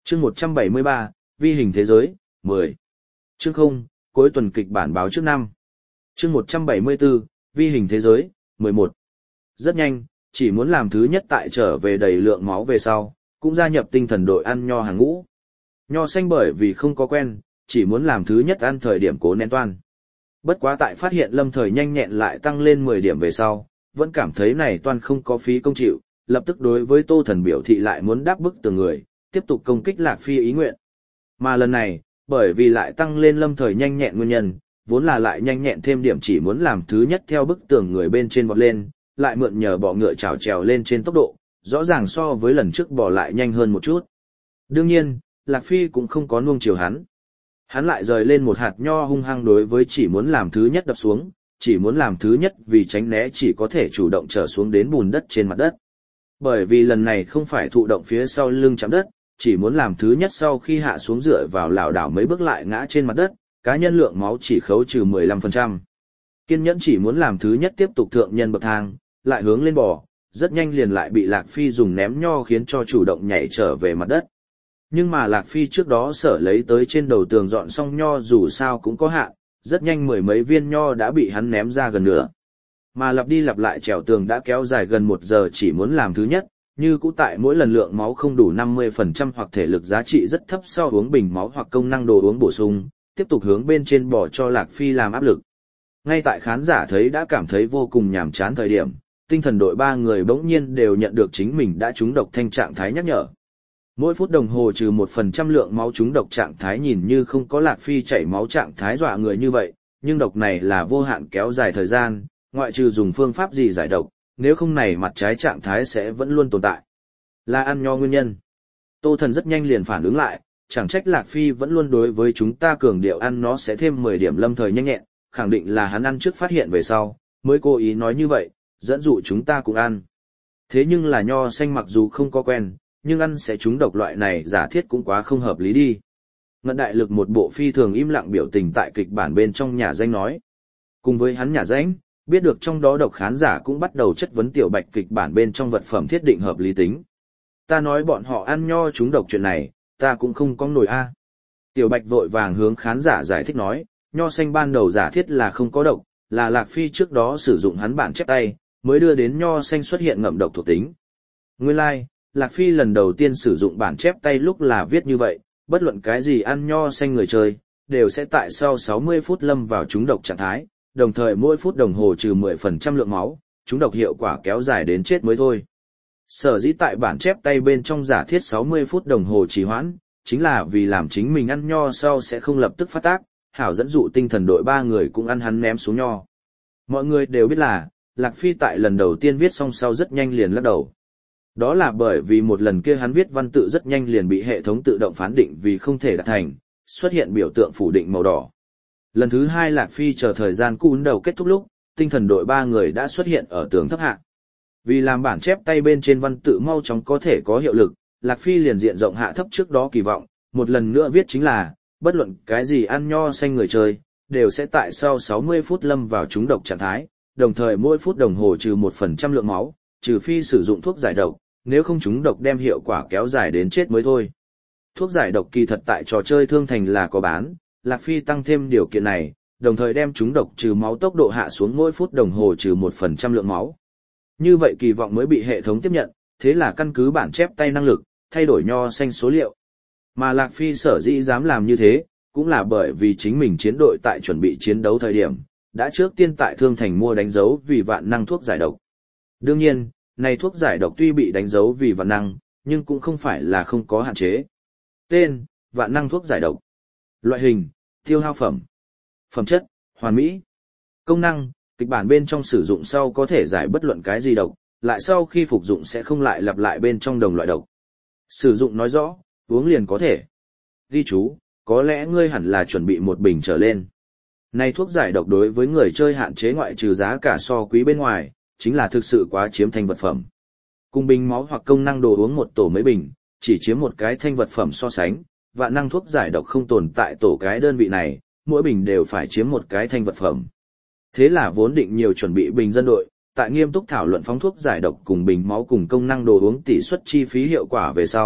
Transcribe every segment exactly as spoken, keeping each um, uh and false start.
Chương một trăm bảy mươi ba, vi hình thế giới, mười. Chương không, cuối tuần kịch bản báo trước năm. Chương một trăm bảy mươi tư, vi hình thế giới, mười một. Rất nhanh, chỉ muốn làm thứ nhất tại trở về đầy lượng máu về sau, cũng gia nhập tinh thần đội ăn nho hàng ngũ. Nho xanh bởi vì không có quen, chỉ muốn làm thứ nhất ăn thời điểm cố nén toan. Bất quá tại phát hiện Lâm Thời nhanh nhẹn lại tăng lên mười điểm về sau, vẫn cảm thấy này toan không có phí công chịu, lập tức đối với Tô Thần biểu thị lại muốn đáp bức từng người, tiếp tục công kích Lạc Phi ý nguyện. Mà lần này, bởi vì lại tăng lên Lâm Thời nhanh nhẹn nguyên nhân, vốn là lại nhanh nhẹn thêm điểm chỉ muốn làm thứ nhất theo bức tường người bên trên vọt lên, lại mượn nhờ bọ ngựa chảo trèo lên trên tốc độ, rõ ràng so với lần trước bò lại nhanh hơn một chút. Đương nhiên, Lạc Phi cũng không có nuông chiều hắn. Hắn lại rời lên một hạt nho hung hăng đối với chỉ muốn làm thứ nhất đập xuống, chỉ muốn làm thứ nhất vì tránh né chỉ có thể chủ động trở xuống đến bùn đất trên mặt đất. Bởi vì lần này không phải thụ động phía sau lưng chạm đất, chỉ muốn làm thứ nhất sau khi hạ xuống dựa vào lảo đảo mấy bước lại ngã trên mặt đất, cá nhân lượng máu chỉ khấu trừ mười lăm phần trăm. Kiên nhẫn chỉ muốn làm thứ nhất tiếp tục thượng nhân bậc thang, lại hướng lên bò, rất nhanh liền lại bị Lạc Phi dùng ném nho khiến cho chủ động nhảy trở về mặt đất. Nhưng mà Lạc Phi trước đó sở lấy tới trên đầu tường dọn xong nho dù sao cũng có hạn, rất nhanh mười mấy viên nho đã bị hắn ném ra gần nửa. Mà lặp đi lặp lại trèo tường đã kéo dài gần một giờ chỉ muốn làm thứ nhất, như cũ tại mỗi lần lượng máu không đủ năm mươi phần trăm hoặc thể lực giá trị rất thấp sau uống bình máu hoặc công năng đồ uống bổ sung, tiếp tục hướng bên trên bỏ cho Lạc Phi làm áp lực. Ngay tại khán giả thấy đã cảm thấy vô cùng nhàm chán thời điểm, tinh thần đội ba người bỗng nhiên đều nhận được chính mình đã trúng độc thanh trạng thái nhắc nhở. Mỗi phút đồng hồ trừ một phần trăm lượng máu trúng độc trạng thái nhìn như không có Lạc Phi chảy máu trạng thái dọa người như vậy, nhưng độc này là vô hạn kéo dài thời gian, ngoại trừ dùng phương pháp gì giải độc, nếu không này mặt trái trạng thái sẽ vẫn luôn tồn tại. Là ăn nho nguyên nhân. Tô Thần rất nhanh liền phản ứng lại, chẳng trách Lạc Phi vẫn luôn đối với chúng ta cường điệu ăn nó sẽ thêm mười điểm Lâm Thời nhanh nhẹn, khẳng định là hắn ăn trước phát hiện về sau, mới cố ý nói như vậy, dẫn dụ chúng ta cùng ăn. Thế nhưng là nho xanh mặc dù không có quen, nhưng ăn sẽ trúng độc loại này giả thiết cũng quá không hợp lý đi. Ngận Đại Lực một bộ phi thường im lặng biểu tình tại kịch bản bên trong nhà danh nói. Cùng với hắn nhà danh, biết được trong đó độc khán giả cũng bắt đầu chất vấn Tiểu Bạch kịch bản bên trong vật phẩm thiết định hợp lý tính. Ta nói bọn họ ăn nho trúng độc chuyện này, ta cũng không có nổi a. Tiểu Bạch vội vàng hướng khán giả giải thích nói, nho xanh ban đầu giả thiết là không có độc, là Lạc Phi trước đó sử dụng hắn bản chép tay, mới đưa đến nho xanh xuất hiện ngậm độc thuộc tính. Nguyên lai, like, Lạc Phi lần đầu tiên sử dụng bản chép tay lúc là viết như vậy, bất luận cái gì ăn nho xanh người chơi, đều sẽ tại sau sáu mươi phút lâm vào trúng độc trạng thái, đồng thời mỗi phút đồng hồ trừ mười phần trăm lượng máu, trúng độc hiệu quả kéo dài đến chết mới thôi. Sở dĩ tại bản chép tay bên trong giả thiết sáu mươi phút đồng hồ trì hoãn, chính là vì làm chính mình ăn nho sau sẽ không lập tức phát tác, hảo dẫn dụ tinh thần đội ba người cũng ăn hắn ném xuống nho. Mọi người đều biết là, Lạc Phi tại lần đầu tiên viết xong sau rất nhanh liền lắc đầu. Đó là bởi vì một lần kia hắn viết văn tự rất nhanh liền bị hệ thống tự động phán định vì không thể đạt thành, xuất hiện biểu tượng phủ định màu đỏ. Lần thứ hai Lạc Phi chờ thời gian cún đầu kết thúc lúc, tinh thần đội ba người đã xuất hiện ở tường thấp hạ. Vì làm bản chép tay bên trên văn tự mau chóng có thể có hiệu lực, Lạc Phi liền diện rộng hạ thấp trước đó kỳ vọng, một lần nữa viết chính là, bất luận cái gì ăn nho xanh người chơi, đều sẽ tại sau sáu mươi phút lâm vào trúng độc trạng thái, đồng thời mỗi phút đồng hồ trừ một phần trăm lượng máu, trừ phi sử dụng thuốc giải độc, nếu không trúng độc đem hiệu quả kéo dài đến chết mới thôi. Thuốc giải độc kỳ thật tại trò chơi Thương Thành là có bán, Lạc Phi tăng thêm điều kiện này, đồng thời đem trúng độc trừ máu tốc độ hạ xuống mỗi phút đồng hồ trừ một phần trăm lượng máu. Như vậy kỳ vọng mới bị hệ thống tiếp nhận, thế là căn cứ bản chép tay năng lực, thay đổi nho xanh số liệu. Mà Lạc Phi sở dĩ dám làm như thế, cũng là bởi vì chính mình chiến đội tại chuẩn bị chiến đấu thời điểm, đã trước tiên tại Thương Thành mua đánh dấu vì vạn năng thuốc giải độc. Đương nhiên, này thuốc giải độc tuy bị đánh dấu vì vạn năng, nhưng cũng không phải là không có hạn chế. Tên, vạn năng thuốc giải độc. Loại hình, tiêu hao phẩm. Phẩm chất, hoàn mỹ. Công năng, kịch bản bên trong sử dụng sau có thể giải bất luận cái gì độc, lại sau khi phục dụng sẽ không lại lặp lại bên trong đồng loại độc. Sử dụng nói rõ, uống liền có thể. Ghi chú, có lẽ ngươi hẳn là chuẩn bị một bình trở lên. Này thuốc giải độc đối với người chơi hạn chế ngoại trừ giá cả so quý bên ngoài, chính là thực sự quá chiếm thành vật phẩm. Cùng bình máu hoặc công năng đồ uống một tổ mấy bình, chỉ chiếm một cái thanh vật phẩm so sánh, vạn năng thuốc giải độc không tồn tại tổ cái đơn vị này, mỗi bình đều phải chiếm một cái thanh vật phẩm. Thế là vốn định nhiều chuẩn bị bình dân đội, tại nghiêm túc thảo luận phóng thuốc giải độc cùng bình máu cùng công năng đồ uống tỷ suất chi phí hiệu quả về sau,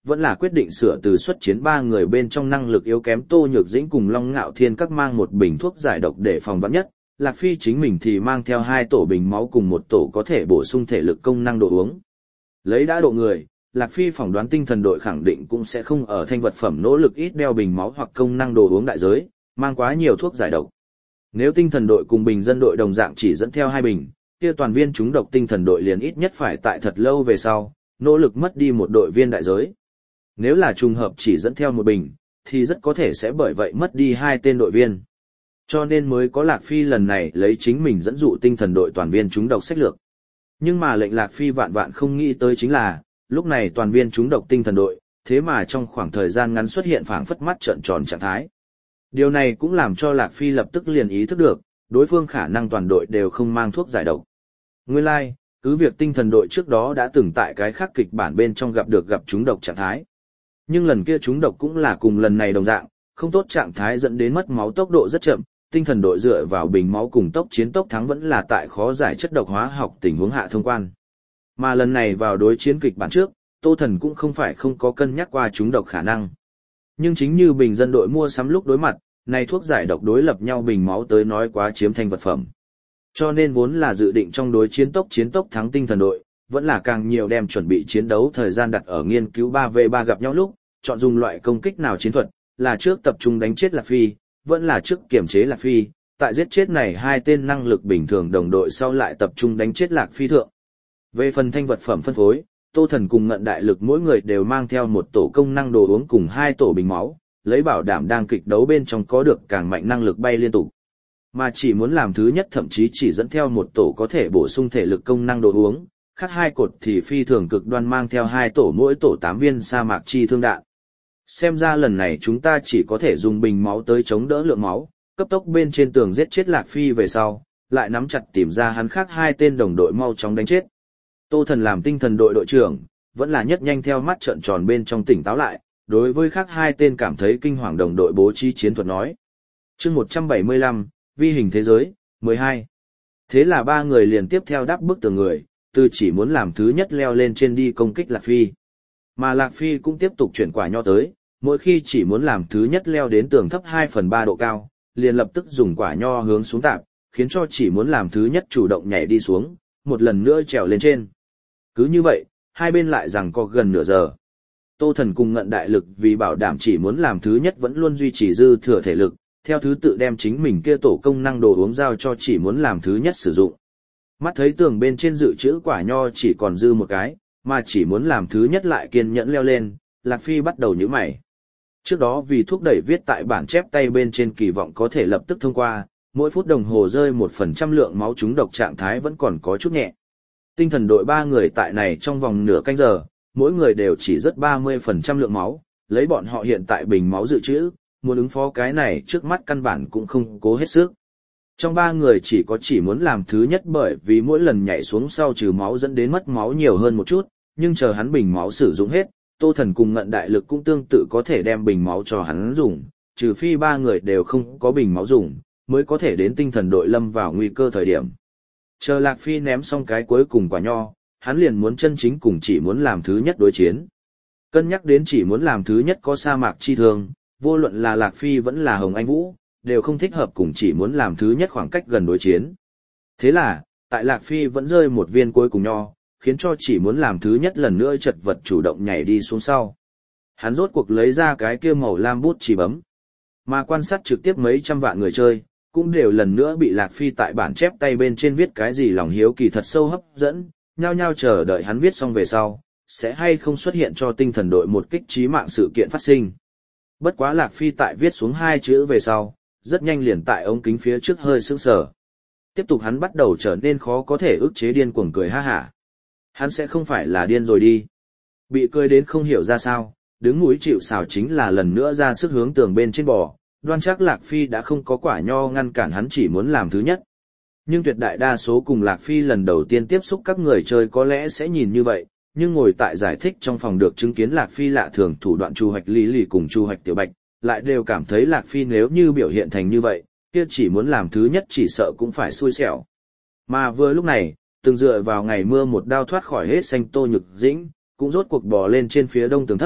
vẫn là quyết định sửa từ xuất chiến ba người bên trong năng lực yếu kém Tô Nhược Dĩnh cùng Long Ngạo Thiên các mang một bình thuốc giải độc để phòng vắn nhất, Lạc Phi chính mình thì mang theo hai tổ bình máu cùng một tổ có thể bổ sung thể lực công năng đồ uống. Lấy đã độ người, Lạc Phi phỏng đoán tinh thần đội khẳng định cũng sẽ không ở thanh vật phẩm nỗ lực ít đeo bình máu hoặc công năng đồ uống đại giới, mang quá nhiều thuốc giải độc. Nếu tinh thần đội cùng bình dân đội đồng dạng chỉ dẫn theo hai bình, kia toàn viên chúng độc tinh thần đội liền ít nhất phải tại thật lâu về sau, nỗ lực mất đi một đội viên đại giới. Nếu là trùng hợp chỉ dẫn theo một bình, thì rất có thể sẽ bởi vậy mất đi hai tên đội viên. Cho nên mới có Lạc Phi lần này lấy chính mình dẫn dụ tinh thần đội toàn viên chúng độc sách lược. Nhưng mà lệnh Lạc Phi vạn vạn không nghĩ tới chính là, lúc này toàn viên chúng độc tinh thần đội, thế mà trong khoảng thời gian ngắn xuất hiện phảng phất mắt trợn tròn trạng thái. Điều này cũng làm cho Lạc Phi lập tức liền ý thức được, đối phương khả năng toàn đội đều không mang thuốc giải độc. Nguyên lai, like, cứ việc tinh thần đội trước đó đã từng tại cái khác kịch bản bên trong gặp được gặp chúng độc trạng thái. Nhưng lần kia chúng độc cũng là cùng lần này đồng dạng, không tốt trạng thái dẫn đến mất máu tốc độ rất chậm, tinh thần đội dựa vào bình máu cùng tốc chiến tốc thắng vẫn là tại khó giải chất độc hóa học tình huống hạ thông quan. Mà lần này vào đối chiến kịch bản trước, Tô Thần cũng không phải không có cân nhắc qua chúng độc khả năng. Nhưng chính như bình dân đội mua sắm lúc đối mặt, này thuốc giải độc đối lập nhau bình máu tới nói quá chiếm thành vật phẩm. Cho nên vốn là dự định trong đối chiến tốc chiến tốc thắng tinh thần đội, vẫn là càng nhiều đem chuẩn bị chiến đấu thời gian đặt ở nghiên cứu ba v ba gặp nhau lúc, chọn dùng loại công kích nào chiến thuật, là trước tập trung đánh chết Lạc Phi, vẫn là trước kiểm chế Lạc Phi, tại giết chết này hai tên năng lực bình thường đồng đội sau lại tập trung đánh chết Lạc Phi thượng. Về phần thanh vật phẩm phân phối, Tô Thần cùng Ngận Đại Lực mỗi người đều mang theo một tổ công năng đồ uống cùng hai tổ bình máu, lấy bảo đảm đang kịch đấu bên trong có được càng mạnh năng lực bay liên tục. Mà chỉ muốn làm thứ nhất thậm chí chỉ dẫn theo một tổ có thể bổ sung thể lực công năng đồ uống, khác hai cột thì phi thường cực đoan mang theo hai tổ mỗi tổ tám viên sa mạc chi thương đạn. Xem ra lần này chúng ta chỉ có thể dùng bình máu tới chống đỡ lượng máu, cấp tốc bên trên tường giết chết Lạc Phi về sau, lại nắm chặt tìm ra hắn khác hai tên đồng đội mau chóng đánh chết. Tô Thần làm tinh thần đội đội trưởng, vẫn là nhất nhanh theo mắt trợn tròn bên trong tỉnh táo lại, đối với khác hai tên cảm thấy kinh hoàng đồng đội bố trí chiến thuật nói. Chương một trăm bảy mươi lăm, vi hình thế giới, mười hai. Thế là ba người liền tiếp theo đáp bức tường người, từ chỉ muốn làm thứ nhất leo lên trên đi công kích Lạc Phi. Mà Lạc Phi cũng tiếp tục chuyển quả nho tới, mỗi khi chỉ muốn làm thứ nhất leo đến tường thấp hai phần ba độ cao, liền lập tức dùng quả nho hướng xuống tạp, khiến cho chỉ muốn làm thứ nhất chủ động nhảy đi xuống, một lần nữa trèo lên trên. Cứ như vậy, hai bên lại rằng có gần nửa giờ. Tô Thần cùng Ngận Đại Lực vì bảo đảm chỉ muốn làm thứ nhất vẫn luôn duy trì dư thừa thể lực, theo thứ tự đem chính mình kia tổ công năng đồ uống giao cho chỉ muốn làm thứ nhất sử dụng. Mắt thấy tường bên trên dự trữ quả nho chỉ còn dư một cái, mà chỉ muốn làm thứ nhất lại kiên nhẫn leo lên, Lạc Phi bắt đầu nhíu mày. Trước đó vì thúc đẩy viết tại bản chép tay bên trên kỳ vọng có thể lập tức thông qua, mỗi phút đồng hồ rơi một phần trăm lượng máu trúng độc trạng thái vẫn còn có chút nhẹ. Tinh thần đội ba người tại này trong vòng nửa canh giờ, mỗi người đều chỉ rất ba mươi phần trăm lượng máu, lấy bọn họ hiện tại bình máu dự trữ, muốn ứng phó cái này trước mắt căn bản cũng không cố hết sức. Trong ba người chỉ có chỉ muốn làm thứ nhất bởi vì mỗi lần nhảy xuống sau trừ máu dẫn đến mất máu nhiều hơn một chút, nhưng chờ hắn bình máu sử dụng hết, Tô Thần cùng Ngận Đại Lực cũng tương tự có thể đem bình máu cho hắn dùng, trừ phi ba người đều không có bình máu dùng, mới có thể đến tinh thần đội lâm vào nguy cơ thời điểm. Chờ Lạc Phi ném xong cái cuối cùng quả nho, hắn liền muốn chân chính cùng chỉ muốn làm thứ nhất đối chiến. Cân nhắc đến chỉ muốn làm thứ nhất có sa mạc chi thương, vô luận là Lạc Phi vẫn là Hồng Anh Vũ, đều không thích hợp cùng chỉ muốn làm thứ nhất khoảng cách gần đối chiến. Thế là, tại Lạc Phi vẫn rơi một viên cuối cùng nho, khiến cho chỉ muốn làm thứ nhất lần nữa chật vật chủ động nhảy đi xuống sau. Hắn rốt cuộc lấy ra cái kia màu lam bút chỉ bấm. Mà quan sát trực tiếp mấy trăm vạn người chơi, cũng đều lần nữa bị Lạc Phi tại bản chép tay bên trên viết cái gì lòng hiếu kỳ thật sâu hấp dẫn, nhao nhao chờ đợi hắn viết xong về sau, sẽ hay không xuất hiện cho tinh thần đội một kích trí mạng sự kiện phát sinh. Bất quá Lạc Phi tại viết xuống hai chữ về sau, rất nhanh liền tại ống kính phía trước hơi sững sờ. Tiếp tục hắn bắt đầu trở nên khó có thể ức chế điên cuồng cười ha hả. Hắn sẽ không phải là điên rồi đi. Bị cười đến không hiểu ra sao, đứng mũi chịu sào chính là lần nữa ra sức hướng tường bên trên bò, đoan chắc Lạc Phi đã không có quả nho ngăn cản hắn chỉ muốn làm thứ nhất. Nhưng tuyệt đại đa số cùng Lạc Phi lần đầu tiên tiếp xúc các người chơi có lẽ sẽ nhìn như vậy, nhưng ngồi tại giải thích trong phòng được chứng kiến Lạc Phi lạ thường thủ đoạn Chu Hoạch Lý Lì cùng Chu Hoạch Tiểu Bạch, lại đều cảm thấy Lạc Phi nếu như biểu hiện thành như vậy, kia chỉ muốn làm thứ nhất chỉ sợ cũng phải xui xẻo. Mà vừa lúc này, từng dựa vào ngày mưa một đao thoát khỏi hết xanh Tô Nhược Dĩnh, cũng rốt cuộc bò lên trên phía đông tường thấp,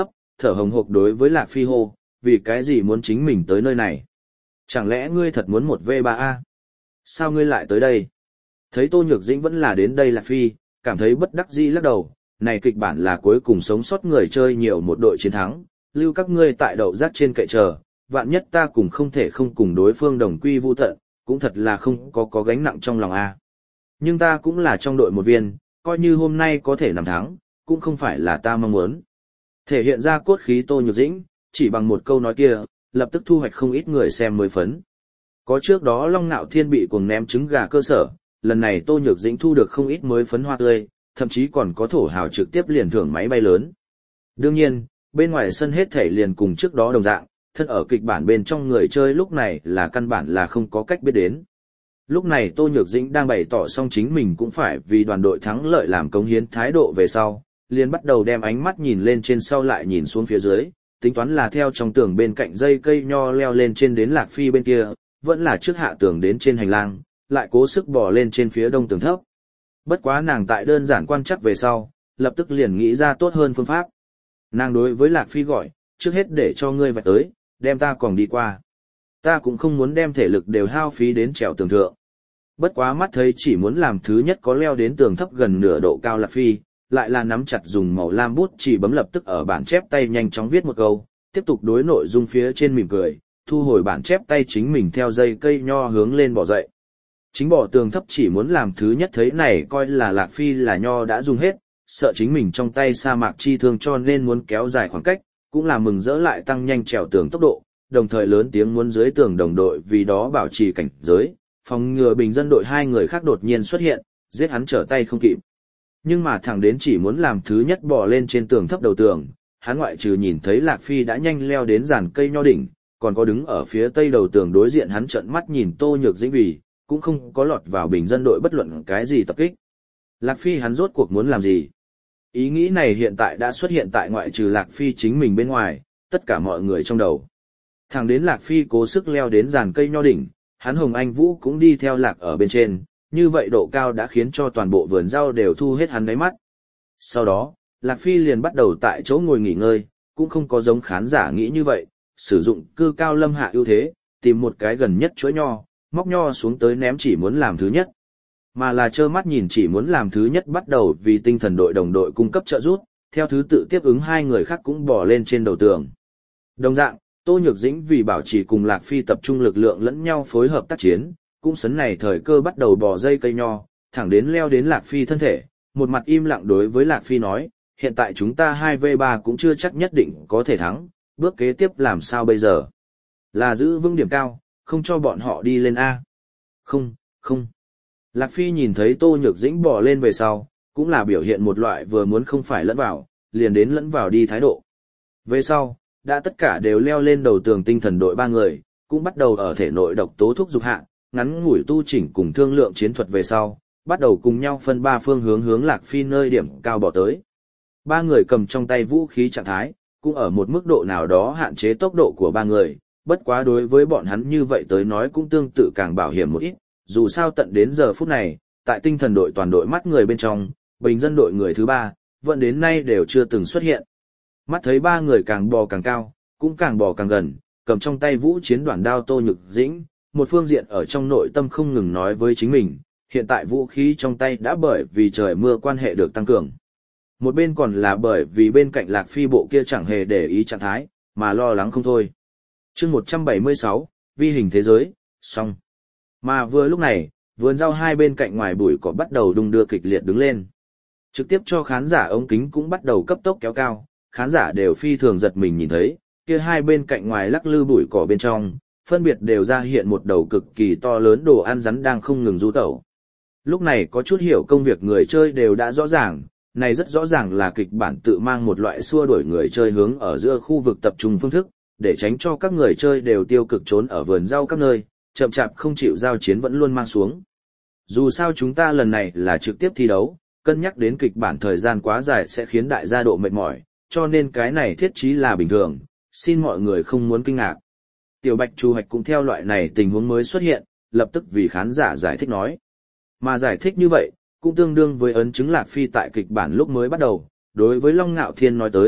thở hồng hộc đối với Lạc Phi hô, vì cái gì muốn chính mình tới nơi này? Chẳng lẽ ngươi thật muốn một v ba a? Sao ngươi lại tới đây? Thấy Tô Nhược Dĩnh vẫn là đến đây Lạc Phi, cảm thấy bất đắc dĩ lắc đầu, này kịch bản là cuối cùng sống sót người chơi nhiều một đội chiến thắng, lưu các ngươi tại đậu rác trên kệ chờ, vạn nhất ta cùng không thể không cùng đối phương đồng quy vu tận, cũng thật là không có có gánh nặng trong lòng a. Nhưng ta cũng là trong đội một viên, coi như hôm nay có thể nằm thắng, cũng không phải là ta mong muốn. Thể hiện ra cốt khí Tô Nhược Dĩnh, chỉ bằng một câu nói kia, lập tức thu hoạch không ít người xem mới phấn. Có trước đó Long Nạo Thiên bị cuồng ném trứng gà cơ sở, lần này Tô Nhược Dĩnh thu được không ít mới phấn hoa tươi, thậm chí còn có thổ hào trực tiếp liền thưởng máy bay lớn. Đương nhiên, bên ngoài sân hết thể liền cùng trước đó đồng dạng, thân ở kịch bản bên trong người chơi lúc này là căn bản là không có cách biết đến. Lúc này Tô Nhược Dĩnh đang bày tỏ xong chính mình cũng phải vì đoàn đội thắng lợi làm cống hiến thái độ về sau, liền bắt đầu đem ánh mắt nhìn lên trên sau lại nhìn xuống phía dưới, tính toán là theo trong tường bên cạnh dây cây nho leo lên trên đến Lạc Phi bên kia, vẫn là trước hạ tường đến trên hành lang, lại cố sức bò lên trên phía đông tường thấp. Bất quá nàng tại đơn giản quan chắc về sau, lập tức liền nghĩ ra tốt hơn phương pháp. Nàng đối với Lạc Phi gọi, trước hết để cho ngươi vạch tới, đem ta còn đi qua. Ta cũng không muốn đem thể lực đều hao phí đến trèo tường thượng. Bất quá mắt thấy chỉ muốn làm thứ nhất có leo đến tường thấp gần nửa độ cao Lạc Phi, lại là nắm chặt dùng màu lam bút chỉ bấm lập tức ở bản chép tay nhanh chóng viết một câu, tiếp tục đối nội dung phía trên mỉm cười, thu hồi bản chép tay chính mình theo dây cây nho hướng lên bỏ dậy. Chính bỏ tường thấp chỉ muốn làm thứ nhất thấy này coi là Lạc Phi là nho đã dùng hết, sợ chính mình trong tay sa mạc chi thương cho nên muốn kéo dài khoảng cách, cũng là mừng rỡ lại tăng nhanh trèo tường tốc độ, đồng thời lớn tiếng muốn dưới tường đồng đội vì đó bảo trì cảnh giới, phòng ngừa bình dân đội hai người khác đột nhiên xuất hiện, giết hắn trở tay không kịp. Nhưng mà thẳng đến chỉ muốn làm thứ nhất bò lên trên tường thấp đầu tường, hắn ngoại trừ nhìn thấy Lạc Phi đã nhanh leo đến giàn cây nho đỉnh, còn có đứng ở phía tây đầu tường đối diện hắn trợn mắt nhìn Tô Nhược Dĩnh vì, cũng không có lọt vào bình dân đội bất luận cái gì tập kích. Lạc Phi hắn rốt cuộc muốn làm gì? Ý nghĩ này hiện tại đã xuất hiện tại ngoại trừ Lạc Phi chính mình bên ngoài, tất cả mọi người trong đầu. Thẳng đến Lạc Phi cố sức leo đến giàn cây nho đỉnh, hắn Hồng Anh Vũ cũng đi theo Lạc ở bên trên, như vậy độ cao đã khiến cho toàn bộ vườn rau đều thu hết hắn đáy mắt. Sau đó, Lạc Phi liền bắt đầu tại chỗ ngồi nghỉ ngơi, cũng không có giống khán giả nghĩ như vậy, sử dụng cư cao lâm hạ ưu thế, tìm một cái gần nhất chuỗi nho, móc nho xuống tới ném chỉ muốn làm thứ nhất. Mà là trơ mắt nhìn chỉ muốn làm thứ nhất bắt đầu vì tinh thần đội đồng đội cung cấp trợ giúp, theo thứ tự tiếp ứng hai người khác cũng bò lên trên đầu tường. Đồng dạng, Tô Nhược Dĩnh vì bảo trì cùng Lạc Phi tập trung lực lượng lẫn nhau phối hợp tác chiến, cũng sấn này thời cơ bắt đầu bò dây cây nho, thẳng đến leo đến Lạc Phi thân thể, một mặt im lặng đối với Lạc Phi nói, hiện tại chúng ta hai v ba cũng chưa chắc nhất định có thể thắng, bước kế tiếp làm sao bây giờ? Là giữ vững điểm cao, không cho bọn họ đi lên A. Không, không. Lạc Phi nhìn thấy Tô Nhược Dĩnh bò lên về sau, cũng là biểu hiện một loại vừa muốn không phải lẫn vào, liền đến lẫn vào đi thái độ. Về sau, đã tất cả đều leo lên đầu tường tinh thần đội ba người, cũng bắt đầu ở thể nội độc tố thuốc dục hạ, ngắn ngủi tu chỉnh cùng thương lượng chiến thuật về sau, bắt đầu cùng nhau phân ba phương hướng hướng Lạc Phi nơi điểm cao bỏ tới. Ba người cầm trong tay vũ khí trạng thái, cũng ở một mức độ nào đó hạn chế tốc độ của ba người, bất quá đối với bọn hắn như vậy tới nói cũng tương tự càng bảo hiểm một ít, dù sao tận đến giờ phút này, tại tinh thần đội toàn đội mắt người bên trong, bình dân đội người thứ ba, vẫn đến nay đều chưa từng xuất hiện. Mắt thấy ba người càng bò càng cao, cũng càng bò càng gần, cầm trong tay vũ chiến đoạn đao Tô Nhược Dĩnh, một phương diện ở trong nội tâm không ngừng nói với chính mình, hiện tại vũ khí trong tay đã bởi vì trời mưa quan hệ được tăng cường. Một bên còn là bởi vì bên cạnh Lạc Phi bộ kia chẳng hề để ý trạng thái, mà lo lắng không thôi. Chương một trăm bảy mươi sáu, vi hình thế giới, xong. Mà vừa lúc này, vườn rau hai bên cạnh ngoài bụi cỏ bắt đầu đung đưa kịch liệt đứng lên. Trực tiếp cho khán giả ống kính cũng bắt đầu cấp tốc kéo cao, khán giả đều phi thường giật mình nhìn thấy, kia hai bên cạnh ngoài lắc lư bụi cỏ bên trong, phân biệt đều ra hiện một đầu cực kỳ to lớn đồ ăn rắn đang không ngừng du tẩu. Lúc này có chút hiểu công việc người chơi đều đã rõ ràng, này rất rõ ràng là kịch bản tự mang một loại xua đuổi người chơi hướng ở giữa khu vực tập trung phương thức, để tránh cho các người chơi đều tiêu cực trốn ở vườn rau các nơi, chậm chạp không chịu giao chiến vẫn luôn mang xuống. Dù sao chúng ta lần này là trực tiếp thi đấu, cân nhắc đến kịch bản thời gian quá dài sẽ khiến đại gia độ mệt mỏi, cho nên cái này thiết chí là bình thường, xin mọi người không muốn kinh ngạc. Tiểu Bạch Chu Hoạch cũng theo loại này tình huống mới xuất hiện, lập tức vì khán giả giải thích nói. Mà giải thích như vậy, cũng tương đương với ấn chứng Lạc Phi tại kịch bản lúc mới bắt đầu, đối với Long Ngạo Thiên nói tới,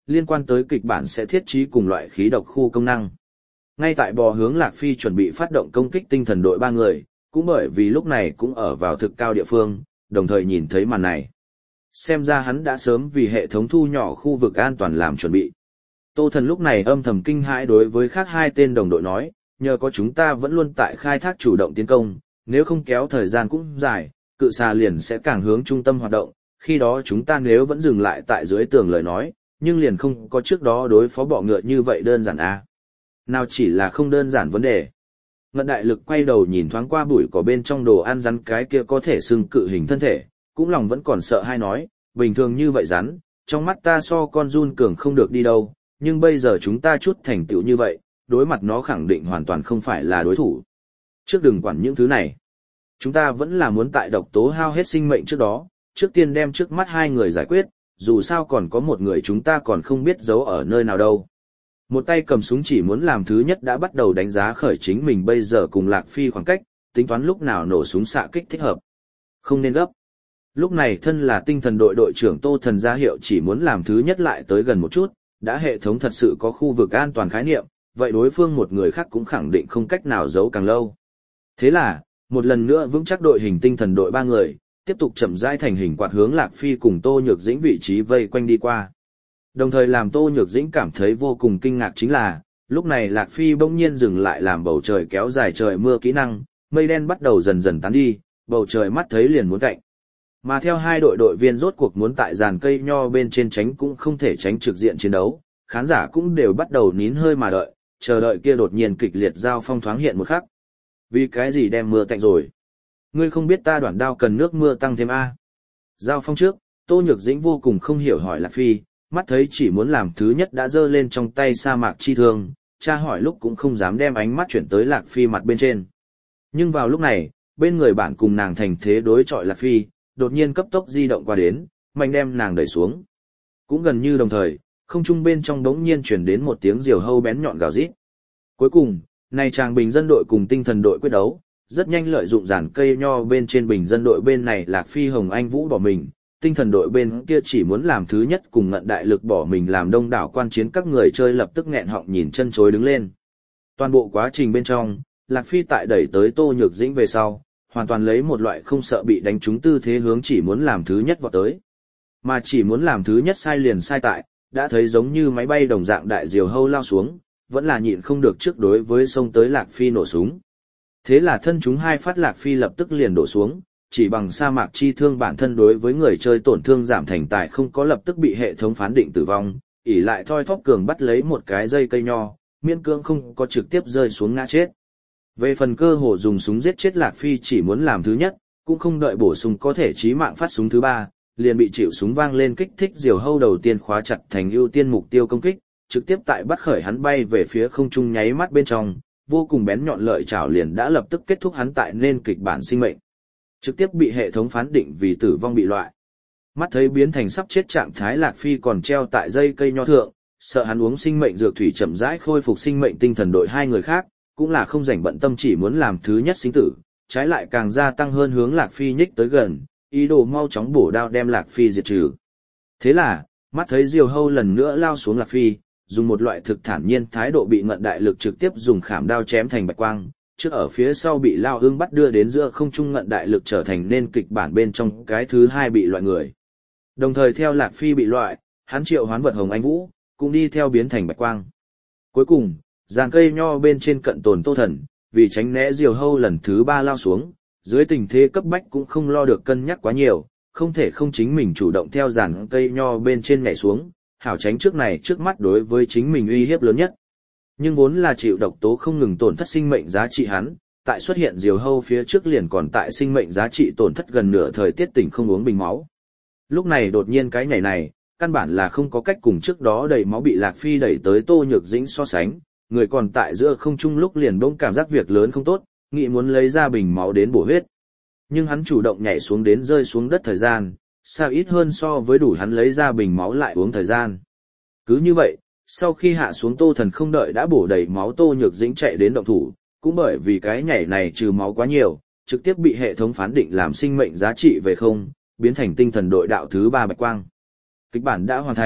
liên quan tới kịch bản sẽ thiết trí cùng loại khí độc khu công năng. Ngay tại bò hướng Lạc Phi chuẩn bị phát động công kích tinh thần đội ba người, cũng bởi vì lúc này cũng ở vào thực cao địa phương, đồng thời nhìn thấy màn này. Xem ra hắn đã sớm vì hệ thống thu nhỏ khu vực an toàn làm chuẩn bị. Tô Thần lúc này âm thầm kinh hãi đối với khác hai tên đồng đội nói, nhờ có chúng ta vẫn luôn tại khai thác chủ động tiến công, nếu không kéo thời gian cũng dài, cự xà liền sẽ càng hướng trung tâm hoạt động, khi đó chúng ta nếu vẫn dừng lại tại dưới tường lời nói, nhưng liền không có trước đó đối phó bọ ngựa như vậy đơn giản à. Nào chỉ là không đơn giản vấn đề. Ngận đại lực quay đầu nhìn thoáng qua bụi cỏ bên trong đồ ăn rắn cái kia có thể xưng cự hình thân thể, cũng lòng vẫn còn sợ hay nói, bình thường như vậy rắn, trong mắt ta so con run cường không được đi đâu, nhưng bây giờ chúng ta chút thành tựu như vậy, đối mặt nó khẳng định hoàn toàn không phải là đối thủ. Trước đừng quản những thứ này. Chúng ta vẫn là muốn tại độc tố hao hết sinh mệnh trước đó, trước tiên đem trước mắt hai người giải quyết, dù sao còn có một người chúng ta còn không biết giấu ở nơi nào đâu. Một tay cầm súng chỉ muốn làm thứ nhất đã bắt đầu đánh giá khởi chính mình bây giờ cùng Lạc Phi khoảng cách, tính toán lúc nào nổ súng xạ kích thích hợp. Không nên gấp. Lúc này thân là tinh thần đội đội trưởng Tô Thần ra hiệu chỉ muốn làm thứ nhất lại tới gần một chút, đã hệ thống thật sự có khu vực an toàn khái niệm, vậy đối phương một người khác cũng khẳng định không cách nào giấu càng lâu. Thế là, một lần nữa vững chắc đội hình tinh thần đội ba người, tiếp tục chậm rãi thành hình quạt hướng Lạc Phi cùng Tô Nhược Dĩnh vị trí vây quanh đi qua. Đồng thời làm Tô Nhược Dĩnh cảm thấy vô cùng kinh ngạc chính là, lúc này Lạc Phi bỗng nhiên dừng lại làm bầu trời kéo dài trời mưa kỹ năng, mây đen bắt đầu dần dần tán đi, bầu trời mắt thấy liền muốn cạnh. Mà theo hai đội đội viên rốt cuộc muốn tại giàn cây nho bên trên tránh cũng không thể tránh trực diện chiến đấu, khán giả cũng đều bắt đầu nín hơi mà đợi, chờ đợi kia đột nhiên kịch liệt giao phong thoáng hiện một khắc. Vì cái gì đem mưa tạnh rồi? Ngươi không biết ta đoạn đao cần nước mưa tăng thêm a? Giao phong trước, Tô Nhược Dĩnh vô cùng không hiểu hỏi Lạc Phi, mắt thấy chỉ muốn làm thứ nhất đã giơ lên trong tay sa mạc chi thương, cha hỏi lúc cũng không dám đem ánh mắt chuyển tới Lạc Phi mặt bên trên. Nhưng vào lúc này, bên người bạn cùng nàng thành thế đối chọi Lạc Phi, đột nhiên cấp tốc di động qua đến, mạnh đem nàng đẩy xuống. Cũng gần như đồng thời, không trung bên trong đống nhiên chuyển đến một tiếng diều hâu bén nhọn gào rít. Cuối cùng, này chàng bình dân đội cùng tinh thần đội quyết đấu, rất nhanh lợi dụng giàn cây nho bên trên bình dân đội bên này Lạc Phi Hồng Anh Vũ bỏ mình, tinh thần đội bên kia chỉ muốn làm thứ nhất cùng ngận đại lực bỏ mình làm đông đảo quan chiến các người chơi lập tức nghẹn họng nhìn chân chối đứng lên. Toàn bộ quá trình bên trong, Lạc Phi tại đẩy tới Tô Nhược Dĩnh về sau, hoàn toàn lấy một loại không sợ bị đánh trúng tư thế hướng chỉ muốn làm thứ nhất vọt tới. Mà chỉ muốn làm thứ nhất sai liền sai tại, đã thấy giống như máy bay đồng dạng đại diều hâu lao xuống, vẫn là nhịn không được trước đối với xông tới Lạc Phi nổ súng. Thế là thân chúng hai phát Lạc Phi lập tức liền đổ xuống, chỉ bằng sa mạc chi thương bản thân đối với người chơi tổn thương giảm thành tài không có lập tức bị hệ thống phán định tử vong, ỷ lại thoi thóp cường bắt lấy một cái dây cây nho, miễn cưỡng không có trực tiếp rơi xuống ngã chết. Về phần cơ hồ dùng súng giết chết Lạc Phi chỉ muốn làm thứ nhất, cũng không đợi bổ sung có thể chí mạng phát súng thứ ba, liền bị chịu súng vang lên kích thích diều hâu đầu tiên khóa chặt thành ưu tiên mục tiêu công kích, trực tiếp tại bắt khởi hắn bay về phía không trung nháy mắt bên trong, vô cùng bén nhọn lợi chảo liền đã lập tức kết thúc hắn tại nên kịch bản sinh mệnh. Trực tiếp bị hệ thống phán định vì tử vong bị loại. Mắt thấy biến thành sắp chết trạng thái Lạc Phi còn treo tại dây cây nho thượng, sợ hắn uống sinh mệnh dược thủy chậm rãi khôi phục sinh mệnh tinh thần đội hai người khác, cũng là không rảnh bận tâm chỉ muốn làm thứ nhất sinh tử, trái lại càng gia tăng hơn hướng Lạc Phi nhích tới gần, ý đồ mau chóng bổ đao đem Lạc Phi diệt trừ. Thế là, mắt thấy diều hâu lần nữa lao xuống Lạc Phi, dùng một loại thực thản nhiên thái độ bị ngận đại lực trực tiếp dùng khảm đao chém thành bạch quang, trước ở phía sau bị lao ương bắt đưa đến giữa không trung ngận đại lực trở thành nên kịch bản bên trong cái thứ hai bị loại người. Đồng thời theo Lạc Phi bị loại, hắn triệu hoán vật Hồng Anh Vũ, cũng đi theo biến thành bạch quang. Cuối cùng, giàn cây nho bên trên cận tồn Tô Thần, vì tránh né diều hâu lần thứ ba lao xuống, dưới tình thế cấp bách cũng không lo được cân nhắc quá nhiều, không thể không chính mình chủ động theo giàn cây nho bên trên nhảy xuống, hảo tránh trước này trước mắt đối với chính mình uy hiếp lớn nhất. Nhưng vốn là chịu độc tố không ngừng tổn thất sinh mệnh giá trị hắn, tại xuất hiện diều hâu phía trước liền còn tại sinh mệnh giá trị tổn thất gần nửa thời tiết tỉnh không uống bình máu. Lúc này đột nhiên cái nhảy này, căn bản là không có cách cùng trước đó đầy máu bị Lạc Phi đẩy tới Tô Nhược Dĩnh so sánh, người còn tại giữa không trung lúc liền bỗng cảm giác việc lớn không tốt, nghĩ muốn lấy ra bình máu đến bổ huyết. Nhưng hắn chủ động nhảy xuống đến rơi xuống đất thời gian, sao ít hơn so với đủ hắn lấy ra bình máu lại uống thời gian. Cứ như vậy, sau khi hạ xuống Tô Thần không đợi đã bổ đầy máu Tô Nhược Dĩnh chạy đến động thủ, cũng bởi vì cái nhảy này trừ máu quá nhiều, trực tiếp bị hệ thống phán định làm sinh mệnh giá trị về không, biến thành tinh thần đội đạo thứ ba bạch quang. Kịch bản đã hoàn thành,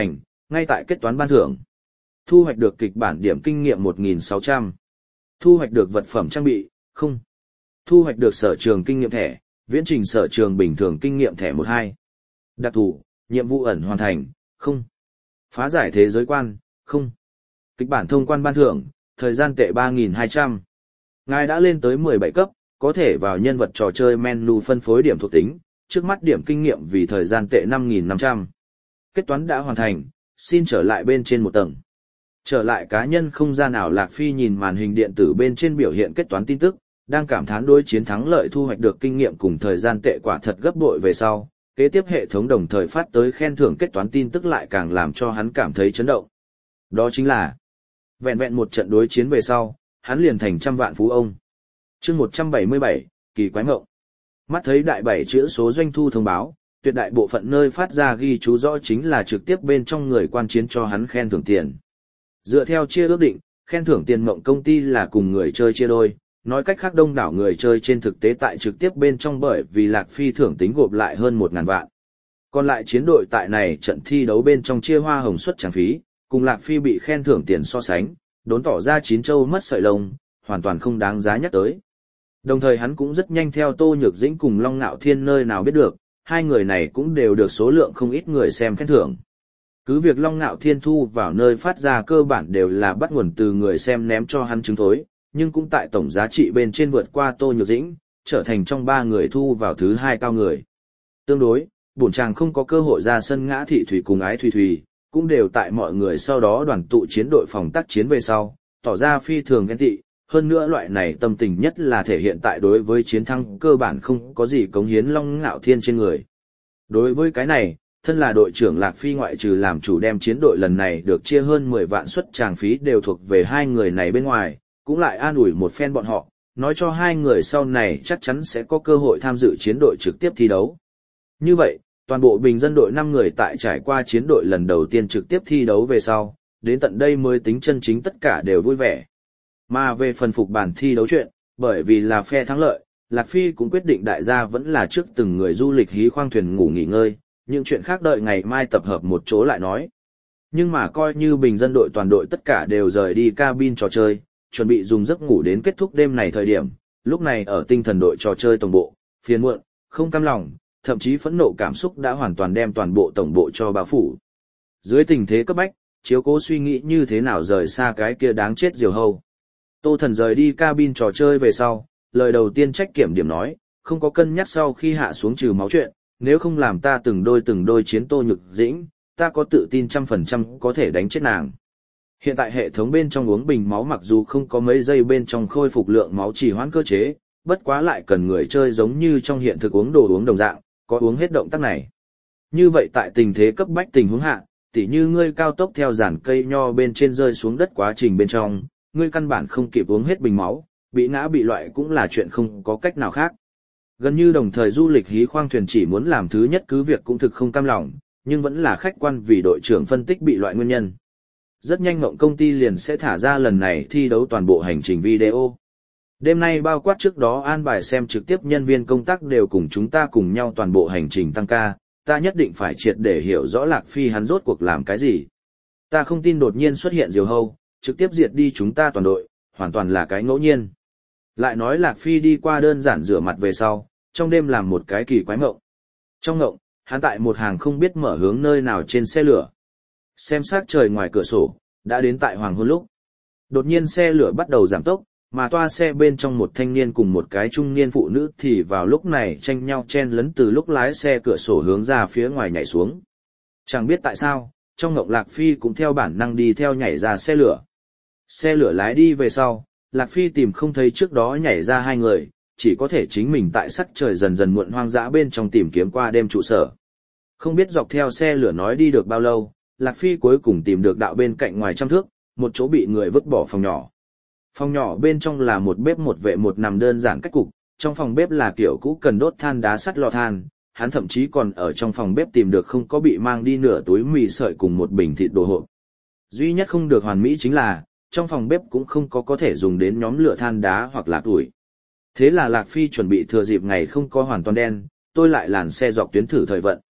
ngay tại kết toán ban thưởng. Thu hoạch được kịch bản điểm kinh nghiệm một nghìn sáu trăm. Thu hoạch được vật phẩm trang bị, không. Thu hoạch được sở trường kinh nghiệm thẻ, viễn trình sở trường bình thường kinh nghiệm thẻ một hai. Đặc thù, nhiệm vụ ẩn hoàn thành, không. Phá giải thế giới quan, không. Kịch bản thông quan ban thưởng, thời gian tệ ba nghìn hai trăm. Ngài đã lên tới mười bảy cấp, có thể vào nhân vật trò chơi menu phân phối điểm thuộc tính, trước mắt điểm kinh nghiệm vì thời gian tệ năm nghìn năm trăm. Kết toán đã hoàn thành, xin trở lại bên trên một tầng. Trở lại cá nhân không gian ảo, Lạc Phi nhìn màn hình điện tử bên trên biểu hiện kết toán tin tức, đang cảm thán đối chiến thắng lợi thu hoạch được kinh nghiệm cùng thời gian tệ quả thật gấp bội về sau. Kế tiếp hệ thống đồng thời phát tới khen thưởng kết toán tin tức lại càng làm cho hắn cảm thấy chấn động. Đó chính là, vẹn vẹn một trận đối chiến về sau, hắn liền thành trăm vạn phú ông. Chương một trăm bảy mươi bảy, kỳ quái mộng. Mắt thấy đại bảy chữ số doanh thu thông báo, tuyệt đại bộ phận nơi phát ra ghi chú rõ chính là trực tiếp bên trong người quan chiến cho hắn khen thưởng tiền. Dựa theo chia ước định, khen thưởng tiền mộng công ty là cùng người chơi chia đôi, nói cách khác đông đảo người chơi trên thực tế tại trực tiếp bên trong bởi vì Lạc Phi thưởng tính gộp lại hơn một ngàn vạn. Còn lại chiến đội tại này trận thi đấu bên trong chia hoa hồng suất tràng phí, cùng Lạc Phi bị khen thưởng tiền so sánh, đốn tỏ ra chín châu mất sợi lông, hoàn toàn không đáng giá nhắc tới. Đồng thời hắn cũng rất nhanh theo Tô Nhược Dĩnh cùng Long Nạo Thiên nơi nào biết được, hai người này cũng đều được số lượng không ít người xem khen thưởng. Cứ việc Long Nạo Thiên thu vào nơi phát ra cơ bản đều là bắt nguồn từ người xem ném cho hắn chứng thối, nhưng cũng tại tổng giá trị bên trên vượt qua Tô Nhược Dĩnh, trở thành trong ba người thu vào thứ hai cao người. Tương đối, bổn chàng không có cơ hội ra sân ngã thị thủy cùng ái thủy thủy, cũng đều tại mọi người sau đó đoàn tụ chiến đội phòng tác chiến về sau, tỏ ra phi thường ghen tị, hơn nữa loại này tâm tình nhất là thể hiện tại đối với chiến thắng cơ bản không có gì cống hiến Long Ngạo Thiên trên người. Đối với cái này, thân là đội trưởng Lạc Phi ngoại trừ làm chủ đem chiến đội lần này được chia hơn mười vạn suất tràng phí đều thuộc về hai người này bên ngoài, cũng lại an ủi một phen bọn họ, nói cho hai người sau này chắc chắn sẽ có cơ hội tham dự chiến đội trực tiếp thi đấu. Như vậy, toàn bộ bình dân đội năm người tại trải qua chiến đội lần đầu tiên trực tiếp thi đấu về sau, đến tận đây mới tính chân chính tất cả đều vui vẻ. Mà về phần phục bản thi đấu chuyện, bởi vì là phe thắng lợi, Lạc Phi cũng quyết định đại gia vẫn là trước từng người du lịch hí khoang thuyền ngủ nghỉ ngơi, những chuyện khác đợi ngày mai tập hợp một chỗ lại nói. Nhưng mà coi như bình dân đội toàn đội tất cả đều rời đi cabin trò chơi, chuẩn bị dùng giấc ngủ đến kết thúc đêm này thời điểm, lúc này ở tinh thần đội trò chơi tổng bộ, phiền muộn, không cam lòng, thậm chí phẫn nộ cảm xúc đã hoàn toàn đem toàn bộ tổng bộ cho bao phủ. Dưới tình thế cấp bách, chiếu cố suy nghĩ như thế nào rời xa cái kia đáng chết diều hâu. Tô Thần rời đi cabin trò chơi về sau, lời đầu tiên trách kiểm điểm nói, không có cân nhắc sau khi hạ xuống trừ máu chuyện, nếu không làm ta từng đôi từng đôi chiến Tô Nhược Dĩnh, ta có tự tin trăm phần trăm có thể đánh chết nàng. Hiện tại hệ thống bên trong uống bình máu mặc dù không có mấy giây bên trong khôi phục lượng máu trì hoãn cơ chế, bất quá lại cần người chơi giống như trong hiện thực uống đồ uống đồng dạng, có uống hết động tác này. Như vậy tại tình thế cấp bách tình huống hạ, tỉ như ngươi cao tốc theo giàn cây nho bên trên rơi xuống đất quá trình bên trong, ngươi căn bản không kịp uống hết bình máu, bị ngã bị loại cũng là chuyện không có cách nào khác. Gần như đồng thời du lịch hí khoang thuyền chỉ muốn làm thứ nhất cứ việc cũng thực không cam lòng, nhưng vẫn là khách quan vì đội trưởng phân tích bị loại nguyên nhân. Rất nhanh Mộng công ty liền sẽ thả ra lần này thi đấu toàn bộ hành trình video. Đêm nay bao quát trước đó an bài xem trực tiếp nhân viên công tác đều cùng chúng ta cùng nhau toàn bộ hành trình tăng ca, ta nhất định phải triệt để hiểu rõ Lạc Phi hắn rốt cuộc làm cái gì. Ta không tin đột nhiên xuất hiện diều hâu, trực tiếp diệt đi chúng ta toàn đội, hoàn toàn là cái ngẫu nhiên. Lại nói Lạc Phi đi qua đơn giản rửa mặt về sau, trong đêm làm một cái kỳ quái mộng. Trong mộng, hắn tại một hàng không biết mở hướng nơi nào trên xe lửa. Xem sát trời ngoài cửa sổ, đã đến tại hoàng hôn lúc. Đột nhiên xe lửa bắt đầu giảm tốc, mà toa xe bên trong một thanh niên cùng một cái trung niên phụ nữ thì vào lúc này tranh nhau chen lấn từ lúc lái xe cửa sổ hướng ra phía ngoài nhảy xuống. Chẳng biết tại sao, trong mộng Lạc Phi cũng theo bản năng đi theo nhảy ra xe lửa. Xe lửa lái đi về sau, Lạc Phi tìm không thấy trước đó nhảy ra hai người, chỉ có thể chính mình tại sắc trời dần dần muộn hoang dã bên trong tìm kiếm qua đêm trụ sở. Không biết dọc theo xe lửa nói đi được bao lâu, Lạc Phi cuối cùng tìm được đạo bên cạnh ngoài trăm thước, một chỗ bị người vứt bỏ phòng nhỏ. Phòng nhỏ bên trong là một bếp một vệ một nằm đơn giản cách cục, trong phòng bếp là kiểu cũ cần đốt than đá sắt lò than, hắn thậm chí còn ở trong phòng bếp tìm được không có bị mang đi nửa túi mì sợi cùng một bình thịt đồ hộp. Duy nhất không được hoàn mỹ chính là, trong phòng bếp cũng không có có thể dùng đến nhóm lửa than đá hoặc là tuổi. Thế là Lạc Phi chuẩn bị thừa dịp ngày không có hoàn toàn đen, tôi lại làn xe dọc tuyến thử thời vận.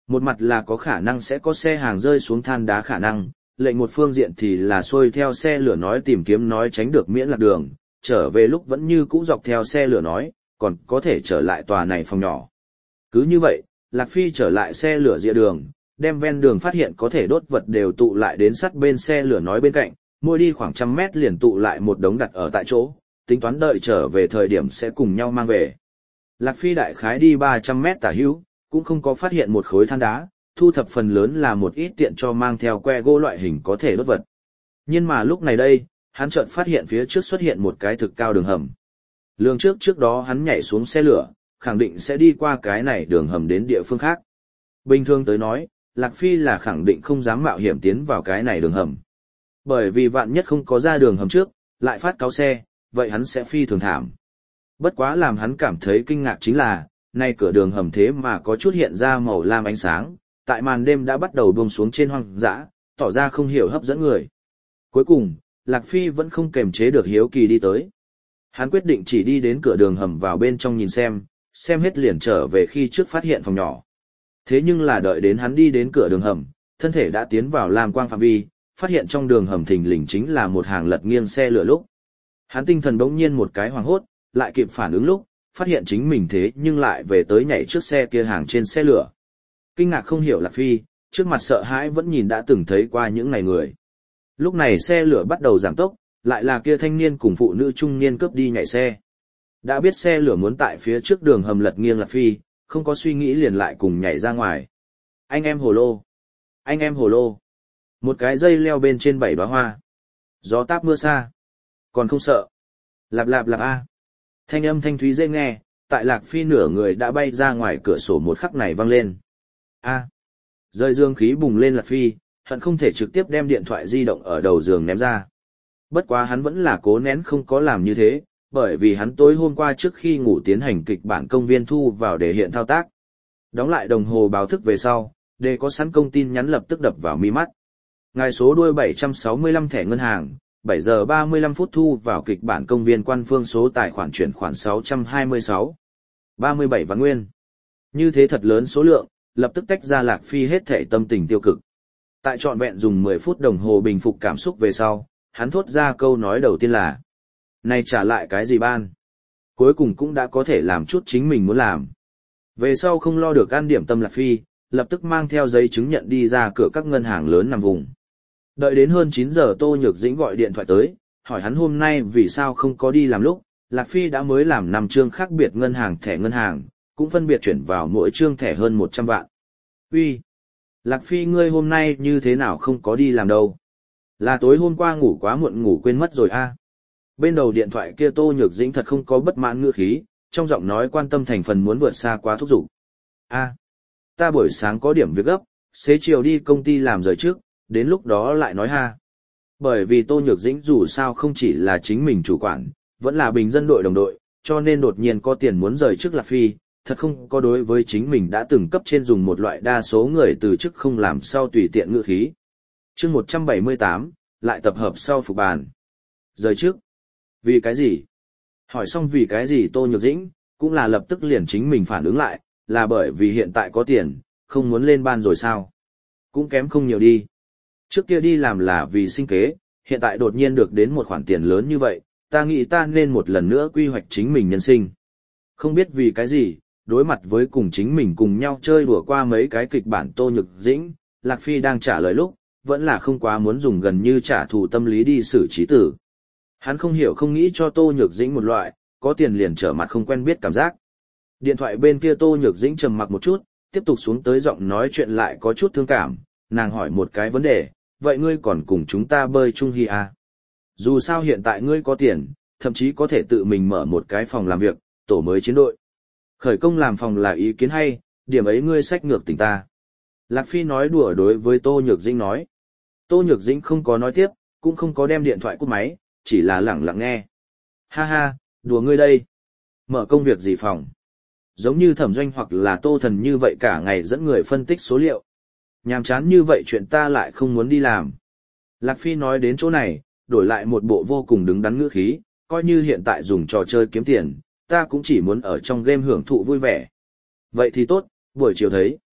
Một mặt là có khả năng sẽ có xe hàng rơi xuống than đá khả năng, lệnh một phương diện thì là xuôi theo xe lửa nói tìm kiếm nói tránh được miễn lạc đường, trở về lúc vẫn như cũ dọc theo xe lửa nói, còn có thể trở lại tòa này phòng nhỏ. Cứ như vậy, Lạc Phi trở lại xe lửa dịa đường, đem ven đường phát hiện có thể đốt vật đều tụ lại đến sát bên xe lửa nói bên cạnh, mỗi đi khoảng trăm mét liền tụ lại một đống đặt ở tại chỗ, tính toán đợi trở về thời điểm sẽ cùng nhau mang về. Lạc Phi đại khái đi ba trăm mét tả hữu, cũng không có phát hiện một khối than đá, thu thập phần lớn là một ít tiện cho mang theo que gỗ loại hình có thể đốt vật. Nhưng mà lúc này đây, hắn chợt phát hiện phía trước xuất hiện một cái thực cao đường hầm. Lường trước trước đó hắn nhảy xuống xe lửa, khẳng định sẽ đi qua cái này đường hầm đến địa phương khác. Bình thường tới nói, Lạc Phi là khẳng định không dám mạo hiểm tiến vào cái này đường hầm. Bởi vì vạn nhất không có ra đường hầm trước, lại phát cáo xe, vậy hắn sẽ phi thường thảm. Bất quá làm hắn cảm thấy kinh ngạc chính là, nay cửa đường hầm thế mà có chút hiện ra màu lam ánh sáng, tại màn đêm đã bắt đầu buông xuống trên hoang dã, tỏ ra không hiểu hấp dẫn người. Cuối cùng, Lạc Phi vẫn không kềm chế được hiếu kỳ đi tới. Hắn quyết định chỉ đi đến cửa đường hầm vào bên trong nhìn xem, xem hết liền trở về khi trước phát hiện phòng nhỏ. Thế nhưng là đợi đến hắn đi đến cửa đường hầm, thân thể đã tiến vào lam quang phạm vi, phát hiện trong đường hầm thình lình chính là một hàng lật nghiêng xe lửa lúc. Hắn tinh thần bỗng nhiên một cái hoảng hốt, lại kịp phản ứng lúc, phát hiện chính mình thế nhưng lại về tới nhảy trước xe kia hàng trên xe lửa. Kinh ngạc không hiểu Lạc Phi, trước mặt sợ hãi vẫn nhìn đã từng thấy qua những ngày người. Lúc này xe lửa bắt đầu giảm tốc, lại là kia thanh niên cùng phụ nữ trung niên cướp đi nhảy xe. Đã biết xe lửa muốn tại phía trước đường hầm lật nghiêng Lạc Phi, không có suy nghĩ liền lại cùng nhảy ra ngoài. Anh em hồ lô! Anh em hồ lô! Một cái dây leo bên trên bảy đóa hoa. Gió táp mưa xa. Còn không sợ. Lạp lạp lạp a. Thanh âm thanh thúy dễ nghe, tại Lạc Phi nửa người đã bay ra ngoài cửa sổ một khắc này vang lên. A. Rơi dương khí bùng lên Lạc Phi, hận không thể trực tiếp đem điện thoại di động ở đầu giường ném ra. Bất quá hắn vẫn là cố nén không có làm như thế, bởi vì hắn tối hôm qua trước khi ngủ tiến hành kịch bản công viên thu vào để hiện thao tác. Đóng lại đồng hồ báo thức về sau, để có sẵn công tin nhắn lập tức đập vào mi mắt. Ngài số đuôi bảy trăm sáu mươi lăm thẻ ngân hàng, bảy giờ ba mươi lăm phút thu vào kịch bản công viên quan phương số tài khoản chuyển khoản sáu trăm hai mươi sáu. ba mươi bảy vạn nguyên. Như thế thật lớn số lượng, lập tức tách ra Lạc Phi hết thể tâm tình tiêu cực. Tại trọn vẹn dùng mười phút đồng hồ bình phục cảm xúc về sau, hắn thốt ra câu nói đầu tiên là: này trả lại cái gì ban? Cuối cùng cũng đã có thể làm chút chính mình muốn làm. Về sau không lo được ăn điểm tâm Lạc Phi, lập tức mang theo giấy chứng nhận đi ra cửa các ngân hàng lớn nằm vùng. Đợi đến hơn chín giờ Tô Nhược Dĩnh gọi điện thoại tới, hỏi hắn hôm nay vì sao không có đi làm lúc, Lạc Phi đã mới làm năm chương khác biệt ngân hàng thẻ ngân hàng, cũng phân biệt chuyển vào mỗi chương thẻ hơn một trăm vạn. Uy, Lạc Phi ngươi hôm nay như thế nào không có đi làm đâu? Là tối hôm qua ngủ quá muộn ngủ quên mất rồi a. À? Bên đầu điện thoại kia Tô Nhược Dĩnh thật không có bất mãn ngữ khí, trong giọng nói quan tâm thành phần muốn vượt xa quá thúc giục. A, à, ta buổi sáng có điểm việc gấp, xế chiều đi công ty làm rời trước, đến lúc đó lại nói ha. Bởi vì Tô Nhược Dĩnh dù sao không chỉ là chính mình chủ quản, vẫn là bình dân đội đồng đội, cho nên đột nhiên có tiền muốn rời trước Lạc Phi, thật không có đối với chính mình đã từng cấp trên dùng một loại đa số người từ chức không làm sau tùy tiện ngữ khí. Chương một trăm bảy mươi tám, lại tập hợp sau phục bàn. Rời trước. Vì cái gì? Hỏi xong vì cái gì Tô Nhược Dĩnh, cũng là lập tức liền chính mình phản ứng lại, là bởi vì hiện tại có tiền, không muốn lên ban rồi sao? Cũng kém không nhiều đi. Trước kia đi làm là vì sinh kế, hiện tại đột nhiên được đến một khoản tiền lớn như vậy, ta nghĩ ta nên một lần nữa quy hoạch chính mình nhân sinh. Không biết vì cái gì, đối mặt với cùng chính mình cùng nhau chơi đùa qua mấy cái kịch bản Tô Nhược Dĩnh, Lạc Phi đang trả lời lúc, vẫn là không quá muốn dùng gần như trả thù tâm lý đi xử trí tử. Hắn không hiểu không nghĩ cho Tô Nhược Dĩnh một loại, có tiền liền trở mặt không quen biết cảm giác. Điện thoại bên kia Tô Nhược Dĩnh trầm mặc một chút, tiếp tục xuống tới giọng nói chuyện lại có chút thương cảm, nàng hỏi một cái vấn đề, vậy ngươi còn cùng chúng ta bơi chung hi à? Dù sao hiện tại ngươi có tiền, thậm chí có thể tự mình mở một cái phòng làm việc, tổ mới chiến đội. Khởi công làm phòng là ý kiến hay, điểm ấy ngươi sách ngược tỉnh ta. Lạc Phi nói đùa đối với Tô Nhược Dĩnh nói. Tô Nhược Dĩnh không có nói tiếp, cũng không có đem điện thoại cúp máy, chỉ là lẳng lặng nghe. Ha ha, đùa ngươi đây. Mở công việc gì phòng? Giống như Thẩm Doanh hoặc là Tô Thần như vậy cả ngày dẫn người phân tích số liệu. Nhàm chán như vậy chuyện ta lại không muốn đi làm. Lạc Phi nói đến chỗ này, đổi lại một bộ vô cùng đứng đắn ngữ khí, coi như hiện tại dùng trò chơi kiếm tiền, ta cũng chỉ muốn ở trong game hưởng thụ vui vẻ. Vậy thì tốt, buổi chiều thấy.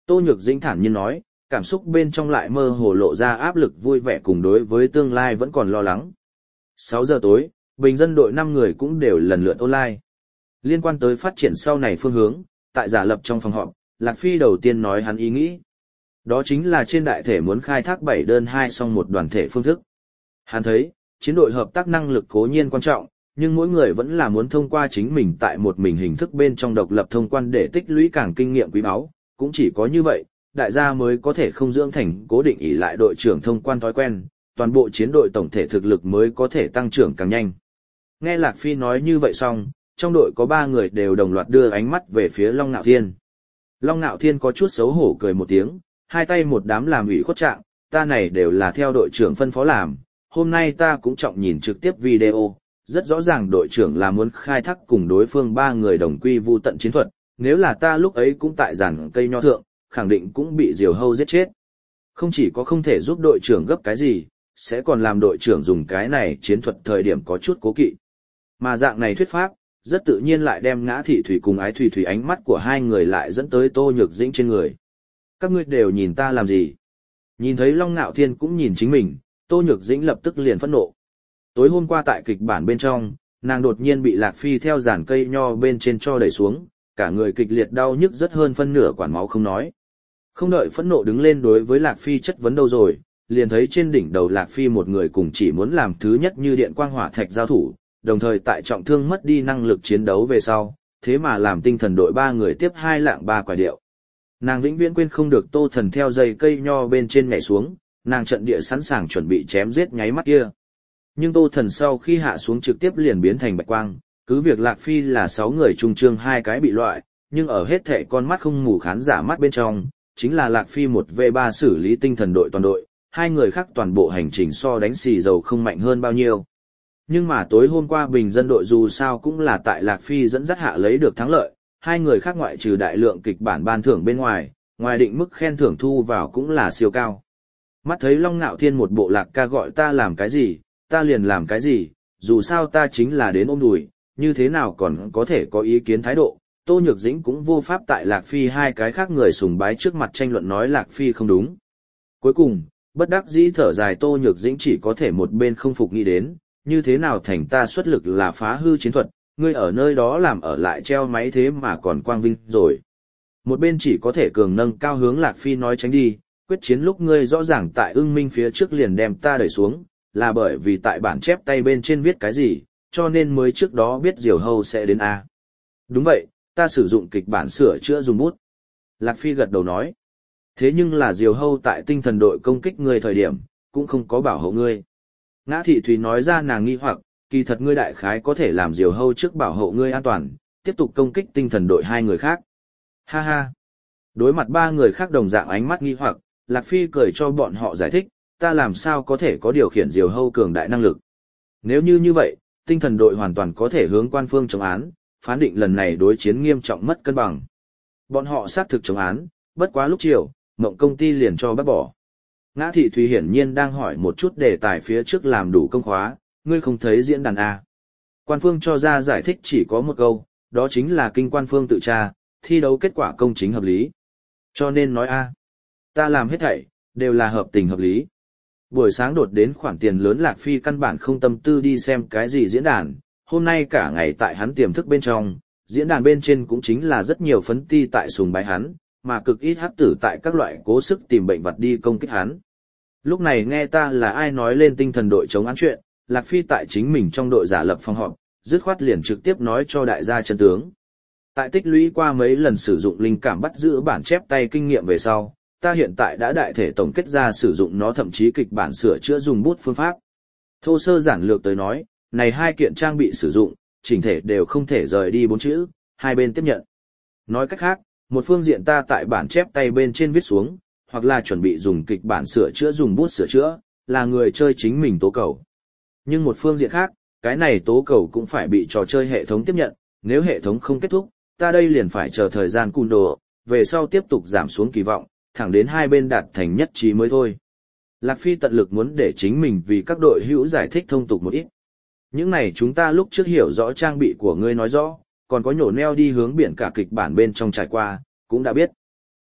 Tô Nhược Dĩnh thản nhiên nói, cảm xúc bên trong lại mơ hồ lộ ra áp lực vui vẻ cùng đối với tương lai vẫn còn lo lắng. sáu giờ tối, bình dân đội năm người cũng đều lần lượt online. Liên quan tới phát triển sau này phương hướng, tại giả lập trong phòng họp, Lạc Phi đầu tiên nói hắn ý nghĩ. Đó chính là trên đại thể muốn khai thác bảy đơn hai song một đoàn thể phương thức. Hắn thấy, chiến đội hợp tác năng lực cố nhiên quan trọng, nhưng mỗi người vẫn là muốn thông qua chính mình tại một mình hình thức bên trong độc lập thông quan để tích lũy càng kinh nghiệm quý báu, cũng chỉ có như vậy, đại gia mới có thể không dưỡng thành cố định ỷ lại đội trưởng thông quan thói quen, toàn bộ chiến đội tổng thể thực lực mới có thể tăng trưởng càng nhanh. Nghe Lạc Phi nói như vậy xong, trong đội có ba người đều đồng loạt đưa ánh mắt về phía Long Nạo Thiên. Long Nạo Thiên có chút xấu hổ cười một tiếng, hai tay một đám làm ủy khuất trạng, ta này đều là theo đội trưởng phân phó làm, hôm nay ta cũng trọng nhìn trực tiếp video, rất rõ ràng đội trưởng là muốn khai thác cùng đối phương ba người đồng quy vu tận chiến thuật, nếu là ta lúc ấy cũng tại giàn cây nho thượng, khẳng định cũng bị diều hâu giết chết. Không chỉ có không thể giúp đội trưởng gấp cái gì, sẽ còn làm đội trưởng dùng cái này chiến thuật thời điểm có chút cố kỵ. Mà dạng này thuyết pháp, rất tự nhiên lại đem Ngã Thị Thủy cùng Ái Thủy Thủy ánh mắt của hai người lại dẫn tới Tô Nhược Dĩnh trên người. Các ngươi đều nhìn ta làm gì? Nhìn thấy Long Nạo Thiên cũng nhìn chính mình, Tô Nhược Dĩnh lập tức liền phẫn nộ. Tối hôm qua tại kịch bản bên trong, nàng đột nhiên bị Lạc Phi theo giàn cây nho bên trên cho đẩy xuống, cả người kịch liệt đau nhức rất hơn phân nửa quản máu không nói. Không đợi phẫn nộ đứng lên đối với Lạc Phi chất vấn đâu rồi, liền thấy trên đỉnh đầu Lạc Phi một người cùng chỉ muốn làm thứ nhất như điện quang hỏa thạch giao thủ, đồng thời tại trọng thương mất đi năng lực chiến đấu về sau, thế mà làm tinh thần đội ba người tiếp hai lạng ba quả điệu. Nàng vĩnh viễn quên không được Tô Thần theo dây cây nho bên trên nhảy xuống, nàng trận địa sẵn sàng chuẩn bị chém giết nháy mắt kia. Nhưng Tô Thần sau khi hạ xuống trực tiếp liền biến thành bạch quang, cứ việc Lạc Phi là sáu người trung trương hai cái bị loại, nhưng ở hết thệ con mắt không mù khán giả mắt bên trong, chính là Lạc Phi một vê ba xử lý tinh thần đội toàn đội, hai người khác toàn bộ hành trình so đánh xì dầu không mạnh hơn bao nhiêu. Nhưng mà tối hôm qua bình dân đội dù sao cũng là tại Lạc Phi dẫn dắt hạ lấy được thắng lợi, hai người khác ngoại trừ đại lượng kịch bản ban thưởng bên ngoài, ngoài định mức khen thưởng thu vào cũng là siêu cao. Mắt thấy Long Nạo Thiên một bộ lạc ca gọi ta làm cái gì, ta liền làm cái gì, dù sao ta chính là đến ôm đùi, như thế nào còn có thể có ý kiến thái độ. Tô Nhược Dĩnh cũng vô pháp tại Lạc Phi hai cái khác người sùng bái trước mặt tranh luận nói Lạc Phi không đúng. Cuối cùng, bất đắc dĩ thở dài Tô Nhược Dĩnh chỉ có thể một bên không phục nghĩ đến, như thế nào thành ta xuất lực là phá hư chiến thuật, ngươi ở nơi đó làm ở lại treo máy thế mà còn quang vinh rồi. Một bên chỉ có thể cường nâng cao hướng Lạc Phi nói tránh đi, quyết chiến lúc ngươi rõ ràng tại Ưng Minh phía trước liền đem ta đẩy xuống, là bởi vì tại bản chép tay bên trên viết cái gì, cho nên mới trước đó biết Diều Hâu sẽ đến A. Đúng vậy, ta sử dụng kịch bản sửa chữa dùng bút. Lạc Phi gật đầu nói. Thế nhưng là Diều Hâu tại tinh thần đội công kích ngươi thời điểm, cũng không có bảo hộ ngươi. Ngã Thị Thúy nói ra nàng nghi hoặc, kỳ thật ngươi đại khái có thể làm Diều Hâu trước bảo hộ ngươi an toàn, tiếp tục công kích tinh thần đội hai người khác. Ha ha. Đối mặt ba người khác đồng dạng ánh mắt nghi hoặc, Lạc Phi cười cho bọn họ giải thích, ta làm sao có thể có điều khiển Diều Hâu cường đại năng lực. Nếu như như vậy, tinh thần đội hoàn toàn có thể hướng quan phương chống án, phán định lần này đối chiến nghiêm trọng mất cân bằng. Bọn họ xác thực chống án, bất quá lúc chiều, mộng công ty liền cho bác bỏ. Ngã Thị Thúy hiển nhiên đang hỏi một chút đề tài phía trước làm đủ công khóa, ngươi không thấy diễn đàn A. Quan phương cho ra giải thích chỉ có một câu, đó chính là kinh quan phương tự tra, thi đấu kết quả công chính hợp lý. Cho nên nói A. Ta làm hết thảy, đều là hợp tình hợp lý. Buổi sáng đột đến khoản tiền lớn Lạc Phi căn bản không tâm tư đi xem cái gì diễn đàn, hôm nay cả ngày tại hắn tiềm thức bên trong, diễn đàn bên trên cũng chính là rất nhiều phấn ti tại sùng bái hắn, mà cực ít hắc tử tại các loại cố sức tìm bệnh vật đi công kích hắn. Lúc này nghe ta là ai nói lên tinh thần đội chống án chuyện, Lạc Phi tại chính mình trong đội giả lập phòng họp, dứt khoát liền trực tiếp nói cho đại gia chân tướng. Tại tích lũy qua mấy lần sử dụng linh cảm bắt giữ bản chép tay kinh nghiệm về sau, ta hiện tại đã đại thể tổng kết ra sử dụng nó thậm chí kịch bản sửa chữa dùng bút phương pháp. Thô sơ giản lược tới nói, này hai kiện trang bị sử dụng, chỉnh thể đều không thể rời đi bốn chữ, hai bên tiếp nhận. Nói cách khác, một phương diện ta tại bản chép tay bên trên viết xuống, hoặc là chuẩn bị dùng kịch bản sửa chữa dùng bút sửa chữa, là người chơi chính mình tố cầu. Nhưng một phương diện khác, cái này tố cầu cũng phải bị trò chơi hệ thống tiếp nhận, nếu hệ thống không kết thúc, ta đây liền phải chờ thời gian cùn đồ, về sau tiếp tục giảm xuống kỳ vọng, thẳng đến hai bên đạt thành nhất trí mới thôi. Lạc Phi tận lực muốn để chính mình vì các đội hữu giải thích thông tục một ít. Những này chúng ta lúc trước hiểu rõ trang bị của ngươi nói rõ, còn có nhổ neo đi hướng biển cả kịch bản bên trong trải qua, cũng đã biết.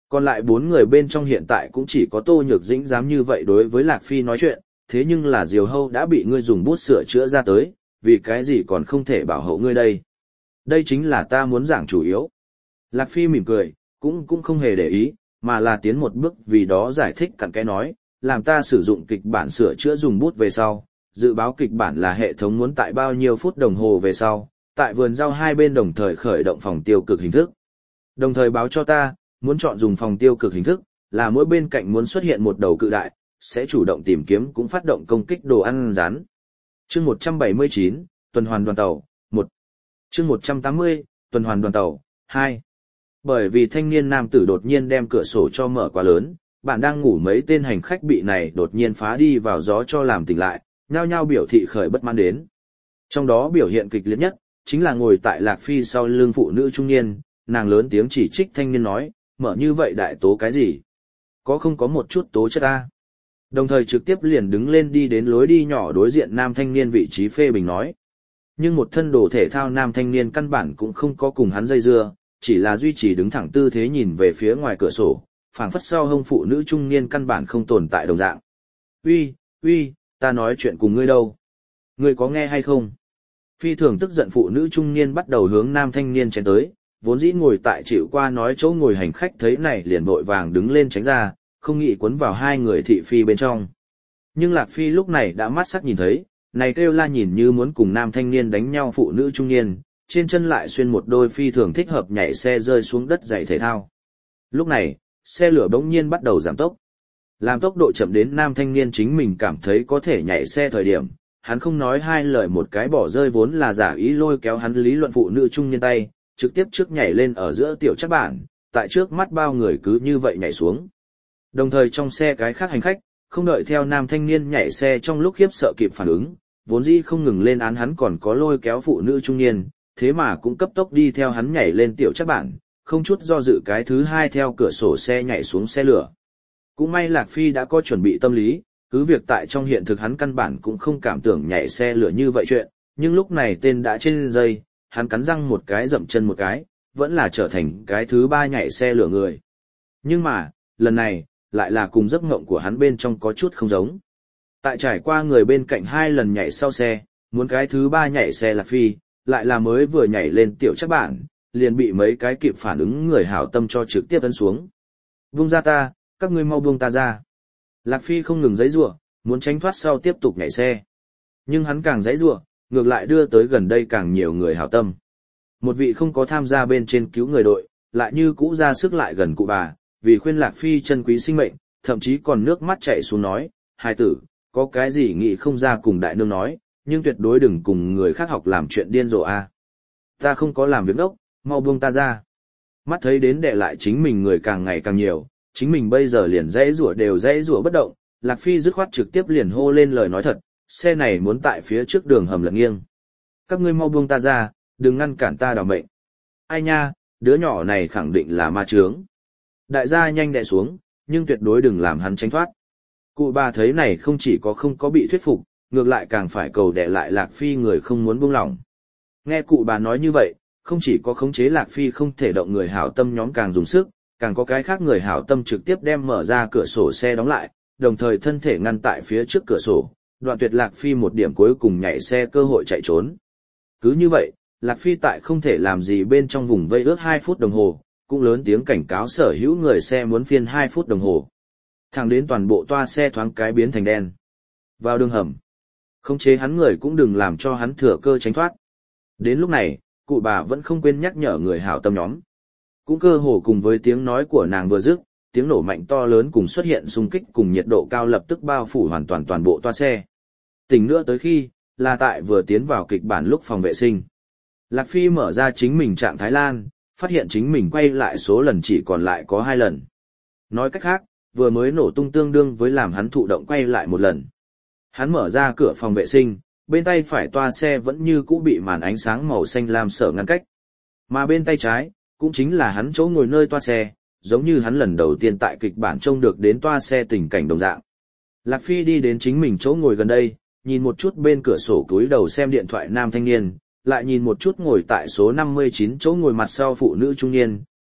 Còn lại bốn người bên trong hiện tại cũng chỉ có Tô Nhược Dĩnh dám như vậy đối với Lạc Phi nói chuyện, thế nhưng là Diều Hâu đã bị ngươi dùng bút sửa chữa ra tới, vì cái gì còn không thể bảo hộ ngươi đây. Đây chính là ta muốn giảng chủ yếu. Lạc Phi mỉm cười, cũng cũng không hề để ý, mà là tiến một bước vì đó giải thích cặn kẽ nói, làm ta sử dụng kịch bản sửa chữa dùng bút về sau, dự báo kịch bản là hệ thống muốn tại bao nhiêu phút đồng hồ về sau, tại vườn rau hai bên đồng thời khởi động phòng tiêu cực hình thức. Đồng thời báo cho ta, muốn chọn dùng phòng tiêu cực hình thức, là mỗi bên cạnh muốn xuất hiện một đầu cự đại, sẽ chủ động tìm kiếm cũng phát động công kích đồ ăn rán. Chương một trăm bảy mươi chín, tuần hoàn đoàn tàu, một. Chương một trăm tám mươi, tuần hoàn đoàn tàu, hai. Bởi vì thanh niên nam tử đột nhiên đem cửa sổ cho mở quá lớn, bạn đang ngủ mấy tên hành khách bị này đột nhiên phá đi vào gió cho làm tỉnh lại, nhao nhao biểu thị khởi bất mãn đến. Trong đó biểu hiện kịch liệt nhất, chính là ngồi tại Lạc Phi sau lưng phụ nữ trung niên, nàng lớn tiếng chỉ trích thanh niên nói, mở như vậy đại tố cái gì? Có không có một chút tố chất ta? Đồng thời trực tiếp liền đứng lên đi đến lối đi nhỏ đối diện nam thanh niên vị trí phê bình nói. Nhưng một thân đồ thể thao nam thanh niên căn bản cũng không có cùng hắn dây dưa, chỉ là duy trì đứng thẳng tư thế nhìn về phía ngoài cửa sổ, phảng phất sau hông phụ nữ trung niên căn bản không tồn tại đồng dạng. Uy, uy, ta nói chuyện cùng ngươi đâu? Ngươi có nghe hay không? Phi thường tức giận phụ nữ trung niên bắt đầu hướng nam thanh niên chén tới, vốn dĩ ngồi tại chịu qua nói chỗ ngồi hành khách thấy này liền vội vàng đứng lên tránh ra, không nghĩ cuốn vào hai người thị phi bên trong. Nhưng Lạc Phi lúc này đã mắt sắc nhìn thấy, này kêu la nhìn như muốn cùng nam thanh niên đánh nhau phụ nữ trung niên, trên chân lại xuyên một đôi phi thường thích hợp nhảy xe rơi xuống đất giày thể thao. Lúc này, xe lửa bỗng nhiên bắt đầu giảm tốc. Làm tốc độ chậm đến nam thanh niên chính mình cảm thấy có thể nhảy xe thời điểm, hắn không nói hai lời một cái bỏ rơi vốn là giả ý lôi kéo hắn lý luận phụ nữ trung niên tay, trực tiếp trước nhảy lên ở giữa tiểu chắc bản, tại trước mắt bao người cứ như vậy nhảy xuống. Đồng thời trong xe cái khác hành khách, không đợi theo nam thanh niên nhảy xe trong lúc khiếp sợ kịp phản ứng, vốn dĩ không ngừng lên án hắn còn có lôi kéo phụ nữ trung niên, thế mà cũng cấp tốc đi theo hắn nhảy lên tiểu chắc bản, không chút do dự cái thứ hai theo cửa sổ xe nhảy xuống xe lửa. Cũng may Lạc Phi đã có chuẩn bị tâm lý, cứ việc tại trong hiện thực hắn căn bản cũng không cảm tưởng nhảy xe lửa như vậy chuyện, nhưng lúc này tên đã trên dây, hắn cắn răng một cái dậm chân một cái, vẫn là trở thành cái thứ ba nhảy xe lửa người. Nhưng mà, lần này, lại là cùng giấc mộng của hắn bên trong có chút không giống. Tại trải qua người bên cạnh hai lần nhảy sau xe, muốn cái thứ ba nhảy xe Lạc Phi, lại là mới vừa nhảy lên tiểu chắc bản, liền bị mấy cái kịp phản ứng người hảo tâm cho trực tiếp ấn xuống. Buông ra ta, các ngươi mau buông ta ra. Lạc Phi không ngừng giãy giụa, muốn tránh thoát sau tiếp tục nhảy xe. Nhưng hắn càng giãy giụa, ngược lại đưa tới gần đây càng nhiều người hảo tâm. Một vị không có tham gia bên trên cứu người đội, lại như cũ ra sức lại gần cụ bà, vì khuyên Lạc Phi chân quý sinh mệnh, thậm chí còn nước mắt chảy xuống nói, hài tử, có cái gì nghĩ không ra cùng đại nương nói, nhưng tuyệt đối đừng cùng người khác học làm chuyện điên rồ a. Ta không có làm việc đốc, mau buông ta ra. Mắt thấy đến đệ lại chính mình người càng ngày càng nhiều, chính mình bây giờ liền dãy rủa đều dãy rủa bất động, Lạc Phi dứt khoát trực tiếp liền hô lên lời nói thật, xe này muốn tại phía trước đường hầm lật nghiêng. Các ngươi mau buông ta ra, đừng ngăn cản ta đào mệnh. Ai nha, đứa nhỏ này khẳng định là ma chướng. Đại gia nhanh đè xuống, nhưng tuyệt đối đừng làm hắn tránh thoát. Cụ bà thấy này không chỉ có không có bị thuyết phục, ngược lại càng phải cầu đè lại Lạc Phi người không muốn buông lỏng. Nghe cụ bà nói như vậy, không chỉ có khống chế Lạc Phi không thể động người hảo tâm nhóm càng dùng sức, càng có cái khác người hảo tâm trực tiếp đem mở ra cửa sổ xe đóng lại, đồng thời thân thể ngăn tại phía trước cửa sổ, đoạn tuyệt Lạc Phi một điểm cuối cùng nhảy xe cơ hội chạy trốn. Cứ như vậy, Lạc Phi tại không thể làm gì bên trong vùng vây ước hai phút đồng hồ, cũng lớn tiếng cảnh cáo sở hữu người xe muốn phiên hai phút đồng hồ. Thẳng đến toàn bộ toa xe thoáng cái biến thành đen. Vào đường hầm. Khống chế hắn người cũng đừng làm cho hắn thừa cơ tránh thoát. Đến lúc này, cụ bà vẫn không quên nhắc nhở người hảo tâm nhóm. Cũng cơ hồ cùng với tiếng nói của nàng vừa dứt, tiếng nổ mạnh to lớn cùng xuất hiện xung kích cùng nhiệt độ cao lập tức bao phủ hoàn toàn toàn bộ toa xe. Tỉnh nữa tới khi, là tại vừa tiến vào kịch bản lúc phòng vệ sinh. Lạc Phi mở ra chính mình trạng thái lan, phát hiện chính mình quay lại số lần chỉ còn lại có hai lần. Nói cách khác, vừa mới nổ tung tương đương với làm hắn thụ động quay lại một lần. Hắn mở ra cửa phòng vệ sinh, bên tay phải toa xe vẫn như cũ bị màn ánh sáng màu xanh lam sở ngăn cách. Mà bên tay trái, cũng chính là hắn chỗ ngồi nơi toa xe, giống như hắn lần đầu tiên tại kịch bản trông được đến toa xe tình cảnh đồng dạng. Lạc Phi đi đến chính mình chỗ ngồi gần đây, nhìn một chút bên cửa sổ cúi đầu xem điện thoại nam thanh niên, lại nhìn một chút ngồi tại số năm mươi chín chỗ ngồi mặt sau phụ nữ trung niên,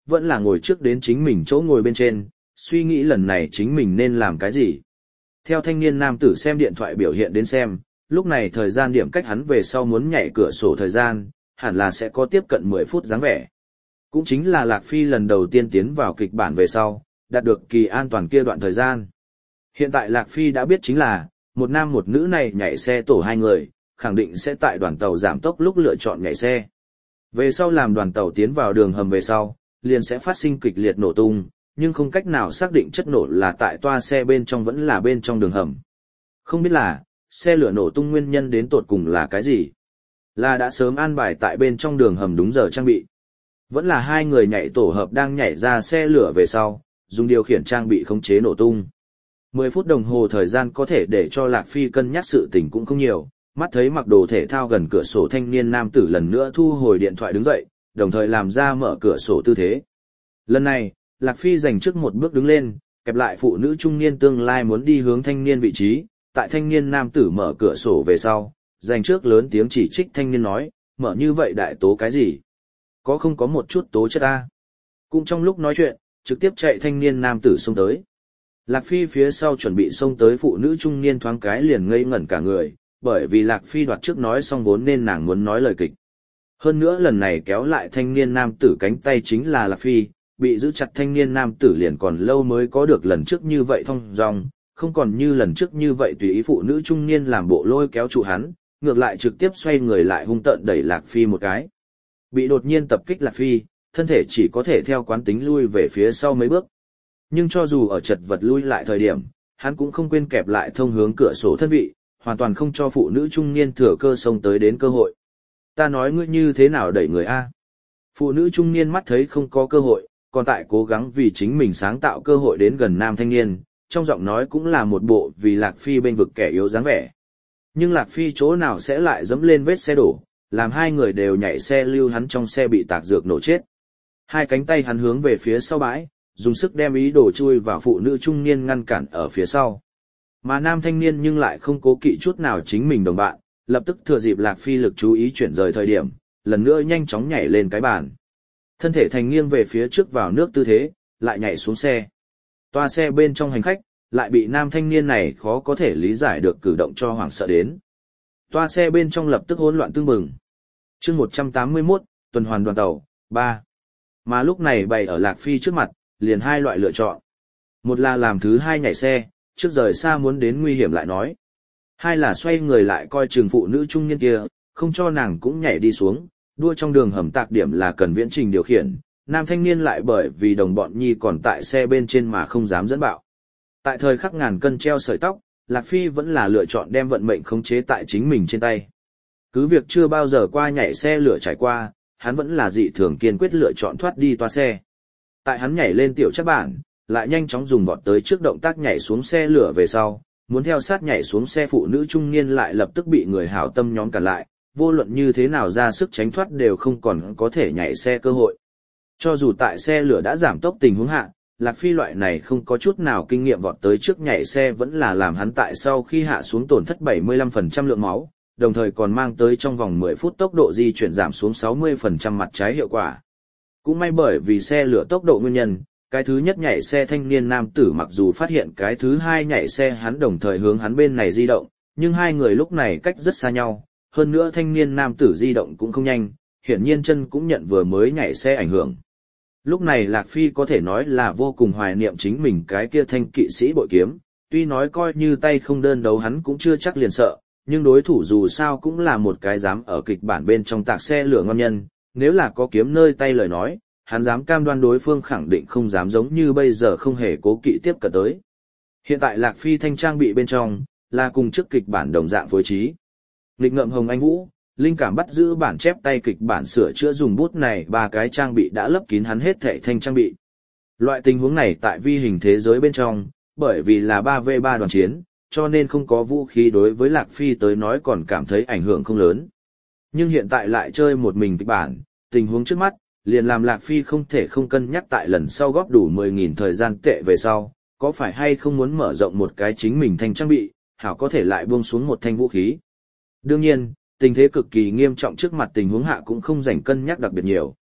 vẫn là ngồi trước đến chính mình chỗ ngồi bên trên, suy nghĩ lần này chính mình nên làm cái gì. Theo thanh niên nam tử xem điện thoại biểu hiện đến xem, lúc này thời gian điểm cách hắn về sau muốn nhảy cửa sổ thời gian, hẳn là sẽ có tiếp cận mười phút dáng vẻ. Cũng chính là Lạc Phi lần đầu tiên tiến vào kịch bản về sau, đạt được kỳ an toàn kia đoạn thời gian. Hiện tại Lạc Phi đã biết chính là, một nam một nữ này nhảy xe tổ hai người, khẳng định sẽ tại đoàn tàu giảm tốc lúc lựa chọn nhảy xe. Về sau làm đoàn tàu tiến vào đường hầm về sau, liền sẽ phát sinh kịch liệt nổ tung, nhưng không cách nào xác định chất nổ là tại toa xe bên trong vẫn là bên trong đường hầm. Không biết là, xe lửa nổ tung nguyên nhân đến tột cùng là cái gì? Là đã sớm an bài tại bên trong đường hầm đúng giờ trang bị. Vẫn là hai người nhảy tổ hợp đang nhảy ra xe lửa về sau, dùng điều khiển trang bị khống chế nổ tung. mười phút đồng hồ thời gian có thể để cho Lạc Phi cân nhắc sự tình cũng không nhiều, mắt thấy mặc đồ thể thao gần cửa sổ thanh niên nam tử lần nữa thu hồi điện thoại đứng dậy, đồng thời làm ra mở cửa sổ tư thế. Lần này, Lạc Phi dành trước một bước đứng lên, kẹp lại phụ nữ trung niên tương lai muốn đi hướng thanh niên vị trí, tại thanh niên nam tử mở cửa sổ về sau, dành trước lớn tiếng chỉ trích thanh niên nói, mở như vậy đại tố cái gì? Có không có một chút tố chất ta? Cũng trong lúc nói chuyện, trực tiếp chạy thanh niên nam tử xông tới. Lạc Phi phía sau chuẩn bị xông tới phụ nữ trung niên thoáng cái liền ngây ngẩn cả người, bởi vì Lạc Phi đoạt trước nói xong vốn nên nàng muốn nói lời kịch. Hơn nữa lần này kéo lại thanh niên nam tử cánh tay chính là Lạc Phi, bị giữ chặt thanh niên nam tử liền còn lâu mới có được lần trước như vậy thong dong, không còn như lần trước như vậy tùy ý phụ nữ trung niên làm bộ lôi kéo trụ hắn, ngược lại trực tiếp xoay người lại hung tợn đẩy Lạc Phi một cái. Bị đột nhiên tập kích Lạc Phi, thân thể chỉ có thể theo quán tính lui về phía sau mấy bước. Nhưng cho dù ở chật vật lui lại thời điểm, hắn cũng không quên kẹp lại thông hướng cửa sổ thân vị, hoàn toàn không cho phụ nữ trung niên thừa cơ xông tới đến cơ hội. Ta nói ngươi như thế nào đẩy người A? Phụ nữ trung niên mắt thấy không có cơ hội, còn tại cố gắng vì chính mình sáng tạo cơ hội đến gần nam thanh niên, trong giọng nói cũng là một bộ vì Lạc Phi bên vực kẻ yếu dáng vẻ. Nhưng Lạc Phi chỗ nào sẽ lại dẫm lên vết xe đổ, làm hai người đều nhảy xe lưu hắn trong xe bị tạc dược nổ chết. Hai cánh tay hắn hướng về phía sau bãi, dùng sức đem ý đồ chui vào phụ nữ trung niên ngăn cản ở phía sau. Mà nam thanh niên nhưng lại không cố kỵ chút nào chính mình đồng bạn, lập tức thừa dịp Lạc Phi lực chú ý chuyển rời thời điểm, lần nữa nhanh chóng nhảy lên cái bàn. Thân thể thành nghiêng về phía trước vào nước tư thế, lại nhảy xuống xe. Toa xe bên trong hành khách, lại bị nam thanh niên này khó có thể lý giải được cử động cho hoảng sợ đến. Toa xe bên trong lập tức hỗn loạn tương bừng. Chương một trăm tám mươi mốt, tuần hoàn đoàn tàu, ba. Mà lúc này bày ở Lạc Phi trước mặt, liền hai loại lựa chọn. Một là làm thứ hai nhảy xe, trước rời xa muốn đến nguy hiểm lại nói. Hai là xoay người lại coi chừng phụ nữ trung niên kia, không cho nàng cũng nhảy đi xuống, đua trong đường hầm tạc điểm là cần viễn trình điều khiển, nam thanh niên lại bởi vì đồng bọn nhi còn tại xe bên trên mà không dám dẫn bạo. Tại thời khắc ngàn cân treo sợi tóc, Lạc Phi vẫn là lựa chọn đem vận mệnh khống chế tại chính mình trên tay. Cứ việc chưa bao giờ qua nhảy xe lửa trải qua, hắn vẫn là dị thường kiên quyết lựa chọn thoát đi toa xe. Tại hắn nhảy lên tiểu chắc bản, lại nhanh chóng dùng vọt tới trước động tác nhảy xuống xe lửa về sau, muốn theo sát nhảy xuống xe phụ nữ trung niên lại lập tức bị người hảo tâm nhóm cản lại, vô luận như thế nào ra sức tránh thoát đều không còn có thể nhảy xe cơ hội. Cho dù tại xe lửa đã giảm tốc tình huống hạ, Lạc Phi loại này không có chút nào kinh nghiệm vọt tới trước nhảy xe vẫn là làm hắn tại sau khi hạ xuống tổn thất bảy mươi lăm phần trăm lượng máu, đồng thời còn mang tới trong vòng mười phút tốc độ di chuyển giảm xuống sáu mươi phần trăm mặt trái hiệu quả. Cũng may bởi vì xe lửa tốc độ nguyên nhân, cái thứ nhất nhảy xe thanh niên nam tử mặc dù phát hiện cái thứ hai nhảy xe hắn đồng thời hướng hắn bên này di động, nhưng hai người lúc này cách rất xa nhau, hơn nữa thanh niên nam tử di động cũng không nhanh, hiển nhiên chân cũng nhận vừa mới nhảy xe ảnh hưởng. Lúc này Lạc Phi có thể nói là vô cùng hoài niệm chính mình cái kia thanh kỵ sĩ bội kiếm, tuy nói coi như tay không đơn đấu hắn cũng chưa chắc liền sợ, nhưng đối thủ dù sao cũng là một cái dám ở kịch bản bên trong tạc xe lửa ngon nhân, nếu là có kiếm nơi tay lời nói, hắn dám cam đoan đối phương khẳng định không dám giống như bây giờ không hề cố kỵ tiếp cận tới. Hiện tại Lạc Phi thanh trang bị bên trong, là cùng trước kịch bản đồng dạng phối trí. Nghịch ngợm hồng anh vũ, linh cảm bắt giữ bản chép tay kịch bản sửa chữa dùng bút này ba cái trang bị đã lấp kín hắn hết thảy thanh trang bị. Loại tình huống này tại vi hình thế giới bên trong, bởi vì là ba vs ba đoàn chiến, cho nên không có vũ khí đối với Lạc Phi tới nói còn cảm thấy ảnh hưởng không lớn. Nhưng hiện tại lại chơi một mình kịch bản, tình huống trước mắt, liền làm Lạc Phi không thể không cân nhắc tại lần sau góp đủ mười nghìn thời gian tệ về sau, có phải hay không muốn mở rộng một cái chính mình thanh trang bị, hảo có thể lại buông xuống một thanh vũ khí. Đương nhiên, tình thế cực kỳ nghiêm trọng trước mặt tình huống hạ cũng không dành cân nhắc đặc biệt nhiều.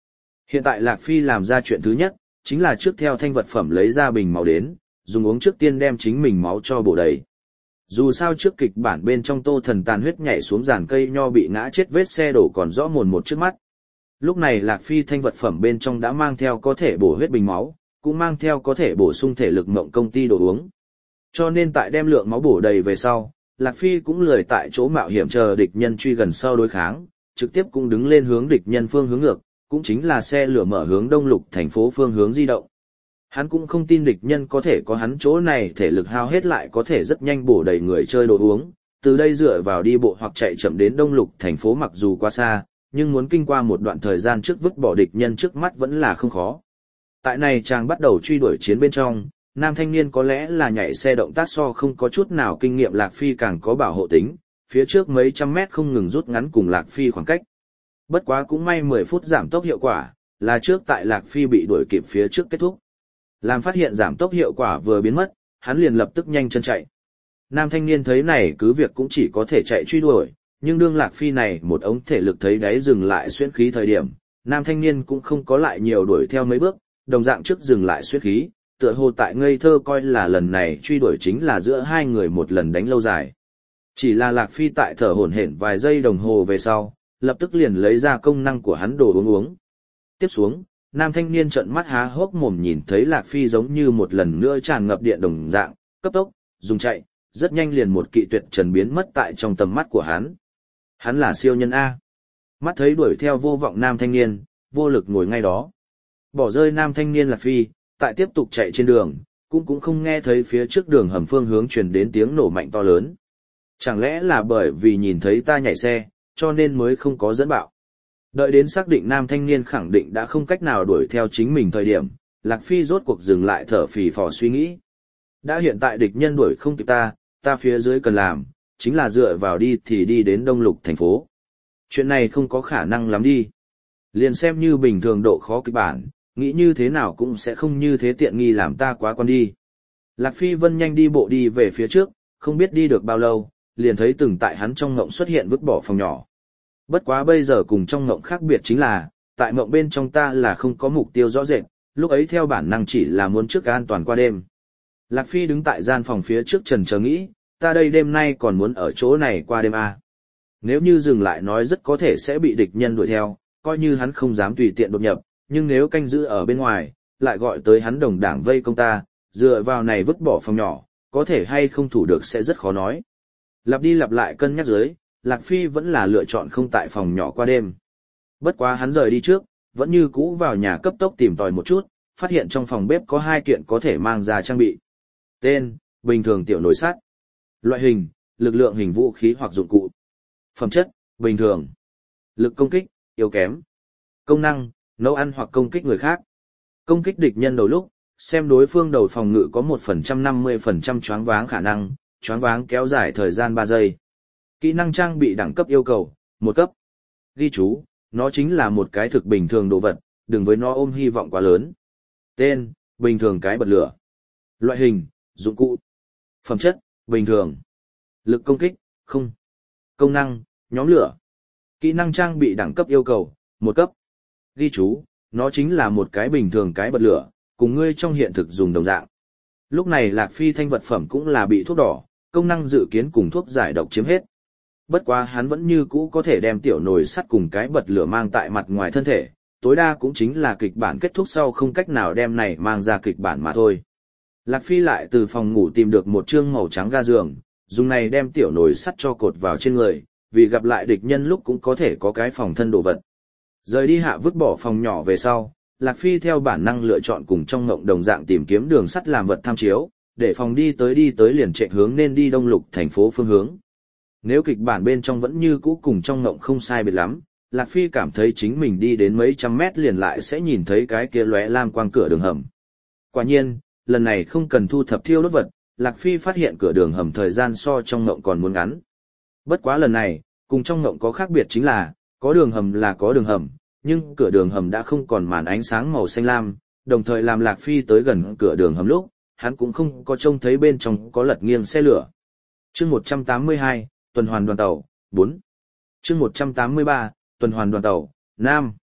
Hiện tại Lạc Phi làm ra chuyện thứ nhất, chính là trước theo thanh vật phẩm lấy ra bình máu đến, dùng uống trước tiên đem chính mình máu cho bổ đầy. Dù sao trước kịch bản bên trong Tô Thần tàn huyết nhảy xuống giàn cây nho bị ngã chết vết xe đổ còn rõ mồn một trước mắt. Lúc này Lạc Phi thanh vật phẩm bên trong đã mang theo có thể bổ huyết bình máu, cũng mang theo có thể bổ sung thể lực mộng công ty đồ uống. Cho nên tại đem lượng máu bổ đầy về sau, Lạc Phi cũng lười tại chỗ mạo hiểm chờ địch nhân truy gần sau đối kháng, trực tiếp cũng đứng lên hướng địch nhân phương hướng ngược, cũng chính là xe lửa mở hướng đông lục thành phố phương hướng di động. Hắn cũng không tin địch nhân có thể có hắn chỗ này thể lực hao hết lại có thể rất nhanh bổ đầy người chơi đồ uống, từ đây dựa vào đi bộ hoặc chạy chậm đến đông lục thành phố mặc dù quá xa, nhưng muốn kinh qua một đoạn thời gian trước vứt bỏ địch nhân trước mắt vẫn là không khó. Tại này chàng bắt đầu truy đuổi chiến bên trong, nam thanh niên có lẽ là nhảy xe động tác so không có chút nào kinh nghiệm Lạc Phi càng có bảo hộ tính, phía trước mấy trăm mét không ngừng rút ngắn cùng Lạc Phi khoảng cách. Bất quá cũng may mười phút giảm tốc hiệu quả, là trước tại Lạc Phi bị đuổi kịp phía trước kết thúc. Làm phát hiện giảm tốc hiệu quả vừa biến mất, hắn liền lập tức nhanh chân chạy. Nam thanh niên thấy này cứ việc cũng chỉ có thể chạy truy đuổi, nhưng đương Lạc Phi này một ống thể lực thấy đáy dừng lại xuyên khí thời điểm, nam thanh niên cũng không có lại nhiều đuổi theo mấy bước, đồng dạng trước dừng lại xuyên khí, tựa hồ tại ngây thơ coi là lần này truy đuổi chính là giữa hai người một lần đánh lâu dài. Chỉ là Lạc Phi tại thở hổn hển vài giây đồng hồ về sau, lập tức liền lấy ra công năng của hắn đồ uống uống. Tiếp xuống, nam thanh niên trợn mắt há hốc mồm nhìn thấy Lạc Phi giống như một lần nữa tràn ngập điện đồng dạng, cấp tốc, dùng chạy, rất nhanh liền một kỵ tuyệt trần biến mất tại trong tầm mắt của hắn. Hắn là siêu nhân A. Mắt thấy đuổi theo vô vọng nam thanh niên, vô lực ngồi ngay đó. Bỏ rơi nam thanh niên Lạc Phi, tại tiếp tục chạy trên đường, cũng cũng không nghe thấy phía trước đường hầm phương hướng truyền đến tiếng nổ mạnh to lớn. Chẳng lẽ là bởi vì nhìn thấy ta nhảy xe, cho nên mới không có dẫn bạo. Đợi đến xác định nam thanh niên khẳng định đã không cách nào đuổi theo chính mình thời điểm, Lạc Phi rốt cuộc dừng lại thở phì phò suy nghĩ. Đã hiện tại địch nhân đuổi không kịp ta, ta phía dưới cần làm, chính là dựa vào đi thì đi đến đông lục thành phố. Chuyện này không có khả năng lắm đi. Liền xem như bình thường độ khó kịch bản, nghĩ như thế nào cũng sẽ không như thế tiện nghi làm ta quá con đi. Lạc Phi Vân nhanh đi bộ đi về phía trước, không biết đi được bao lâu, liền thấy từng tại hắn trong ngộng xuất hiện vứt bỏ phòng nhỏ. Bất quá bây giờ cùng trong ngộng khác biệt chính là, tại ngộng bên trong ta là không có mục tiêu rõ rệt, lúc ấy theo bản năng chỉ là muốn trước an toàn qua đêm. Lạc Phi đứng tại gian phòng phía trước trần chờ nghĩ, ta đây đêm nay còn muốn ở chỗ này qua đêm à. Nếu như dừng lại nói rất có thể sẽ bị địch nhân đuổi theo, coi như hắn không dám tùy tiện đột nhập, nhưng nếu canh giữ ở bên ngoài, lại gọi tới hắn đồng đảng vây công ta, dựa vào này vứt bỏ phòng nhỏ, có thể hay không thủ được sẽ rất khó nói. Lặp đi lặp lại cân nhắc dưới, Lạc Phi vẫn là lựa chọn không tại phòng nhỏ qua đêm. Bất quá hắn rời đi trước, vẫn như cũ vào nhà cấp tốc tìm tòi một chút, phát hiện trong phòng bếp có hai kiện có thể mang ra trang bị. Tên, bình thường tiểu nồi sắt. Loại hình, lực lượng hình vũ khí hoặc dụng cụ. Phẩm chất, bình thường. Lực công kích, yếu kém. Công năng, nấu ăn hoặc công kích người khác. Công kích địch nhân đầu lúc, xem đối phương đầu phòng ngự có một phần trăm năm mươi phần trăm choáng váng khả năng, choáng váng kéo dài thời gian ba giây. Kỹ năng trang bị đẳng cấp yêu cầu, một cấp. Ghi chú, nó chính là một cái thực bình thường đồ vật, đừng với nó ôm hy vọng quá lớn. Tên, bình thường cái bật lửa. Loại hình, dụng cụ. Phẩm chất, bình thường. Lực công kích, không. Công năng, nhóm lửa. Kỹ năng trang bị đẳng cấp yêu cầu, một cấp. Ghi chú, nó chính là một cái bình thường cái bật lửa, cùng ngươi trong hiện thực dùng đồng dạng. Lúc này Lạc Phi thanh vật phẩm cũng là bị thuốc đỏ, công năng dự kiến cùng thuốc giải độc chiếm hết. Bất quá hắn vẫn như cũ có thể đem tiểu nồi sắt cùng cái bật lửa mang tại mặt ngoài thân thể, tối đa cũng chính là kịch bản kết thúc sau không cách nào đem này mang ra kịch bản mà thôi. Lạc Phi lại từ phòng ngủ tìm được một trương màu trắng ga giường, dùng này đem tiểu nồi sắt cho cột vào trên người, vì gặp lại địch nhân lúc cũng có thể có cái phòng thân đồ vật. Rời đi hạ vứt bỏ phòng nhỏ về sau, Lạc Phi theo bản năng lựa chọn cùng trong ngộng đồng dạng tìm kiếm đường sắt làm vật tham chiếu, để phòng đi tới đi tới liền chạy hướng nên đi đông lục thành phố phương hướng. Nếu kịch bản bên trong vẫn như cũ cùng trong ngộng không sai biệt lắm, Lạc Phi cảm thấy chính mình đi đến mấy trăm mét liền lại sẽ nhìn thấy cái kia lóe lam quang cửa đường hầm. Quả nhiên, lần này không cần thu thập thiêu đốt vật, Lạc Phi phát hiện cửa đường hầm thời gian so trong ngộng còn muốn ngắn. Bất quá lần này, cùng trong ngộng có khác biệt chính là, có đường hầm là có đường hầm, nhưng cửa đường hầm đã không còn màn ánh sáng màu xanh lam, đồng thời làm Lạc Phi tới gần cửa đường hầm lúc, hắn cũng không có trông thấy bên trong có lật nghiêng xe lửa. Chương một trăm tám mươi hai, tuần hoàn đoàn tàu, bốn. Chương một trăm tám mươi ba, tuần hoàn đoàn tàu, năm.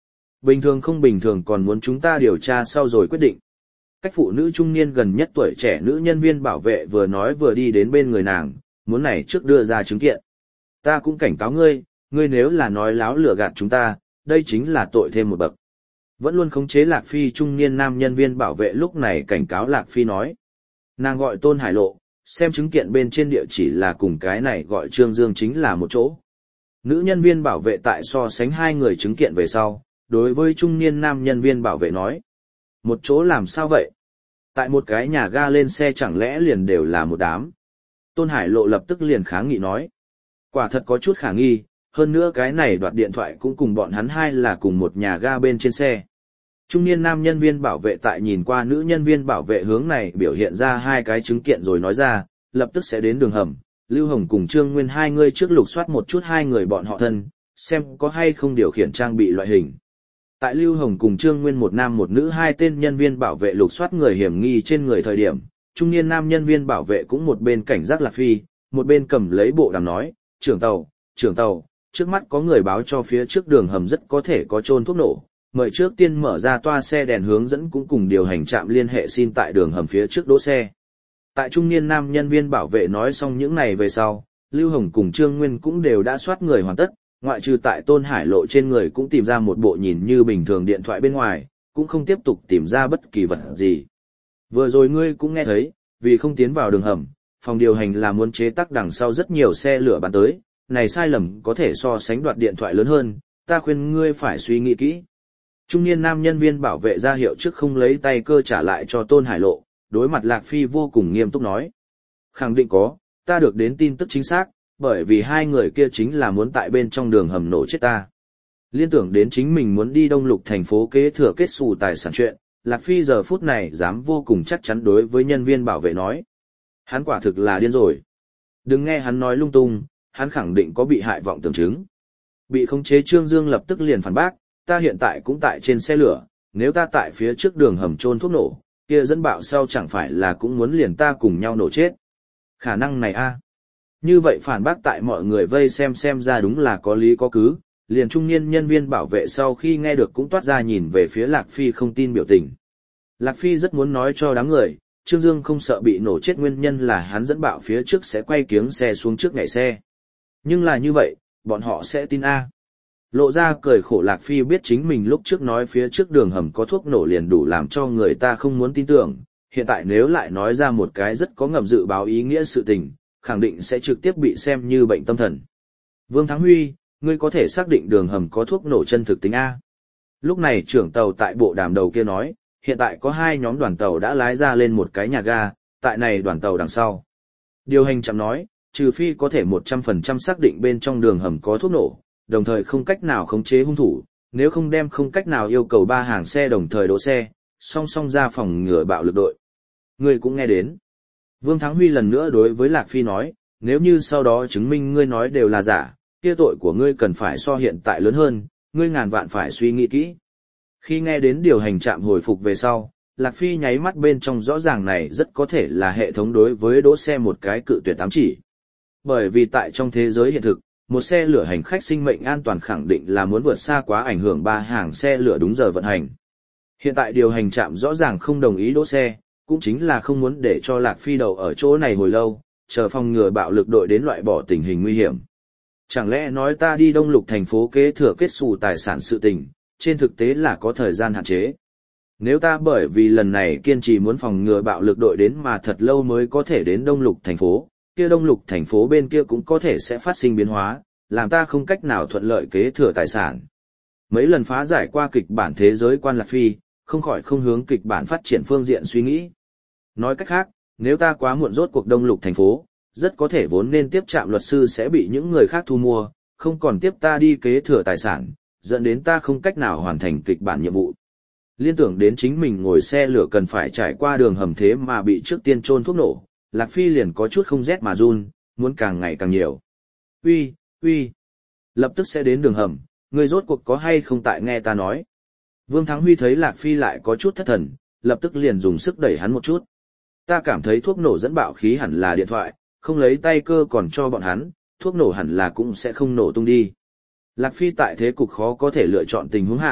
Bình thường không bình thường còn muốn chúng ta điều tra sau rồi quyết định. Cách phụ nữ trung niên gần nhất tuổi trẻ nữ nhân viên bảo vệ vừa nói vừa đi đến bên người nàng, muốn này trước đưa ra chứng kiện. Ta cũng cảnh cáo ngươi, ngươi nếu là nói láo lừa gạt chúng ta, đây chính là tội thêm một bậc. Vẫn luôn khống chế Lạc Phi trung niên nam nhân viên bảo vệ lúc này cảnh cáo Lạc Phi nói. Nàng gọi Tôn Hải Lộ, xem chứng kiện bên trên địa chỉ là cùng cái này gọi Trương Dương chính là một chỗ. Nữ nhân viên bảo vệ tại so sánh hai người chứng kiện về sau, đối với trung niên nam nhân viên bảo vệ nói. Một chỗ làm sao vậy? Tại một cái nhà ga lên xe chẳng lẽ liền đều là một đám? Tôn Hải Lộ lập tức liền kháng nghị nói. Quả thật có chút khả nghi, hơn nữa cái này đoạt điện thoại cũng cùng bọn hắn hai là cùng một nhà ga bên trên xe. Trung niên nam nhân viên bảo vệ tại nhìn qua nữ nhân viên bảo vệ hướng này biểu hiện ra hai cái chứng kiện rồi nói ra, lập tức sẽ đến đường hầm. Lưu Hồng cùng Trương Nguyên hai người trước lục soát một chút hai người bọn họ thân, xem có hay không điều khiển trang bị loại hình. Tại Lưu Hồng cùng Trương Nguyên một nam một nữ hai tên nhân viên bảo vệ lục soát người hiểm nghi trên người thời điểm, trung niên nam nhân viên bảo vệ cũng một bên cảnh giác Lạc Phi, một bên cầm lấy bộ đàm nói, trưởng tàu, trưởng tàu, trước mắt có người báo cho phía trước đường hầm rất có thể có trôn thuốc nổ, mời trước tiên mở ra toa xe đèn hướng dẫn cũng cùng điều hành trạm liên hệ xin tại đường hầm phía trước đỗ xe. Tại trung niên nam nhân viên bảo vệ nói xong những này về sau, Lưu Hồng cùng Trương Nguyên cũng đều đã soát người hoàn tất, ngoại trừ tại Tôn Hải Lộ trên người cũng tìm ra một bộ nhìn như bình thường điện thoại bên ngoài, cũng không tiếp tục tìm ra bất kỳ vật gì. Vừa rồi ngươi cũng nghe thấy, vì không tiến vào đường hầm, phòng điều hành là muốn chế tác đằng sau rất nhiều xe lửa bắn tới, này sai lầm có thể so sánh đoạt điện thoại lớn hơn, ta khuyên ngươi phải suy nghĩ kỹ. Trung niên nam nhân viên bảo vệ ra hiệu trước không lấy tay cơ trả lại cho Tôn Hải Lộ, đối mặt Lạc Phi vô cùng nghiêm túc nói. Khẳng định có, ta được đến tin tức chính xác, bởi vì hai người kia chính là muốn tại bên trong đường hầm nổ chết ta. Liên tưởng đến chính mình muốn đi Đông Lục thành phố kế thừa kết xù tài sản chuyện, Lạc Phi giờ phút này dám vô cùng chắc chắn đối với nhân viên bảo vệ nói. Hắn quả thực là điên rồi. Đừng nghe hắn nói lung tung, hắn khẳng định có bị hại vọng tưởng chứng. Bị khống chế Trương Dương lập tức liền phản bác, ta hiện tại cũng tại trên xe lửa, nếu ta tại phía trước đường hầm trôn thuốc nổ, kia dẫn bạo sau chẳng phải là cũng muốn liền ta cùng nhau nổ chết. Khả năng này a Như vậy phản bác tại mọi người vây xem xem ra đúng là có lý có cứ, liền trung niên nhân viên bảo vệ sau khi nghe được cũng toát ra nhìn về phía Lạc Phi không tin biểu tình. Lạc Phi rất muốn nói cho đám người, Trương Dương không sợ bị nổ chết nguyên nhân là hắn dẫn bạo phía trước sẽ quay kiếng xe xuống trước nhảy xe. Nhưng là như vậy, bọn họ sẽ tin a Lộ ra cười khổ Lạc Phi biết chính mình lúc trước nói phía trước đường hầm có thuốc nổ liền đủ làm cho người ta không muốn tin tưởng, hiện tại nếu lại nói ra một cái rất có ngầm dự báo ý nghĩa sự tình, khẳng định sẽ trực tiếp bị xem như bệnh tâm thần. Vương Thắng Huy, ngươi có thể xác định đường hầm có thuốc nổ chân thực tính A. Lúc này trưởng tàu tại bộ đàm đầu kia nói, hiện tại có hai nhóm đoàn tàu đã lái ra lên một cái nhà ga, tại này đoàn tàu đằng sau. Điều hành chậm nói, trừ phi có thể một trăm phần trăm xác định bên trong đường hầm có thuốc nổ, đồng thời không cách nào khống chế hung thủ, nếu không đem không cách nào yêu cầu ba hàng xe đồng thời đỗ xe, song song ra phòng ngừa bạo lực đội. Ngươi cũng nghe đến. Vương Thắng Huy lần nữa đối với Lạc Phi nói, nếu như sau đó chứng minh ngươi nói đều là giả, kia tội của ngươi cần phải so hiện tại lớn hơn, ngươi ngàn vạn phải suy nghĩ kỹ. Khi nghe đến điều hành trạm hồi phục về sau, Lạc Phi nháy mắt bên trong rõ ràng này rất có thể là hệ thống đối với đỗ xe một cái cự tuyệt ám chỉ. Bởi vì tại trong thế giới hiện thực, một xe lửa hành khách sinh mệnh an toàn khẳng định là muốn vượt xa quá ảnh hưởng ba hàng xe lửa đúng giờ vận hành. Hiện tại điều hành trạm rõ ràng không đồng ý đỗ xe, cũng chính là không muốn để cho Lạc Phi đầu ở chỗ này hồi lâu, chờ phòng ngừa bạo lực đội đến loại bỏ tình hình nguy hiểm. Chẳng lẽ nói ta đi Đông Lục thành phố kế thừa kết xù tài sản sự tình, trên thực tế là có thời gian hạn chế. Nếu ta bởi vì lần này kiên trì muốn phòng ngừa bạo lực đội đến mà thật lâu mới có thể đến Đông Lục thành phố, kia Đông Lục thành phố bên kia cũng có thể sẽ phát sinh biến hóa, làm ta không cách nào thuận lợi kế thừa tài sản. Mấy lần phá giải qua kịch bản thế giới quan Lạc Phi, không khỏi không hướng kịch bản phát triển phương diện suy nghĩ. Nói cách khác, nếu ta quá muộn rốt cuộc Đông Lục thành phố, rất có thể vốn nên tiếp trạm luật sư sẽ bị những người khác thu mua, không còn tiếp ta đi kế thừa tài sản, dẫn đến ta không cách nào hoàn thành kịch bản nhiệm vụ. Liên tưởng đến chính mình ngồi xe lửa cần phải trải qua đường hầm thế mà bị trước tiên trôn thuốc nổ, Lạc Phi liền có chút không rét mà run, muốn càng ngày càng nhiều. Uy, uy, lập tức sẽ đến đường hầm, người rốt cuộc có hay không tại nghe ta nói. Vương Thắng Huy thấy Lạc Phi lại có chút thất thần, lập tức liền dùng sức đẩy hắn một chút. Ta cảm thấy thuốc nổ dẫn bạo khí hẳn là điện thoại, không lấy tay cơ còn cho bọn hắn, thuốc nổ hẳn là cũng sẽ không nổ tung đi. Lạc Phi tại thế cục khó có thể lựa chọn tình huống hạ,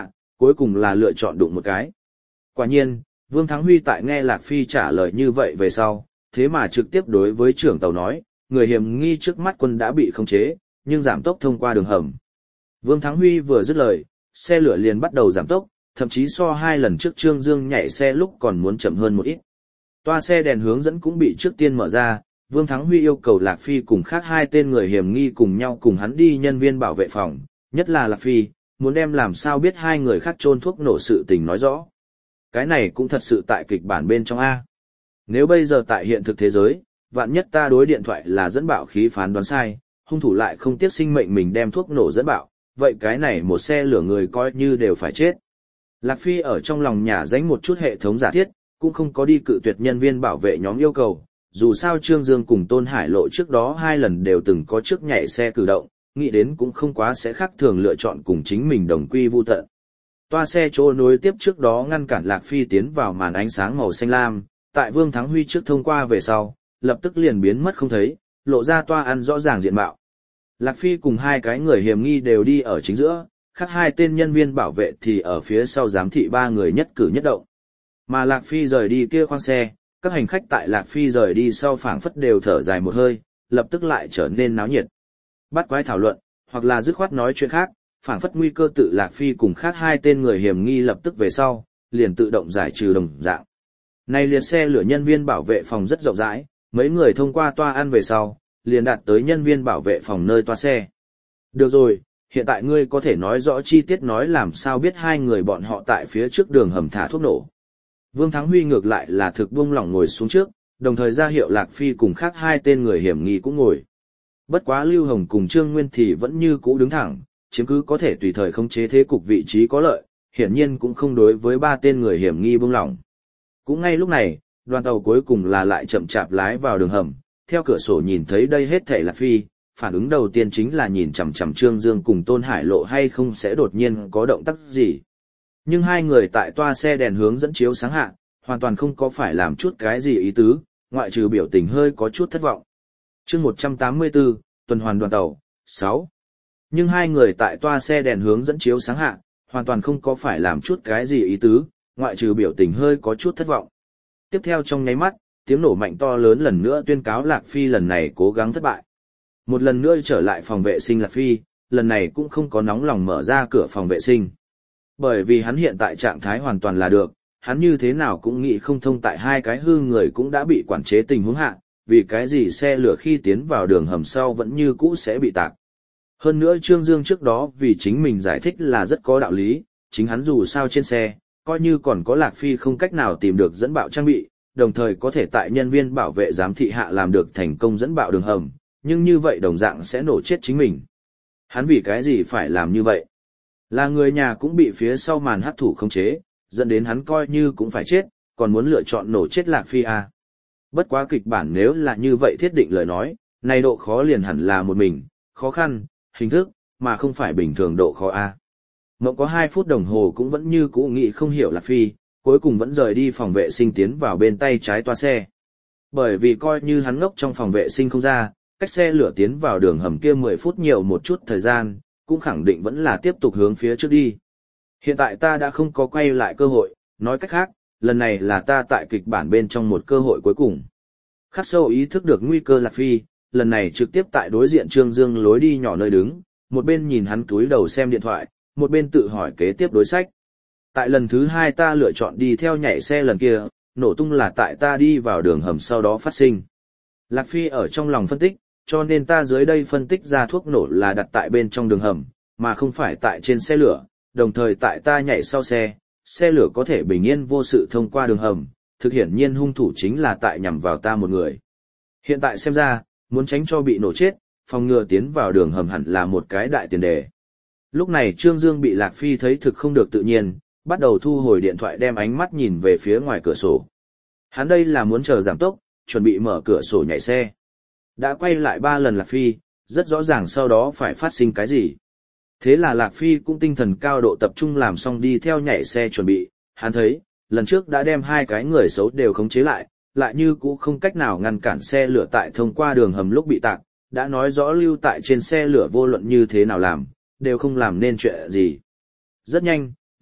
cuối cùng là lựa chọn đụng một cái. Quả nhiên, Vương Thắng Huy tại nghe Lạc Phi trả lời như vậy về sau, thế mà trực tiếp đối với trưởng tàu nói, người hiểm nghi trước mắt quân đã bị khống chế, nhưng giảm tốc thông qua đường hầm. Vương Thắng Huy vừa dứt lời, xe lửa liền bắt đầu giảm tốc, thậm chí so hai lần trước Trương Dương nhảy xe lúc còn muốn chậm hơn một ít. Toa xe đèn hướng dẫn cũng bị trước tiên mở ra, Vương Thắng Huy yêu cầu Lạc Phi cùng khác hai tên người hiểm nghi cùng nhau cùng hắn đi nhân viên bảo vệ phòng, nhất là Lạc Phi, muốn đem làm sao biết hai người khác trôn thuốc nổ sự tình nói rõ. Cái này cũng thật sự tại kịch bản bên trong A. Nếu bây giờ tại hiện thực thế giới, vạn nhất ta đối điện thoại là dẫn bạo khí phán đoán sai, hung thủ lại không tiếc sinh mệnh mình đem thuốc nổ dẫn bạo, vậy cái này một xe lửa người coi như đều phải chết. Lạc Phi ở trong lòng nhà dánh một chút hệ thống giả thiết, cũng không có đi cự tuyệt nhân viên bảo vệ nhóm yêu cầu, dù sao Trương Dương cùng Tôn Hải Lộ trước đó hai lần đều từng có trước nhảy xe cử động, nghĩ đến cũng không quá sẽ khác thường lựa chọn cùng chính mình đồng quy vu tận. Toa xe chỗ nối tiếp trước đó ngăn cản Lạc Phi tiến vào màn ánh sáng màu xanh lam, tại Vương Thắng Huy trước thông qua về sau, lập tức liền biến mất không thấy, lộ ra toa ăn rõ ràng diện mạo. Lạc Phi cùng hai cái người hiểm nghi đều đi ở chính giữa, khác hai tên nhân viên bảo vệ thì ở phía sau giám thị ba người nhất cử nhất động. Mà Lạc Phi rời đi kia khoang xe, các hành khách tại Lạc Phi rời đi sau phảng phất đều thở dài một hơi, lập tức lại trở nên náo nhiệt. Bắt quái thảo luận, hoặc là dứt khoát nói chuyện khác, phảng phất nguy cơ tự Lạc Phi cùng khác hai tên người hiểm nghi lập tức về sau, liền tự động giải trừ đồng dạng. Này liệt xe lửa nhân viên bảo vệ phòng rất rộng rãi, mấy người thông qua toa ăn về sau, liền đạt tới nhân viên bảo vệ phòng nơi toa xe. Được rồi, hiện tại ngươi có thể nói rõ chi tiết nói làm sao biết hai người bọn họ tại phía trước đường hầm thả thuốc nổ. Vương Thắng Huy ngược lại là thực buông lỏng ngồi xuống trước, đồng thời ra hiệu Lạc Phi cùng khác hai tên người hiểm nghi cũng ngồi. Bất quá Lưu Hồng cùng Trương Nguyên thì vẫn như cũ đứng thẳng, chiếm cứ có thể tùy thời khống chế thế cục vị trí có lợi, hiển nhiên cũng không đối với ba tên người hiểm nghi buông lỏng. Cũng ngay lúc này, đoàn tàu cuối cùng là lại chậm chạp lái vào đường hầm, theo cửa sổ nhìn thấy đây hết thảy Lạc Phi, phản ứng đầu tiên chính là nhìn chằm chằm Trương Dương cùng Tôn Hải Lộ hay không sẽ đột nhiên có động tác gì. Nhưng hai người tại toa xe đèn hướng dẫn chiếu sáng hạ, hoàn toàn không có phải làm chút cái gì ý tứ, ngoại trừ biểu tình hơi có chút thất vọng. Chương một trăm tám mươi tư, tuần hoàn đoàn tàu, sáu. Nhưng hai người tại toa xe đèn hướng dẫn chiếu sáng hạ, hoàn toàn không có phải làm chút cái gì ý tứ, ngoại trừ biểu tình hơi có chút thất vọng. Tiếp theo trong nháy mắt, tiếng nổ mạnh to lớn lần nữa tuyên cáo Lạc Phi lần này cố gắng thất bại. Một lần nữa trở lại phòng vệ sinh Lạc Phi, lần này cũng không có nóng lòng mở ra cửa phòng vệ sinh. Bởi vì hắn hiện tại trạng thái hoàn toàn là được, hắn như thế nào cũng nghĩ không thông tại hai cái hư người cũng đã bị quản chế tình huống hạ, vì cái gì xe lửa khi tiến vào đường hầm sau vẫn như cũ sẽ bị tạc. Hơn nữa Trương Dương trước đó vì chính mình giải thích là rất có đạo lý, chính hắn dù sao trên xe, coi như còn có Lạc Phi không cách nào tìm được dẫn bạo trang bị, đồng thời có thể tại nhân viên bảo vệ giám thị hạ làm được thành công dẫn bạo đường hầm, nhưng như vậy đồng dạng sẽ nổ chết chính mình. Hắn vì cái gì phải làm như vậy? Là người nhà cũng bị phía sau màn hắc thủ khống chế, dẫn đến hắn coi như cũng phải chết, còn muốn lựa chọn nổ chết Lạc Phi à. Bất quá kịch bản nếu là như vậy thiết định lời nói, này độ khó liền hẳn là một mình, khó khăn, hình thức, mà không phải bình thường độ khó a. Mộng có hai phút đồng hồ cũng vẫn như cũ nghĩ không hiểu Lạc Phi, cuối cùng vẫn rời đi phòng vệ sinh tiến vào bên tay trái toa xe. Bởi vì coi như hắn ngốc trong phòng vệ sinh không ra, cách xe lửa tiến vào đường hầm kia mười phút nhiều một chút thời gian, cũng khẳng định vẫn là tiếp tục hướng phía trước đi. Hiện tại ta đã không có quay lại cơ hội, nói cách khác, lần này là ta tại kịch bản bên trong một cơ hội cuối cùng. Khắc sâu ý thức được nguy cơ Lạc Phi, lần này trực tiếp tại đối diện Trương Dương lối đi nhỏ nơi đứng, một bên nhìn hắn túi đầu xem điện thoại, một bên tự hỏi kế tiếp đối sách. Tại lần thứ hai ta lựa chọn đi theo nhảy xe lần kia, nổ tung là tại ta đi vào đường hầm sau đó phát sinh. Lạc Phi ở trong lòng phân tích, cho nên ta dưới đây phân tích ra thuốc nổ là đặt tại bên trong đường hầm, mà không phải tại trên xe lửa, đồng thời tại ta nhảy sau xe, xe lửa có thể bình yên vô sự thông qua đường hầm, thực hiển nhiên hung thủ chính là tại nhằm vào ta một người. Hiện tại xem ra, muốn tránh cho bị nổ chết, phòng ngừa tiến vào đường hầm hẳn là một cái đại tiền đề. Lúc này Trương Dương bị Lạc Phi thấy thực không được tự nhiên, bắt đầu thu hồi điện thoại đem ánh mắt nhìn về phía ngoài cửa sổ. Hắn đây là muốn chờ giảm tốc, chuẩn bị mở cửa sổ nhảy xe. Đã quay lại ba lần Lạc Phi, rất rõ ràng sau đó phải phát sinh cái gì. Thế là Lạc Phi cũng tinh thần cao độ tập trung làm xong đi theo nhảy xe chuẩn bị, hắn thấy, lần trước đã đem hai cái người xấu đều khống chế lại, lại như cũ không cách nào ngăn cản xe lửa tại thông qua đường hầm lúc bị tạc, đã nói rõ lưu tại trên xe lửa vô luận như thế nào làm, đều không làm nên chuyện gì. Rất nhanh,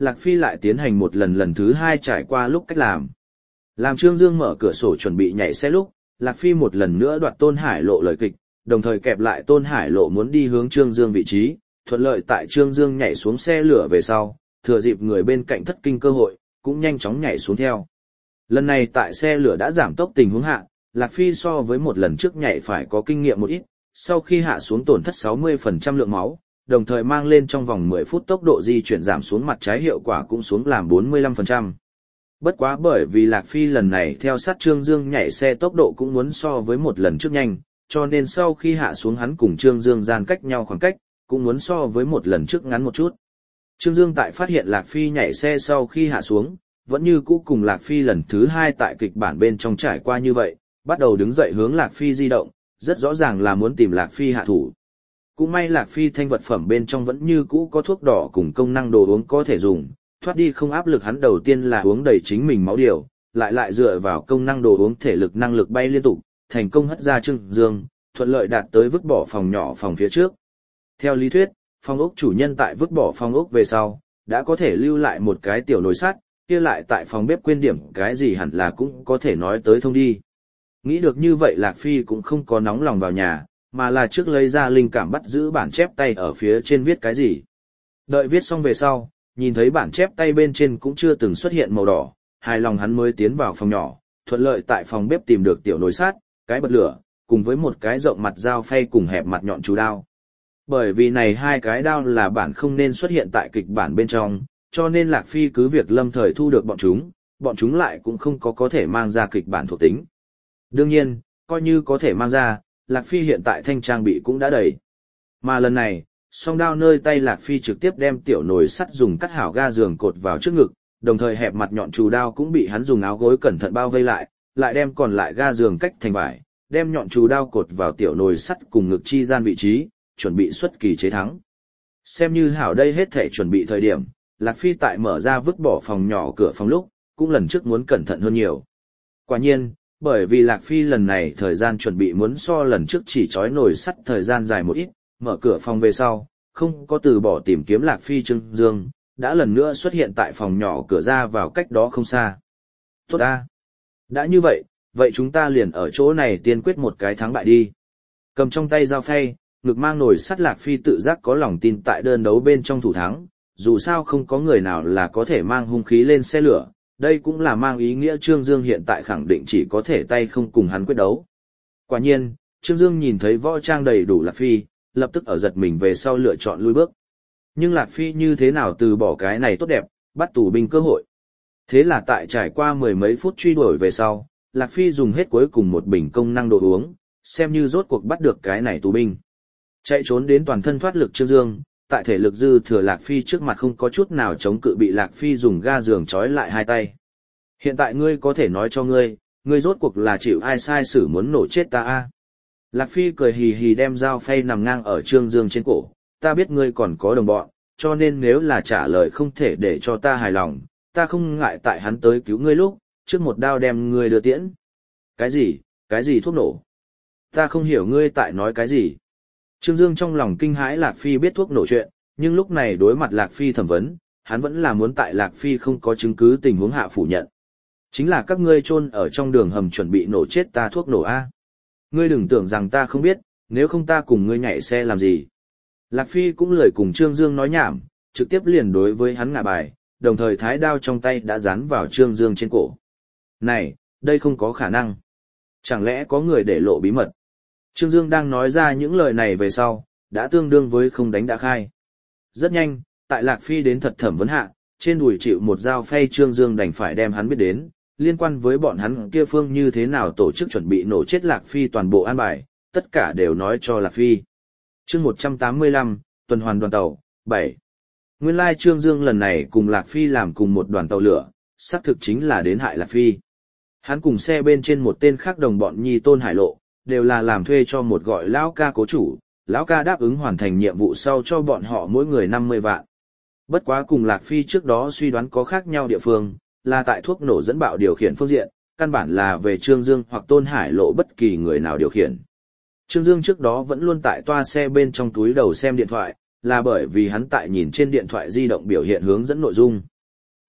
Lạc Phi lại tiến hành một lần lần thứ hai trải qua lúc cách làm. Làm Trương Dương mở cửa sổ chuẩn bị nhảy xe lúc, Lạc Phi một lần nữa đoạt Tôn Hải Lộ lời kịch, đồng thời kẹp lại Tôn Hải Lộ muốn đi hướng Trương Dương vị trí, thuận lợi tại Trương Dương nhảy xuống xe lửa về sau, thừa dịp người bên cạnh thất kinh cơ hội, cũng nhanh chóng nhảy xuống theo. Lần này tại xe lửa đã giảm tốc tình huống hạ, Lạc Phi so với một lần trước nhảy phải có kinh nghiệm một ít, sau khi hạ xuống tổn thất sáu mươi phần trăm lượng máu, đồng thời mang lên trong vòng mười phút tốc độ di chuyển giảm xuống mặt trái hiệu quả cũng xuống làm bốn mươi lăm phần trăm. Bất quá bởi vì Lạc Phi lần này theo sát Trương Dương nhảy xe tốc độ cũng muốn so với một lần trước nhanh, cho nên sau khi hạ xuống hắn cùng Trương Dương gian cách nhau khoảng cách, cũng muốn so với một lần trước ngắn một chút. Trương Dương tại phát hiện Lạc Phi nhảy xe sau khi hạ xuống, vẫn như cũ cùng Lạc Phi lần thứ hai tại kịch bản bên trong trải qua như vậy, bắt đầu đứng dậy hướng Lạc Phi di động, rất rõ ràng là muốn tìm Lạc Phi hạ thủ. Cũng may Lạc Phi thanh vật phẩm bên trong vẫn như cũ có thuốc đỏ cùng công năng đồ uống có thể dùng, thoát đi không áp lực hắn đầu tiên là uống đầy chính mình máu điều, lại lại dựa vào công năng đồ uống thể lực năng lực bay liên tục, thành công hất ra Trương Dương, thuận lợi đạt tới vứt bỏ phòng nhỏ phòng phía trước. Theo lý thuyết, phòng ốc chủ nhân tại vứt bỏ phòng ốc về sau, đã có thể lưu lại một cái tiểu nồi sắt, kia lại tại phòng bếp quên điểm cái gì hẳn là cũng có thể nói tới thông đi. Nghĩ được như vậy Lạc Phi cũng không có nóng lòng vào nhà, mà là trước lấy ra linh cảm bắt giữ bản chép tay ở phía trên viết cái gì. Đợi viết xong về sau, nhìn thấy bản chép tay bên trên cũng chưa từng xuất hiện màu đỏ, hài lòng hắn mới tiến vào phòng nhỏ, thuận lợi tại phòng bếp tìm được tiểu nồi sắt, cái bật lửa, cùng với một cái rộng mặt dao phay cùng hẹp mặt nhọn chú đao. Bởi vì này hai cái đao là bản không nên xuất hiện tại kịch bản bên trong, cho nên Lạc Phi cứ việc lâm thời thu được bọn chúng, bọn chúng lại cũng không có có thể mang ra kịch bản thuộc tính. Đương nhiên, coi như có thể mang ra, Lạc Phi hiện tại thanh trang bị cũng đã đầy. Mà lần này, song đao nơi tay Lạc Phi trực tiếp đem tiểu nồi sắt dùng cắt hảo ga giường cột vào trước ngực, đồng thời hẹp mặt nhọn chù đao cũng bị hắn dùng áo gối cẩn thận bao vây lại, lại đem còn lại ga giường cách thành vải, đem nhọn chù đao cột vào tiểu nồi sắt cùng ngực chi gian vị trí, chuẩn bị xuất kỳ chế thắng. Xem như hảo đây hết thể chuẩn bị thời điểm, Lạc Phi tại mở ra vứt bỏ phòng nhỏ cửa phòng lúc, cũng lần trước muốn cẩn thận hơn nhiều. Quả nhiên, bởi vì Lạc Phi lần này thời gian chuẩn bị muốn so lần trước chỉ trói nồi sắt thời gian dài một ít, mở cửa phòng về sau, không có từ bỏ tìm kiếm Lạc Phi Trương Dương, đã lần nữa xuất hiện tại phòng nhỏ cửa ra vào cách đó không xa. Tốt ta! Đã như vậy, vậy chúng ta liền ở chỗ này tiên quyết một cái thắng bại đi. Cầm trong tay dao phay, ngực mang nồi sắt Lạc Phi tự giác có lòng tin tại đơn đấu bên trong thủ thắng, dù sao không có người nào là có thể mang hung khí lên xe lửa, đây cũng là mang ý nghĩa Trương Dương hiện tại khẳng định chỉ có thể tay không cùng hắn quyết đấu. Quả nhiên, Trương Dương nhìn thấy võ trang đầy đủ Lạc Phi, lập tức ở giật mình về sau lựa chọn lui bước. Nhưng Lạc Phi như thế nào từ bỏ cái này tốt đẹp, bắt tù binh cơ hội. Thế là tại trải qua mười mấy phút truy đuổi về sau, Lạc Phi dùng hết cuối cùng một bình công năng đồ uống, xem như rốt cuộc bắt được cái này tù binh. Chạy trốn đến toàn thân thoát lực Trương Dương, tại thể lực dư thừa Lạc Phi trước mặt không có chút nào chống cự bị Lạc Phi dùng ga giường trói lại hai tay. Hiện tại ngươi có thể nói cho ngươi, ngươi rốt cuộc là chịu ai sai xử muốn nổ chết ta a? Lạc Phi cười hì hì đem dao phay nằm ngang ở Trương Dương trên cổ, ta biết ngươi còn có đồng bọn, cho nên nếu là trả lời không thể để cho ta hài lòng, ta không ngại tại hắn tới cứu ngươi lúc, trước một đao đem ngươi đưa tiễn. Cái gì, cái gì thuốc nổ? Ta không hiểu ngươi tại nói cái gì. Trương Dương trong lòng kinh hãi Lạc Phi biết thuốc nổ chuyện, nhưng lúc này đối mặt Lạc Phi thẩm vấn, hắn vẫn là muốn tại Lạc Phi không có chứng cứ tình huống hạ phủ nhận. Chính là các ngươi chôn ở trong đường hầm chuẩn bị nổ chết ta thuốc nổ A. Ngươi đừng tưởng rằng ta không biết, nếu không ta cùng ngươi nhảy xe làm gì. Lạc Phi cũng lời cùng Trương Dương nói nhảm, trực tiếp liền đối với hắn ngả bài, đồng thời thái đao trong tay đã dán vào Trương Dương trên cổ. Này, đây không có khả năng. Chẳng lẽ có người để lộ bí mật? Trương Dương đang nói ra những lời này về sau, đã tương đương với không đánh đã khai. Rất nhanh, tại Lạc Phi đến thật thẩm vấn hạ, trên đùi chịu một dao phay Trương Dương đành phải đem hắn biết đến, liên quan với bọn hắn kia phương như thế nào tổ chức chuẩn bị nổ chết Lạc Phi toàn bộ an bài, tất cả đều nói cho Lạc Phi. Chương một trăm tám mươi lăm, tuần hoàn đoàn tàu, bảy. Nguyên lai Trương Dương lần này cùng Lạc Phi làm cùng một đoàn tàu lửa, xác thực chính là đến hại Lạc Phi. Hắn cùng xe bên trên một tên khác đồng bọn nhi Tôn Hải Lộ, đều là làm thuê cho một gọi lão ca cố chủ, lão ca đáp ứng hoàn thành nhiệm vụ sau cho bọn họ mỗi người năm mươi vạn. Bất quá cùng Lạc Phi trước đó suy đoán có khác nhau địa phương, là tại thuốc nổ dẫn bạo điều khiển phương diện, căn bản là về Trương Dương hoặc Tôn Hải Lộ bất kỳ người nào điều khiển. Trương Dương trước đó vẫn luôn tại toa xe bên trong túi đầu xem điện thoại, là bởi vì hắn tại nhìn trên điện thoại di động biểu hiện hướng dẫn nội dung.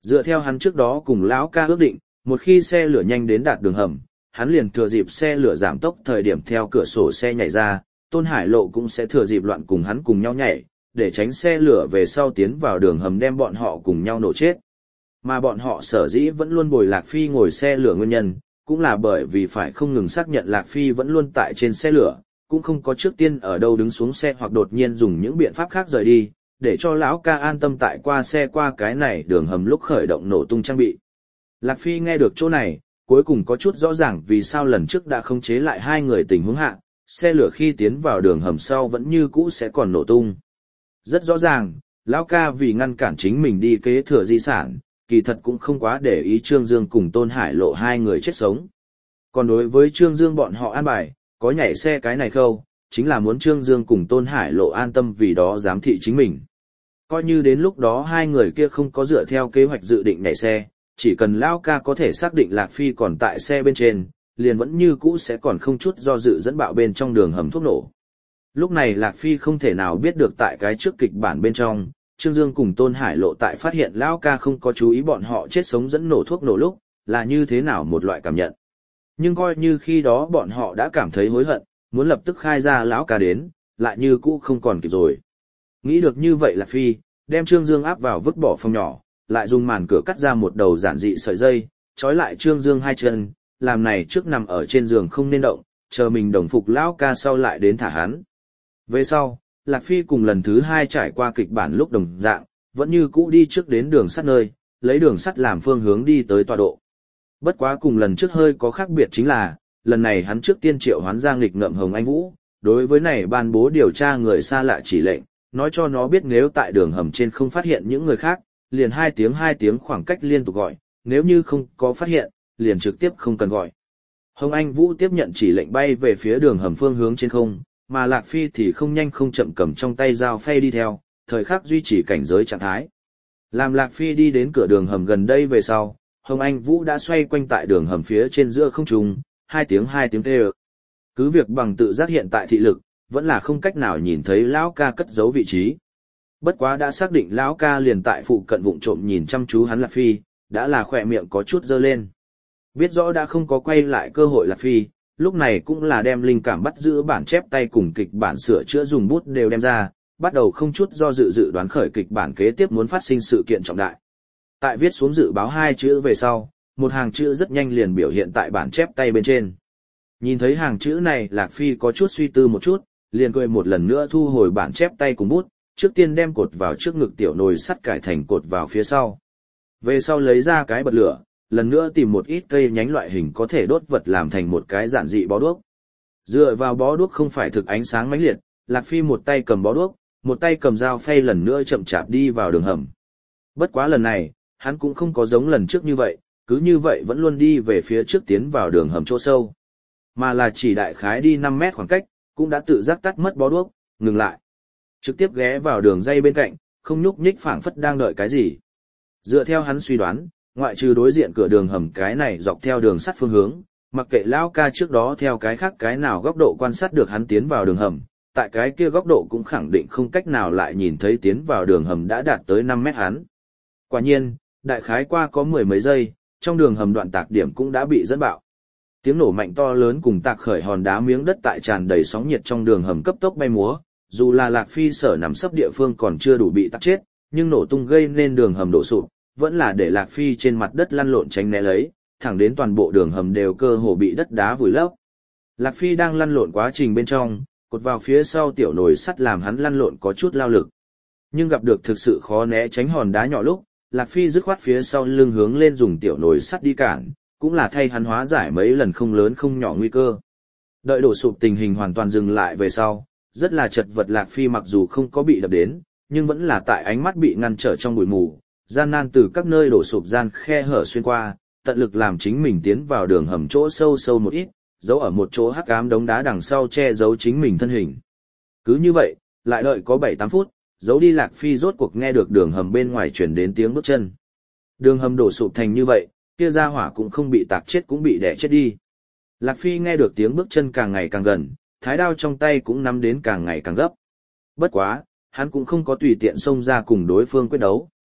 Dựa theo hắn trước đó cùng lão ca ước định, một khi xe lửa nhanh đến đạt đường hầm, hắn liền thừa dịp xe lửa giảm tốc thời điểm theo cửa sổ xe nhảy ra, Tôn Hải Lộ cũng sẽ thừa dịp loạn cùng hắn cùng nhau nhảy, để tránh xe lửa về sau tiến vào đường hầm đem bọn họ cùng nhau nổ chết. Mà bọn họ sở dĩ vẫn luôn bồi Lạc Phi ngồi xe lửa nguyên nhân, cũng là bởi vì phải không ngừng xác nhận Lạc Phi vẫn luôn tại trên xe lửa, cũng không có trước tiên ở đâu đứng xuống xe hoặc đột nhiên dùng những biện pháp khác rời đi, để cho lão ca an tâm tại qua xe qua cái này đường hầm lúc khởi động nổ tung trang bị. Lạc Phi nghe được chỗ này, cuối cùng có chút rõ ràng vì sao lần trước đã khống chế lại hai người tình huống hạ, xe lửa khi tiến vào đường hầm sau vẫn như cũ sẽ còn nổ tung. Rất rõ ràng, lão ca vì ngăn cản chính mình đi kế thừa di sản, kỳ thật cũng không quá để ý Trương Dương cùng Tôn Hải Lộ hai người chết sống. Còn đối với Trương Dương bọn họ an bài, có nhảy xe cái này khâu, chính là muốn Trương Dương cùng Tôn Hải Lộ an tâm vì đó giám thị chính mình. Coi như đến lúc đó hai người kia không có dựa theo kế hoạch dự định nhảy xe, chỉ cần lão ca có thể xác định Lạc Phi còn tại xe bên trên, liền vẫn như cũ sẽ còn không chút do dự dẫn bạo bên trong đường hầm thuốc nổ. Lúc này Lạc Phi không thể nào biết được tại cái trước kịch bản bên trong, Trương Dương cùng Tôn Hải Lộ tại phát hiện lão ca không có chú ý bọn họ chết sống dẫn nổ thuốc nổ lúc, là như thế nào một loại cảm nhận. Nhưng coi như khi đó bọn họ đã cảm thấy hối hận, muốn lập tức khai ra lão ca đến, lại như cũ không còn kịp rồi. Nghĩ được như vậy Lạc Phi, đem Trương Dương áp vào vứt bỏ phòng nhỏ, lại dùng màn cửa cắt ra một đầu giản dị sợi dây, trói lại Trương Dương hai chân, làm này trước nằm ở trên giường không nên động, chờ mình đồng phục lão ca sau lại đến thả hắn. Về sau, Lạc Phi cùng lần thứ hai trải qua kịch bản lúc đồng dạng, vẫn như cũ đi trước đến đường sắt nơi, lấy đường sắt làm phương hướng đi tới tọa độ. Bất quá cùng lần trước hơi có khác biệt chính là, lần này hắn trước tiên triệu hoán ra nghịch ngợm Hồng Anh Vũ, đối với này ban bố điều tra người xa lạ chỉ lệnh, nói cho nó biết nếu tại đường hầm trên không phát hiện những người khác, liền hai tiếng hai tiếng khoảng cách liên tục gọi, nếu như không có phát hiện, liền trực tiếp không cần gọi. Hồng Anh Vũ tiếp nhận chỉ lệnh bay về phía đường hầm phương hướng trên không, mà Lạc Phi thì không nhanh không chậm cầm trong tay dao phay đi theo, thời khắc duy trì cảnh giới trạng thái. Làm Lạc Phi đi đến cửa đường hầm gần đây về sau, Hồng Anh Vũ đã xoay quanh tại đường hầm phía trên giữa không trung, hai tiếng hai tiếng kêu. Cứ việc bằng tự giác hiện tại thị lực, vẫn là không cách nào nhìn thấy lão ca cất giấu vị trí. Bất quá đã xác định lão ca liền tại phụ cận vụng trộm nhìn chăm chú hắn Lạc Phi, đã là khỏe miệng có chút dơ lên. Biết rõ đã không có quay lại cơ hội Lạc Phi, lúc này cũng là đem linh cảm bắt giữ bản chép tay cùng kịch bản sửa chữa dùng bút đều đem ra, bắt đầu không chút do dự dự đoán khởi kịch bản kế tiếp muốn phát sinh sự kiện trọng đại. Tại viết xuống dự báo hai chữ về sau, một hàng chữ rất nhanh liền biểu hiện tại bản chép tay bên trên. Nhìn thấy hàng chữ này, Lạc Phi có chút suy tư một chút, liền cười một lần nữa thu hồi bản chép tay cùng bút, trước tiên đem cột vào trước ngực tiểu nồi sắt cải thành cột vào phía sau. Về sau lấy ra cái bật lửa, lần nữa tìm một ít cây nhánh loại hình có thể đốt vật làm thành một cái giản dị bó đuốc. Dựa vào bó đuốc không phải thực ánh sáng mãnh liệt, Lạc Phi một tay cầm bó đuốc, một tay cầm dao phay lần nữa chậm chạp đi vào đường hầm. Bất quá lần này, hắn cũng không có giống lần trước như vậy, cứ như vậy vẫn luôn đi về phía trước tiến vào đường hầm chỗ sâu. Mà là chỉ đại khái đi năm mét khoảng cách, cũng đã tự giác tắt mất bó đuốc, ngừng lại. Trực tiếp ghé vào đường dây bên cạnh, không nhúc nhích phảng phất đang đợi cái gì. Dựa theo hắn suy đoán, ngoại trừ đối diện cửa đường hầm cái này dọc theo đường sắt phương hướng, mặc kệ lão ca trước đó theo cái khác cái nào góc độ quan sát được hắn tiến vào đường hầm, tại cái kia góc độ cũng khẳng định không cách nào lại nhìn thấy tiến vào đường hầm đã đạt tới năm mét hắn. Quả nhiên, đại khái qua có mười mấy giây, trong đường hầm đoạn tạc điểm cũng đã bị dẫn bạo. Tiếng nổ mạnh to lớn cùng tạc khởi hòn đá miếng đất tại tràn đầy sóng nhiệt trong đường hầm cấp tốc bay múa, dù là Lạc Phi sở nằm sấp địa phương còn chưa đủ bị tạc chết, nhưng nổ tung gây nên đường hầm đổ sụp, vẫn là để Lạc Phi trên mặt đất lăn lộn tránh né lấy, thẳng đến toàn bộ đường hầm đều cơ hồ bị đất đá vùi lấp. Lạc Phi đang lăn lộn quá trình bên trong, cột vào phía sau tiểu nồi sắt làm hắn lăn lộn có chút lao lực. Nhưng gặp được thực sự khó né tránh hòn đá nhỏ lúc, Lạc Phi dứt khoát phía sau lưng hướng lên dùng tiểu nồi sắt đi cản, cũng là thay hắn hóa giải mấy lần không lớn không nhỏ nguy cơ. Đợi đổ sụp tình hình hoàn toàn dừng lại về sau, rất là chật vật Lạc Phi mặc dù không có bị đập đến, nhưng vẫn là tại ánh mắt bị ngăn trở trong bụi mù, gian nan từ các nơi đổ sụp gian khe hở xuyên qua, tận lực làm chính mình tiến vào đường hầm chỗ sâu sâu một ít, giấu ở một chỗ hắc ám đống đá đằng sau che giấu chính mình thân hình. Cứ như vậy, lại đợi có bảy tám phút, giấu đi Lạc Phi rốt cuộc nghe được đường hầm bên ngoài truyền đến tiếng bước chân. Đường hầm đổ sụp thành như vậy, kia ra hỏa cũng không bị tạc chết cũng bị đè chết đi. Lạc Phi nghe được tiếng bước chân càng ngày càng gần, thái đao trong tay cũng nắm đến càng ngày càng gấp. Bất quá, hắn cũng không có tùy tiện xông ra cùng đối phương quyết đấu.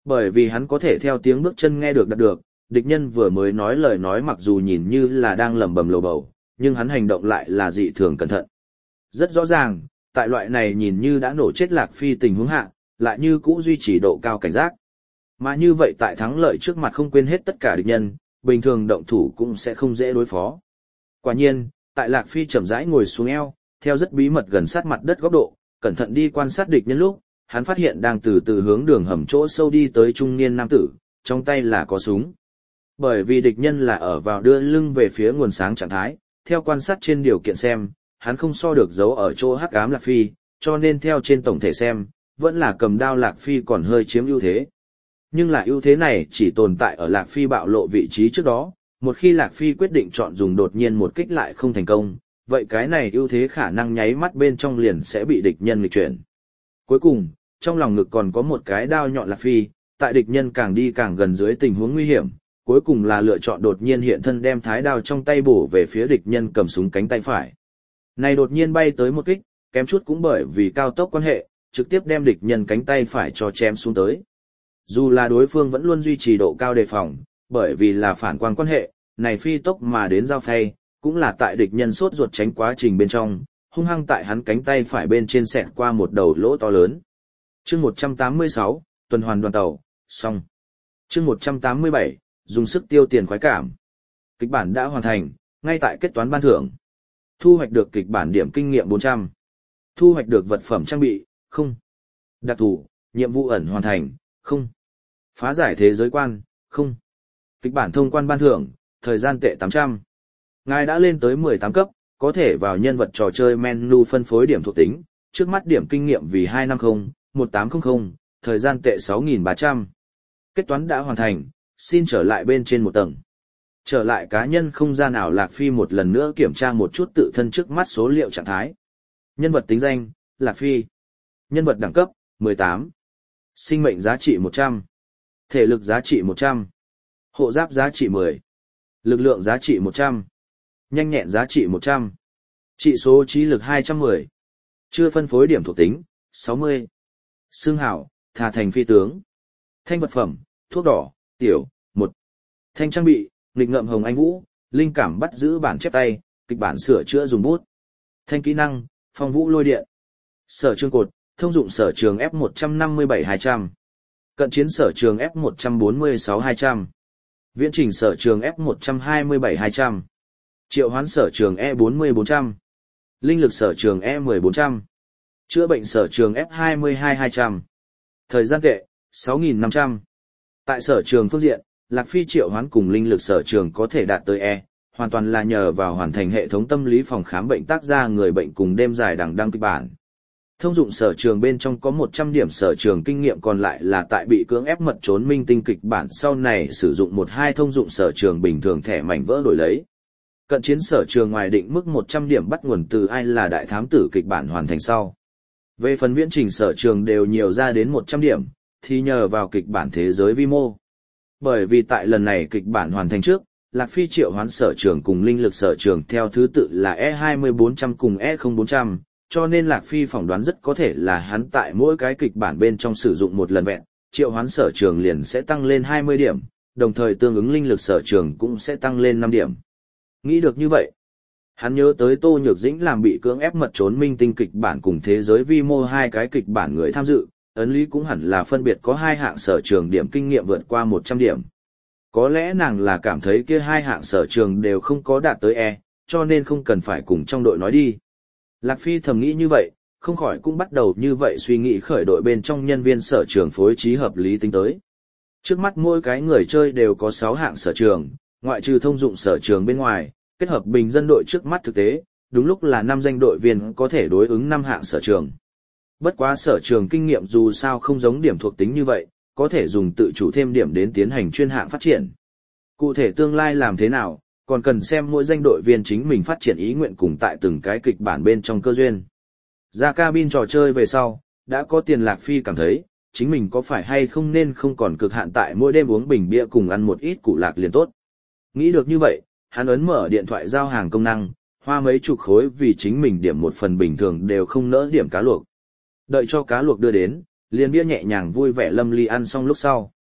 Bởi vì hắn có thể theo tiếng bước chân nghe được đạt được, địch nhân vừa mới nói lời nói mặc dù nhìn như là đang lẩm bẩm lầu bầu, nhưng hắn hành động lại là dị thường cẩn thận. Rất rõ ràng, tại loại này nhìn như đã nổ chết Lạc Phi tình huống hạ, lại như cũ duy trì độ cao cảnh giác. Mà như vậy tại thắng lợi trước mặt không quên hết tất cả địch nhân, bình thường động thủ cũng sẽ không dễ đối phó. Quả nhiên, tại Lạc Phi chậm rãi ngồi xuống eo, theo rất bí mật gần sát mặt đất góc độ, cẩn thận đi quan sát địch nhân lúc, hắn phát hiện đang từ từ hướng đường hầm chỗ sâu đi tới trung niên nam tử, trong tay là có súng. Bởi vì địch nhân là ở vào đưa lưng về phía nguồn sáng trạng thái, theo quan sát trên điều kiện xem, hắn không so được giấu ở chỗ hắc ám Lạc Phi, cho nên theo trên tổng thể xem, vẫn là cầm đao Lạc Phi còn hơi chiếm ưu thế. Nhưng là ưu thế này chỉ tồn tại ở Lạc Phi bạo lộ vị trí trước đó, một khi Lạc Phi quyết định chọn dùng đột nhiên một kích lại không thành công, vậy cái này ưu thế khả năng nháy mắt bên trong liền sẽ bị địch nhân nghịch chuyển. Cuối cùng, trong lòng ngực còn có một cái đao nhọn Lạc Phi, tại địch nhân càng đi càng gần dưới tình huống nguy hiểm, cuối cùng là lựa chọn đột nhiên hiện thân đem thái đao trong tay bổ về phía địch nhân cầm súng cánh tay phải. Này đột nhiên bay tới một kích, kém chút cũng bởi vì cao tốc quan hệ, trực tiếp đem địch nhân cánh tay phải cho chém xuống tới. Dù là đối phương vẫn luôn duy trì độ cao đề phòng, bởi vì là phản quang quan hệ, này phi tốc mà đến giao phay, cũng là tại địch nhân sốt ruột tránh quá trình bên trong, hung hăng tại hắn cánh tay phải bên trên xẹt qua một đầu lỗ to lớn. Chương một trăm tám mươi sáu, tuần hoàn đoàn tàu, xong. Chương một trăm tám mươi bảy, dùng sức tiêu tiền khoái cảm. Kịch bản đã hoàn thành, ngay tại kết toán ban thưởng. Thu hoạch được kịch bản điểm kinh nghiệm bốn trăm. Thu hoạch được vật phẩm trang bị, không. Đặc thù, nhiệm vụ ẩn hoàn thành, không. Phá giải thế giới quan, không. Kịch bản thông quan ban thưởng, thời gian tệ tám trăm. Ngài đã lên tới mười tám cấp, có thể vào nhân vật trò chơi menu phân phối điểm thuộc tính, trước mắt điểm kinh nghiệm vì hai trăm năm mươi, một tám không không, thời gian tệ sáu nghìn ba trăm. Kết toán đã hoàn thành, xin trở lại bên trên một tầng. Trở lại cá nhân không gian ảo Lạc Phi một lần nữa kiểm tra một chút tự thân trước mắt số liệu trạng thái. Nhân vật tính danh, Lạc Phi. Nhân vật đẳng cấp, mười tám. Sinh mệnh giá trị một trăm. Thể lực giá trị một trăm. Hộ giáp giá trị mười. Lực lượng giá trị một trăm. Nhanh nhẹn giá trị một trăm. Trị số trí lực hai trăm mười. Chưa phân phối điểm thuộc tính, sáu mươi. Xương hảo, thà thành phi tướng. Thanh vật phẩm, thuốc đỏ, tiểu, một. Thanh trang bị, nghịch ngợm hồng anh vũ, linh cảm bắt giữ bản chép tay, kịch bản sửa chữa dùng bút. Thanh kỹ năng, phong vũ lôi điện. Sở trường cột, thông dụng sở trường F một trăm năm mươi bảy hai trăm. Cận chiến sở trường F một trăm bốn mươi sáu hai trăm. Viễn trình sở trường F một trăm hai mươi bảy hai trăm. Triệu hoán sở trường E bốn mươi bốn trăm. Linh lực sở trường E mười bốn trăm. Chữa bệnh sở trường F hai mươi hai hai trăm. Thời gian tệ, sáu nghìn năm trăm. Tại sở trường phương diện, Lạc Phi triệu hoán cùng linh lực sở trường có thể đạt tới E, hoàn toàn là nhờ vào hoàn thành hệ thống tâm lý phòng khám bệnh tác ra người bệnh cùng đêm dài đằng đăng kịch bản. Thông dụng sở trường bên trong có một trăm điểm sở trường kinh nghiệm còn lại là tại bị cưỡng ép mật trốn minh tinh kịch bản sau này sử dụng một hai thông dụng sở trường bình thường thẻ mảnh vỡ đổi lấy. Cận chiến sở trường ngoài định mức một trăm điểm bắt nguồn từ ai là đại thám tử kịch bản hoàn thành sau. Về phần viễn trình sở trường đều nhiều ra đến một trăm điểm, thì nhờ vào kịch bản thế giới vi mô. Bởi vì tại lần này kịch bản hoàn thành trước, Lạc Phi triệu hoán sở trường cùng linh lực sở trường theo thứ tự là E hai mươi bốn trăm cùng E không bốn trăm, cho nên Lạc Phi phỏng đoán rất có thể là hắn tại mỗi cái kịch bản bên trong sử dụng một lần vẹn, triệu hoán sở trường liền sẽ tăng lên hai mươi điểm, đồng thời tương ứng linh lực sở trường cũng sẽ tăng lên năm điểm. Nghĩ được như vậy, hắn nhớ tới Tô Nhược Dĩnh làm bị cưỡng ép mật trốn minh tinh kịch bản cùng thế giới vi mô hai cái kịch bản người tham dự, ấn lý cũng hẳn là phân biệt có hai hạng sở trường điểm kinh nghiệm vượt qua một trăm điểm. Có lẽ nàng là cảm thấy kia hai hạng sở trường đều không có đạt tới E, cho nên không cần phải cùng trong đội nói đi. Lạc Phi thầm nghĩ như vậy, không khỏi cũng bắt đầu như vậy suy nghĩ khởi đội bên trong nhân viên sở trường phối trí hợp lý tính tới. Trước mắt mỗi cái người chơi đều có sáu hạng sở trường, ngoại trừ thông dụng sở trường bên ngoài, kết hợp bình dân đội trước mắt thực tế, đúng lúc là năm danh đội viên có thể đối ứng năm hạng sở trường. Bất quá sở trường kinh nghiệm dù sao không giống điểm thuộc tính như vậy, có thể dùng tự chủ thêm điểm đến tiến hành chuyên hạng phát triển. Cụ thể tương lai làm thế nào, còn cần xem mỗi danh đội viên chính mình phát triển ý nguyện cùng tại từng cái kịch bản bên trong cơ duyên. Ra cabin trò chơi về sau, đã có tiền Lạc Phi cảm thấy, chính mình có phải hay không nên không còn cực hạn tại mỗi đêm uống bình bia cùng ăn một ít củ lạc liền tốt. Nghĩ được như vậy, hắn ấn mở điện thoại giao hàng công năng, hoa mấy chục khối vì chính mình điểm một phần bình thường đều không nỡ điểm cá luộc. Đợi cho cá luộc đưa đến, liền bia nhẹ nhàng vui vẻ lâm ly ăn xong lúc sau,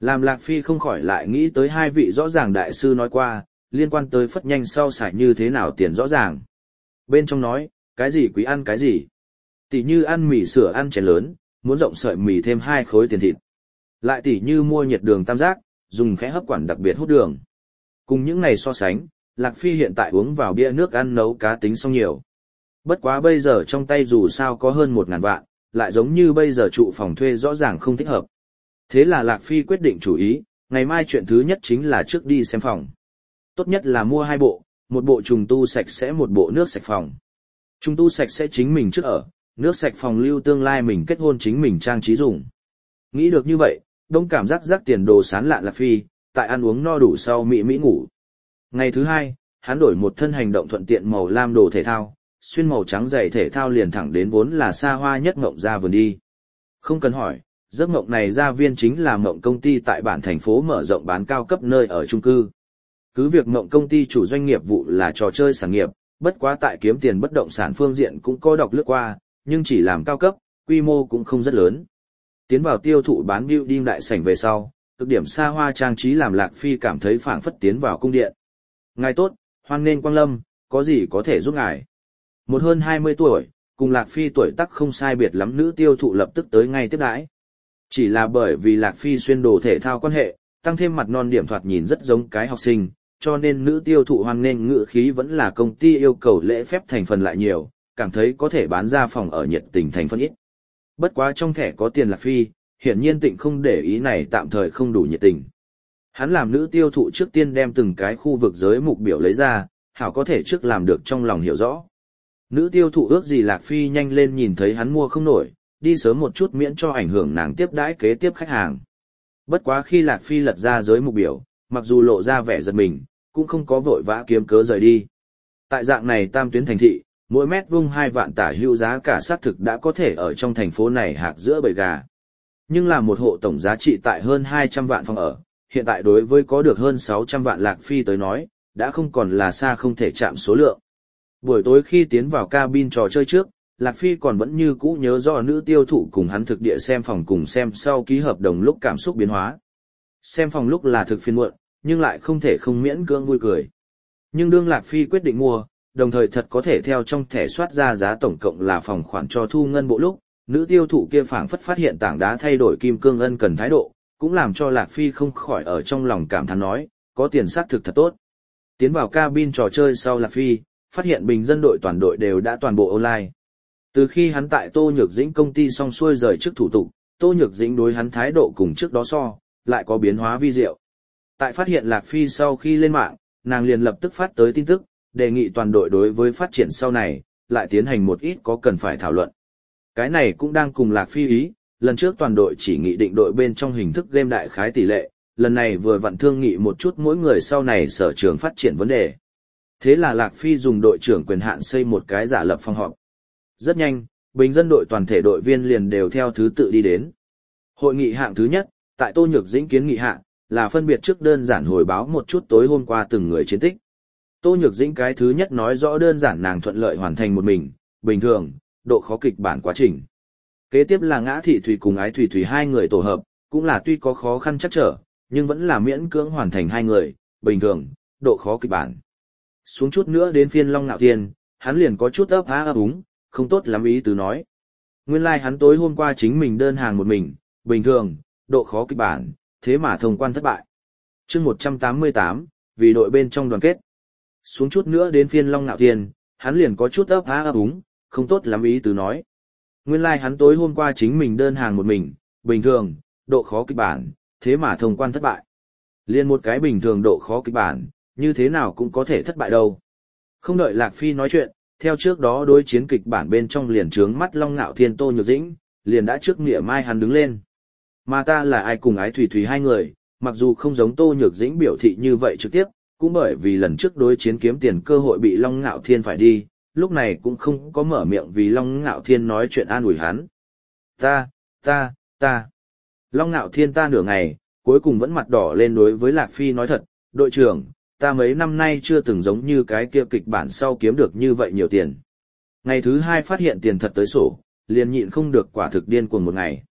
Làm Lạc Phi không khỏi lại nghĩ tới hai vị rõ ràng đại sư nói qua, liên quan tới phất nhanh sau xài như thế nào tiền rõ ràng. Bên trong nói, cái gì quý ăn cái gì. Tỷ như ăn mì sữa ăn chén lớn, muốn rộng sợi mì thêm hai khối tiền thịt. Lại tỷ như mua nhiệt đường tam giác, dùng khẽ hấp quản đặc biệt hút đường. Cùng những này so sánh, Lạc Phi hiện tại uống vào bia nước ăn nấu cá tính xong nhiều. Bất quá bây giờ trong tay dù sao có hơn một ngàn vạn, lại giống như bây giờ trụ phòng thuê rõ ràng không thích hợp. Thế là Lạc Phi quyết định chủ ý, ngày mai chuyện thứ nhất chính là trước đi xem phòng. Tốt nhất là mua hai bộ, một bộ trùng tu sạch sẽ một bộ nước sạch phòng. Trùng tu sạch sẽ chính mình trước ở, nước sạch phòng lưu tương lai mình kết hôn chính mình trang trí dùng. Nghĩ được như vậy, đông cảm giác rắc tiền đồ sán lạ Lạc Phi, tại ăn uống no đủ sau mỹ mỹ ngủ. Ngày thứ hai, hắn đổi một thân hành động thuận tiện màu lam đồ thể thao, xuyên màu trắng giày thể thao liền thẳng đến vốn là xa hoa nhất Ngộng Gia vườn đi. Không cần hỏi, giấc mộng này gia viên chính là mộng công ty tại bản thành phố mở rộng bán cao cấp nơi ở chung cư. Cứ việc mộng công ty chủ doanh nghiệp vụ là trò chơi sản nghiệp, bất quá tại kiếm tiền bất động sản phương diện cũng có đọc lướt qua, nhưng chỉ làm cao cấp, quy mô cũng không rất lớn. Tiến vào tiêu thụ bán building đại sảnh về sau, cực điểm xa hoa trang trí làm Lạc Phi cảm thấy phảng phất tiến vào cung điện. Ngài tốt, hoan nghênh quang lâm, có gì có thể giúp ngài? Một hơn hai mươi tuổi, cùng Lạc Phi tuổi tác không sai biệt lắm nữ tiêu thụ lập tức tới ngay tiếp đãi. Chỉ là bởi vì Lạc Phi xuyên đồ thể thao quan hệ, tăng thêm mặt non điểm thoạt nhìn rất giống cái học sinh, cho nên nữ tiêu thụ hoan nghênh ngữ khí vẫn là công ty yêu cầu lễ phép thành phần lại nhiều, cảm thấy có thể bán ra phòng ở nhiệt tình thành phần ít. Bất quá trong thẻ có tiền Lạc Phi, hiển nhiên Tịnh không để ý này tạm thời không đủ nhiệt tình. Hắn làm nữ tiêu thụ trước tiên đem từng cái khu vực giới mục biểu lấy ra, hảo có thể trước làm được trong lòng hiểu rõ. Nữ tiêu thụ ước gì Lạc Phi nhanh lên nhìn thấy hắn mua không nổi, đi sớm một chút miễn cho ảnh hưởng nàng tiếp đãi kế tiếp khách hàng. Bất quá khi Lạc Phi lật ra giới mục biểu, mặc dù lộ ra vẻ giật mình, cũng không có vội vã kiếm cớ rời đi. Tại dạng này tam tuyến thành thị, mỗi mét vuông hai vạn tả hữu giá cả xác thực đã có thể ở trong thành phố này hạc giữa bầy gà. Nhưng là một hộ tổng giá trị tại hơn hai trăm vạn phòng ở, hiện tại đối với có được hơn sáu trăm vạn Lạc Phi tới nói, đã không còn là xa không thể chạm số lượng. Buổi tối khi tiến vào cabin trò chơi trước, Lạc Phi còn vẫn như cũ nhớ rõ nữ tiêu thụ cùng hắn thực địa xem phòng cùng xem sau ký hợp đồng lúc cảm xúc biến hóa. Xem phòng lúc là thực phiền muộn, nhưng lại không thể không miễn cưỡng vui cười. Nhưng đương Lạc Phi quyết định mua, đồng thời thật có thể theo trong thẻ soát ra giá tổng cộng là phòng khoản cho thu ngân bộ lúc, nữ tiêu thụ kia phảng phất phát hiện tảng đá thay đổi kim cương ân cần thái độ, cũng làm cho Lạc Phi không khỏi ở trong lòng cảm thán nói, có tiền xác thực thật tốt. Tiến vào cabin trò chơi sau Lạc Phi, phát hiện bình dân đội toàn đội đều đã toàn bộ online. Từ khi hắn tại Tô Nhược Dĩnh công ty xong xuôi rời trước thủ tục, Tô Nhược Dĩnh đối hắn thái độ cùng trước đó so, lại có biến hóa vi diệu. Tại phát hiện Lạc Phi sau khi lên mạng, nàng liền lập tức phát tới tin tức, đề nghị toàn đội đối với phát triển sau này, lại tiến hành một ít có cần phải thảo luận. Cái này cũng đang cùng Lạc Phi ý, lần trước toàn đội chỉ nghị định đội bên trong hình thức game đại khái tỷ lệ, lần này vừa vặn thương nghị một chút mỗi người sau này sở trường phát triển vấn đề. Thế là Lạc Phi dùng đội trưởng quyền hạn xây một cái giả lập phòng họp. Rất nhanh, bình dân đội toàn thể đội viên liền đều theo thứ tự đi đến. Hội nghị hạng thứ nhất, tại Tô Nhược Dĩnh kiến nghị hạng, là phân biệt trước đơn giản hồi báo một chút tối hôm qua từng người chiến tích. Tô Nhược Dĩnh cái thứ nhất nói rõ đơn giản nàng thuận lợi hoàn thành một mình, bình thường, độ khó kịch bản quá trình. Kế tiếp là Ngã Thị Thủy cùng Ái Thủy Thủy hai người tổ hợp, cũng là tuy có khó khăn chắc trở, nhưng vẫn là miễn cưỡng hoàn thành hai người, bình thường, độ khó kịch bản. Xuống chút nữa đến phiên Long Nạo Thiên, hắn liền có chút ấp há ấp úng, không tốt lắm ý tứ nói. Nguyên lai like hắn tối hôm qua chính mình đơn hàng một mình, bình thường, độ khó kịch bản, thế mà thông quan thất bại. Chương một trăm tám mươi tám, vì đội bên trong đoàn kết. Xuống chút nữa đến phiên Long Nạo Thiên, hắn liền có chút ấp há ấp úng, không tốt lắm ý tứ nói. Nguyên lai like hắn tối hôm qua chính mình đơn hàng một mình, bình thường, độ khó kịch bản, thế mà thông quan thất bại. Liên một cái bình thường độ khó kịch bản, như thế nào cũng có thể thất bại đâu. Không đợi Lạc Phi nói chuyện, theo trước đó đối chiến kịch bản bên trong liền trướng mắt Long Nạo Thiên Tô Nhược Dĩnh, liền đã trước nghĩa mai hắn đứng lên. Mà ta là ai cùng Ái Thủy Thủy hai người, mặc dù không giống Tô Nhược Dĩnh biểu thị như vậy trực tiếp, cũng bởi vì lần trước đối chiến kiếm tiền cơ hội bị Long Nạo Thiên phải đi, lúc này cũng không có mở miệng vì Long Nạo Thiên nói chuyện an ủi hắn. Ta, ta, ta. Long Nạo Thiên ta nửa ngày, cuối cùng vẫn mặt đỏ lên đối với Lạc Phi nói thật, đội trưởng, ta mấy năm nay chưa từng giống như cái kia kịch bản sau kiếm được như vậy nhiều tiền. Ngày thứ hai phát hiện tiền thật tới sổ, liền nhịn không được quả thực điên cuồng một ngày.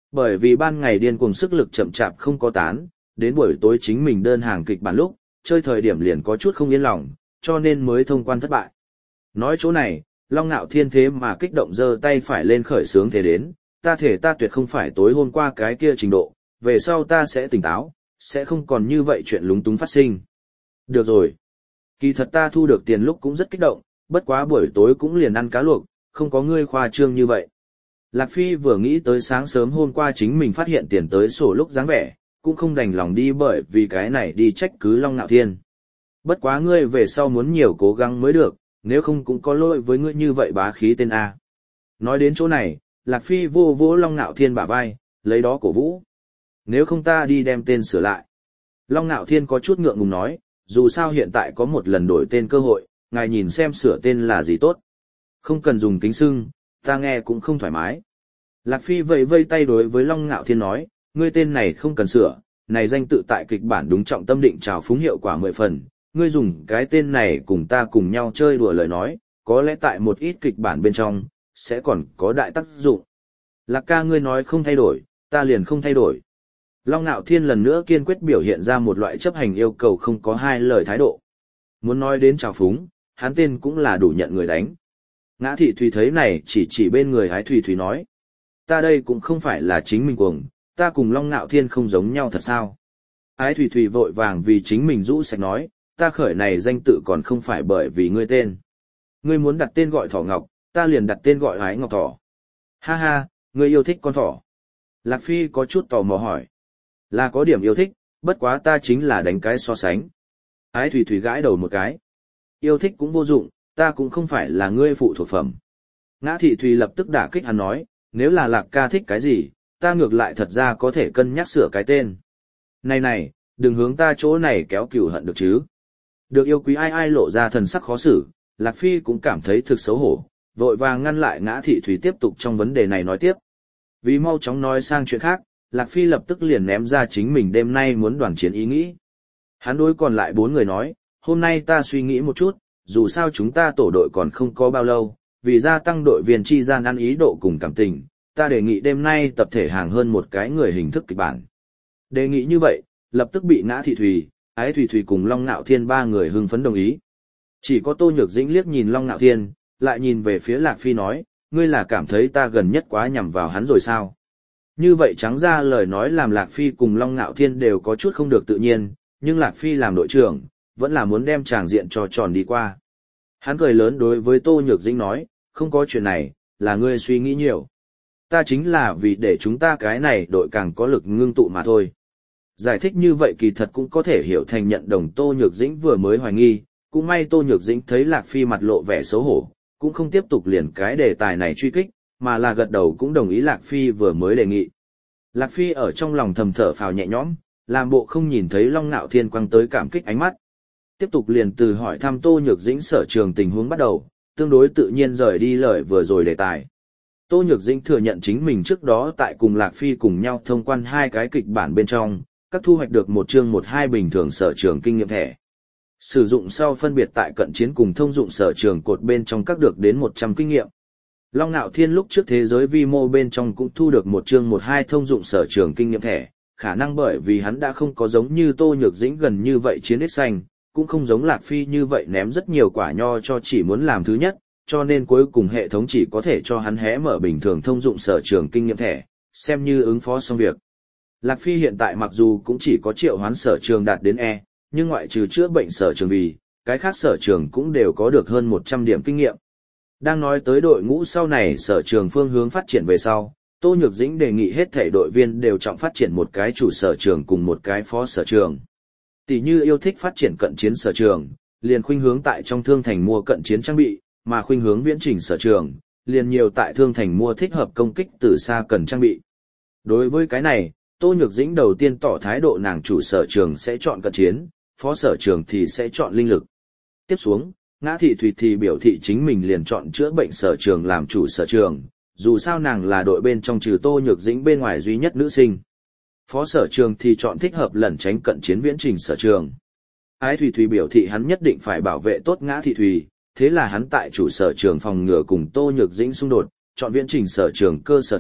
Bởi vì ban ngày điên cuồng sức lực chậm chạp không có tán, đến buổi tối chính mình đơn hàng kịch bản lúc, chơi thời điểm liền có chút không yên lòng, cho nên mới thông quan thất bại. Nói chỗ này, Long Nạo Thiên thế mà kích động giơ tay phải lên khởi sướng thế đến, ta thể ta tuyệt không phải tối hôm qua cái kia trình độ, về sau ta sẽ tỉnh táo, sẽ không còn như vậy chuyện lúng túng phát sinh. Được rồi. Kỳ thật ta thu được tiền lúc cũng rất kích động, bất quá buổi tối cũng liền ăn cá luộc, không có ngươi khoa trương như vậy. Lạc Phi vừa nghĩ tới sáng sớm hôm qua chính mình phát hiện tiền tới sổ lúc dáng vẻ, cũng không đành lòng đi bởi vì cái này đi trách cứ Long Nạo Thiên. Bất quá ngươi về sau muốn nhiều cố gắng mới được, nếu không cũng có lỗi với ngươi như vậy bá khí tên A. Nói đến chỗ này, Lạc Phi vô vỗ Long Nạo Thiên bả vai, lấy đó cổ vũ. Nếu không ta đi đem tên sửa lại. Long Nạo Thiên có chút ngượng ngùng nói, dù sao hiện tại có một lần đổi tên cơ hội, ngài nhìn xem sửa tên là gì tốt. Không cần dùng kính xưng, ta nghe cũng không thoải mái. Lạc Phi vẫy vây tay đối với Long Nạo Thiên nói, ngươi tên này không cần sửa, này danh tự tại kịch bản đúng trọng tâm định trào phúng hiệu quả mười phần, ngươi dùng cái tên này cùng ta cùng nhau chơi đùa lời nói, có lẽ tại một ít kịch bản bên trong, sẽ còn có đại tác dụng. Lạc ca ngươi nói không thay đổi, ta liền không thay đổi. Long Nạo Thiên lần nữa kiên quyết biểu hiện ra một loại chấp hành yêu cầu không có hai lời thái độ. Muốn nói đến trào phúng, hắn tên cũng là đủ nhận người đánh. Ngã Thị Thùy thấy này chỉ chỉ bên người Ái Thùy Thùy nói. Ta đây cũng không phải là chính mình cuồng, ta cùng Long Nạo Thiên không giống nhau thật sao. Ái Thùy Thùy vội vàng vì chính mình rũ sạch nói, ta khởi này danh tự còn không phải bởi vì ngươi tên. Ngươi muốn đặt tên gọi Thỏ Ngọc, ta liền đặt tên gọi Ái Ngọc Thỏ. Ha ha, ngươi yêu thích con thỏ. Lạc Phi có chút tò mò hỏi. Là có điểm yêu thích, bất quá ta chính là đánh cái so sánh. Ái Thùy Thùy gãi đầu một cái. Yêu thích cũng vô dụng, ta cũng không phải là ngươi phụ thuộc phẩm. Ngã Thị Thùy lập tức đả kích hắn nói, nếu là Lạc ca thích cái gì, ta ngược lại thật ra có thể cân nhắc sửa cái tên. Này này, đừng hướng ta chỗ này kéo cừu hận được chứ. Được yêu quý ai ai lộ ra thần sắc khó xử, Lạc Phi cũng cảm thấy thực xấu hổ, vội vàng ngăn lại Ngã Thị Thùy tiếp tục trong vấn đề này nói tiếp. Vì mau chóng nói sang chuyện khác, Lạc Phi lập tức liền ném ra chính mình đêm nay muốn đoàn chiến ý nghĩ. Hắn đối còn lại bốn người nói, hôm nay ta suy nghĩ một chút, dù sao chúng ta tổ đội còn không có bao lâu, vì gia tăng đội viên chi gian ăn ý độ cùng cảm tình, ta đề nghị đêm nay tập thể hàng hơn một cái người hình thức kịch bản. Đề nghị như vậy, lập tức bị Ngã Thị Thùy, Ái Thùy Thùy cùng Long Nạo Thiên ba người hưng phấn đồng ý. Chỉ có Tô Nhược Dĩnh liếc nhìn Long Nạo Thiên, lại nhìn về phía Lạc Phi nói, ngươi là cảm thấy ta gần nhất quá nhằm vào hắn rồi sao? Như vậy trắng ra lời nói làm Lạc Phi cùng Long Nạo Thiên đều có chút không được tự nhiên, nhưng Lạc Phi làm đội trưởng, vẫn là muốn đem tràng diện cho tròn đi qua. Hắn cười lớn đối với Tô Nhược Dĩnh nói, không có chuyện này, là ngươi suy nghĩ nhiều. Ta chính là vì để chúng ta cái này đội càng có lực ngưng tụ mà thôi. Giải thích như vậy kỳ thật cũng có thể hiểu thành nhận đồng Tô Nhược Dĩnh vừa mới hoài nghi, cũng may Tô Nhược Dĩnh thấy Lạc Phi mặt lộ vẻ xấu hổ, cũng không tiếp tục liền cái đề tài này truy kích, mà là gật đầu cũng đồng ý Lạc Phi vừa mới đề nghị. Lạc Phi ở trong lòng thầm thở phào nhẹ nhõm, làm bộ không nhìn thấy Long Nạo Thiên quăng tới cảm kích ánh mắt. Tiếp tục liền từ hỏi thăm Tô Nhược Dĩnh sở trường tình huống bắt đầu, tương đối tự nhiên rời đi lời vừa rồi đề tài. Tô Nhược Dĩnh thừa nhận chính mình trước đó tại cùng Lạc Phi cùng nhau thông quan hai cái kịch bản bên trong, các thu hoạch được một chương một hai bình thường sở trường kinh nghiệm thẻ. Sử dụng sau phân biệt tại cận chiến cùng thông dụng sở trường cột bên trong các được đến một trăm kinh nghiệm. Long Nạo Thiên lúc trước thế giới vi mô bên trong cũng thu được một chương một hai thông dụng sở trường kinh nghiệm thẻ, khả năng bởi vì hắn đã không có giống như Tô Nhược Dĩnh gần như vậy chiến đích xanh, cũng không giống Lạc Phi như vậy ném rất nhiều quả nho cho chỉ muốn làm thứ nhất, cho nên cuối cùng hệ thống chỉ có thể cho hắn hé mở bình thường thông dụng sở trường kinh nghiệm thẻ, xem như ứng phó xong việc. Lạc Phi hiện tại mặc dù cũng chỉ có triệu hoán sở trường đạt đến E, nhưng ngoại trừ chữa bệnh sở trường vì, cái khác sở trường cũng đều có được hơn một trăm điểm kinh nghiệm. Đang nói tới đội ngũ sau này sở trường phương hướng phát triển về sau, Tô Nhược Dĩnh đề nghị hết thảy đội viên đều trọng phát triển một cái chủ sở trường cùng một cái phó sở trường. Tỷ như yêu thích phát triển cận chiến sở trường, liền khuynh hướng tại trong thương thành mua cận chiến trang bị, mà khuynh hướng viễn trình sở trường, liền nhiều tại thương thành mua thích hợp công kích từ xa cần trang bị. Đối với cái này, Tô Nhược Dĩnh đầu tiên tỏ thái độ nàng chủ sở trường sẽ chọn cận chiến, phó sở trường thì sẽ chọn linh lực. Tiếp xuống, Ngã Thị Thùy thì biểu thị chính mình liền chọn chữa bệnh sở trường làm chủ sở trường, dù sao nàng là đội bên trong trừ Tô Nhược Dĩnh bên ngoài duy nhất nữ sinh. Phó sở trường thì chọn thích hợp lẩn tránh cận chiến viễn trình sở trường. Ái Thùy Thùy biểu thị hắn nhất định phải bảo vệ tốt Ngã Thị Thùy, thế là hắn tại chủ sở trường phòng ngừa cùng Tô Nhược Dĩnh xung đột, chọn viễn trình sở trường cơ sở thượng,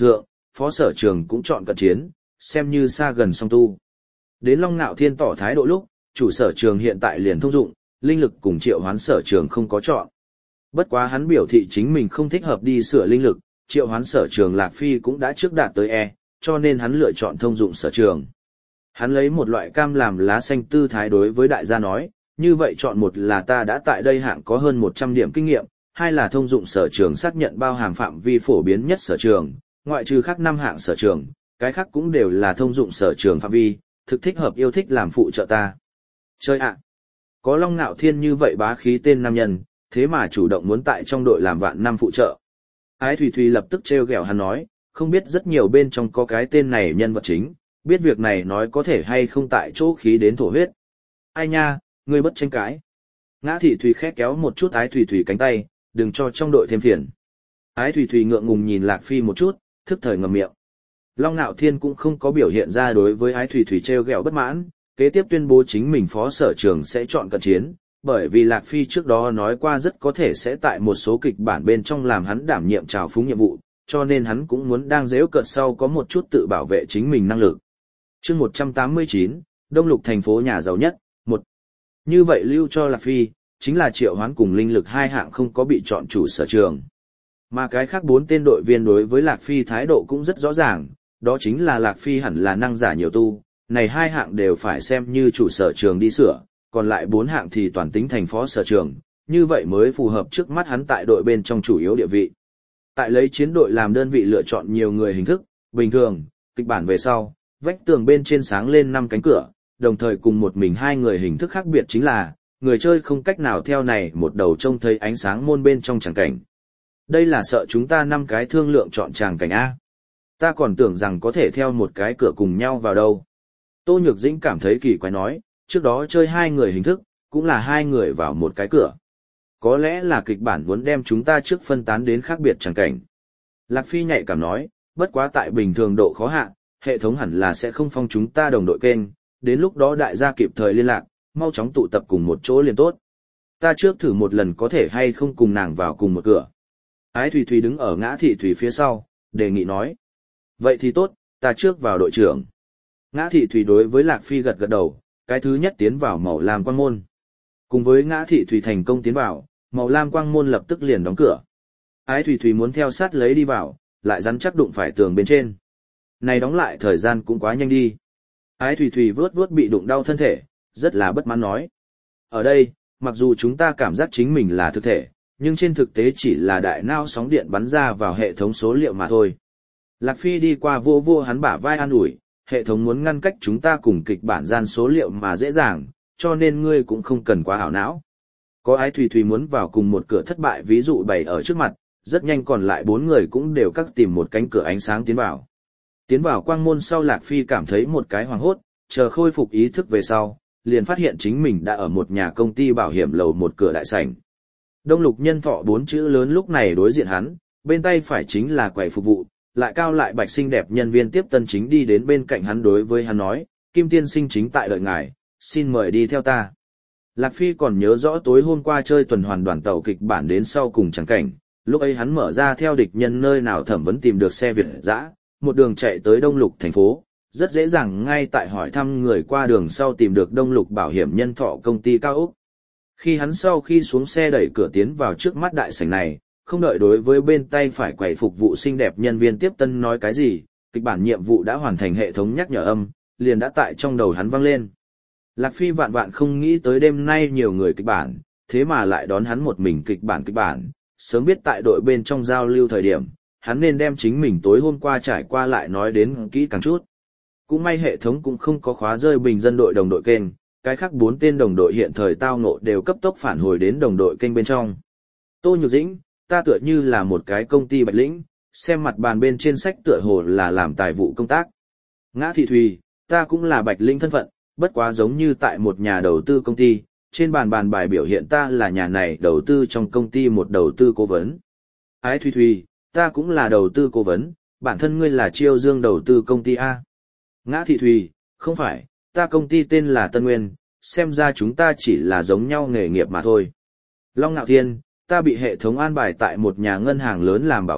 phó sở trường cũng chọn cận chiến, xem như xa gần song tu. Đến Long Nạo Thiên tỏ thái độ lúc, chủ sở trường hiện tại liền thông dụng, linh lực cùng triệu hoán sở trường không có chọn. Bất quá hắn biểu thị chính mình không thích hợp đi sửa linh lực, triệu hoán sở trường Lạc Phi cũng đã trước đạt tới E, cho nên hắn lựa chọn thông dụng sở trường. Hắn lấy một loại cam làm lá xanh tư thái đối với đại gia nói, như vậy chọn một là ta đã tại đây hạng có hơn một trăm điểm kinh nghiệm, hai là thông dụng sở trường xác nhận bao hàm phạm vi phổ biến nhất sở trường, ngoại trừ khác năm hạng sở trường, cái khác cũng đều là thông dụng sở trường phạm vi, thực thích hợp yêu thích làm phụ trợ ta. Chơi ạ! Có Long Nạo Thiên như vậy bá khí tên nam nhân, thế mà chủ động muốn tại trong đội làm vạn năm phụ trợ. Ái Thùy Thùy lập tức trêu ghẹo hắn nói, không biết rất nhiều bên trong có cái tên này nhân vật chính, biết việc này nói có thể hay không tại chỗ khí đến thổ huyết. Ai nha, ngươi bất tranh cãi. Ngã Thị Thùy khẽ kéo một chút Ái Thùy Thùy cánh tay, đừng cho trong đội thêm phiền. Ái Thùy Thùy ngượng ngùng nhìn Lạc Phi một chút, thức thời ngậm miệng. Long Nạo Thiên cũng không có biểu hiện ra đối với Ái Thùy Thùy trêu ghẹo bất mãn, kế tiếp tuyên bố chính mình phó sở trường sẽ chọn cận chiến, bởi vì Lạc Phi trước đó nói qua rất có thể sẽ tại một số kịch bản bên trong làm hắn đảm nhiệm trào phúng nhiệm vụ, cho nên hắn cũng muốn đang giễu cợt sau có một chút tự bảo vệ chính mình năng lực. Chương một trăm tám mươi chín, Đông Lục thành phố nhà giàu nhất, một. Như vậy lưu cho Lạc Phi, chính là triệu hoán cùng linh lực hai hạng không có bị chọn chủ sở trường. Mà cái khác bốn tên đội viên đối với Lạc Phi thái độ cũng rất rõ ràng, đó chính là Lạc Phi hẳn là năng giả nhiều tu, này hai hạng đều phải xem như chủ sở trường đi sửa, còn lại bốn hạng thì toàn tính thành phó sở trường, như vậy mới phù hợp trước mắt hắn tại đội bên trong chủ yếu địa vị. Tại lấy chiến đội làm đơn vị lựa chọn nhiều người hình thức, bình thường, kịch bản về sau, vách tường bên trên sáng lên năm cánh cửa, đồng thời cùng một mình hai người hình thức khác biệt chính là, người chơi không cách nào theo này một đầu trông thấy ánh sáng môn bên trong tràng cảnh. Đây là sợ chúng ta năm cái thương lượng chọn tràng cảnh A. Ta còn tưởng rằng có thể theo một cái cửa cùng nhau vào đâu. Tô Nhược Dĩnh cảm thấy kỳ quái nói, trước đó chơi hai người hình thức, cũng là hai người vào một cái cửa. Có lẽ là kịch bản muốn đem chúng ta trước phân tán đến khác biệt tràng cảnh. Lạc Phi nhạy cảm nói, bất quá tại bình thường độ khó hạ, hệ thống hẳn là sẽ không phong chúng ta đồng đội kênh, đến lúc đó đại gia kịp thời liên lạc, mau chóng tụ tập cùng một chỗ liền tốt. Ta trước thử một lần có thể hay không cùng nàng vào cùng một cửa. Ái Thùy Thùy đứng ở Ngã Thị Thùy phía sau, đề nghị nói. Vậy thì tốt, ta trước vào đội trưởng. Ngã Thị Thùy đối với Lạc Phi gật gật đầu, cái thứ nhất tiến vào màu lam quang môn. Cùng với Ngã Thị Thùy thành công tiến vào, màu lam quang môn lập tức liền đóng cửa. Ái Thùy Thùy muốn theo sát lấy đi vào, lại rắn chắc đụng phải tường bên trên. Này đóng lại thời gian cũng quá nhanh đi. Ái Thùy Thùy vướt vướt bị đụng đau thân thể, rất là bất mãn nói. Ở đây, mặc dù chúng ta cảm giác chính mình là thực thể, nhưng trên thực tế chỉ là đại não sóng điện bắn ra vào hệ thống số liệu mà thôi. Lạc Phi đi qua vô vô hắn bả vai an ủi, hệ thống muốn ngăn cách chúng ta cùng kịch bản gian số liệu mà dễ dàng, cho nên ngươi cũng không cần quá ảo não. Có Ái Thùy Thùy muốn vào cùng một cửa thất bại ví dụ bày ở trước mặt, rất nhanh còn lại bốn người cũng đều cắt tìm một cánh cửa ánh sáng tiến vào. Tiến vào quang môn sau Lạc Phi cảm thấy một cái hoàng hốt, chờ khôi phục ý thức về sau, liền phát hiện chính mình đã ở một nhà công ty bảo hiểm lầu một cửa đại sảnh. Đông Lục Nhân Thọ bốn chữ lớn lúc này đối diện hắn, bên tay phải chính là quầy phục vụ, lại cao lại bạch xinh đẹp nhân viên tiếp tân chính đi đến bên cạnh hắn đối với hắn nói, Kim tiên sinh chính tại đợi ngài, xin mời đi theo ta. Lạc Phi còn nhớ rõ tối hôm qua chơi tuần hoàn đoàn tàu kịch bản đến sau cùng chẳng cảnh, lúc ấy hắn mở ra theo địch nhân nơi nào thẩm vấn tìm được xe Việt dã, một đường chạy tới Đông Lục thành phố, rất dễ dàng ngay tại hỏi thăm người qua đường sau tìm được Đông Lục bảo hiểm Nhân Thọ công ty cao ốc. Khi hắn sau khi xuống xe đẩy cửa tiến vào trước mắt đại sảnh này, không đợi đối với bên tay phải quầy phục vụ xinh đẹp nhân viên tiếp tân nói cái gì, kịch bản nhiệm vụ đã hoàn thành hệ thống nhắc nhở âm, liền đã tại trong đầu hắn vang lên. Lạc Phi vạn vạn không nghĩ tới đêm nay nhiều người kịch bản, thế mà lại đón hắn một mình kịch bản kịch bản, sớm biết tại đội bên trong giao lưu thời điểm, hắn nên đem chính mình tối hôm qua trải qua lại nói đến kỹ càng chút. Cũng may hệ thống cũng không có khóa rơi bình dân đội đồng đội kênh, cái khác bốn tên đồng đội hiện thời tao ngộ đều cấp tốc phản hồi đến đồng đội kênh bên trong. Tô Nhược Dĩnh, ta tựa như là một cái công ty Bạch Lĩnh, xem mặt bàn bên trên sách tựa hồ là làm tài vụ công tác. Ngã Thị Thùy, ta cũng là Bạch Lĩnh thân phận, bất quá giống như tại một nhà đầu tư công ty, trên bàn bàn bài biểu hiện ta là nhà này đầu tư trong công ty một đầu tư cố vấn. Ái Thùy Thùy, ta cũng là đầu tư cố vấn, bản thân ngươi là Chiêu Dương đầu tư công ty A. Ngã Thị Thùy, không phải, ta công ty tên là Tân Nguyên, xem ra chúng ta chỉ là giống nhau nghề nghiệp mà thôi. Long Nạo Thiên, ta bị hệ thống an bài tại một nhà ngân hàng lớn làm bảo vệ,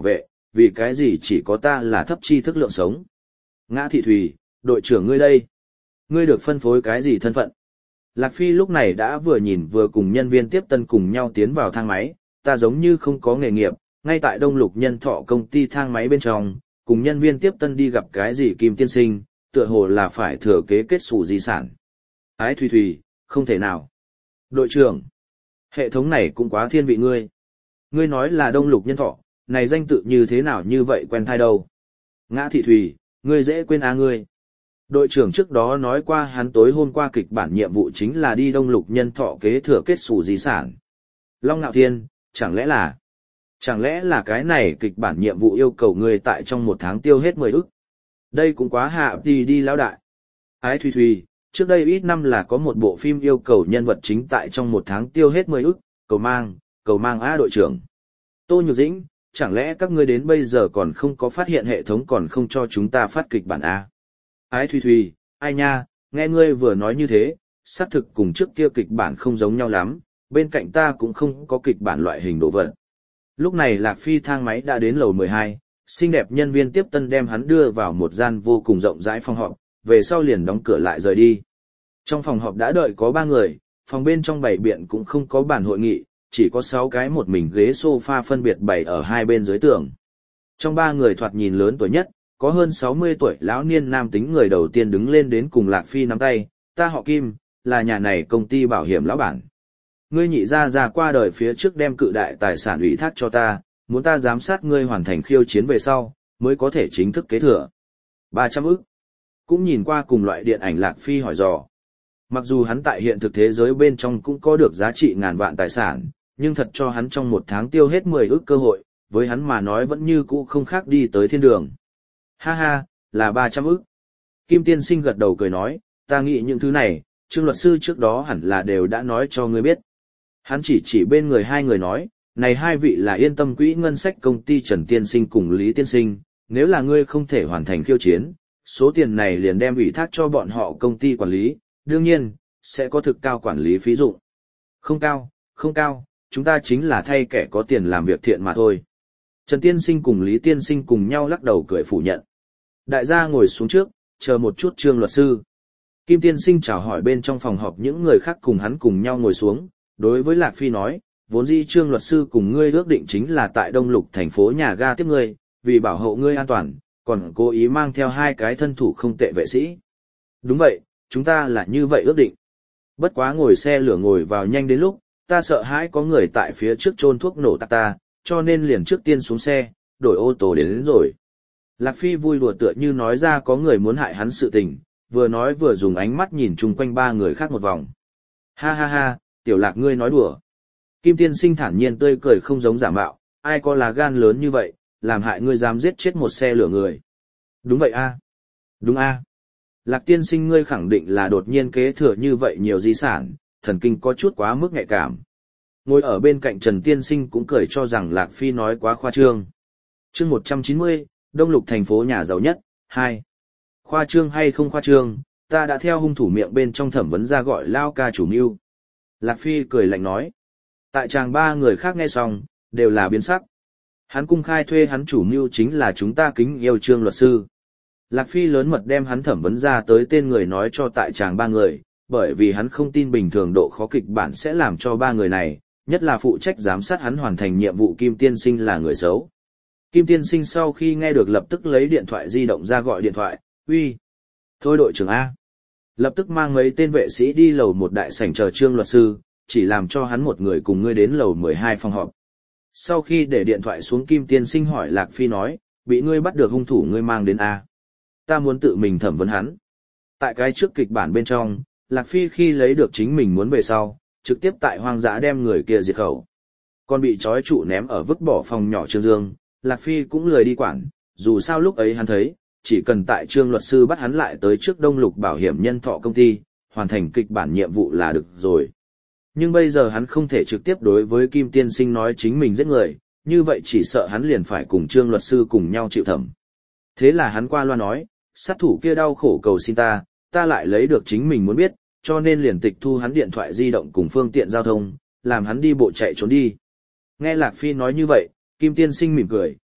vì cái gì chỉ có ta là thấp tri thức lượng sống. Ngã Thị Thùy, đội trưởng ngươi đây. Ngươi được phân phối cái gì thân phận? Lạc Phi lúc này đã vừa nhìn vừa cùng nhân viên tiếp tân cùng nhau tiến vào thang máy, ta giống như không có nghề nghiệp, ngay tại Đông Lục Nhân Thọ công ty thang máy bên trong, cùng nhân viên tiếp tân đi gặp cái gì Kim tiên sinh, tựa hồ là phải thừa kế kết sủ di sản. Ái Thùy Thùy, không thể nào. Đội trưởng, hệ thống này cũng quá thiên vị ngươi. Ngươi nói là Đông Lục Nhân Thọ, này danh tự như thế nào như vậy quen thai đâu. Ngã Thị Thùy, ngươi dễ quên à ngươi. Đội trưởng trước đó nói qua hắn tối hôm qua kịch bản nhiệm vụ chính là đi Đông Lục Nhân Thọ kế thừa kết sủ di sản. Long Nạo Thiên, chẳng lẽ là... Chẳng lẽ là cái này kịch bản nhiệm vụ yêu cầu ngươi tại trong một tháng tiêu hết mười ức? Đây cũng quá hạ đi đi lão đại. Ái Thùy Thùy, trước đây ít năm là có một bộ phim yêu cầu nhân vật chính tại trong một tháng tiêu hết mười ức, cầu mang, cầu mang á đội trưởng. Tô Nhược Dĩnh, chẳng lẽ các ngươi đến bây giờ còn không có phát hiện hệ thống còn không cho chúng ta phát kịch bản A? Ái Thùy Thùy, ai nha, nghe ngươi vừa nói như thế, xác thực cùng trước kia kịch bản không giống nhau lắm, bên cạnh ta cũng không có kịch bản loại hình đồ vật. Lúc này Lạc Phi thang máy đã đến lầu mười hai, xinh đẹp nhân viên tiếp tân đem hắn đưa vào một gian vô cùng rộng rãi phòng họp, về sau liền đóng cửa lại rời đi. Trong phòng họp đã đợi có ba người, phòng bên trong bày biện cũng không có bàn hội nghị, chỉ có sáu cái một mình ghế sofa phân biệt bày ở hai bên dưới tường. Trong ba người thoạt nhìn lớn tuổi nhất, có hơn sáu mươi tuổi lão niên nam tính người đầu tiên đứng lên đến cùng Lạc Phi nắm tay, ta họ Kim, là nhà này công ty bảo hiểm lão bản. Ngươi nhị gia gia qua đời phía trước đem cự đại tài sản ủy thác cho ta, muốn ta giám sát ngươi hoàn thành khiêu chiến về sau, mới có thể chính thức kế thừa. ba trăm ức. Cũng nhìn qua cùng loại điện ảnh Lạc Phi hỏi dò. Mặc dù hắn tại hiện thực thế giới bên trong cũng có được giá trị ngàn vạn tài sản, nhưng thật cho hắn trong một tháng tiêu hết mười ức cơ hội, với hắn mà nói vẫn như cũ không khác đi tới thiên đường. Ha ha, là ba trăm ức. Kim tiên sinh gật đầu cười nói, ta nghĩ những thứ này, Trương luật sư trước đó hẳn là đều đã nói cho ngươi biết. Hắn chỉ chỉ bên người hai người nói, này hai vị là yên tâm quỹ ngân sách công ty Trần Tiên Sinh cùng Lý Tiên Sinh, nếu là ngươi không thể hoàn thành khiêu chiến, số tiền này liền đem ủy thác cho bọn họ công ty quản lý, đương nhiên, sẽ có thực cao quản lý phí dụng. Không cao, không cao, chúng ta chính là thay kẻ có tiền làm việc thiện mà thôi. Trần Tiên Sinh cùng Lý Tiên Sinh cùng nhau lắc đầu cười phủ nhận. Đại gia ngồi xuống trước, chờ một chút Trương luật sư. Kim Tiên Sinh chào hỏi bên trong phòng họp những người khác cùng hắn cùng nhau ngồi xuống, đối với Lạc Phi nói, vốn dĩ Trương luật sư cùng ngươi ước định chính là tại Đông Lục thành phố nhà ga tiếp ngươi, vì bảo hộ ngươi an toàn, còn cố ý mang theo hai cái thân thủ không tệ vệ sĩ. Đúng vậy, chúng ta là như vậy ước định. Bất quá ngồi xe lửa ngồi vào nhanh đến lúc, ta sợ hãi có người tại phía trước chôn thuốc nổ tạc ta, cho nên liền trước tiên xuống xe, đổi ô tô đến, đến rồi. Lạc Phi vui đùa tựa như nói ra có người muốn hại hắn sự tình, vừa nói vừa dùng ánh mắt nhìn chung quanh ba người khác một vòng. Ha ha ha, tiểu Lạc ngươi nói đùa. Kim tiên sinh thản nhiên tươi cười không giống giả mạo, ai có lá gan lớn như vậy, làm hại ngươi dám giết chết một xe lửa người. Đúng vậy a, Đúng a. Lạc tiên sinh ngươi khẳng định là đột nhiên kế thừa như vậy nhiều di sản, thần kinh có chút quá mức nhạy cảm. Ngồi ở bên cạnh Trần tiên sinh cũng cười cho rằng Lạc Phi nói quá khoa trương. Chương một trăm chín mươi, Đông Lục thành phố nhà giàu nhất, hai. Khoa trương hay không khoa trương, ta đã theo hung thủ miệng bên trong thẩm vấn ra gọi lao ca chủ mưu. Lạc Phi cười lạnh nói. Tại chàng ba người khác nghe xong, đều là biến sắc. Hắn cung khai thuê hắn chủ mưu chính là chúng ta kính yêu Trương luật sư. Lạc Phi lớn mật đem hắn thẩm vấn ra tới tên người nói cho tại chàng ba người, bởi vì hắn không tin bình thường độ khó kịch bản sẽ làm cho ba người này, nhất là phụ trách giám sát hắn hoàn thành nhiệm vụ Kim Tiên Sinh là người xấu. Kim Tiên Sinh sau khi nghe được lập tức lấy điện thoại di động ra gọi điện thoại, uy, thôi đội trưởng A. Lập tức mang mấy tên vệ sĩ đi lầu một đại sảnh chờ Trương luật sư, chỉ làm cho hắn một người cùng ngươi đến lầu mười hai phòng họp. Sau khi để điện thoại xuống Kim Tiên Sinh hỏi Lạc Phi nói, bị ngươi bắt được hung thủ ngươi mang đến A. Ta muốn tự mình thẩm vấn hắn. Tại cái trước kịch bản bên trong, Lạc Phi khi lấy được chính mình muốn về sau, trực tiếp tại hoang dã đem người kia diệt khẩu. Còn bị trói trụ ném ở vứt bỏ phòng nhỏ Trương Dương, Lạc Phi cũng lười đi quản, dù sao lúc ấy hắn thấy, chỉ cần tại Trương luật sư bắt hắn lại tới trước Đông Lục bảo hiểm nhân thọ công ty, hoàn thành kịch bản nhiệm vụ là được rồi. Nhưng bây giờ hắn không thể trực tiếp đối với Kim Tiên Sinh nói chính mình giết người, như vậy chỉ sợ hắn liền phải cùng Trương luật sư cùng nhau chịu thẩm. Thế là hắn qua loa nói, sát thủ kia đau khổ cầu xin ta, ta lại lấy được chính mình muốn biết, cho nên liền tịch thu hắn điện thoại di động cùng phương tiện giao thông, làm hắn đi bộ chạy trốn đi. Nghe Lạc Phi nói như vậy, Kim Tiên Sinh mỉm cười,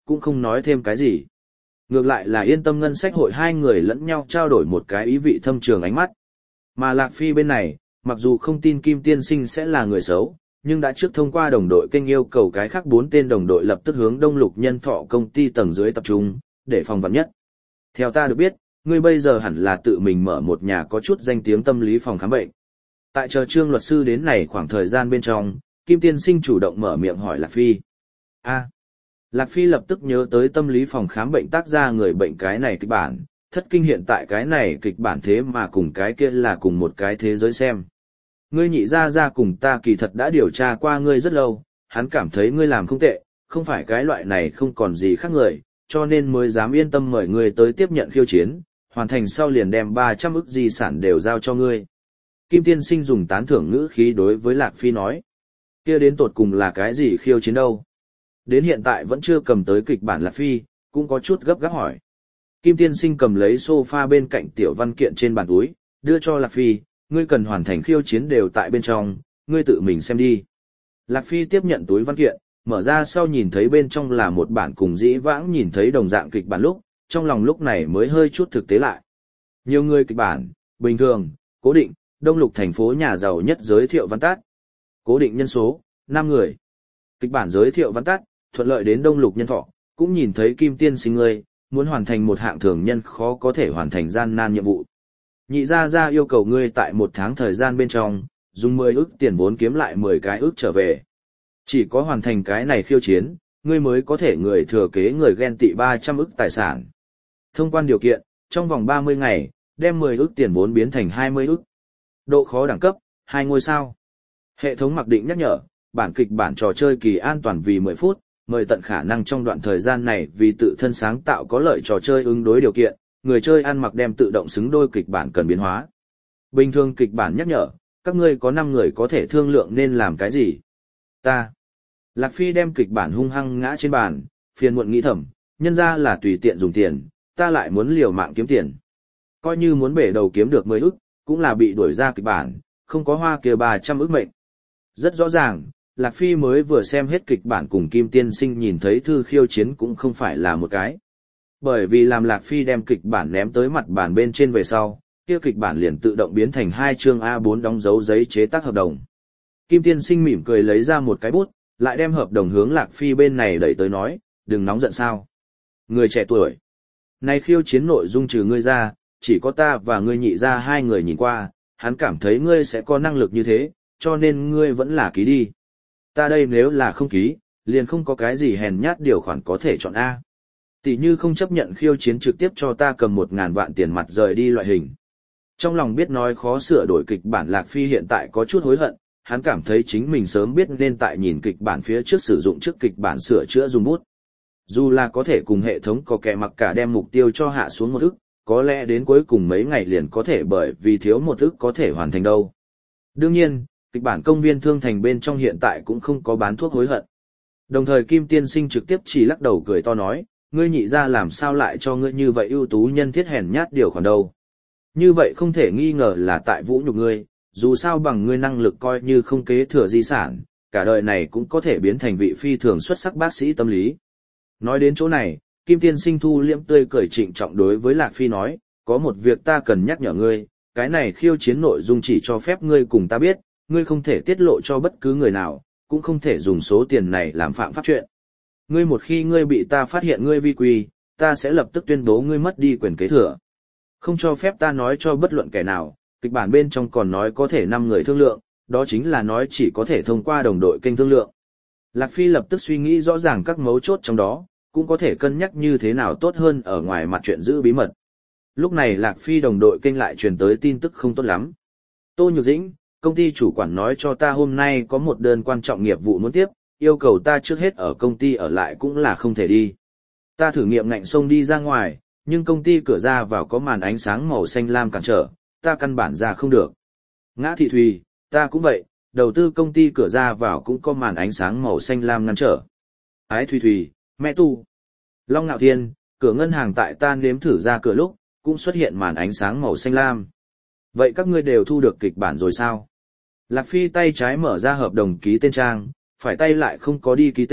cũng không nói thêm cái gì. Ngược lại là Yên Tâm ngân sách hội hai người lẫn nhau trao đổi một cái ý vị thâm trường ánh mắt. Mà Lạc Phi bên này, mặc dù không tin Kim Tiên Sinh sẽ là người xấu, nhưng đã trước thông qua đồng đội kênh yêu cầu cái khác bốn tên đồng đội lập tức hướng Đông Lục Nhân Thọ công ty tầng dưới tập trung, để phòng vạn nhất. Theo ta được biết, ngươi bây giờ hẳn là tự mình mở một nhà có chút danh tiếng tâm lý phòng khám bệnh. Tại chờ Trương luật sư đến này khoảng thời gian bên trong, Kim Tiên Sinh chủ động mở miệng hỏi Lạc Phi. A. Lạc Phi lập tức nhớ tới tâm lý phòng khám bệnh tác ra người bệnh cái này kịch bản, thất kinh hiện tại cái này kịch bản thế mà cùng cái kia là cùng một cái thế giới xem. Ngươi nhị ra ra cùng ta kỳ thật đã điều tra qua ngươi rất lâu, hắn cảm thấy ngươi làm không tệ, không phải cái loại này không còn gì khác người, cho nên mới dám yên tâm mời ngươi tới tiếp nhận khiêu chiến, hoàn thành sau liền đem ba trăm ức di sản đều giao cho ngươi. Kim Tiên Sinh dùng tán thưởng ngữ khí đối với Lạc Phi nói. Kia đến tột cùng là cái gì khiêu chiến đâu? Đến hiện tại vẫn chưa cầm tới kịch bản Lạc Phi, cũng có chút gấp gáp hỏi. Kim Tiên Sinh cầm lấy sofa bên cạnh tiểu văn kiện trên bàn túi, đưa cho Lạc Phi, ngươi cần hoàn thành khiêu chiến đều tại bên trong, ngươi tự mình xem đi. Lạc Phi tiếp nhận túi văn kiện, mở ra sau nhìn thấy bên trong là một bản cùng dĩ vãng nhìn thấy đồng dạng kịch bản lúc, trong lòng lúc này mới hơi chút thực tế lại. Nhiều người kịch bản, bình thường, cố định, Đông Lục thành phố nhà giàu nhất giới thiệu văn tắt. Cố định nhân số, năm người. Kịch bản giới thiệu văn tắt, thuận lợi đến Đông Lục Nhân Thọ, cũng nhìn thấy Kim Tiên Sinh ngươi, muốn hoàn thành một hạng thường nhân khó có thể hoàn thành gian nan nhiệm vụ. Nhị gia gia yêu cầu ngươi tại một tháng thời gian bên trong, dùng mười ức tiền vốn kiếm lại mười cái ức trở về. Chỉ có hoàn thành cái này khiêu chiến, ngươi mới có thể người thừa kế người ghen tị ba trăm ức tài sản. Thông quan điều kiện, trong vòng ba mươi ngày, đem mười ức tiền vốn biến thành hai mươi ức. Độ khó đẳng cấp, hai ngôi sao. Hệ thống mặc định nhắc nhở, bản kịch bản trò chơi kỳ an toàn vì mười phút, mời tận khả năng trong đoạn thời gian này vì tự thân sáng tạo có lợi trò chơi ứng đối điều kiện, người chơi ăn mặc đem tự động xứng đôi kịch bản cần biến hóa. Bình thường kịch bản nhắc nhở, các ngươi có năm người có thể thương lượng nên làm cái gì. Ta. Lạc Phi đem kịch bản hung hăng ngã trên bàn, phiền muộn nghĩ thầm, nhân ra là tùy tiện dùng tiền, ta lại muốn liều mạng kiếm tiền. Coi như muốn bể đầu kiếm được mười ức, cũng là bị đuổi ra kịch bản, không có hoa kia ba trăm ức mệnh. Rất rõ ràng, Lạc Phi mới vừa xem hết kịch bản cùng Kim Tiên Sinh nhìn thấy thư khiêu chiến cũng không phải là một cái. Bởi vì làm Lạc Phi đem kịch bản ném tới mặt bàn bên trên về sau, kia kịch bản liền tự động biến thành hai chương A bốn đóng dấu giấy chế tác hợp đồng. Kim Tiên Sinh mỉm cười lấy ra một cái bút, lại đem hợp đồng hướng Lạc Phi bên này đẩy tới nói, đừng nóng giận sao. Người trẻ tuổi. Này khiêu chiến nội dung trừ ngươi ra, chỉ có ta và ngươi nhị ra hai người nhìn qua, hắn cảm thấy ngươi sẽ có năng lực như thế, cho nên ngươi vẫn là ký đi. Ta đây nếu là không ký, liền không có cái gì hèn nhát điều khoản có thể chọn A. Tỷ như không chấp nhận khiêu chiến trực tiếp cho ta cầm một ngàn vạn tiền mặt rời đi loại hình. Trong lòng biết nói khó sửa đổi kịch bản Lạc Phi hiện tại có chút hối hận, hắn cảm thấy chính mình sớm biết nên tại nhìn kịch bản phía trước sử dụng trước kịch bản sửa chữa dùng bút. Dù là có thể cùng hệ thống có kẻ mặc cả đem mục tiêu cho hạ xuống một ức, có lẽ đến cuối cùng mấy ngày liền có thể bởi vì thiếu một ức có thể hoàn thành đâu. Đương nhiên, kịch bản công viên thương thành bên trong hiện tại cũng không có bán thuốc hối hận. Đồng thời Kim Tiên Sinh trực tiếp chỉ lắc đầu cười to nói, ngươi nhị ra làm sao lại cho ngươi như vậy ưu tú nhân thiết hèn nhát điều khoản đâu. Như vậy không thể nghi ngờ là tại vũ nhục ngươi, dù sao bằng ngươi năng lực coi như không kế thừa di sản, cả đời này cũng có thể biến thành vị phi thường xuất sắc bác sĩ tâm lý. Nói đến chỗ này, Kim Tiên Sinh thu liễm tươi cười trịnh trọng đối với Lạc Phi nói, có một việc ta cần nhắc nhở ngươi, cái này khiêu chiến nội dung chỉ cho phép ngươi cùng ta biết, ngươi không thể tiết lộ cho bất cứ người nào, cũng không thể dùng số tiền này làm phạm pháp chuyện. Ngươi một khi ngươi bị ta phát hiện ngươi vi quy, ta sẽ lập tức tuyên bố ngươi mất đi quyền kế thừa. Không cho phép ta nói cho bất luận kẻ nào, kịch bản bên trong còn nói có thể năm người thương lượng, đó chính là nói chỉ có thể thông qua đồng đội kênh thương lượng. Lạc Phi lập tức suy nghĩ rõ ràng các mấu chốt trong đó, cũng có thể cân nhắc như thế nào tốt hơn ở ngoài mặt chuyện giữ bí mật. Lúc này Lạc Phi đồng đội kênh lại truyền tới tin tức không tốt lắm. Tô Nhược Dĩnh, công ty chủ quản nói cho ta hôm nay có một đơn quan trọng nghiệp vụ muốn tiếp, yêu cầu ta trước hết ở công ty ở lại cũng là không thể đi. Ta thử nghiệm ngạnh xông đi ra ngoài, nhưng công ty cửa ra vào có màn ánh sáng màu xanh lam cản trở, ta căn bản ra không được. Ngã Thị Thùy, ta cũng vậy, đầu tư công ty cửa ra vào cũng có màn ánh sáng màu xanh lam ngăn trở. Ái Thùy Thùy, mẹ tu. Long Nạo Thiên, cửa ngân hàng tại ta nếm thử ra cửa lúc, cũng xuất hiện màn ánh sáng màu xanh lam. Vậy các ngươi đều thu được kịch bản rồi sao? Lạc Phi tay trái mở ra hợp đồng ký tên trang, phải tay lại không có đi ký tên,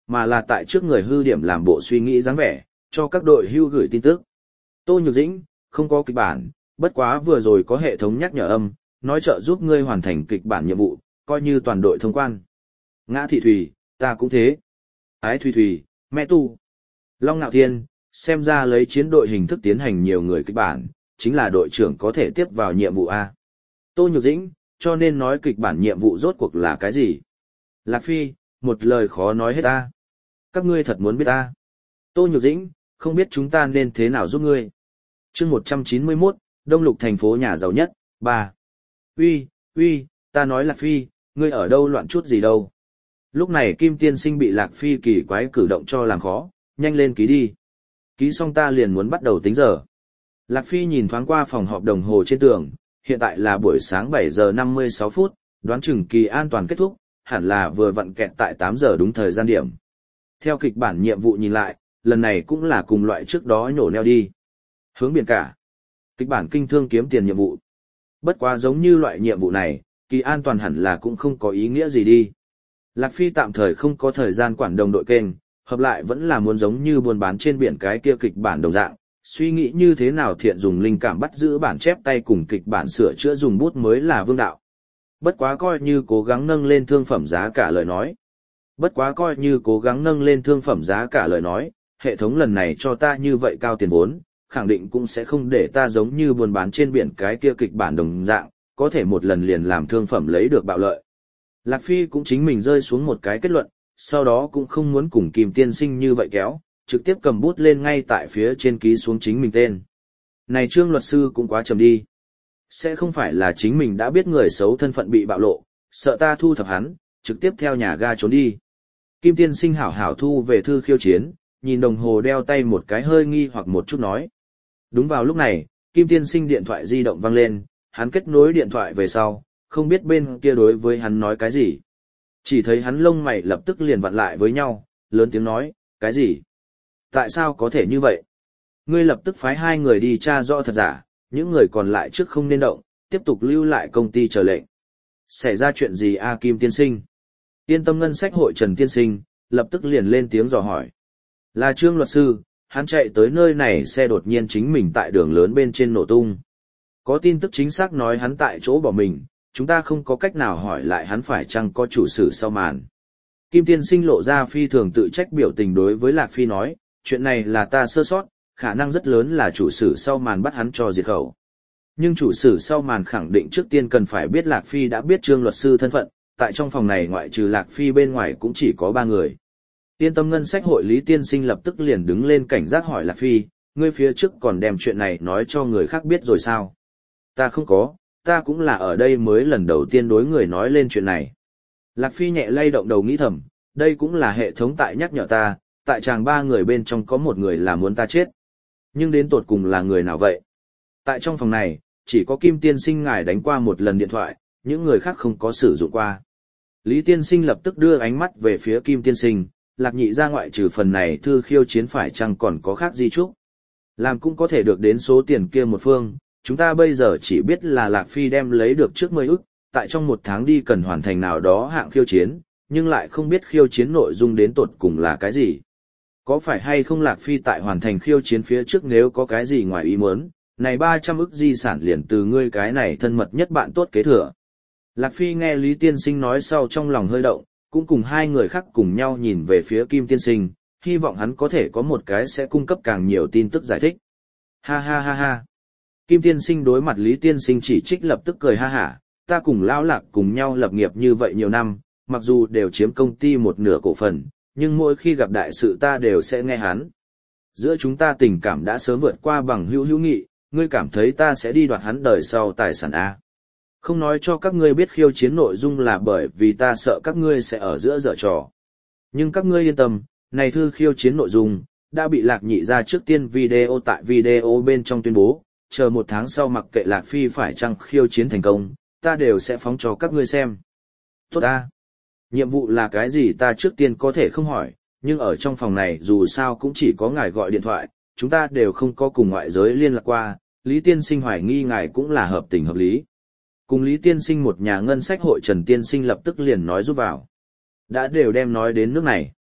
mà là tại trước người hư điểm làm bộ suy nghĩ dáng vẻ, cho các đội hưu gửi tin tức. Tô Nhược Dĩnh, không có kịch bản, bất quá vừa rồi có hệ thống nhắc nhở âm, nói trợ giúp ngươi hoàn thành kịch bản nhiệm vụ, coi như toàn đội thông quan. Ngã Thị Thùy, ta cũng thế. Ái Thùy Thùy, mẹ tu. Long Nạo Thiên, xem ra lấy chiến đội hình thức tiến hành nhiều người kịch bản, chính là đội trưởng có thể tiếp vào nhiệm vụ A. Tô Nhược Dĩnh, cho nên nói kịch bản nhiệm vụ rốt cuộc là cái gì? Lạc Phi, một lời khó nói hết ta. Các ngươi thật muốn biết ta. Tô Nhược Dĩnh, không biết chúng ta nên thế nào giúp ngươi. chương một trăm chín mươi mốt, Đông Lục thành phố nhà giàu nhất, ba. Uy, uy, ta nói Lạc Phi, ngươi ở đâu loạn chút gì đâu. Lúc này Kim Tiên Sinh bị Lạc Phi kỳ quái cử động cho làm khó, nhanh lên ký đi. Ký xong ta liền muốn bắt đầu tính giờ. Lạc Phi nhìn thoáng qua phòng họp đồng hồ trên tường, hiện tại là buổi sáng bảy giờ năm mươi sáu phút, đoán chừng kỳ an toàn kết thúc, hẳn là vừa vặn kẹt tại tám giờ đúng thời gian điểm. Theo kịch bản nhiệm vụ nhìn lại, lần này cũng là cùng loại trước đó nhổ neo đi. Hướng biển cả. Kịch bản kinh thương kiếm tiền nhiệm vụ. Bất quá giống như loại nhiệm vụ này, kỳ an toàn hẳn là cũng không có ý nghĩa gì đi. Lạc Phi tạm thời không có thời gian quản đồng đội kênh, hợp lại vẫn là muốn giống như buôn bán trên biển cái kia kịch bản đồng dạng, suy nghĩ như thế nào thiện dùng linh cảm bắt giữ bản chép tay cùng kịch bản sửa chữa dùng bút mới là vương đạo. Bất quá coi như cố gắng nâng lên thương phẩm giá cả lời nói. Bất quá coi như cố gắng nâng lên thương phẩm giá cả lời nói, hệ thống lần này cho ta như vậy cao tiền vốn, khẳng định cũng sẽ không để ta giống như buôn bán trên biển cái kia kịch bản đồng dạng, có thể một lần liền làm thương phẩm lấy được bạo lợi. Lạc Phi cũng chính mình rơi xuống một cái kết luận, sau đó cũng không muốn cùng Kim Tiên Sinh như vậy kéo, trực tiếp cầm bút lên ngay tại phía trên ký xuống chính mình tên. Này Trương luật sư cũng quá chậm đi. Sẽ không phải là chính mình đã biết người xấu thân phận bị bạo lộ, sợ ta thu thập hắn, trực tiếp theo nhà ga trốn đi. Kim Tiên Sinh hảo hảo thu về thư khiêu chiến, nhìn đồng hồ đeo tay một cái hơi nghi hoặc một chút nói. Đúng vào lúc này, Kim Tiên Sinh điện thoại di động vang lên, hắn kết nối điện thoại về sau, không biết bên kia đối với hắn nói cái gì. Chỉ thấy hắn lông mày lập tức liền vặn lại với nhau, lớn tiếng nói, cái gì? Tại sao có thể như vậy? Ngươi lập tức phái hai người đi tra rõ thật giả, những người còn lại trước không nên động, tiếp tục lưu lại công ty chờ lệnh. Xảy ra chuyện gì a Kim Tiên Sinh? Yên tâm ngân sách hội Trần Tiên Sinh, lập tức liền lên tiếng dò hỏi. Là Trương luật sư, hắn chạy tới nơi này xe đột nhiên chính mình tại đường lớn bên trên nổ tung. Có tin tức chính xác nói hắn tại chỗ bỏ mình, chúng ta không có cách nào hỏi lại hắn phải chăng có chủ sử sau màn. Kim Tiên Sinh lộ ra phi thường tự trách biểu tình đối với Lạc Phi nói, chuyện này là ta sơ sót, khả năng rất lớn là chủ sử sau màn bắt hắn cho diệt khẩu. Nhưng chủ sử sau màn khẳng định trước tiên cần phải biết Lạc Phi đã biết Trương luật sư thân phận, tại trong phòng này ngoại trừ Lạc Phi bên ngoài cũng chỉ có ba người. Yên tâm ngân sách hội Lý Tiên Sinh lập tức liền đứng lên cảnh giác hỏi Lạc Phi, ngươi phía trước còn đem chuyện này nói cho người khác biết rồi sao? Ta không có, ta cũng là ở đây mới lần đầu tiên đối người nói lên chuyện này. Lạc Phi nhẹ lay động đầu nghĩ thầm, đây cũng là hệ thống tại nhắc nhở ta, tại chàng ba người bên trong có một người là muốn ta chết. Nhưng đến tột cùng là người nào vậy? Tại trong phòng này, chỉ có Kim Tiên Sinh ngài đánh qua một lần điện thoại, những người khác không có sử dụng qua. Lý Tiên Sinh lập tức đưa ánh mắt về phía Kim Tiên Sinh, Lạc Nhị ra ngoại trừ phần này thư khiêu chiến phải chăng còn có khác gì chúc. Làm cũng có thể được đến số tiền kia một phương, chúng ta bây giờ chỉ biết là Lạc Phi đem lấy được trước mười ức, tại trong một tháng đi cần hoàn thành nào đó hạng khiêu chiến, nhưng lại không biết khiêu chiến nội dung đến tột cùng là cái gì. Có phải hay không Lạc Phi tại hoàn thành khiêu chiến phía trước nếu có cái gì ngoài ý muốn, này ba trăm ức di sản liền từ ngươi cái này thân mật nhất bạn tốt kế thừa. Lạc Phi nghe Lý Tiên Sinh nói sau trong lòng hơi động, cũng cùng hai người khác cùng nhau nhìn về phía Kim Tiên Sinh, hy vọng hắn có thể có một cái sẽ cung cấp càng nhiều tin tức giải thích. Ha ha ha ha. Kim Tiên Sinh đối mặt Lý Tiên Sinh chỉ trích lập tức cười ha hả, ta cùng Lão Lạc cùng nhau lập nghiệp như vậy nhiều năm, mặc dù đều chiếm công ty một nửa cổ phần, nhưng mỗi khi gặp đại sự ta đều sẽ nghe hắn. Giữa chúng ta tình cảm đã sớm vượt qua bằng hữu hữu nghị, ngươi cảm thấy ta sẽ đi đoạt hắn đời sau tài sản A. Không nói cho các ngươi biết khiêu chiến nội dung là bởi vì ta sợ các ngươi sẽ ở giữa dở trò. Nhưng các ngươi yên tâm, này thư khiêu chiến nội dung, đã bị Lạc Nhị ra trước tiên video tại video bên trong tuyên bố, chờ một tháng sau mặc kệ Lạc Phi phải chăng khiêu chiến thành công, ta đều sẽ phóng cho các ngươi xem. Tốt a. Nhiệm vụ là cái gì ta trước tiên có thể không hỏi, nhưng ở trong phòng này dù sao cũng chỉ có ngài gọi điện thoại, chúng ta đều không có cùng ngoại giới liên lạc qua, Lý Tiên Sinh hoài nghi ngài cũng là hợp tình hợp lý. Cùng Lý Tiên Sinh một nhà ngân sách hội Trần Tiên Sinh lập tức liền nói giúp vào. Đã đều đem nói đến nước này.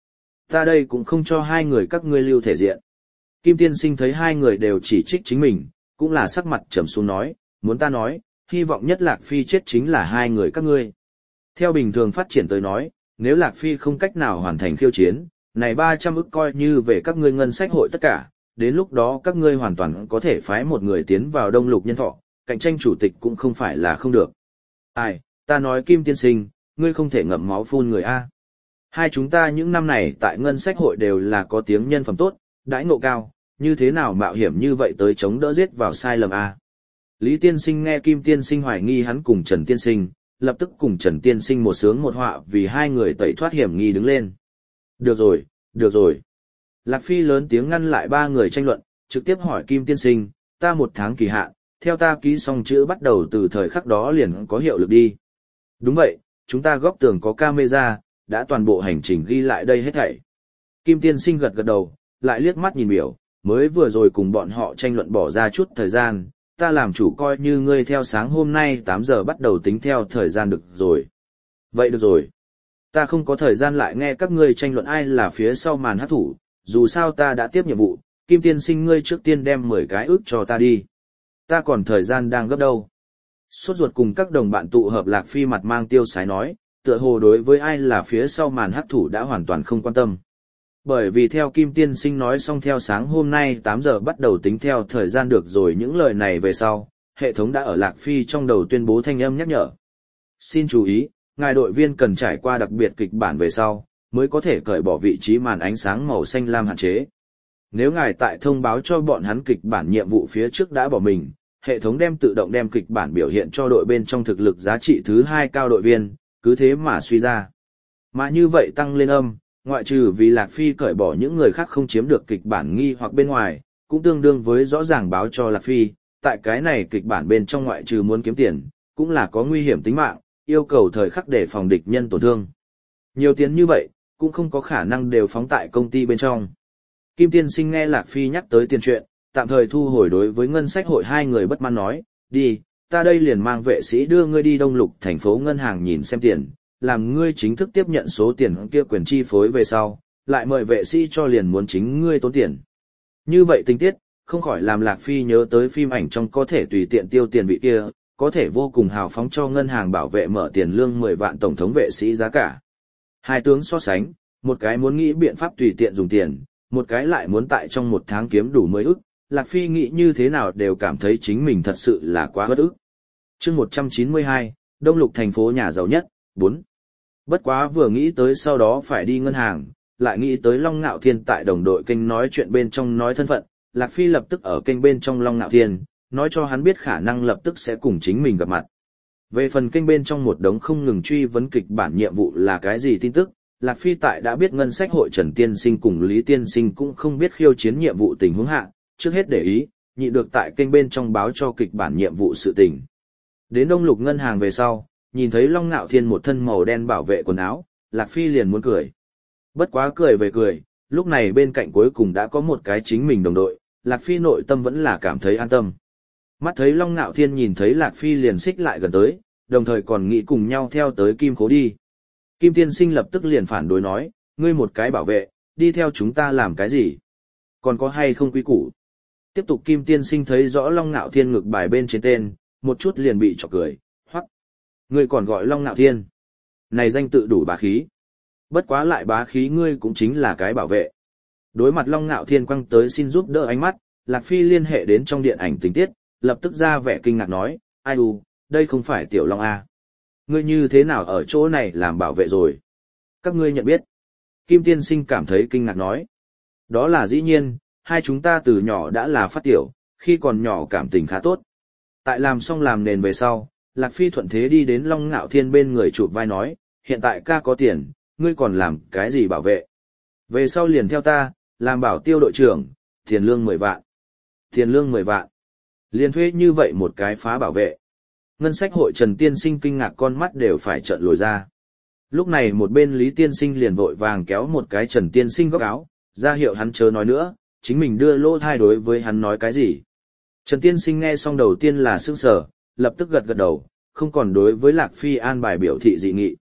Ta đây cũng không cho hai người các ngươi lưu thể diện. Kim tiên sinh thấy hai người đều chỉ trích chính mình, cũng là sắc mặt trầm xuống nói, muốn ta nói, hy vọng nhất Lạc Phi chết chính là hai người các ngươi. Theo bình thường phát triển tới nói, nếu Lạc Phi không cách nào hoàn thành khiêu chiến, này ba trăm ức coi như về các ngươi ngân sách hội tất cả, đến lúc đó các ngươi hoàn toàn có thể phái một người tiến vào Đông Lục Nhân Thọ, cạnh tranh chủ tịch cũng không phải là không được. Ai, ta nói Kim tiên sinh, ngươi không thể ngậm máu phun người A. Hai chúng ta những năm này tại ngân sách hội đều là có tiếng nhân phẩm tốt, đãi ngộ cao, như thế nào mạo hiểm như vậy tới chống đỡ giết vào sai lầm A. Lý tiên sinh nghe Kim tiên sinh hoài nghi hắn cùng Trần tiên sinh, lập tức cùng Trần tiên sinh một sướng một họa vì hai người tẩy thoát hiểm nghi đứng lên. Được rồi, được rồi. Lạc Phi lớn tiếng ngăn lại ba người tranh luận, trực tiếp hỏi Kim tiên sinh, ta một tháng kỳ hạn, theo ta ký xong chữ bắt đầu từ thời khắc đó liền có hiệu lực đi. Đúng vậy, chúng ta góc tường có camera, đã toàn bộ hành trình ghi lại đây hết thảy. Kim tiên sinh gật gật đầu, lại liếc mắt nhìn biểu, mới vừa rồi cùng bọn họ tranh luận bỏ ra chút thời gian, ta làm chủ coi như ngươi theo sáng hôm nay tám giờ bắt đầu tính theo thời gian được rồi. Vậy được rồi. Ta không có thời gian lại nghe các ngươi tranh luận ai là phía sau màn hát thủ, dù sao ta đã tiếp nhiệm vụ, Kim tiên sinh ngươi trước tiên đem mười cái ước cho ta đi. Ta còn thời gian đang gấp đâu. Sốt ruột cùng các đồng bạn tụ hợp Lạc Phi mặt mang tiêu sái nói, tựa hồ đối với ai là phía sau màn hát thủ đã hoàn toàn không quan tâm. Bởi vì theo Kim tiên sinh nói xong theo sáng hôm nay tám giờ bắt đầu tính theo thời gian được rồi những lời này về sau, hệ thống đã ở Lạc Phi trong đầu tuyên bố thanh âm nhắc nhở. Xin chú ý, ngài đội viên cần trải qua đặc biệt kịch bản về sau, mới có thể cởi bỏ vị trí màn ánh sáng màu xanh lam hạn chế. Nếu ngài tại thông báo cho bọn hắn kịch bản nhiệm vụ phía trước đã bỏ mình, hệ thống đem tự động đem kịch bản biểu hiện cho đội bên trong thực lực giá trị thứ hai cao đội viên, cứ thế mà suy ra. Mà như vậy tăng lên âm, ngoại trừ vì Lạc Phi cởi bỏ những người khác không chiếm được kịch bản nghi hoặc bên ngoài, cũng tương đương với rõ ràng báo cho Lạc Phi, tại cái này kịch bản bên trong ngoại trừ muốn kiếm tiền, cũng là có nguy hiểm tính mạng, yêu cầu thời khắc để phòng địch nhân tổn thương. Nhiều tiền như vậy, cũng không có khả năng đều phóng tại công ty bên trong. Kim tiên sinh nghe Lạc Phi nhắc tới tiền chuyện, tạm thời thu hồi đối với ngân sách hội hai người bất mãn nói, đi, ta đây liền mang vệ sĩ đưa ngươi đi Đông Lục thành phố ngân hàng nhìn xem tiền, làm ngươi chính thức tiếp nhận số tiền kia quyền chi phối về sau, lại mời vệ sĩ cho liền muốn chính ngươi tốn tiền. Như vậy tình tiết, không khỏi làm Lạc Phi nhớ tới phim ảnh trong có thể tùy tiện tiêu tiền bị kia, có thể vô cùng hào phóng cho ngân hàng bảo vệ mở tiền lương mười vạn tổng thống vệ sĩ giá cả. Hai tướng so sánh, một cái muốn nghĩ biện pháp tùy tiện dùng tiền, một cái lại muốn tại trong một tháng kiếm đủ mười ức, Lạc Phi nghĩ như thế nào đều cảm thấy chính mình thật sự là quá bất ức. Chương một trăm chín mươi hai, Đông Lục thành phố nhà giàu nhất, bốn. Bất quá vừa nghĩ tới sau đó phải đi ngân hàng, lại nghĩ tới Long Ngạo Thiên tại đồng đội kênh nói chuyện bên trong nói thân phận, Lạc Phi lập tức ở kênh bên trong Long Ngạo Thiên, nói cho hắn biết khả năng lập tức sẽ cùng chính mình gặp mặt. Về phần kênh bên trong một đống không ngừng truy vấn kịch bản nhiệm vụ là cái gì tin tức, Lạc Phi tại đã biết ngân sách hội Trần Tiên Sinh cùng Lý Tiên Sinh cũng không biết khiêu chiến nhiệm vụ tình huống hạ, trước hết để ý, nhị được tại kênh bên trong báo cho kịch bản nhiệm vụ sự tình. Đến Đông Lục ngân hàng về sau, nhìn thấy Long Ngạo Thiên một thân màu đen bảo vệ quần áo, Lạc Phi liền muốn cười. Bất quá cười về cười, lúc này bên cạnh cuối cùng đã có một cái chính mình đồng đội, Lạc Phi nội tâm vẫn là cảm thấy an tâm. Mắt thấy Long Ngạo Thiên nhìn thấy Lạc Phi liền xích lại gần tới, đồng thời còn nghĩ cùng nhau theo tới Kim Khố đi. Kim Tiên Sinh lập tức liền phản đối nói, ngươi một cái bảo vệ, đi theo chúng ta làm cái gì? Còn có hay không quý củ? Tiếp tục Kim Tiên Sinh thấy rõ Long Ngạo Thiên ngực bài bên trên tên, một chút liền bị chọc cười, hoắc. Ngươi còn gọi Long Ngạo Thiên. Này danh tự đủ bá khí. Bất quá lại bá khí ngươi cũng chính là cái bảo vệ. Đối mặt Long Ngạo Thiên quăng tới xin giúp đỡ ánh mắt, Lạc Phi liên hệ đến trong điện ảnh tình tiết, lập tức ra vẻ kinh ngạc nói, ai u, đây không phải Tiểu Long A. Ngươi như thế nào ở chỗ này làm bảo vệ rồi? Các ngươi nhận biết. Kim Tiên Sinh cảm thấy kinh ngạc nói. Đó là dĩ nhiên, hai chúng ta từ nhỏ đã là phát tiểu, khi còn nhỏ cảm tình khá tốt. Tại làm xong làm nền về sau, Lạc Phi thuận thế đi đến Long Ngạo Thiên bên người chụp vai nói, hiện tại ca có tiền, ngươi còn làm cái gì bảo vệ? Về sau liền theo ta, làm bảo tiêu đội trưởng, tiền lương mười vạn. Tiền lương mười vạn. Liên thuê như vậy một cái phá bảo vệ. Ngân sách hội Trần Tiên Sinh kinh ngạc con mắt đều phải trợn lồi ra. Lúc này một bên Lý Tiên Sinh liền vội vàng kéo một cái Trần Tiên Sinh góc áo, ra hiệu hắn chớ nói nữa, chính mình đưa lỗ thai đối với hắn nói cái gì. Trần Tiên Sinh nghe xong đầu tiên là sững sờ, lập tức gật gật đầu, không còn đối với Lạc Phi an bài biểu thị dị nghị.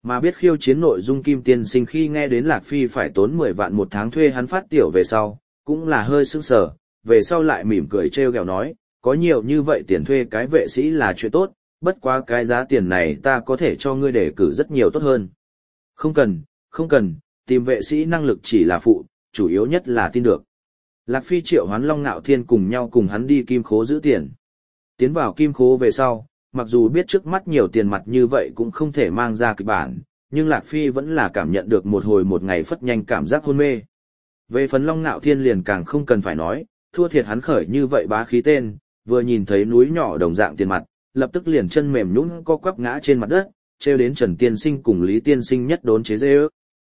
Mà biết khiêu chiến nội dung Kim Tiên Sinh khi nghe đến Lạc Phi phải tốn mười vạn một tháng thuê hắn phát tiểu về sau, cũng là hơi sững sờ, về sau lại mỉm cười trêu ghẹo nói, có nhiều như vậy tiền thuê cái vệ sĩ là chuyện tốt, bất quá cái giá tiền này ta có thể cho ngươi để cử rất nhiều tốt hơn. Không cần, không cần, tìm vệ sĩ năng lực chỉ là phụ, chủ yếu nhất là tin được. Lạc Phi triệu hoán Long Nạo Thiên cùng nhau cùng hắn đi kim khố giữ tiền. Tiến vào kim khố về sau, mặc dù biết trước mắt nhiều tiền mặt như vậy cũng không thể mang ra kịch bản, nhưng Lạc Phi vẫn là cảm nhận được một hồi một ngày phất nhanh cảm giác hôn mê. Về phần Long Nạo Thiên liền càng không cần phải nói, thua thiệt hắn khởi như vậy bá khí tên, vừa nhìn thấy núi nhỏ đồng dạng tiền mặt, lập tức liền chân mềm nhũn co quắp ngã trên mặt đất, trêu đến Trần Tiên Sinh cùng Lý Tiên Sinh nhất đốn chế dê ước.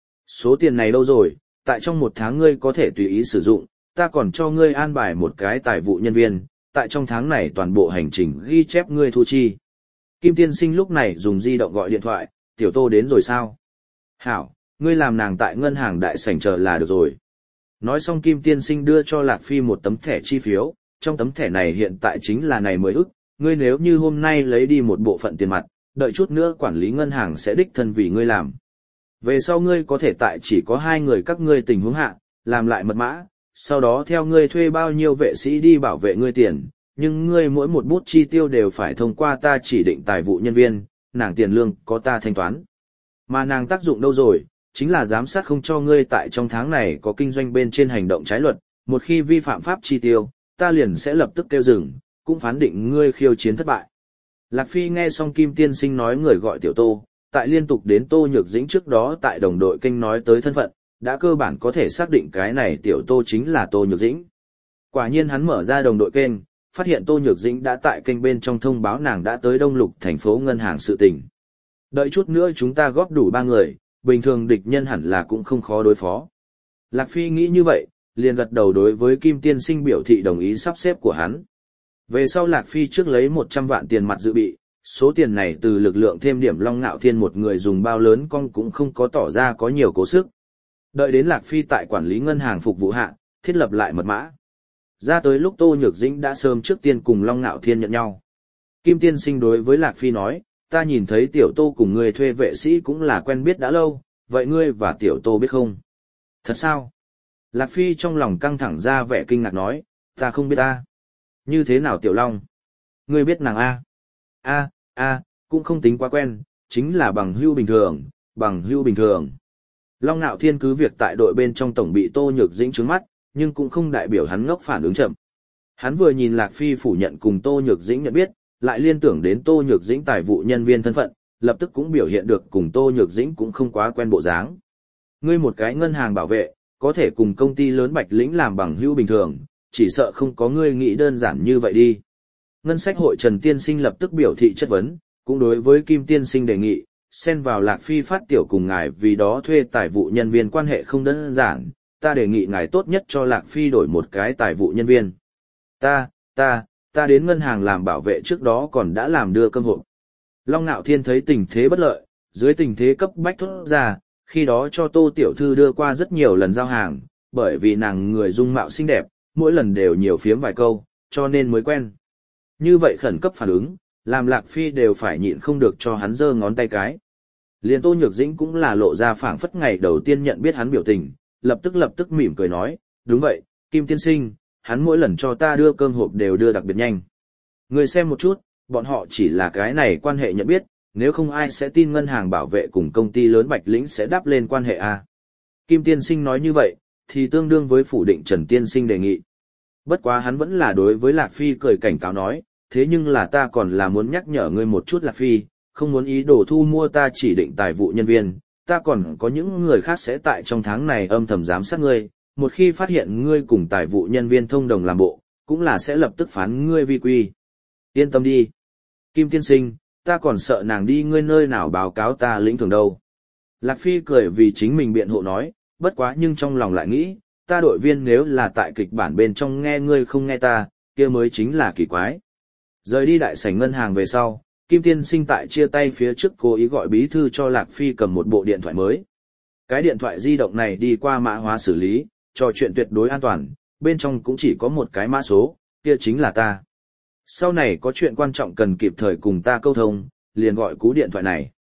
Số tiền này đâu rồi, tại trong một tháng ngươi có thể tùy ý sử dụng, ta còn cho ngươi an bài một cái tài vụ nhân viên, tại trong tháng này toàn bộ hành trình ghi chép ngươi thu chi. Kim Tiên Sinh lúc này dùng di động gọi điện thoại, tiểu Tô đến rồi sao? Hảo, ngươi làm nàng tại ngân hàng đại sảnh chờ là được rồi. Nói xong Kim Tiên Sinh đưa cho Lạc Phi một tấm thẻ chi phiếu, trong tấm thẻ này hiện tại chính là này mới ức, ngươi nếu như hôm nay lấy đi một bộ phận tiền mặt, đợi chút nữa quản lý ngân hàng sẽ đích thân vì ngươi làm. Về sau ngươi có thể tại chỉ có hai người các ngươi tình huống hạ, làm lại mật mã, sau đó theo ngươi thuê bao nhiêu vệ sĩ đi bảo vệ ngươi tiền, nhưng ngươi mỗi một bút chi tiêu đều phải thông qua ta chỉ định tài vụ nhân viên, nàng tiền lương có ta thanh toán. Mà nàng tác dụng đâu rồi, chính là giám sát không cho ngươi tại trong tháng này có kinh doanh bên trên hành động trái luật, một khi vi phạm pháp chi tiêu, ta liền sẽ lập tức kêu dừng, cũng phán định ngươi khiêu chiến thất bại. Lạc Phi nghe xong Kim Tiên Sinh nói người gọi tiểu Tô, tại liên tục đến Tô Nhược Dĩnh trước đó tại đồng đội kênh nói tới thân phận, đã cơ bản có thể xác định cái này tiểu Tô chính là Tô Nhược Dĩnh. Quả nhiên hắn mở ra đồng đội kênh, phát hiện Tô Nhược Dĩnh đã tại kênh bên trong thông báo nàng đã tới Đông Lục thành phố ngân hàng sự tình. Đợi chút nữa chúng ta góp đủ ba người, bình thường địch nhân hẳn là cũng không khó đối phó. Lạc Phi nghĩ như vậy, liền gật đầu đối với Kim Tiên Sinh biểu thị đồng ý sắp xếp của hắn. Về sau Lạc Phi trước lấy một trăm vạn tiền mặt dự bị, số tiền này từ lực lượng thêm điểm Long Nạo Thiên một người dùng bao lớn con cũng không có tỏ ra có nhiều cố sức. Đợi đến Lạc Phi tại quản lý ngân hàng phục vụ hạ, thiết lập lại mật mã. Ra tới lúc Tô Nhược Dĩnh đã sớm trước tiên cùng Long Nạo Thiên nhận nhau. Kim Tiên Sinh đối với Lạc Phi nói, ta nhìn thấy tiểu Tô cùng người thuê vệ sĩ cũng là quen biết đã lâu, vậy ngươi và tiểu Tô biết không? Thật sao? Lạc Phi trong lòng căng thẳng ra vẻ kinh ngạc nói, ta không biết ta. Như thế nào tiểu Long? Ngươi biết nàng A? A, A, cũng không tính quá quen, chính là bằng hữu bình thường, bằng hữu bình thường. Long Nạo Thiên cứ việc tại đội bên trong tổng bị Tô Nhược Dĩnh trướng mắt, nhưng cũng không đại biểu hắn ngốc phản ứng chậm. Hắn vừa nhìn Lạc Phi phủ nhận cùng Tô Nhược Dĩnh nhận biết, lại liên tưởng đến Tô Nhược Dĩnh tài vụ nhân viên thân phận, lập tức cũng biểu hiện được cùng Tô Nhược Dĩnh cũng không quá quen bộ dáng. Ngươi một cái ngân hàng bảo vệ, có thể cùng công ty lớn Bạch Lĩnh làm bằng hữu bình thường, chỉ sợ không có ngươi nghĩ đơn giản như vậy đi. Ngân sách hội Trần Tiên Sinh lập tức biểu thị chất vấn, cũng đối với Kim Tiên Sinh đề nghị, xen vào Lạc Phi phát tiểu cùng ngài vì đó thuê tài vụ nhân viên quan hệ không đơn giản, ta đề nghị ngài tốt nhất cho Lạc Phi đổi một cái tài vụ nhân viên. Ta, ta, ta đến ngân hàng làm bảo vệ trước đó còn đã làm đưa cơm hộp. Long Nạo Thiên thấy tình thế bất lợi, dưới tình thế cấp bách thốt ra, khi đó cho Tô Tiểu Thư đưa qua rất nhiều lần giao hàng, bởi vì nàng người dung mạo xinh đẹp, mỗi lần đều nhiều phiếm vài câu, cho nên mới quen. Như vậy khẩn cấp phản ứng, làm Lạc Phi đều phải nhịn không được cho hắn giơ ngón tay cái. Liền Tô Nhược Dĩnh cũng là lộ ra phảng phất ngày đầu tiên nhận biết hắn biểu tình, lập tức lập tức mỉm cười nói, đúng vậy, Kim Tiên Sinh, hắn mỗi lần cho ta đưa cơm hộp đều đưa đặc biệt nhanh. Người xem một chút, bọn họ chỉ là cái này quan hệ nhận biết, nếu không ai sẽ tin ngân hàng bảo vệ cùng công ty lớn Bạch Lĩnh sẽ đáp lên quan hệ A. Kim Tiên Sinh nói như vậy, thì tương đương với phủ định Trần Tiên Sinh đề nghị. Bất quá hắn vẫn là đối với Lạc Phi cười cảnh cáo nói, thế nhưng là ta còn là muốn nhắc nhở ngươi một chút Lạc Phi, không muốn ý đồ thu mua ta chỉ định tài vụ nhân viên, ta còn có những người khác sẽ tại trong tháng này âm thầm giám sát ngươi, một khi phát hiện ngươi cùng tài vụ nhân viên thông đồng làm bộ, cũng là sẽ lập tức phán ngươi vi quy. Yên tâm đi. Kim Tiên Sinh, ta còn sợ nàng đi ngươi nơi nào báo cáo ta lĩnh thưởng đâu. Lạc Phi cười vì chính mình biện hộ nói, bất quá nhưng trong lòng lại nghĩ, ta đội viên nếu là tại kịch bản bên trong nghe ngươi không nghe ta, kia mới chính là kỳ quái. Rời đi đại sảnh ngân hàng về sau, Kim Tiên Sinh tại chia tay phía trước cố ý gọi bí thư cho Lạc Phi cầm một bộ điện thoại mới. Cái điện thoại di động này đi qua mã hóa xử lý, trò chuyện tuyệt đối an toàn, bên trong cũng chỉ có một cái mã số, kia chính là ta. Sau này có chuyện quan trọng cần kịp thời cùng ta câu thông, liền gọi cú điện thoại này.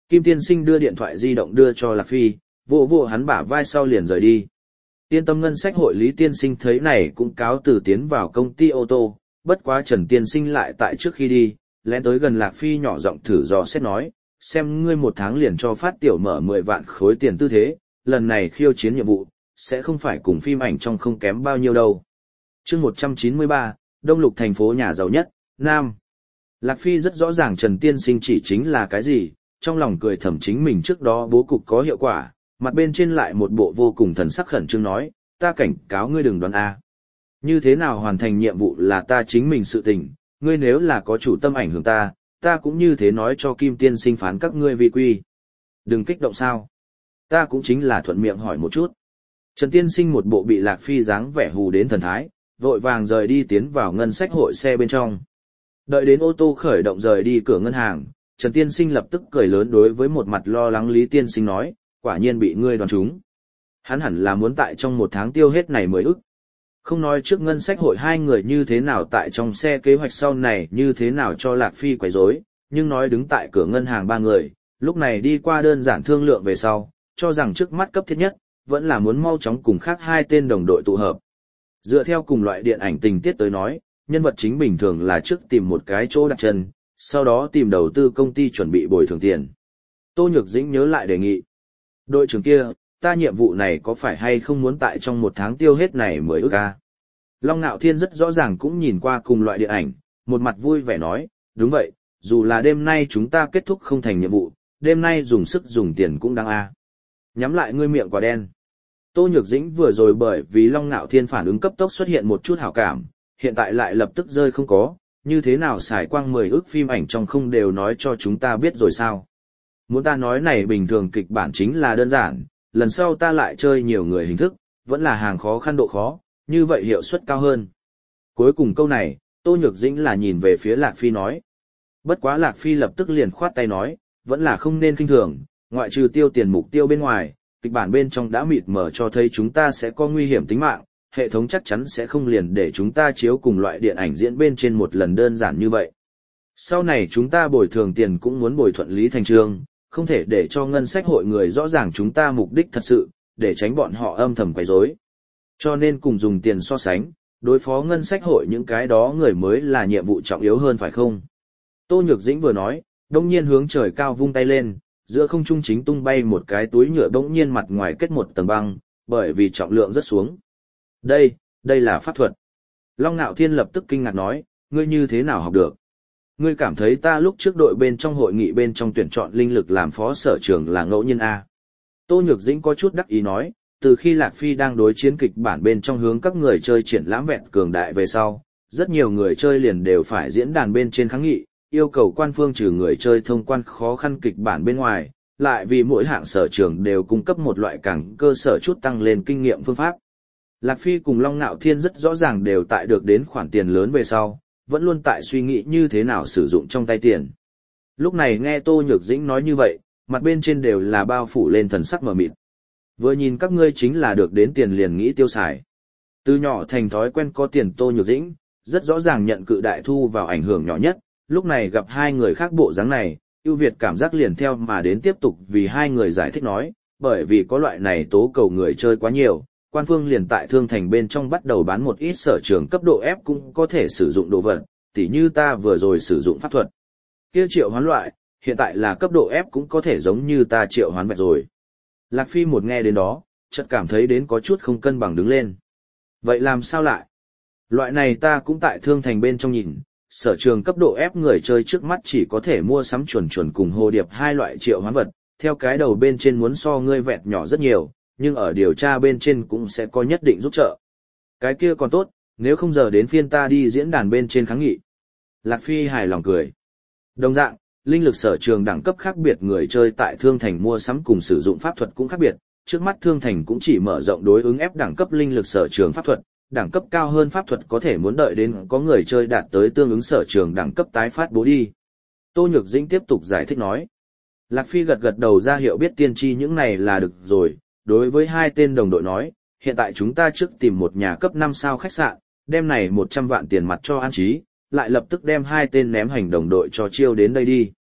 Kim tiên sinh đưa điện thoại di động đưa cho Lạc Phi, vỗ vỗ hắn bả vai sau liền rời đi. Yên tâm ngân sách hội Lý tiên sinh thấy này cũng cáo từ tiến vào công ty ô tô, bất quá Trần tiên sinh lại tại trước khi đi, lén tới gần Lạc Phi nhỏ giọng thử dò xét nói, xem ngươi một tháng liền cho phát tiểu mở mười vạn khối tiền tư thế, lần này khiêu chiến nhiệm vụ, sẽ không phải cùng phim ảnh trong không kém bao nhiêu đâu. Chương một trăm chín mươi ba, Đông Lục thành phố nhà giàu nhất, Nam. Lạc Phi rất rõ ràng Trần tiên sinh chỉ chính là cái gì, trong lòng cười thầm chính mình trước đó bố cục có hiệu quả, mặt bên trên lại một bộ vô cùng thần sắc khẩn trương nói, ta cảnh cáo ngươi đừng đoán a. Như thế nào hoàn thành nhiệm vụ là ta chính mình sự tình, ngươi nếu là có chủ tâm ảnh hưởng ta, ta cũng như thế nói cho Kim tiên sinh phán các ngươi vi quy. Đừng kích động sao. Ta cũng chính là thuận miệng hỏi một chút. Trần tiên sinh một bộ bị Lạc Phi dáng vẻ hù đến thần thái, vội vàng rời đi tiến vào ngân sách hội xe bên trong. Đợi đến ô tô khởi động rời đi cửa ngân hàng, Trần tiên sinh lập tức cười lớn đối với một mặt lo lắng Lý tiên sinh nói, quả nhiên bị ngươi đoán trúng. Hắn hẳn là muốn tại trong một tháng tiêu hết này mới ức. Không nói trước ngân sách hội hai người như thế nào tại trong xe kế hoạch sau này như thế nào cho Lạc Phi quấy rối, nhưng nói đứng tại cửa ngân hàng ba người, lúc này đi qua đơn giản thương lượng về sau, cho rằng trước mắt cấp thiết nhất, vẫn là muốn mau chóng cùng khác hai tên đồng đội tụ hợp. Dựa theo cùng loại điện ảnh tình tiết tới nói, nhân vật chính bình thường là trước tìm một cái chỗ đặt chân, sau đó tìm đầu tư công ty chuẩn bị bồi thường tiền. Tô Nhược Dĩnh nhớ lại đề nghị. Đội trưởng kia, ta nhiệm vụ này có phải hay không muốn tại trong một tháng tiêu hết này mới ước ca? Long Nạo Thiên rất rõ ràng cũng nhìn qua cùng loại điện ảnh, một mặt vui vẻ nói, đúng vậy, dù là đêm nay chúng ta kết thúc không thành nhiệm vụ, đêm nay dùng sức dùng tiền cũng đáng a. Nhắm lại ngươi miệng quả đen. Tô Nhược Dĩnh vừa rồi bởi vì Long Nạo Thiên phản ứng cấp tốc xuất hiện một chút hảo cảm, hiện tại lại lập tức rơi không có, như thế nào xài quang mười ức phim ảnh trong không đều nói cho chúng ta biết rồi sao. Muốn ta nói này bình thường kịch bản chính là đơn giản, lần sau ta lại chơi nhiều người hình thức, vẫn là hàng khó khăn độ khó, như vậy hiệu suất cao hơn. Cuối cùng câu này, Tô Nhược Dĩnh là nhìn về phía Lạc Phi nói. Bất quá Lạc Phi lập tức liền khoát tay nói, vẫn là không nên kinh thường, ngoại trừ tiêu tiền mục tiêu bên ngoài, kịch bản bên trong đã mịt mờ cho thấy chúng ta sẽ có nguy hiểm tính mạng, hệ thống chắc chắn sẽ không liền để chúng ta chiếu cùng loại điện ảnh diễn bên trên một lần đơn giản như vậy. Sau này chúng ta bồi thường tiền cũng muốn bồi thuận lý thành trương, không thể để cho ngân sách hội người rõ ràng chúng ta mục đích thật sự, để tránh bọn họ âm thầm quấy rối. Cho nên cùng dùng tiền so sánh, đối phó ngân sách hội những cái đó người mới là nhiệm vụ trọng yếu hơn phải không? Tô Nhược Dĩnh vừa nói, đông nhiên hướng trời cao vung tay lên, giữa không trung chính tung bay một cái túi nhựa bỗng nhiên mặt ngoài kết một tầng băng, bởi vì trọng lượng rất xuống. Đây, đây là pháp thuật. Long Nạo Thiên lập tức kinh ngạc nói, ngươi như thế nào học được? Ngươi cảm thấy ta lúc trước đội bên trong hội nghị bên trong tuyển chọn linh lực làm phó sở trưởng là ngẫu nhiên à? Tô Nhược Dĩnh có chút đắc ý nói, từ khi Lạc Phi đang đối chiến kịch bản bên trong hướng các người chơi triển lãm vẹn cường đại về sau, rất nhiều người chơi liền đều phải diễn đàn bên trên kháng nghị, yêu cầu quan phương trừ người chơi thông quan khó khăn kịch bản bên ngoài, lại vì mỗi hạng sở trường đều cung cấp một loại càng cơ sở chút tăng lên kinh nghiệm phương pháp. Lạc Phi cùng Long Nạo Thiên rất rõ ràng đều tại được đến khoản tiền lớn về sau, vẫn luôn tại suy nghĩ như thế nào sử dụng trong tay tiền. Lúc này nghe Tô Nhược Dĩnh nói như vậy, mặt bên trên đều là bao phủ lên thần sắc mờ mịt. Vừa nhìn các ngươi chính là được đến tiền liền nghĩ tiêu xài. Từ nhỏ thành thói quen có tiền Tô Nhược Dĩnh, rất rõ ràng nhận cự đại thu vào ảnh hưởng nhỏ nhất, lúc này gặp hai người khác bộ dáng này, ưu việt cảm giác liền theo mà đến tiếp tục vì hai người giải thích nói, bởi vì có loại này tố cầu người chơi quá nhiều, quan phương liền tại thương thành bên trong bắt đầu bán một ít sở trường cấp độ F cũng có thể sử dụng đồ vật, tỉ như ta vừa rồi sử dụng pháp thuật. Kia triệu hoán loại, hiện tại là cấp độ F cũng có thể giống như ta triệu hoán vẹt rồi. Lạc Phi một nghe đến đó, chợt cảm thấy đến có chút không cân bằng đứng lên. Vậy làm sao lại? Loại này ta cũng tại thương thành bên trong nhìn, sở trường cấp độ F người chơi trước mắt chỉ có thể mua sắm chuẩn chuẩn cùng hồ điệp hai loại triệu hoán vật, theo cái đầu bên trên muốn so ngươi vẹt nhỏ rất nhiều, nhưng ở điều tra bên trên cũng sẽ có nhất định giúp trợ. Cái kia còn tốt, nếu không giờ đến phiên ta đi diễn đàn bên trên kháng nghị. Lạc Phi hài lòng cười. Đồng dạng, linh lực sở trường đẳng cấp khác biệt người chơi tại thương thành mua sắm cùng sử dụng pháp thuật cũng khác biệt, trước mắt thương thành cũng chỉ mở rộng đối ứng ép đẳng cấp linh lực sở trường pháp thuật, đẳng cấp cao hơn pháp thuật có thể muốn đợi đến có người chơi đạt tới tương ứng sở trường đẳng cấp tái phát bố đi. Tô Nhược Dĩnh tiếp tục giải thích nói. Lạc Phi gật gật đầu ra hiệu biết tiên tri những này là được rồi, đối với hai tên đồng đội nói, hiện tại chúng ta trước tìm một nhà cấp năm sao khách sạn, đem này một trăm vạn tiền mặt cho an trí, lại lập tức đem hai tên ném hành đồng đội cho chiêu đến đây đi.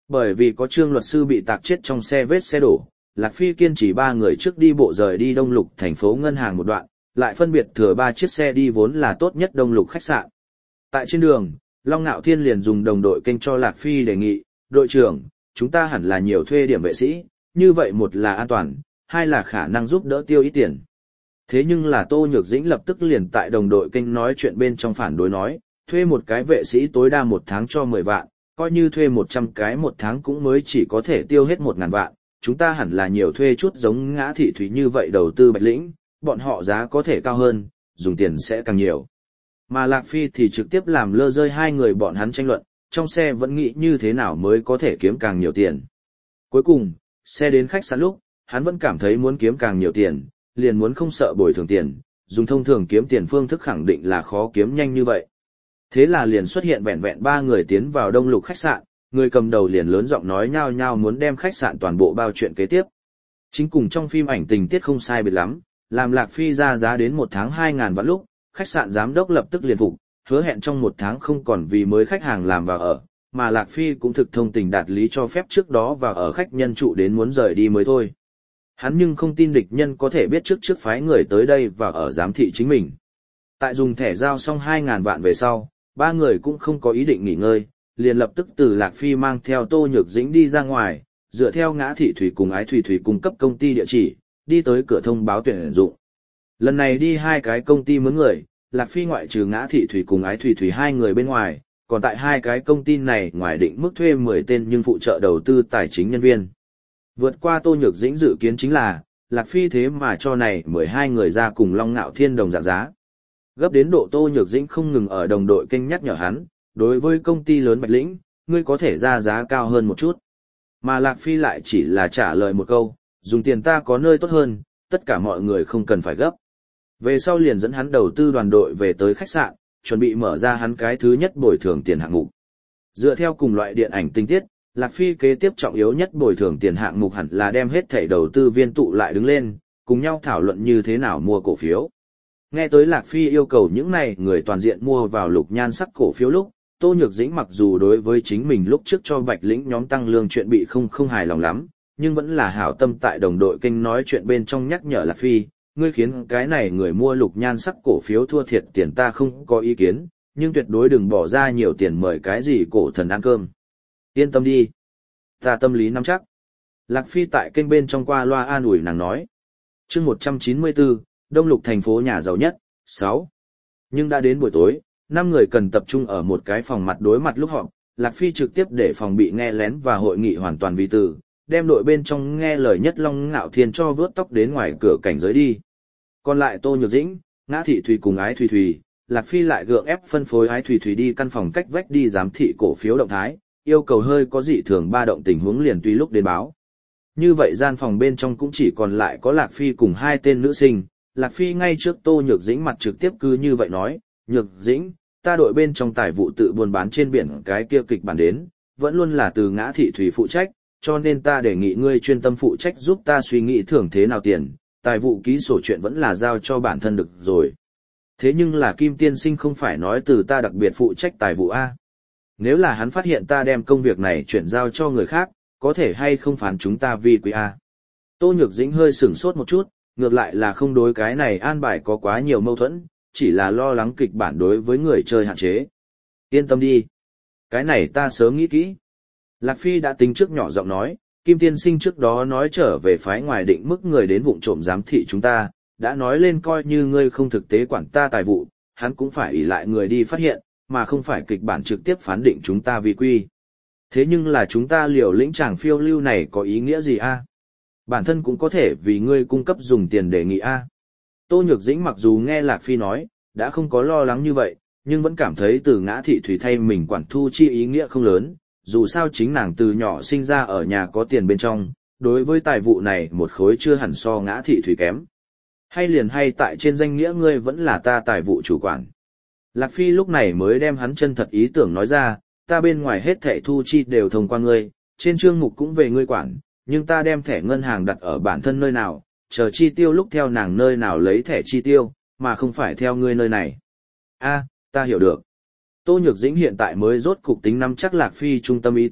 Bởi vì có Trương luật sư bị tạc chết trong xe vết xe đổ, Lạc Phi kiên trì ba người trước đi bộ rời đi Đông Lục thành phố ngân hàng một đoạn, lại phân biệt thừa ba chiếc xe đi vốn là tốt nhất Đông Lục khách sạn. Tại trên đường, Long Nạo Thiên liền dùng đồng đội kênh cho Lạc Phi đề nghị, đội trưởng, chúng ta hẳn là nhiều thuê điểm vệ sĩ, như vậy một là an toàn, hai là khả năng giúp đỡ tiêu ít tiền. Thế nhưng là Tô Nhược Dĩnh lập tức liền tại đồng đội kênh nói chuyện bên trong phản đối nói, thuê một cái vệ sĩ tối đa một tháng cho mười vạn, coi như thuê một trăm cái một tháng cũng mới chỉ có thể tiêu hết một ngàn vạn, chúng ta hẳn là nhiều thuê chút giống Ngã Thị Thúy như vậy đầu tư Bạch Lĩnh, bọn họ giá có thể cao hơn, dùng tiền sẽ càng nhiều. Mà Lạc Phi thì trực tiếp làm lơ rơi hai người bọn hắn tranh luận, trong xe vẫn nghĩ như thế nào mới có thể kiếm càng nhiều tiền. Cuối cùng, xe đến khách sạn lúc, hắn vẫn cảm thấy muốn kiếm càng nhiều tiền, liền muốn không sợ bồi thường tiền, dùng thông thường kiếm tiền phương thức khẳng định là khó kiếm nhanh như vậy. Thế là liền xuất hiện vẹn vẹn ba người tiến vào Đông Lục khách sạn, người cầm đầu liền lớn giọng nói nhao nhao muốn đem khách sạn toàn bộ bao chuyện kế tiếp. Chính cùng trong phim ảnh tình tiết không sai biệt lắm, làm Lạc Phi ra giá đến một tháng hai ngàn vạn lúc, khách sạn giám đốc lập tức liền phục, hứa hẹn trong một tháng không còn vì mới khách hàng làm vào ở, mà Lạc Phi cũng thực thông tình đạt lý cho phép trước đó vào ở khách nhân trụ đến muốn rời đi mới thôi. Hắn nhưng không tin địch nhân có thể biết trước trước phái người tới đây và ở giám thị chính mình. Tại dùng thẻ giao xong hai ngàn vạn về sau, ba người cũng không có ý định nghỉ ngơi, liền lập tức từ Lạc Phi mang theo Tô Nhược Dĩnh đi ra ngoài, dựa theo Ngã Thị Thủy cùng Ái Thủy Thủy cung cấp công ty địa chỉ, đi tới cửa thông báo tuyển dụng. Lần này đi hai cái công ty mướn người, Lạc Phi ngoại trừ Ngã Thị Thủy cùng Ái Thủy Thủy hai người bên ngoài, còn tại hai cái công ty này ngoài định mức thuê mười tên nhưng phụ trợ đầu tư tài chính nhân viên. Vượt qua Tô Nhược Dĩnh dự kiến chính là, Lạc Phi thế mà cho này mười hai người ra cùng Long Nạo Thiên đồng dạng giá. Gấp đến độ Tô Nhược Dĩnh không ngừng ở đồng đội kênh nhắc nhở hắn, đối với công ty lớn Bạch Lĩnh, ngươi có thể ra giá cao hơn một chút. Mà Lạc Phi lại chỉ là trả lời một câu, dùng tiền ta có nơi tốt hơn, tất cả mọi người không cần phải gấp. Về sau liền dẫn hắn đầu tư đoàn đội về tới khách sạn, chuẩn bị mở ra hắn cái thứ nhất bồi thường tiền hạng mục. Dựa theo cùng loại điện ảnh tình tiết, Lạc Phi kế tiếp trọng yếu nhất bồi thường tiền hạng mục hẳn là đem hết thảy đầu tư viên tụ lại đứng lên, cùng nhau thảo luận như thế nào mua cổ phiếu. Nghe tới Lạc Phi yêu cầu những này người toàn diện mua vào lục nhan sắc cổ phiếu lúc, Tô Nhược Dĩnh mặc dù đối với chính mình lúc trước cho Bạch Lĩnh nhóm tăng lương chuyện bị không không hài lòng lắm, nhưng vẫn là hảo tâm tại đồng đội kênh nói chuyện bên trong nhắc nhở Lạc Phi, ngươi khiến cái này người mua lục nhan sắc cổ phiếu thua thiệt tiền ta không có ý kiến, nhưng tuyệt đối đừng bỏ ra nhiều tiền mời cái gì cổ thần ăn cơm. Yên tâm đi. Ta tâm lý nắm chắc. Lạc Phi tại kênh bên trong qua loa an ủi nàng nói. Chương một trăm chín mươi tư, Đông Lục thành phố nhà giàu nhất, sáu. Nhưng đã đến buổi tối, năm người cần tập trung ở một cái phòng mặt đối mặt lúc họp, Lạc Phi trực tiếp để phòng bị nghe lén và hội nghị hoàn toàn vi tử, đem đội bên trong nghe lời nhất Long Ngạo Thiên cho vớt tóc đến ngoài cửa cảnh giới đi. Còn lại Tô Nhược Dĩnh, Ngã Thị Thùy cùng Ái Thùy Thùy, Lạc Phi lại gượng ép phân phối Ái Thùy Thùy đi căn phòng cách vách đi giám thị cổ phiếu động thái, yêu cầu hơi có dị thường ba động tình huống liền tùy lúc đến báo. Như vậy gian phòng bên trong cũng chỉ còn lại có Lạc Phi cùng hai tên nữ sinh, Lạc Phi ngay trước Tô Nhược Dĩnh mặt trực tiếp cứ như vậy nói, Nhược Dĩnh, ta đội bên trong tài vụ tự buôn bán trên biển cái kia kịch bản đến, vẫn luôn là từ Ngã Thị Thùy phụ trách, cho nên ta đề nghị ngươi chuyên tâm phụ trách giúp ta suy nghĩ thưởng thế nào tiền, tài vụ ký sổ chuyện vẫn là giao cho bản thân được rồi. Thế nhưng là Kim Tiên Sinh không phải nói từ ta đặc biệt phụ trách tài vụ A. Nếu là hắn phát hiện ta đem công việc này chuyển giao cho người khác, có thể hay không phán chúng ta vi quý A. Tô Nhược Dĩnh hơi sửng sốt một chút, ngược lại là không đối cái này an bài có quá nhiều mâu thuẫn, chỉ là lo lắng kịch bản đối với người chơi hạn chế. Yên tâm đi. Cái này ta sớm nghĩ kỹ. Lạc Phi đã tính trước nhỏ giọng nói, Kim Tiên Sinh trước đó nói trở về phái ngoài định mức người đến vụng trộm giám thị chúng ta, đã nói lên coi như ngươi không thực tế quản ta tài vụ, hắn cũng phải ỷ lại người đi phát hiện, mà không phải kịch bản trực tiếp phán định chúng ta vi quy. Thế nhưng là chúng ta liều lĩnh chàng phiêu lưu này có ý nghĩa gì a? Bản thân cũng có thể vì ngươi cung cấp dùng tiền đề nghị a. Tô Nhược Dĩnh mặc dù nghe Lạc Phi nói, đã không có lo lắng như vậy, nhưng vẫn cảm thấy từ Ngã Thị Thủy thay mình quản thu chi ý nghĩa không lớn, dù sao chính nàng từ nhỏ sinh ra ở nhà có tiền bên trong, đối với tài vụ này một khối chưa hẳn so Ngã Thị Thủy kém. Hay liền hay tại trên danh nghĩa ngươi vẫn là ta tài vụ chủ quản. Lạc Phi lúc này mới đem hắn chân thật ý tưởng nói ra, ta bên ngoài hết thẻ thu chi đều thông qua ngươi, trên chương mục cũng về ngươi quản, nhưng ta đem thẻ ngân hàng đặt ở bản thân nơi nào, chờ chi tiêu lúc theo nàng nơi nào lấy thẻ chi tiêu, mà không phải theo ngươi nơi này. A, ta hiểu được. Tô Nhược Dĩnh hiện tại mới rốt cục tính nắm chắc Lạc Phi trung tâm ý tứ,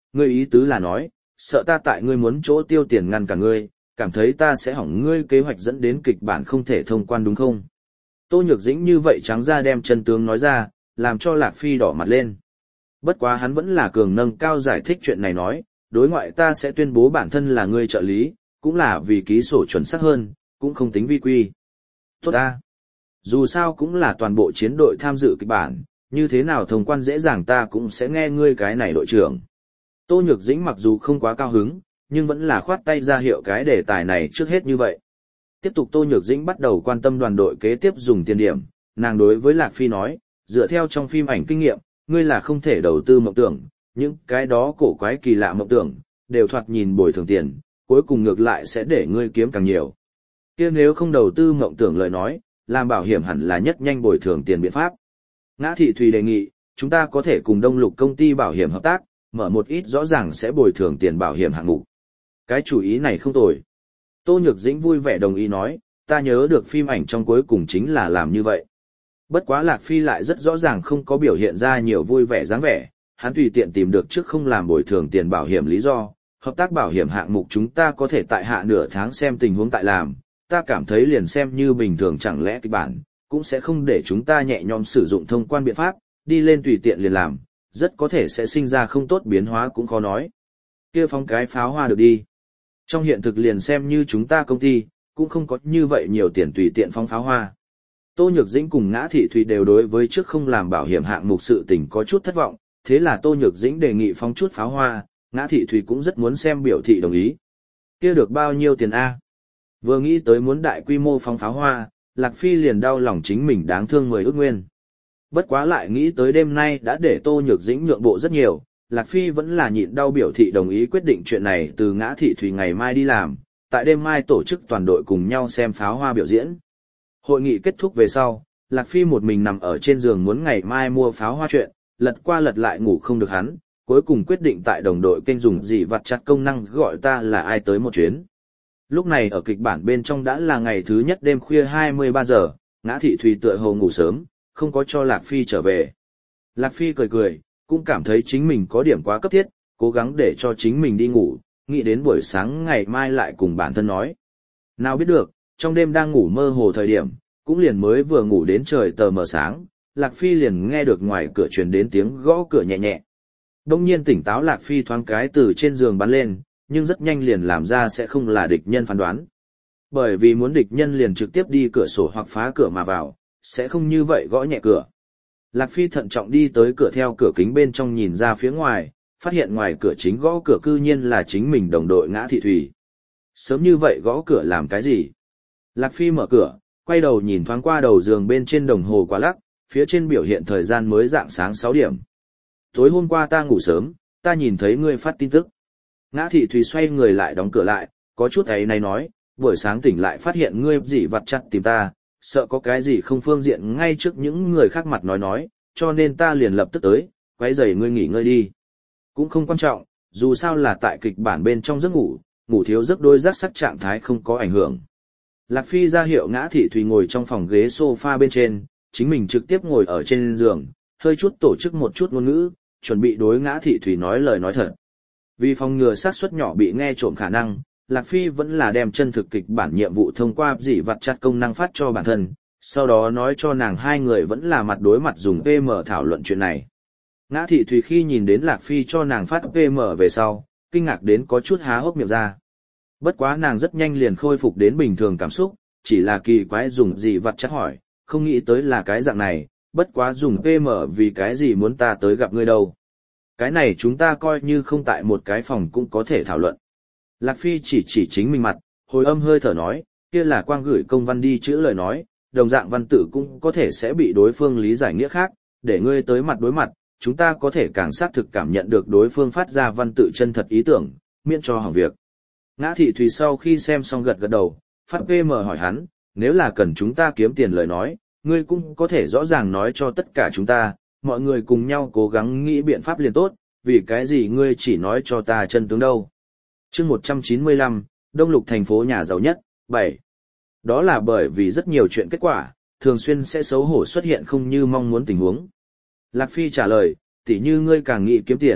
ngươi ý tứ là nói, sợ ta tại ngươi muốn chỗ tiêu tiền ngăn cả ngươi, cảm thấy ta sẽ hỏng ngươi kế hoạch dẫn đến kịch bản không thể thông quan đúng không? Tô Nhược Dĩnh như vậy trắng ra đem chân tướng nói ra, làm cho Lạc Phi đỏ mặt lên. Bất quá hắn vẫn là cường nâng cao giải thích chuyện này nói, đối ngoại ta sẽ tuyên bố bản thân là ngươi trợ lý, cũng là vì ký sổ chuẩn xác hơn, cũng không tính vi quy. Tốt ta. Dù sao cũng là toàn bộ chiến đội tham dự kịch bản, như thế nào thông quan dễ dàng ta cũng sẽ nghe ngươi cái này đội trưởng. Tô Nhược Dĩnh mặc dù không quá cao hứng, nhưng vẫn là khoát tay ra hiệu cái đề tài này trước hết như vậy. Tiếp tục Tô Nhược Dĩnh bắt đầu quan tâm đoàn đội kế tiếp dùng tiền điểm, nàng đối với Lạc Phi nói, dựa theo trong phim ảnh kinh nghiệm, ngươi là không thể đầu tư mộng tưởng, những cái đó cổ quái kỳ lạ mộng tưởng, đều thoạt nhìn bồi thường tiền, cuối cùng ngược lại sẽ để ngươi kiếm càng nhiều. Kia nếu không đầu tư mộng tưởng lời nói, làm bảo hiểm hẳn là nhất nhanh bồi thường tiền biện pháp. Ngã Thị Thùy đề nghị, chúng ta có thể cùng Đông Lục công ty bảo hiểm hợp tác, mở một ít rõ ràng sẽ bồi thường tiền bảo hiểm hạng mục. Cái chủ ý này không tồi. Tô Nhược Dĩnh vui vẻ đồng ý nói, ta nhớ được phim ảnh trong cuối cùng chính là làm như vậy. Bất quá Lạc Phi lại rất rõ ràng không có biểu hiện ra nhiều vui vẻ dáng vẻ, hắn tùy tiện tìm được trước không làm bồi thường tiền bảo hiểm lý do, hợp tác bảo hiểm hạng mục chúng ta có thể tại hạ nửa tháng xem tình huống tại làm, ta cảm thấy liền xem như bình thường chẳng lẽ kịch bản, cũng sẽ không để chúng ta nhẹ nhõm sử dụng thông quan biện pháp, đi lên tùy tiện liền làm, rất có thể sẽ sinh ra không tốt biến hóa cũng khó nói. Kia phóng cái pháo hoa được đi. Trong hiện thực liền xem như chúng ta công ty, cũng không có như vậy nhiều tiền tùy tiện phóng pháo hoa. Tô Nhược Dĩnh cùng Ngã Thị Thùy đều đối với trước không làm bảo hiểm hạng mục sự tình có chút thất vọng, thế là Tô Nhược Dĩnh đề nghị phóng chút pháo hoa, Ngã Thị Thùy cũng rất muốn xem biểu thị đồng ý. Kia được bao nhiêu tiền a? Vừa nghĩ tới muốn đại quy mô phóng pháo hoa, Lạc Phi liền đau lòng chính mình đáng thương mười ước nguyên. Bất quá lại nghĩ tới đêm nay đã để Tô Nhược Dĩnh nhượng bộ rất nhiều, Lạc Phi vẫn là nhịn đau biểu thị đồng ý quyết định chuyện này từ Ngã Thị Thùy ngày mai đi làm, tại đêm mai tổ chức toàn đội cùng nhau xem pháo hoa biểu diễn. Hội nghị kết thúc về sau, Lạc Phi một mình nằm ở trên giường muốn ngày mai mua pháo hoa chuyện, lật qua lật lại ngủ không được hắn, cuối cùng quyết định tại đồng đội kênh dùng gì vặt chặt công năng gọi ta là ai tới một chuyến. Lúc này ở kịch bản bên trong đã là ngày thứ nhất đêm khuya hai mươi ba giờ, Ngã Thị Thùy tựa hồ ngủ sớm, không có cho Lạc Phi trở về. Lạc Phi cười cười, cũng cảm thấy chính mình có điểm quá cấp thiết, cố gắng để cho chính mình đi ngủ, nghĩ đến buổi sáng ngày mai lại cùng bản thân nói. Nào biết được, trong đêm đang ngủ mơ hồ thời điểm, cũng liền mới vừa ngủ đến trời tờ mờ sáng, Lạc Phi liền nghe được ngoài cửa truyền đến tiếng gõ cửa nhẹ nhẹ. Đông nhiên tỉnh táo Lạc Phi thoáng cái từ trên giường bắn lên, nhưng rất nhanh liền làm ra sẽ không là địch nhân phán đoán. Bởi vì muốn địch nhân liền trực tiếp đi cửa sổ hoặc phá cửa mà vào, sẽ không như vậy gõ nhẹ cửa. Lạc Phi thận trọng đi tới cửa theo cửa kính bên trong nhìn ra phía ngoài, phát hiện ngoài cửa chính gõ cửa cư nhiên là chính mình đồng đội Ngã Thị Thùy. Sớm như vậy gõ cửa làm cái gì? Lạc Phi mở cửa, quay đầu nhìn thoáng qua đầu giường bên trên đồng hồ quả lắc, phía trên biểu hiện thời gian mới rạng sáng sáu điểm. Tối hôm qua ta ngủ sớm, ta nhìn thấy ngươi phát tin tức. Ngã Thị Thùy xoay người lại đóng cửa lại, có chút ấy này nói, buổi sáng tỉnh lại phát hiện ngươi gì vặt chặt tìm ta, sợ có cái gì không phương diện ngay trước những người khác mặt nói nói, cho nên ta liền lập tức tới, quấy rầy ngươi nghỉ ngơi đi. Cũng không quan trọng, dù sao là tại kịch bản bên trong giấc ngủ, ngủ thiếu giấc đôi giác sắc trạng thái không có ảnh hưởng. Lạc Phi ra hiệu Ngã Thị Thùy ngồi trong phòng ghế sofa bên trên, chính mình trực tiếp ngồi ở trên giường, hơi chút tổ chức một chút ngôn ngữ, chuẩn bị đối Ngã Thị Thùy nói lời nói thật. Vì phòng ngừa xác suất nhỏ bị nghe trộm khả năng, Lạc Phi vẫn là đem chân thực kịch bản nhiệm vụ thông qua dị vặt chặt công năng phát cho bản thân, sau đó nói cho nàng hai người vẫn là mặt đối mặt dùng pê em thảo luận chuyện này. Ngã Thị Thùy khi nhìn đến Lạc Phi cho nàng phát pê em về sau, kinh ngạc đến có chút há hốc miệng ra. Bất quá nàng rất nhanh liền khôi phục đến bình thường cảm xúc, chỉ là kỳ quái dùng dị vặt chặt hỏi, không nghĩ tới là cái dạng này, bất quá dùng pê em vì cái gì muốn ta tới gặp ngươi đâu. Cái này chúng ta coi như không tại một cái phòng cũng có thể thảo luận. Lạc Phi chỉ chỉ chính mình mặt, hồi âm hơi thở nói, kia là quang gửi công văn đi chữ lời nói, đồng dạng văn tự cũng có thể sẽ bị đối phương lý giải nghĩa khác, để ngươi tới mặt đối mặt, chúng ta có thể càng xác thực cảm nhận được đối phương phát ra văn tự chân thật ý tưởng, miễn cho hỏng việc. Ngã Thị Thùy sau khi xem xong gật gật đầu, phát pê em hỏi hắn, nếu là cần chúng ta kiếm tiền lời nói, ngươi cũng có thể rõ ràng nói cho tất cả chúng ta, mọi người cùng nhau cố gắng nghĩ biện pháp liền tốt, vì cái gì ngươi chỉ nói cho ta chân tướng đâu. Chương một trăm chín mươi lăm, Đông Lục thành phố nhà giàu nhất, bảy. Đó là bởi vì rất nhiều chuyện kết quả, thường xuyên sẽ xấu hổ xuất hiện không như mong muốn tình huống. Lạc Phi trả lời, tỉ như ngươi càng nghĩ kiếm tiền,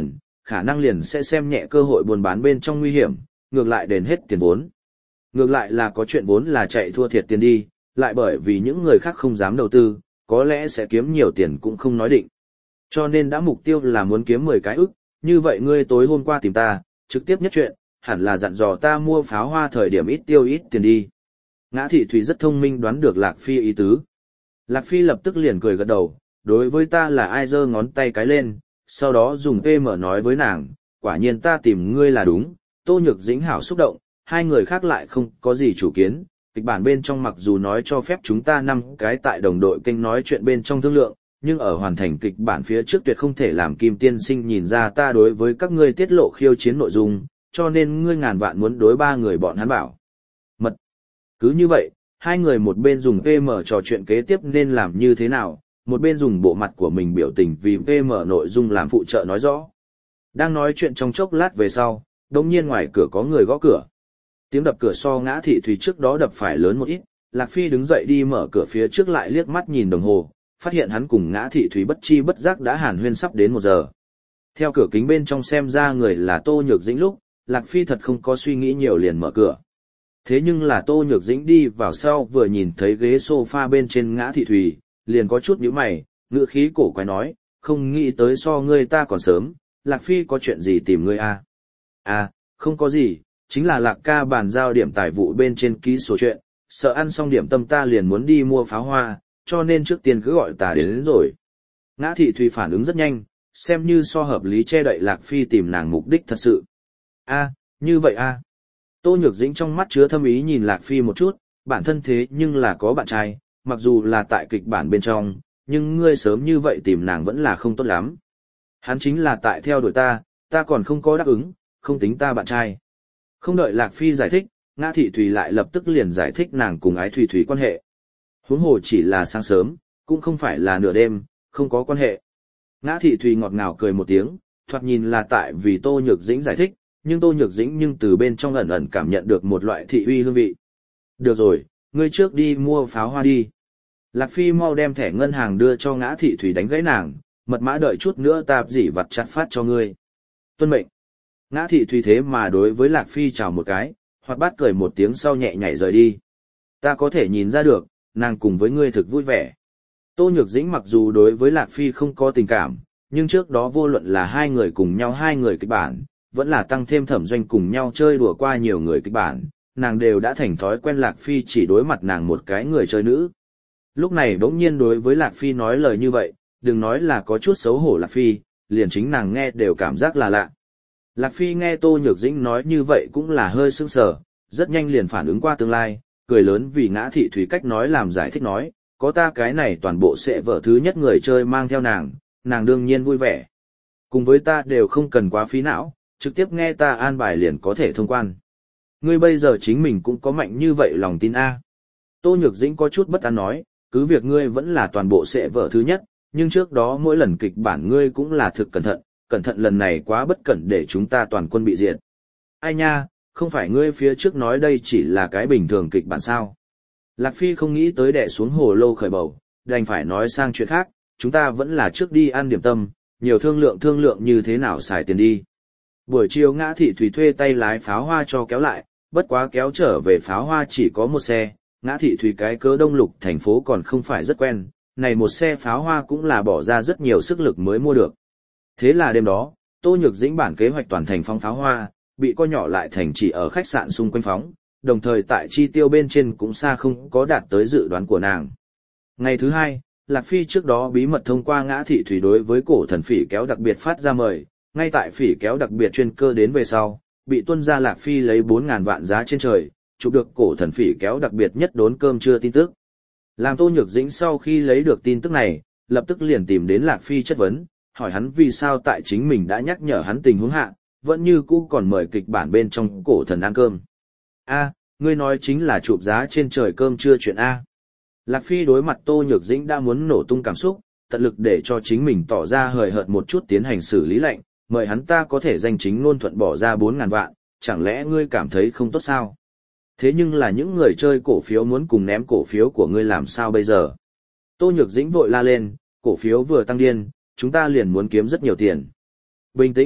khả năng liền sẽ xem nhẹ cơ hội buôn bán bên trong nguy hiểm, ngược lại đền hết tiền vốn. Ngược lại là có chuyện vốn là chạy thua thiệt tiền đi, lại bởi vì những người khác không dám đầu tư, có lẽ sẽ kiếm nhiều tiền cũng không nói định. Cho nên đã mục tiêu là muốn kiếm mười cái ức, như vậy ngươi tối hôm qua tìm ta, trực tiếp nhất chuyện, hẳn là dặn dò ta mua pháo hoa thời điểm ít tiêu ít tiền đi. Ngã Thị Thủy rất thông minh đoán được Lạc Phi ý tứ. Lạc Phi lập tức liền cười gật đầu, đối với ta là ai giơ ngón tay cái lên, sau đó dùng pê em nói với nàng, quả nhiên ta tìm ngươi là đúng. Tô Nhược Dĩnh hảo xúc động, hai người khác lại không có gì chủ kiến, kịch bản bên trong mặc dù nói cho phép chúng ta năm cái tại đồng đội kênh nói chuyện bên trong thương lượng, nhưng ở hoàn thành kịch bản phía trước tuyệt không thể làm Kim Tiên Sinh nhìn ra ta đối với các ngươi tiết lộ khiêu chiến nội dung, cho nên ngươi ngàn vạn muốn đối ba người bọn hắn bảo mật. Cứ như vậy, hai người một bên dùng pê em trò chuyện kế tiếp nên làm như thế nào, một bên dùng bộ mặt của mình biểu tình vì pê em nội dung làm phụ trợ nói rõ. Đang nói chuyện trong chốc lát về sau, đột nhiên ngoài cửa có người gõ cửa. Tiếng đập cửa so Ngã Thị Thủy trước đó đập phải lớn một ít, Lạc Phi đứng dậy đi mở cửa phía trước lại liếc mắt nhìn đồng hồ, phát hiện hắn cùng Ngã Thị Thủy bất chi bất giác đã hàn huyên sắp đến một giờ. Theo cửa kính bên trong xem ra người là Tô Nhược Dĩnh lúc, Lạc Phi thật không có suy nghĩ nhiều liền mở cửa. Thế nhưng là Tô Nhược Dĩnh đi vào sau vừa nhìn thấy ghế sofa bên trên Ngã Thị Thủy, liền có chút nhíu mày, ngữ khí cổ quái nói, không nghĩ tới so ngươi ta còn sớm, Lạc Phi có chuyện gì tìm ngươi à? À, không có gì, chính là Lạc ca bàn giao điểm tài vụ bên trên ký sổ chuyện, sợ ăn xong điểm tâm ta liền muốn đi mua pháo hoa, cho nên trước tiên cứ gọi ta đến, đến rồi. Ngã Thị Thủy phản ứng rất nhanh, xem như so hợp lý che đậy Lạc Phi tìm nàng mục đích thật sự. A, như vậy a. Tô Nhược Dĩnh trong mắt chứa thâm ý nhìn Lạc Phi một chút, bản thân thế nhưng là có bạn trai, mặc dù là tại kịch bản bên trong, nhưng ngươi sớm như vậy tìm nàng vẫn là không tốt lắm. Hắn chính là tại theo đuổi ta, ta còn không có đáp ứng, không tính ta bạn trai. Không đợi Lạc Phi giải thích, Ngã Thị Thủy lại lập tức liền giải thích nàng cùng Ái Thủy Thủy quan hệ. Huống hồ chỉ là sáng sớm, cũng không phải là nửa đêm, không có quan hệ. Ngã Thị Thủy ngọt ngào cười một tiếng, thoạt nhìn là tại vì Tô Nhược Dĩnh giải thích, nhưng Tô Nhược Dĩnh nhưng từ bên trong ẩn ẩn cảm nhận được một loại thị uy hương vị. Được rồi, ngươi trước đi mua pháo hoa đi. Lạc Phi mau đem thẻ ngân hàng đưa cho Ngã Thị Thủy đánh gãy nàng, mật mã đợi chút nữa tạp dỉ vặt chặt phát cho ngươi. Tuân mệnh. Ngã Thị Thủy thế mà đối với Lạc Phi chào một cái, hoặc bắt cười một tiếng sau nhẹ nhảy rời đi. Ta có thể nhìn ra được, nàng cùng với ngươi thực vui vẻ. Tô Nhược Dĩnh mặc dù đối với Lạc Phi không có tình cảm, nhưng trước đó vô luận là hai người cùng nhau hai người kịch bản, vẫn là tăng thêm Thẩm Doanh cùng nhau chơi đùa qua nhiều người kịch bản, nàng đều đã thành thói quen Lạc Phi chỉ đối mặt nàng một cái người chơi nữ. Lúc này bỗng nhiên đối với Lạc Phi nói lời như vậy, đừng nói là có chút xấu hổ Lạc Phi, liền chính nàng nghe đều cảm giác là lạ. Lạc Phi nghe Tô Nhược Dĩnh nói như vậy cũng là hơi sững sờ, rất nhanh liền phản ứng qua tương lai, cười lớn vì Ngã Thị Thủy cách nói làm giải thích nói, có ta cái này toàn bộ sẽ vợ thứ nhất người chơi mang theo nàng, nàng đương nhiên vui vẻ. Cùng với ta đều không cần quá phí não, trực tiếp nghe ta an bài liền có thể thông quan. Ngươi bây giờ chính mình cũng có mạnh như vậy lòng tin a. Tô Nhược Dĩnh có chút bất an nói, cứ việc ngươi vẫn là toàn bộ sẽ vợ thứ nhất, nhưng trước đó mỗi lần kịch bản ngươi cũng là thực cẩn thận, cẩn thận lần này quá bất cẩn để chúng ta toàn quân bị diệt. Ai nha, không phải ngươi phía trước nói đây chỉ là cái bình thường kịch bản sao. Lạc Phi không nghĩ tới đè xuống hồ lô khởi bầu, đành phải nói sang chuyện khác, chúng ta vẫn là trước đi ăn điểm tâm, nhiều thương lượng thương lượng như thế nào xài tiền đi. Buổi chiều Ngã Thị Thủy thuê tay lái pháo hoa cho kéo lại, bất quá kéo trở về pháo hoa chỉ có một xe, Ngã Thị Thủy cái cớ Đông Lục thành phố còn không phải rất quen, này một xe pháo hoa cũng là bỏ ra rất nhiều sức lực mới mua được. Thế là đêm đó, Tô Nhược Dĩnh bản kế hoạch toàn thành phóng pháo hoa, bị co nhỏ lại thành chỉ ở khách sạn xung quanh phóng, đồng thời tại chi tiêu bên trên cũng xa không có đạt tới dự đoán của nàng. Ngày thứ hai, Lạc Phi trước đó bí mật thông qua Ngã Thị Thủy đối với cổ thần phỉ kéo đặc biệt phát ra mời, ngay tại phỉ kéo đặc biệt chuyên cơ đến về sau, bị tuân ra Lạc Phi lấy bốn ngàn vạn giá trên trời, chụp được cổ thần phỉ kéo đặc biệt nhất đốn cơm trưa tin tức. Làm Tô Nhược Dĩnh sau khi lấy được tin tức này, lập tức liền tìm đến Lạc Phi chất vấn, hỏi hắn vì sao tại chính mình đã nhắc nhở hắn tình huống hạ, vẫn như cũ còn mời kịch bản bên trong cổ thần ăn cơm. A, ngươi nói chính là chụp giá trên trời cơm trưa chuyện A. Lạc Phi đối mặt Tô Nhược Dĩnh đã muốn nổ tung cảm xúc, tận lực để cho chính mình tỏ ra hời hợt một chút tiến hành xử lý lệnh, mời hắn ta có thể danh chính ngôn thuận bỏ ra bốn ngàn vạn, chẳng lẽ ngươi cảm thấy không tốt sao? Thế nhưng là những người chơi cổ phiếu muốn cùng ném cổ phiếu của ngươi làm sao bây giờ? Tô Nhược Dĩnh vội la lên, cổ phiếu vừa tăng điên, chúng ta liền muốn kiếm rất nhiều tiền. Bình tĩnh,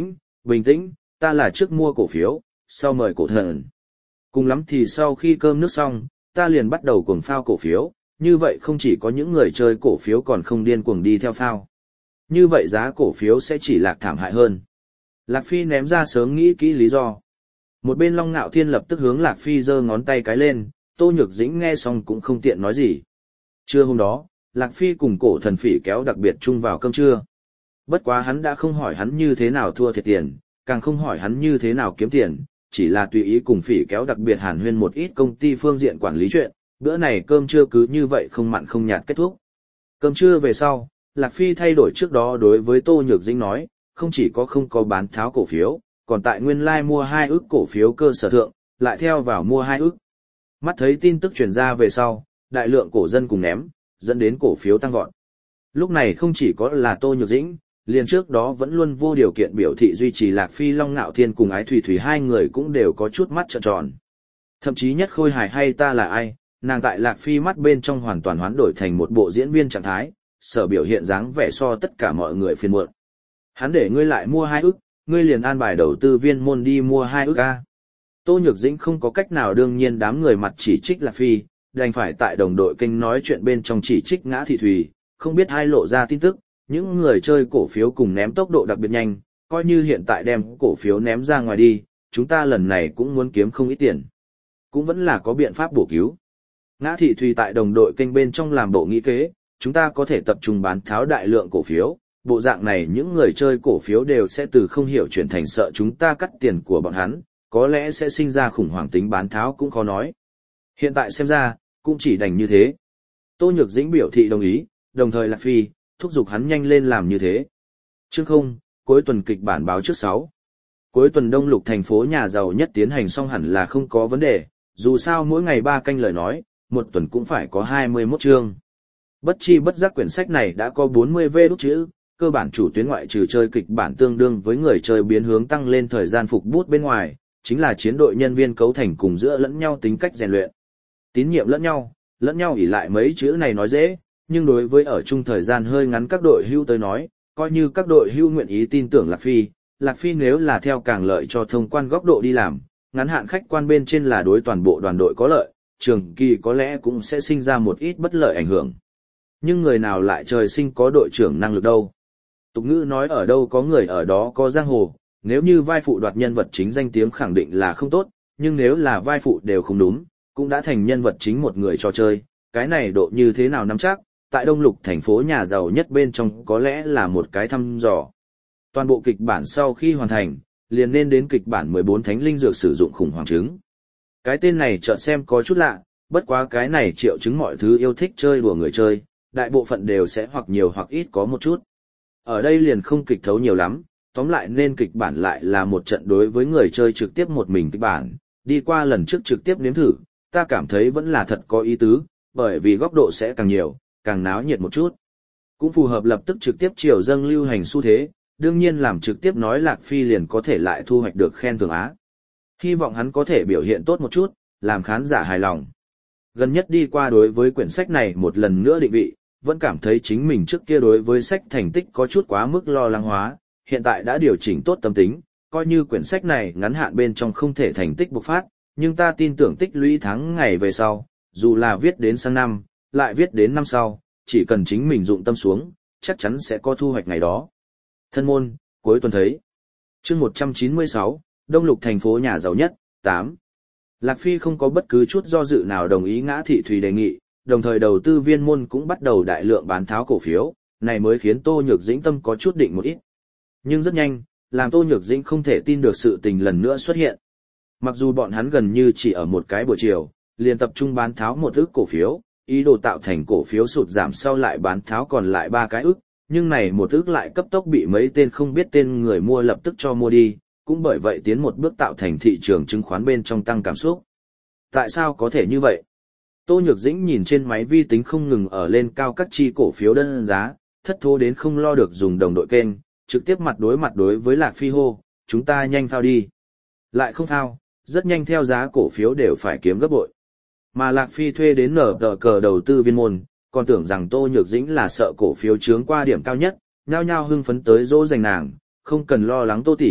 Bình tĩnh, ta là trước mua cổ phiếu, sau mời cổ thần. Cùng lắm thì sau khi cơm nước xong, ta liền bắt đầu cuồng phao cổ phiếu, như vậy không chỉ có những người chơi cổ phiếu còn không điên cuồng đi theo phao. Như vậy giá cổ phiếu sẽ chỉ lạc thảm hại hơn. Lạc Phi ném ra sớm nghĩ kỹ lý do. Một bên Long Nạo Thiên lập tức hướng Lạc Phi giơ ngón tay cái lên, Tô Nhược Dĩnh nghe xong cũng không tiện nói gì. Trưa hôm đó, Lạc Phi cùng cổ thần phỉ kéo đặc biệt chung vào cơm trưa. Bất quá hắn đã không hỏi hắn như thế nào thua thiệt tiền, càng không hỏi hắn như thế nào kiếm tiền, chỉ là tùy ý cùng phỉ kéo đặc biệt hàn huyên một ít công ty phương diện quản lý chuyện, bữa này cơm trưa cứ như vậy không mặn không nhạt kết thúc. Cơm trưa về sau, Lạc Phi thay đổi trước đó đối với Tô Nhược Dĩnh nói, không chỉ có không có bán tháo cổ phiếu, còn tại nguyên lai like mua hai ức cổ phiếu cơ sở thượng, lại theo vào mua hai ức. Mắt thấy tin tức truyền ra về sau, đại lượng cổ dân cùng ném, dẫn đến cổ phiếu tăng vọt. Lúc này không chỉ có là Tô Nhược Dĩnh, liền trước đó vẫn luôn vô điều kiện biểu thị duy trì Lạc Phi Long Nạo Thiên cùng Ái Thủy Thủy hai người cũng đều có chút mắt trợn tròn. Thậm chí nhất khôi hài hay ta là ai, nàng tại Lạc Phi mắt bên trong hoàn toàn hoán đổi thành một bộ diễn viên trạng thái, sở biểu hiện dáng vẻ so tất cả mọi người phiền muộn. Hắn để ngươi lại mua hai ức, ngươi liền an bài đầu tư viên môn đi mua hai ức a. Tô Nhược Dĩnh không có cách nào đương nhiên đám người mặt chỉ trích Lạc Phi, đành phải tại đồng đội kênh nói chuyện bên trong chỉ trích Ngã Thị Thùy, không biết ai lộ ra tin tức, những người chơi cổ phiếu cùng ném tốc độ đặc biệt nhanh, coi như hiện tại đem cổ phiếu ném ra ngoài đi, chúng ta lần này cũng muốn kiếm không ít tiền. Cũng vẫn là có biện pháp bổ cứu. Ngã Thị Thùy tại đồng đội kênh bên trong làm bộ nghĩ kế, chúng ta có thể tập trung bán tháo đại lượng cổ phiếu, bộ dạng này những người chơi cổ phiếu đều sẽ từ không hiểu chuyển thành sợ chúng ta cắt tiền của bọn hắn, có lẽ sẽ sinh ra khủng hoảng tính bán tháo cũng khó nói. Hiện tại xem ra, cũng chỉ đành như thế. Tô Nhược Dĩnh biểu thị đồng ý, đồng thời Lạc Phi, thúc giục hắn nhanh lên làm như thế. Chương không, cuối tuần kịch bản báo trước sáu. Cuối tuần Đông Lục thành phố nhà giàu nhất tiến hành xong hẳn là không có vấn đề, dù sao mỗi ngày ba canh lời nói, một tuần cũng phải có hai mươi mốt chương. Bất chi bất giác quyển sách này đã có bốn mươi vê đút chữ, cơ bản chủ tuyến ngoại trừ chơi kịch bản tương đương với người chơi biến hướng tăng lên thời gian phục bút bên ngoài, chính là chiến đội nhân viên cấu thành cùng giữa lẫn nhau tính cách rèn luyện. Tín nhiệm lẫn nhau, lẫn nhau ỷ lại mấy chữ này nói dễ, nhưng đối với ở chung thời gian hơi ngắn các đội hưu tới nói, coi như các đội hưu nguyện ý tin tưởng Lạc Phi, Lạc Phi nếu là theo càng lợi cho thông quan góc độ đi làm, ngắn hạn khách quan bên trên là đối toàn bộ đoàn đội có lợi, trường kỳ có lẽ cũng sẽ sinh ra một ít bất lợi ảnh hưởng. Nhưng người nào lại trời sinh có đội trưởng năng lực đâu? Tục ngữ nói ở đâu có người ở đó có giang hồ, nếu như vai phụ đoạt nhân vật chính danh tiếng khẳng định là không tốt, nhưng nếu là vai phụ đều không đúng, cũng đã thành nhân vật chính một người trò chơi, cái này độ như thế nào nắm chắc, tại Đông Lục thành phố nhà giàu nhất bên trong có lẽ là một cái thăm dò. Toàn bộ kịch bản sau khi hoàn thành, liền nên đến kịch bản mười bốn thánh linh dược sử dụng khủng hoảng chứng. Cái tên này chợt xem có chút lạ, bất quá cái này triệu chứng mọi thứ yêu thích chơi đùa người chơi, đại bộ phận đều sẽ hoặc nhiều hoặc ít có một chút. Ở đây liền không kịch thấu nhiều lắm, tóm lại nên kịch bản lại là một trận đối với người chơi trực tiếp một mình kịch bản, đi qua lần trước trực tiếp nếm thử, ta cảm thấy vẫn là thật có ý tứ, bởi vì góc độ sẽ càng nhiều, càng náo nhiệt một chút. Cũng phù hợp lập tức trực tiếp chiều dâng lưu hành xu thế, đương nhiên làm trực tiếp nói Lạc Phi liền có thể lại thu hoạch được khen thưởng Á. Hy vọng hắn có thể biểu hiện tốt một chút, làm khán giả hài lòng. Gần nhất đi qua đối với quyển sách này một lần nữa định vị, vẫn cảm thấy chính mình trước kia đối với sách thành tích có chút quá mức lo lắng hóa, hiện tại đã điều chỉnh tốt tâm tính, coi như quyển sách này ngắn hạn bên trong không thể thành tích bộc phát, nhưng ta tin tưởng tích lũy tháng ngày về sau, dù là viết đến sang năm, lại viết đến năm sau, chỉ cần chính mình dụng tâm xuống, chắc chắn sẽ có thu hoạch ngày đó. Thân môn, cuối tuần thấy. Chương một trăm chín mươi sáu, Đông Lục thành phố nhà giàu nhất, tám. Lạc Phi không có bất cứ chút do dự nào đồng ý Ngã Thị Thùy đề nghị, đồng thời đầu tư viên môn cũng bắt đầu đại lượng bán tháo cổ phiếu, này mới khiến Tô Nhược Dĩnh tâm có chút định một ít. Nhưng rất nhanh, làm Tô Nhược Dĩnh không thể tin được sự tình lần nữa xuất hiện. Mặc dù bọn hắn gần như chỉ ở một cái buổi chiều, liền tập trung bán tháo một ức cổ phiếu, ý đồ tạo thành cổ phiếu sụt giảm sau lại bán tháo còn lại ba cái ức, nhưng này một ức lại cấp tốc bị mấy tên không biết tên người mua lập tức cho mua đi, cũng bởi vậy tiến một bước tạo thành thị trường chứng khoán bên trong tăng cảm xúc. Tại sao có thể như vậy? Tô Nhược Dĩnh nhìn trên máy vi tính không ngừng ở lên cao các chi cổ phiếu đơn giá, thất thố đến không lo được dùng đồng đội kênh, trực tiếp mặt đối mặt đối với Lạc Phi hô, chúng ta nhanh phao đi. Lại không phao, rất nhanh theo giá cổ phiếu đều phải kiếm gấp bội. Mà Lạc Phi thuê đến nở tờ cờ đầu tư viên môn, còn tưởng rằng Tô Nhược Dĩnh là sợ cổ phiếu chướng qua điểm cao nhất, nhao nhao hưng phấn tới dỗ dành nàng, không cần lo lắng Tô tỷ,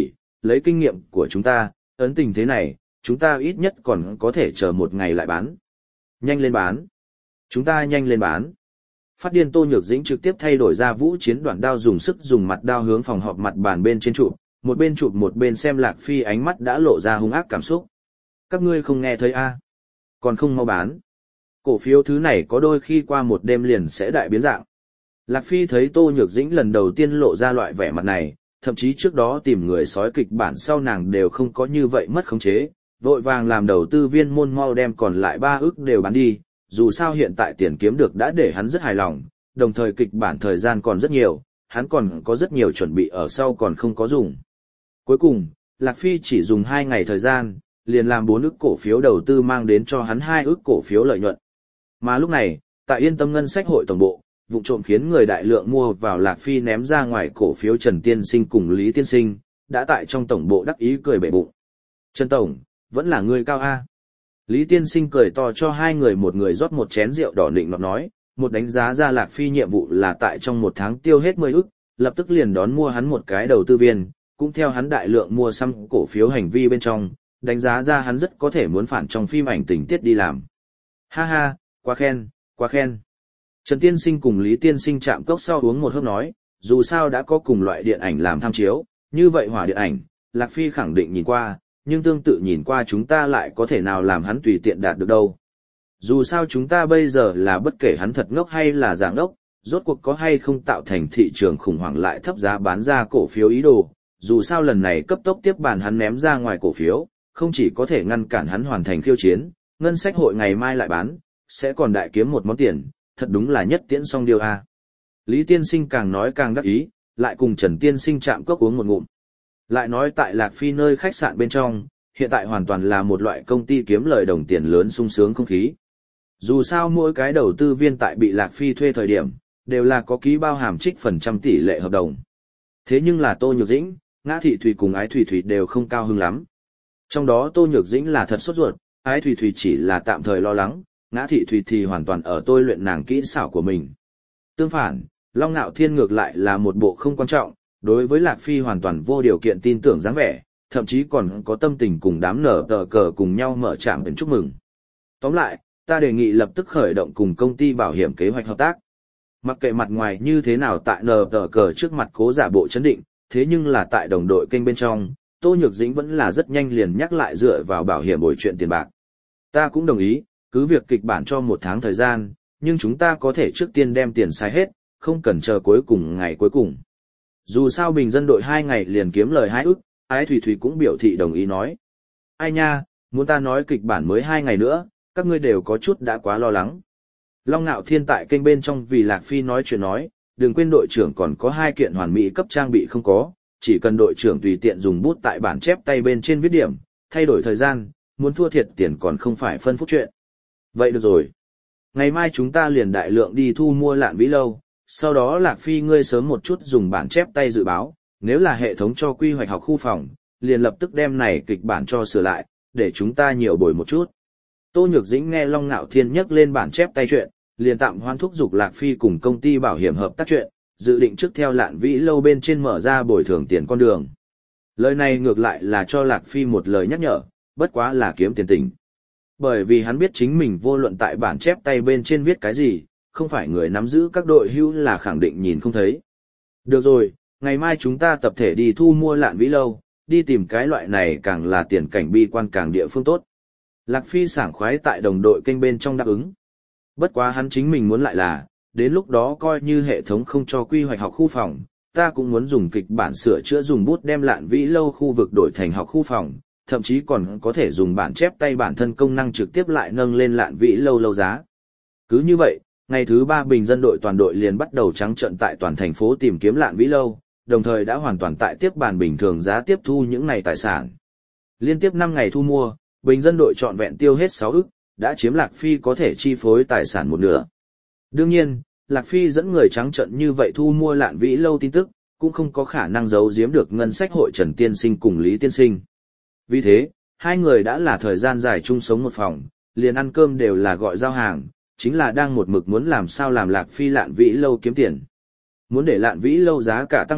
lấy kinh nghiệm của chúng ta, ấn tình thế này, chúng ta ít nhất còn có thể chờ một ngày lại bán. Nhanh lên bán. Chúng ta nhanh lên bán. Phát điên Tô Nhược Dĩnh trực tiếp thay đổi ra vũ chiến đoạn đao, dùng sức dùng mặt đao hướng phòng họp mặt bàn bên trên chụp, một bên chụp một bên xem Lạc Phi, ánh mắt đã lộ ra hung ác cảm xúc. Các ngươi không nghe thấy a? À? Còn không mau bán. Cổ phiếu thứ này có đôi khi qua một đêm liền sẽ đại biến dạng. Lạc Phi thấy Tô Nhược Dĩnh lần đầu tiên lộ ra loại vẻ mặt này, thậm chí trước đó tìm người sói kịch bản sau nàng đều không có như vậy mất khống chế, vội vàng làm đầu tư viên môn mau đem còn lại ba ức đều bán đi, dù sao hiện tại tiền kiếm được đã để hắn rất hài lòng, đồng thời kịch bản thời gian còn rất nhiều, hắn còn có rất nhiều chuẩn bị ở sau còn không có dùng. Cuối cùng, Lạc Phi chỉ dùng hai ngày thời gian, liền làm bốn ức cổ phiếu đầu tư mang đến cho hắn hai ức cổ phiếu lợi nhuận. Mà lúc này, tại Yên Tâm Ngân sách hội tổng bộ, vụ trộm khiến người đại lượng mua vào Lạc Phi ném ra ngoài cổ phiếu Trần Tiên Sinh cùng Lý Tiên Sinh, đã tại trong tổng bộ đắc ý cười bể bụng. Trần Tổng, vẫn là người cao A. Lý Tiên Sinh cười to cho hai người một người rót một chén rượu đỏ nịnh nọt nói, một đánh giá ra Lạc Phi nhiệm vụ là tại trong một tháng tiêu hết mười ức, lập tức liền đón mua hắn một cái đầu tư viên, cũng theo hắn đại lượng mua xăm cổ phiếu hành vi bên trong, đánh giá ra hắn rất có thể muốn phản trong phim ảnh tình tiết đi làm. Ha ha, quá khen, quá khen. Trần Tiên Sinh cùng Lý Tiên Sinh chạm cốc sau uống một hớp nói, dù sao đã có cùng loại điện ảnh làm tham chiếu, như vậy hỏa điện ảnh, Lạc Phi khẳng định nhìn qua, nhưng tương tự nhìn qua chúng ta lại có thể nào làm hắn tùy tiện đạt được đâu. Dù sao chúng ta bây giờ là bất kể hắn thật ngốc hay là giả ngốc, rốt cuộc có hay không tạo thành thị trường khủng hoảng lại thấp giá bán ra cổ phiếu ý đồ, dù sao lần này cấp tốc tiếp bàn hắn ném ra ngoài cổ phiếu, không chỉ có thể ngăn cản hắn hoàn thành khiêu chiến, ngân sách hội ngày mai lại bán, sẽ còn đại kiếm một món tiền, thật đúng là nhất tiễn song điều a. Lý Tiên Sinh càng nói càng đắc ý, lại cùng Trần Tiên Sinh chạm cốc uống một ngụm. Lại nói tại Lạc Phi nơi khách sạn bên trong, hiện tại hoàn toàn là một loại công ty kiếm lời đồng tiền lớn sung sướng không khí. Dù sao mỗi cái đầu tư viên tại bị Lạc Phi thuê thời điểm, đều là có ký bao hàm trích phần trăm tỷ lệ hợp đồng. Thế nhưng là Tô Nhược Dĩnh, Ngã Thị Thủy cùng Ái Thủy Thủy đều không cao hứng lắm. Trong đó Tô Nhược Dĩnh là thật sốt ruột, Ái Thủy Thủy chỉ là tạm thời lo lắng, Ngã Thị Thủy thì hoàn toàn ở tôi luyện nàng kỹ xảo của mình. Tương phản, Long Nạo Thiên ngược lại là một bộ không quan trọng, đối với Lạc Phi hoàn toàn vô điều kiện tin tưởng dáng vẻ, thậm chí còn có tâm tình cùng đám nở tờ cờ cùng nhau mở trạm đến chúc mừng. Tóm lại, ta đề nghị lập tức khởi động cùng công ty bảo hiểm kế hoạch hợp tác. Mặc kệ mặt ngoài như thế nào tại nở tờ cờ trước mặt cố giả bộ chấn định, thế nhưng là tại đồng đội kênh bên trong, Tô Nhược Dĩnh vẫn là rất nhanh liền nhắc lại dựa vào bảo hiểm bồi chuyện tiền bạc. Ta cũng đồng ý, cứ việc kịch bản cho một tháng thời gian, nhưng chúng ta có thể trước tiên đem tiền xài hết, không cần chờ cuối cùng ngày cuối cùng. Dù sao bình dân đội hai ngày liền kiếm lời hai ức, Ái Thủy Thủy cũng biểu thị đồng ý nói. Ai nha, muốn ta nói kịch bản mới hai ngày nữa, các ngươi đều có chút đã quá lo lắng. Long Nạo Thiên tại kênh bên trong vì Lạc Phi nói chuyện nói, đừng quên đội trưởng còn có hai kiện hoàn mỹ cấp trang bị không có, chỉ cần đội trưởng tùy tiện dùng bút tại bản chép tay bên trên viết điểm, thay đổi thời gian, muốn thua thiệt tiền còn không phải phân phút chuyện. Vậy được rồi. Ngày mai chúng ta liền đại lượng đi thu mua Lạn Vĩ Lâu, sau đó Lạc Phi ngươi sớm một chút dùng bản chép tay dự báo, nếu là hệ thống cho quy hoạch học khu phòng, liền lập tức đem này kịch bản cho sửa lại, để chúng ta nhiều bồi một chút. Tô Nhược Dĩnh nghe Long Nạo Thiên nhắc lên bản chép tay chuyện, liền tạm hoan thúc giục Lạc Phi cùng công ty bảo hiểm hợp tác chuyện, dự định trước theo Lạn Vĩ Lâu bên trên mở ra bồi thường tiền con đường. Lời này ngược lại là cho Lạc Phi một lời nhắc nhở, bất quá là kiếm tiền tình. Bởi vì hắn biết chính mình vô luận tại bản chép tay bên trên viết cái gì, không phải người nắm giữ các đội hưu là khẳng định nhìn không thấy. Được rồi, ngày mai chúng ta tập thể đi thu mua Lạn Vĩ Lâu, đi tìm cái loại này càng là tiền cảnh bi quan càng địa phương tốt. Lạc Phi sảng khoái tại đồng đội kênh bên trong đáp ứng. Bất quá hắn chính mình muốn lại là, đến lúc đó coi như hệ thống không cho quy hoạch học khu phòng, ta cũng muốn dùng kịch bản sửa chữa dùng bút đem Lạn Vĩ Lâu khu vực đổi thành học khu phòng, thậm chí còn có thể dùng bản chép tay bản thân công năng trực tiếp lại nâng lên Lạn Vĩ Lâu lâu giá. Cứ như vậy, ngày thứ ba bình dân đội toàn đội liền bắt đầu trắng trợn tại toàn thành phố tìm kiếm Lạn Vĩ Lâu, đồng thời đã hoàn toàn tại tiếp bàn bình thường giá tiếp thu những ngày tài sản. Liên tiếp năm ngày thu mua, bình dân đội trọn vẹn tiêu hết sáu ức, đã chiếm Lạc Phi có thể chi phối tài sản một nửa. Đương nhiên, Lạc Phi dẫn người trắng trợn như vậy thu mua Lạn Vĩ Lâu tin tức, cũng không có khả năng giấu giếm được ngân sách hội Trần Tiên Sinh cùng Lý Tiên Sinh. Vì thế, hai người đã là thời gian dài chung sống một phòng, liền ăn cơm đều là gọi giao hàng, chính là đang một mực muốn làm sao làm Lạc Phi Lạn Vĩ Lâu kiếm tiền. Muốn để Lạn Vĩ Lâu giá cả tăng vọt,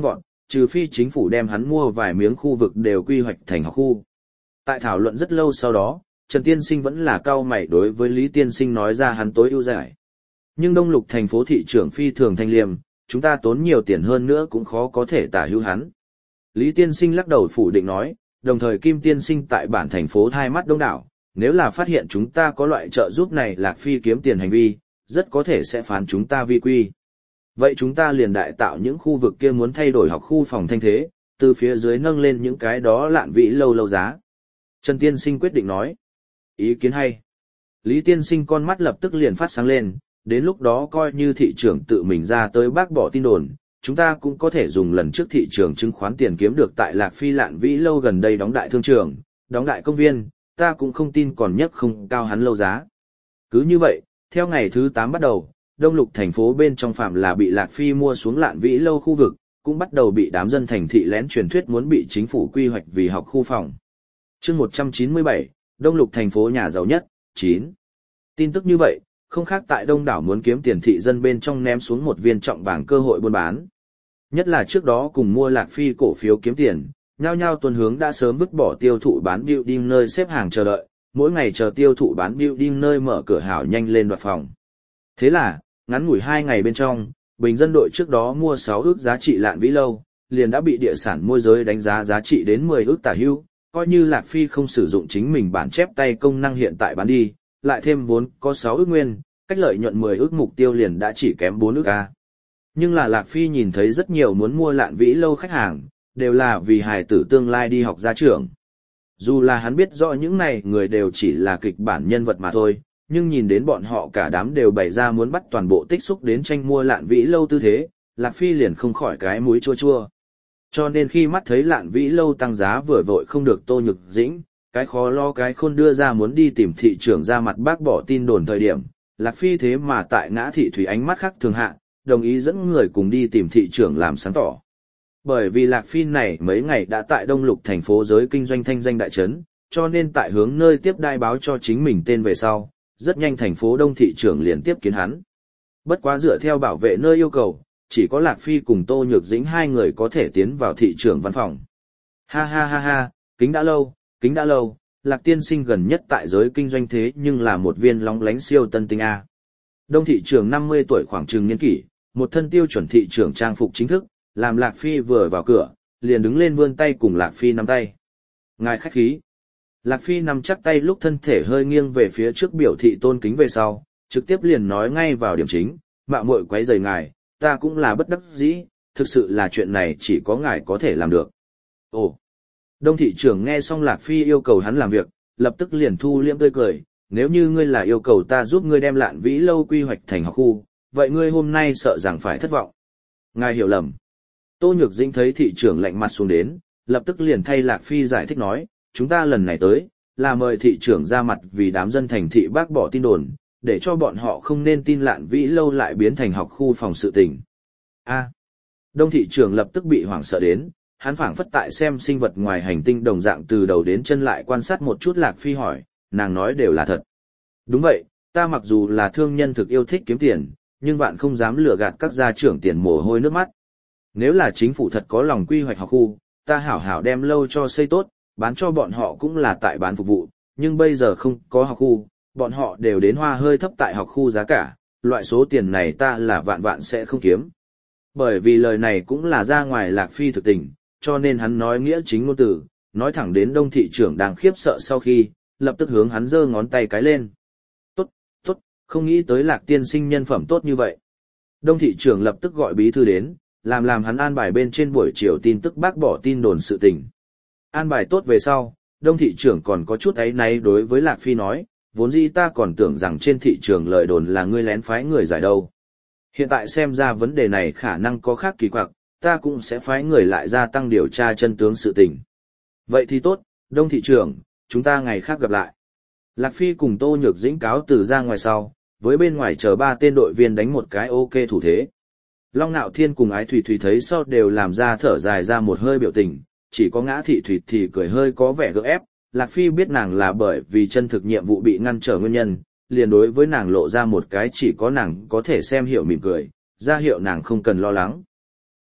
Trừ phi chính phủ đem hắn mua vài miếng khu vực đều quy hoạch thành học khu. Tại thảo luận rất lâu sau đó, Trần Tiên Sinh vẫn là cau mày đối với Lý Tiên Sinh nói ra hắn tối ưu giải. Nhưng Đông Lục thành phố thị trưởng phi thường thanh liêm, chúng ta tốn nhiều tiền hơn nữa cũng khó có thể tả hữu hắn. Lý Tiên Sinh lắc đầu phủ định nói, đồng thời Kim Tiên Sinh tại bản thành phố thai mắt đông đảo, nếu là phát hiện chúng ta có loại trợ giúp này Lạc Phi kiếm tiền hành vi, rất có thể sẽ phán chúng ta vi quy. Vậy chúng ta liền đại tạo những khu vực kia muốn thay đổi học khu phòng thanh thế, từ phía dưới nâng lên những cái đó lạn vĩ lâu lâu giá. Trần Tiên Sinh quyết định nói. Ý kiến hay. Lý Tiên Sinh con mắt lập tức liền phát sáng lên, đến lúc đó coi như thị trưởng tự mình ra tới bác bỏ tin đồn, chúng ta cũng có thể dùng lần trước thị trường chứng khoán tiền kiếm được tại Lạc Phi lạn vĩ lâu gần đây đóng đại thương trường, đóng đại công viên, ta cũng không tin còn nhất không cao hắn lâu giá. Cứ như vậy, theo ngày thứ tám bắt đầu, Đông Lục thành phố bên trong phạm là bị Lạc Phi mua xuống lạn vĩ lâu khu vực, cũng bắt đầu bị đám dân thành thị lén truyền thuyết muốn bị chính phủ quy hoạch vì học khu phòng. Chương một trăm chín mươi bảy, Đông Lục thành phố nhà giàu nhất, chín. Tin tức như vậy, không khác tại đông đảo muốn kiếm tiền thị dân bên trong ném xuống một viên trọng bảng cơ hội buôn bán. Nhất là trước đó cùng mua Lạc Phi cổ phiếu kiếm tiền, nhao nhao tuần hướng đã sớm vứt bỏ tiêu thụ bán building nơi xếp hàng chờ đợi, mỗi ngày chờ tiêu thụ bán building nơi mở cửa hảo nhanh lên đoạt phòng. Thế là, ngắn ngủi hai ngày bên trong, bình dân đội trước đó mua sáu ước giá trị lạn vĩ lâu, liền đã bị địa sản môi giới đánh giá giá trị đến mười ước tả hưu, coi như Lạc Phi không sử dụng chính mình bản chép tay công năng hiện tại bán đi, lại thêm vốn có sáu ước nguyên, cách lợi nhuận mười ước mục tiêu liền đã chỉ kém bốn ước a. Nhưng là Lạc Phi nhìn thấy rất nhiều muốn mua lạn vĩ lâu khách hàng, đều là vì hài tử tương lai đi học ra trường. Dù là hắn biết rõ những này người đều chỉ là kịch bản nhân vật mà thôi, nhưng nhìn đến bọn họ cả đám đều bày ra muốn bắt toàn bộ tích xúc đến tranh mua lạn vĩ lâu tư thế, Lạc Phi liền không khỏi cái mũi chua chua. Cho nên khi mắt thấy lạn vĩ lâu tăng giá vừa vội không được Tô Nhược Dĩnh, cái khó lo cái khôn đưa ra muốn đi tìm thị trưởng ra mặt bác bỏ tin đồn thời điểm, Lạc Phi thế mà tại ngã thị thủy ánh mắt khác thường hạ, đồng ý dẫn người cùng đi tìm thị trưởng làm sáng tỏ. Bởi vì Lạc Phi này mấy ngày đã tại Đông Lục thành phố giới kinh doanh thanh danh đại trấn, cho nên tại hướng nơi tiếp đai báo cho chính mình tên về sau, rất nhanh thành phố Đông thị trưởng liền tiếp kiến hắn. Bất quá dựa theo bảo vệ nơi yêu cầu, chỉ có Lạc Phi cùng Tô Nhược Dĩnh hai người có thể tiến vào thị trưởng văn phòng. Ha ha ha ha, kính đã lâu, kính đã lâu, Lạc tiên sinh gần nhất tại giới kinh doanh thế nhưng là một viên lóng lánh siêu tân tinh A. Đông thị trưởng năm mươi tuổi khoảng chừng niên kỷ, một thân tiêu chuẩn thị trưởng trang phục chính thức, làm Lạc Phi vừa vào cửa, liền đứng lên vươn tay cùng Lạc Phi nắm tay. Ngài khách khí. Lạc Phi nắm chắc tay lúc thân thể hơi nghiêng về phía trước biểu thị tôn kính về sau, trực tiếp liền nói ngay vào điểm chính, mạo muội quấy rầy ngài, ta cũng là bất đắc dĩ, thực sự là chuyện này chỉ có ngài có thể làm được. Ồ. Đông thị trưởng nghe xong Lạc Phi yêu cầu hắn làm việc, lập tức liền thu liễm tươi cười, nếu như ngươi là yêu cầu ta giúp ngươi đem lạn vĩ lâu quy hoạch thành học khu, vậy ngươi hôm nay sợ rằng phải thất vọng. Ngài hiểu lầm. Tô Nhược Dĩnh thấy thị trưởng lạnh mặt xuống đến, lập tức liền thay Lạc Phi giải thích nói, chúng ta lần này tới, là mời thị trưởng ra mặt vì đám dân thành thị bác bỏ tin đồn, để cho bọn họ không nên tin lạn vĩ lâu lại biến thành học khu phòng sự tình. A. Đông thị trưởng lập tức bị hoảng sợ đến, hắn phảng phất tại xem sinh vật ngoài hành tinh đồng dạng từ đầu đến chân lại quan sát một chút Lạc Phi hỏi, nàng nói đều là thật. Đúng vậy, ta mặc dù là thương nhân thực yêu thích kiếm tiền, nhưng bạn không dám lừa gạt các gia trưởng tiền mồ hôi nước mắt. Nếu là chính phủ thật có lòng quy hoạch học khu, ta hảo hảo đem lâu cho xây tốt, bán cho bọn họ cũng là tại bán phục vụ, nhưng bây giờ không có học khu, bọn họ đều đến hoa hơi thấp tại học khu giá cả, loại số tiền này ta là vạn vạn sẽ không kiếm. Bởi vì lời này cũng là ra ngoài Lạc Phi thực tình, cho nên hắn nói nghĩa chính ngôn từ, nói thẳng đến Đông thị trưởng đang khiếp sợ sau khi, lập tức hướng hắn giơ ngón tay cái lên. Tốt, tốt, không nghĩ tới Lạc tiên sinh nhân phẩm tốt như vậy. Đông thị trưởng lập tức gọi bí thư đến, làm làm hắn an bài bên trên buổi chiều tin tức bác bỏ tin đồn sự tình. An bài tốt về sau, Đông thị trưởng còn có chút áy náy đối với Lạc Phi nói, vốn dĩ ta còn tưởng rằng trên thị trường lời đồn là ngươi lén phái người giải đâu. Hiện tại xem ra vấn đề này khả năng có khác kỳ quặc, ta cũng sẽ phái người lại gia tăng điều tra chân tướng sự tình. Vậy thì tốt, Đông thị trưởng, chúng ta ngày khác gặp lại. Lạc Phi cùng Tô Nhược Dĩnh cáo từ ra ngoài sau, với bên ngoài chờ ba tên đội viên đánh một cái ok thủ thế. Long Nạo Thiên cùng Ái Thủy Thủy thấy sau đều làm ra thở dài ra một hơi biểu tình, chỉ có Ngã Thị Thủy thì cười hơi có vẻ gượng ép. Lạc Phi biết nàng là bởi vì chân thực nhiệm vụ bị ngăn trở nguyên nhân, liền đối với nàng lộ ra một cái chỉ có nàng có thể xem hiểu mỉm cười, ra hiệu nàng không cần lo lắng.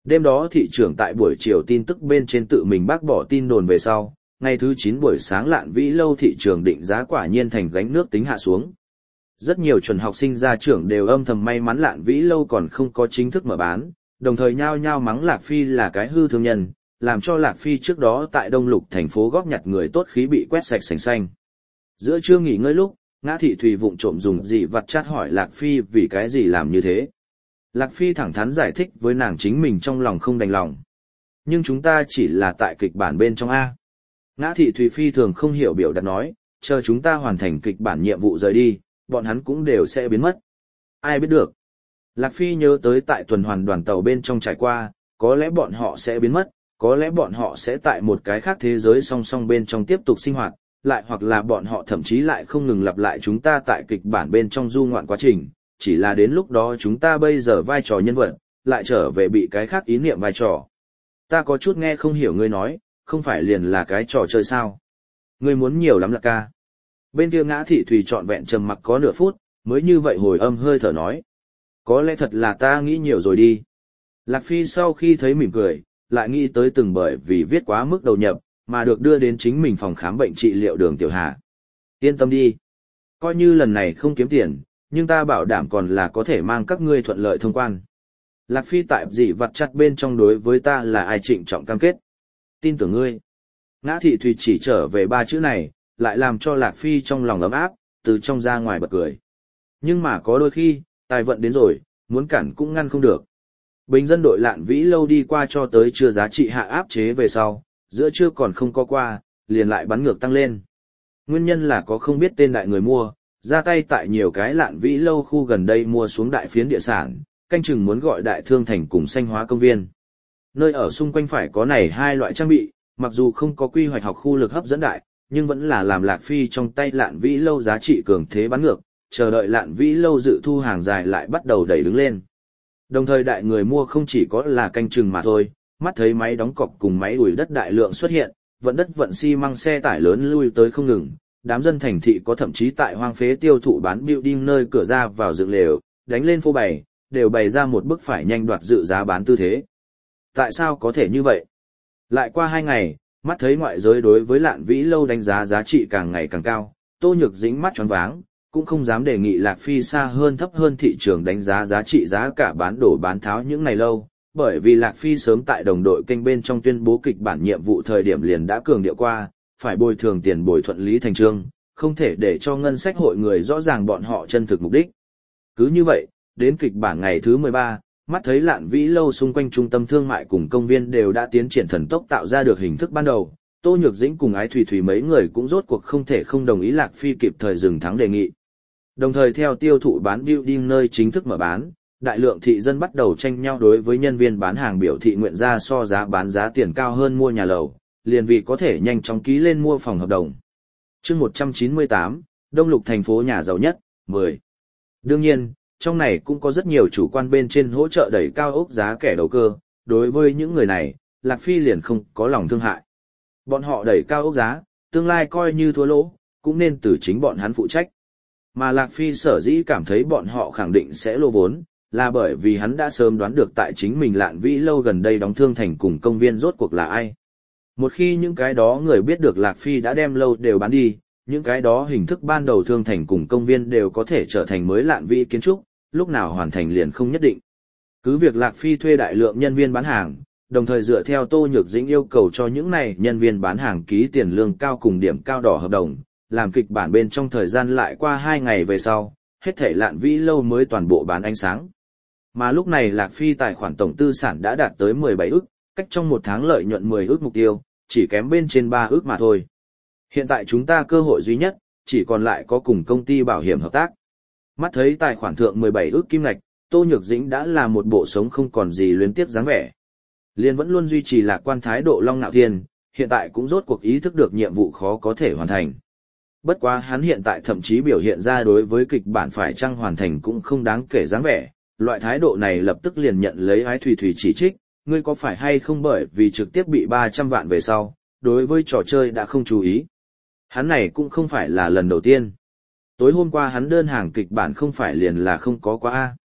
Đêm đó thị trưởng tại buổi chiều tin tức bên trên tự mình bác bỏ tin đồn về sau, ngày thứ chín buổi sáng Lạn Vĩ Lâu thị trường định giá quả nhiên thành gánh nước tính hạ xuống. Rất nhiều chuẩn học sinh gia trưởng đều âm thầm may mắn Lạn Vĩ Lâu còn không có chính thức mở bán, đồng thời nhao nhao mắng Lạc Phi là cái hư thương nhân, làm cho Lạc Phi trước đó tại Đông Lục thành phố góp nhặt người tốt khí bị quét sạch sành xanh. Giữa trưa nghỉ ngơi lúc, Ngã Thị Thùy vụng trộm dùng gì vặt chát hỏi Lạc Phi vì cái gì làm như thế. Lạc Phi thẳng thắn giải thích với nàng chính mình trong lòng không đành lòng. Nhưng chúng ta chỉ là tại kịch bản bên trong A. Ngã Thị Thùy Phi thường không hiểu biểu đạt nói, chờ chúng ta hoàn thành kịch bản nhiệm vụ rời đi, bọn hắn cũng đều sẽ biến mất. Ai biết được. Lạc Phi nhớ tới tại tuần hoàn đoàn tàu bên trong trải qua, có lẽ bọn họ sẽ biến mất, có lẽ bọn họ sẽ tại một cái khác thế giới song song bên trong tiếp tục sinh hoạt, lại hoặc là bọn họ thậm chí lại không ngừng lặp lại chúng ta tại kịch bản bên trong du ngoạn quá trình, chỉ là đến lúc đó chúng ta bây giờ vai trò nhân vật, lại trở về bị cái khác ý niệm vai trò. Ta có chút nghe không hiểu ngươi nói, không phải liền là cái trò chơi sao? Ngươi muốn nhiều lắm là ca. Bên kia Ngã Thị Thùy trọn vẹn trầm mặc có nửa phút, mới như vậy hồi âm hơi thở nói. Có lẽ thật là ta nghĩ nhiều rồi đi. Lạc Phi sau khi thấy mỉm cười, lại nghĩ tới từng bởi vì viết quá mức đầu nhập, mà được đưa đến chính mình phòng khám bệnh trị liệu Đường Tiểu Hà. Yên tâm đi. Coi như lần này không kiếm tiền, nhưng ta bảo đảm còn là có thể mang các ngươi thuận lợi thông quan. Lạc Phi tại dị vặt chặt bên trong đối với ta là ai trịnh trọng cam kết. Tin tưởng ngươi. Ngã Thị Thùy chỉ trở về ba chữ này, lại làm cho Lạc Phi trong lòng ấm áp, từ trong ra ngoài bật cười. Nhưng mà có đôi khi, tài vận đến rồi, muốn cản cũng ngăn không được. Bình dân đội Lạn Vĩ Lâu đi qua cho tới chưa giá trị hạ áp chế về sau, giữa trưa còn không có qua, liền lại bắn ngược tăng lên. Nguyên nhân là có không biết tên đại người mua, ra tay tại nhiều cái Lạn Vĩ Lâu khu gần đây mua xuống đại phiến địa sản, canh chừng muốn gọi đại thương thành cùng xanh hóa công viên. Nơi ở xung quanh phải có này hai loại trang bị, mặc dù không có quy hoạch học khu lực hấp dẫn đại, nhưng vẫn là làm Lạc Phi trong tay Lạn Vĩ Lâu giá trị cường thế bắn ngược, chờ đợi Lạn Vĩ Lâu dự thu hàng dài lại bắt đầu đẩy đứng lên. Đồng thời đại người mua không chỉ có là canh chừng mà thôi, mắt thấy máy đóng cọc cùng máy ủi đất đại lượng xuất hiện, vận đất vận xi măng xe tải lớn lui tới không ngừng, đám dân thành thị có thậm chí tại hoang phế tiêu thụ bán building nơi cửa ra vào dựng lều, đánh lên phô bày, đều bày ra một bức phải nhanh đoạt dự giá bán tư thế. Tại sao có thể như vậy? Lại qua hai ngày, mắt thấy ngoại giới đối với Lạn Vĩ Lâu đánh giá giá trị càng ngày càng cao, Tô Nhược Dĩnh mắt tròn váng, cũng không dám đề nghị Lạc Phi xa hơn thấp hơn thị trường đánh giá giá trị giá cả bán đổ bán tháo những ngày lâu, bởi vì Lạc Phi sớm tại đồng đội kênh bên trong tuyên bố kịch bản nhiệm vụ thời điểm liền đã cường điệu qua, phải bồi thường tiền bồi thuận lý thành trương, không thể để cho ngân sách hội người rõ ràng bọn họ chân thực mục đích. Cứ như vậy, đến kịch bản ngày thứ mười ba, mắt thấy Lạn Vĩ Lâu xung quanh trung tâm thương mại cùng công viên đều đã tiến triển thần tốc tạo ra được hình thức ban đầu, Tô Nhược Dĩnh cùng Ái Thùy Thùy mấy người cũng rốt cuộc không thể không đồng ý Lạc Phi kịp thời dừng thắng đề nghị. Đồng thời theo tiêu thụ bán building nơi chính thức mở bán, đại lượng thị dân bắt đầu tranh nhau đối với nhân viên bán hàng biểu thị nguyện ra so giá bán giá tiền cao hơn mua nhà lầu, liền vì có thể nhanh chóng ký lên mua phòng hợp đồng. Chương một trăm chín mươi tám, Đông Lục thành phố nhà giàu nhất, mười. Đương nhiên, trong này cũng có rất nhiều chủ quan bên trên hỗ trợ đẩy cao ốc giá kẻ đầu cơ, đối với những người này, Lạc Phi liền không có lòng thương hại. Bọn họ đẩy cao ốc giá, tương lai coi như thua lỗ, cũng nên từ chính bọn hắn phụ trách. Mà Lạc Phi sở dĩ cảm thấy bọn họ khẳng định sẽ lô vốn, là bởi vì hắn đã sớm đoán được tại chính mình Lạn Vĩ Lâu gần đây đóng thương thành cùng công viên rốt cuộc là ai. Một khi những cái đó người biết được Lạc Phi đã đem lâu đều bán đi, những cái đó hình thức ban đầu thương thành cùng công viên đều có thể trở thành mới Lạn Vĩ kiến trúc, lúc nào hoàn thành liền không nhất định. Cứ việc Lạc Phi thuê đại lượng nhân viên bán hàng, đồng thời dựa theo Tô Nhược Dĩnh yêu cầu cho những này nhân viên bán hàng ký tiền lương cao cùng điểm cao đỏ hợp đồng, làm kịch bản bên trong thời gian lại qua hai ngày về sau, hết thảy Lạn Vĩ Lâu mới toàn bộ bán ánh sáng. Mà lúc này Lạc Phi tài khoản tổng tư sản đã đạt tới mười bảy ức, cách trong một tháng lợi nhuận mười ức mục tiêu, chỉ kém bên trên ba ức mà thôi. Hiện tại chúng ta cơ hội duy nhất, chỉ còn lại có cùng công ty bảo hiểm hợp tác. Mắt thấy tài khoản thượng mười bảy ức kim ngạch, Tô Nhược Dĩnh đã là một bộ sống không còn gì luyến tiếp dáng vẻ. Liên vẫn luôn duy trì lạc quan thái độ Long Nạo Thiên, hiện tại cũng rốt cuộc ý thức được nhiệm vụ khó có thể hoàn thành. Bất quá hắn hiện tại thậm chí biểu hiện ra đối với kịch bản phải chăng hoàn thành cũng không đáng kể dáng vẻ, loại thái độ này lập tức liền nhận lấy Ái Thùy Thùy chỉ trích, ngươi có phải hay không bởi vì trực tiếp bị ba trăm vạn về sau, đối với trò chơi đã không chú ý. Hắn này cũng không phải là lần đầu tiên. Tối hôm qua hắn đơn hàng kịch bản không phải liền là không có quá A.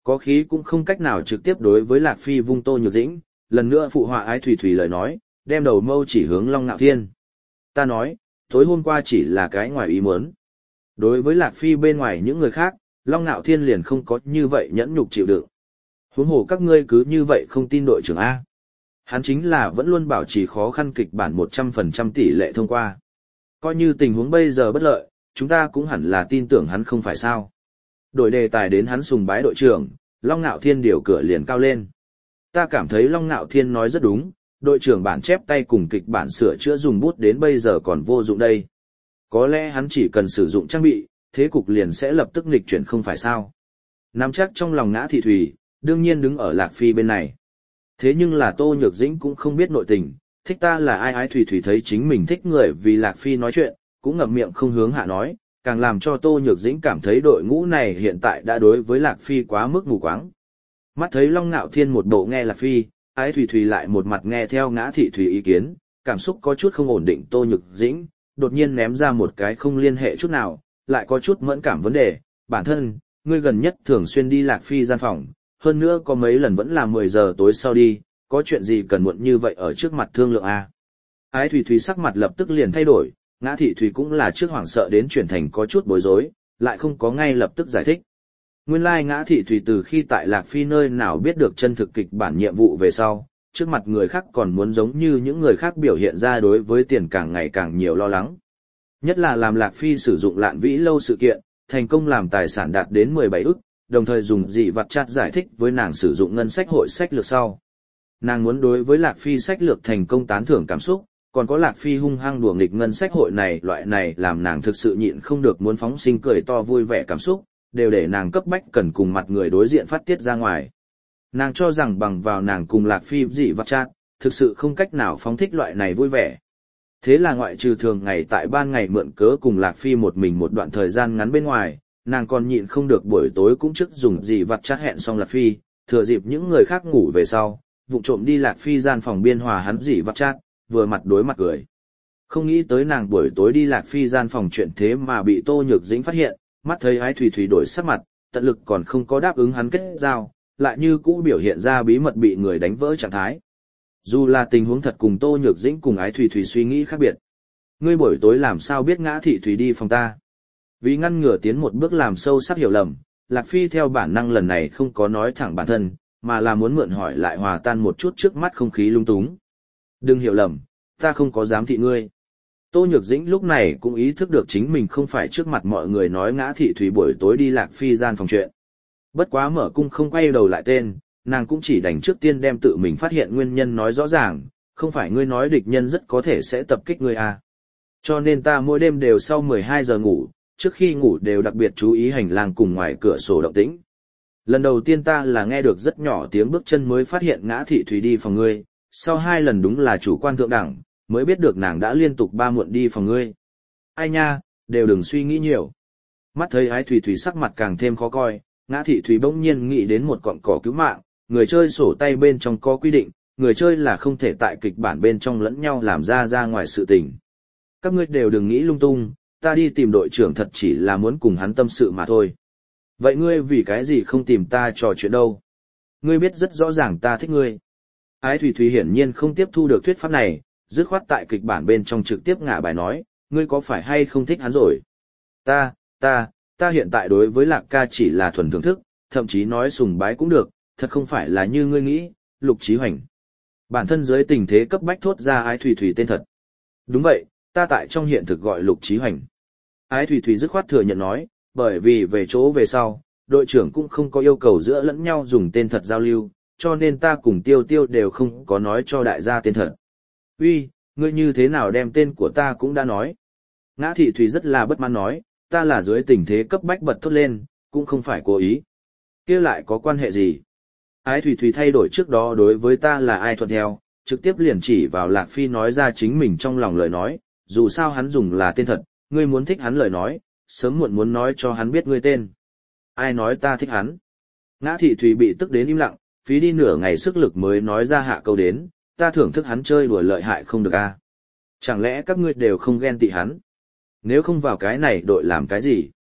Có khí cũng không cách nào trực tiếp đối với Lạc Phi vung Tô Nhược Dĩnh, lần nữa phụ họa Ái Thủy Thủy lời nói, đem đầu mâu chỉ hướng Long Nạo Thiên. Ta nói, tối hôm qua chỉ là cái ngoài ý muốn. Đối với Lạc Phi bên ngoài những người khác, Long Nạo Thiên liền không có như vậy nhẫn nhục chịu đựng. Huống hồ các ngươi cứ như vậy không tin đội trưởng A. Hắn chính là vẫn luôn bảo trì khó khăn kịch bản một trăm phần trăm tỷ lệ thông qua. Coi như tình huống bây giờ bất lợi, chúng ta cũng hẳn là tin tưởng hắn không phải sao. Đổi đề tài đến hắn sùng bái đội trưởng, Long Nạo Thiên điều cửa liền cao lên. Ta cảm thấy Long Nạo Thiên nói rất đúng, đội trưởng bản chép tay cùng kịch bản sửa chữa dùng bút đến bây giờ còn vô dụng đây. Có lẽ hắn chỉ cần sử dụng trang bị, thế cục liền sẽ lập tức nghịch chuyển không phải sao. Nắm chắc trong lòng Ngã Thị Thủy, đương nhiên đứng ở Lạc Phi bên này. Thế nhưng là Tô Nhược Dĩnh cũng không biết nội tình, thích ta là ai. Ái Thủy Thủy thấy chính mình thích người vì Lạc Phi nói chuyện, cũng ngậm miệng không hướng hạ nói, càng làm cho Tô Nhược Dĩnh cảm thấy đội ngũ này hiện tại đã đối với Lạc Phi quá mức mù quáng. Mắt thấy Long Nạo Thiên một bộ nghe Lạc Phi, Ái Thủy Thủy lại một mặt nghe theo Ngã Thị Thủy ý kiến, cảm xúc có chút không ổn định. Tô Nhược Dĩnh đột nhiên ném ra một cái không liên hệ chút nào, lại có chút mẫn cảm vấn đề, bản thân, ngươi gần nhất thường xuyên đi Lạc Phi gian phòng, hơn nữa có mấy lần vẫn là mười giờ tối sau đi, có chuyện gì cần muộn như vậy ở trước mặt thương lượng a? Ái Thủy Thủy sắc mặt lập tức liền thay đổi, Ngã Thị Thủy cũng là trước hoảng sợ đến chuyển thành có chút bối rối, lại không có ngay lập tức giải thích. Nguyên lai like Ngã Thị Thủy từ khi tại Lạc Phi nơi nào biết được chân thực kịch bản nhiệm vụ về sau, trước mặt người khác còn muốn giống như những người khác biểu hiện ra đối với tiền càng ngày càng nhiều lo lắng. Nhất là làm Lạc Phi sử dụng Lạn Vĩ Lâu sự kiện, thành công làm tài sản đạt đến mười bảy ức, đồng thời dùng dị vặt chát giải thích với nàng sử dụng ngân sách hội sách lược sau. Nàng muốn đối với Lạc Phi sách lược thành công tán thưởng cảm xúc, còn có Lạc Phi hung hăng đùa nghịch ngân sách hội này loại này làm nàng thực sự nhịn không được muốn phóng sinh cười to vui vẻ cảm xúc, đều để nàng cấp bách cần cùng mặt người đối diện phát tiết ra ngoài. Nàng cho rằng bằng vào nàng cùng Lạc Phi dị vặt chát, thực sự không cách nào phóng thích loại này vui vẻ. Thế là ngoại trừ thường ngày tại ban ngày mượn cớ cùng Lạc Phi một mình một đoạn thời gian ngắn bên ngoài, nàng còn nhịn không được buổi tối cũng trước dùng dị vặt chát hẹn xong Lạc Phi, thừa dịp những người khác ngủ về sau, vụng trộm đi Lạc Phi gian phòng biên hòa hắn dị vặt chát, vừa mặt đối mặt cười. Không nghĩ tới nàng buổi tối đi Lạc Phi gian phòng chuyện thế mà bị Tô Nhược Dĩnh phát hiện, mắt thấy Ái Thủy Thủy đổi sắc mặt, tận lực còn không có đáp ứng hắn kết giao, lại như cũ biểu hiện ra bí mật bị người đánh vỡ trạng thái. Dù là tình huống thật cùng Tô Nhược Dĩnh cùng Ái Thủy Thủy suy nghĩ khác biệt. Ngươi buổi tối làm sao biết Ngã Thị Thủy đi phòng ta? Vì ngăn ngừa tiến một bước làm sâu sắc hiểu lầm, Lạc Phi theo bản năng lần này không có nói thẳng bản thân, mà là muốn mượn hỏi lại hòa tan một chút trước mắt không khí lung túng. Đừng hiểu lầm, ta không có dám thị ngươi. Tô Nhược Dĩnh lúc này cũng ý thức được chính mình không phải trước mặt mọi người nói Ngã Thị Thủy buổi tối đi Lạc Phi gian phòng chuyện. Bất quá mở cung không quay đầu lại tên, nàng cũng chỉ đành trước tiên đem tự mình phát hiện nguyên nhân nói rõ ràng, không phải ngươi nói địch nhân rất có thể sẽ tập kích ngươi à. Cho nên ta mỗi đêm đều sau mười hai giờ ngủ, trước khi ngủ đều đặc biệt chú ý hành lang cùng ngoài cửa sổ động tĩnh. Lần đầu tiên ta là nghe được rất nhỏ tiếng bước chân mới phát hiện Ngã Thị Thủy đi phòng ngươi, sau hai lần đúng là chủ quan thượng đẳng, mới biết được nàng đã liên tục ba muộn đi phòng ngươi. Ai nha, đều đừng suy nghĩ nhiều. Mắt thấy Ái Thủy Thủy sắc mặt càng thêm khó coi, Ngã Thị Thủy bỗng nhiên nghĩ đến một cọng cỏ cứu mạng, người chơi sổ tay bên trong có quy định, người chơi là không thể tại kịch bản bên trong lẫn nhau làm ra ra ngoài sự tình. Các ngươi đều đừng nghĩ lung tung, ta đi tìm đội trưởng thật chỉ là muốn cùng hắn tâm sự mà thôi. Vậy ngươi vì cái gì không tìm ta trò chuyện đâu? Ngươi biết rất rõ ràng ta thích ngươi. Ái Thủy Thủy hiển nhiên không tiếp thu được thuyết pháp này, dứt khoát tại kịch bản bên trong trực tiếp ngả bài nói, ngươi có phải hay không thích hắn rồi? Ta, ta, ta hiện tại đối với Lạc ca chỉ là thuần thưởng thức, thậm chí nói sùng bái cũng được, thật không phải là như ngươi nghĩ, Lục Chí Hoành. Bản thân dưới tình thế cấp bách thốt ra Ái Thủy Thủy tên thật. Đúng vậy, ta tại trong hiện thực gọi Lục Chí Hoành. Ái Thủy Thủy dứt khoát thừa nhận nói, bởi vì về chỗ về sau, đội trưởng cũng không có yêu cầu giữa lẫn nhau dùng tên thật giao lưu, cho nên ta cùng Tiêu Tiêu đều không có nói cho đại gia tên thật. Uy, ngươi như thế nào đem tên của ta cũng đã nói. Ngã Thị Thủy rất là bất mãn nói, ta là dưới tình thế cấp bách bật thốt lên, cũng không phải cố ý. Kia lại có quan hệ gì? Ái Thủy Thủy thay đổi trước đó đối với ta là ai thuận theo, trực tiếp liền chỉ vào Lạc Phi nói ra chính mình trong lòng lời nói, dù sao hắn dùng là tên thật, ngươi muốn thích hắn lời nói, sớm muộn muốn nói cho hắn biết ngươi tên. Ai nói ta thích hắn? Ngã Thị Thủy bị tức đến im lặng, phí đi nửa ngày sức lực mới nói ra hạ câu đến, ta thưởng thức hắn chơi đùa lợi hại không được a. Chẳng lẽ các ngươi đều không ghen tị hắn? Nếu không vào cái này đội làm cái gì?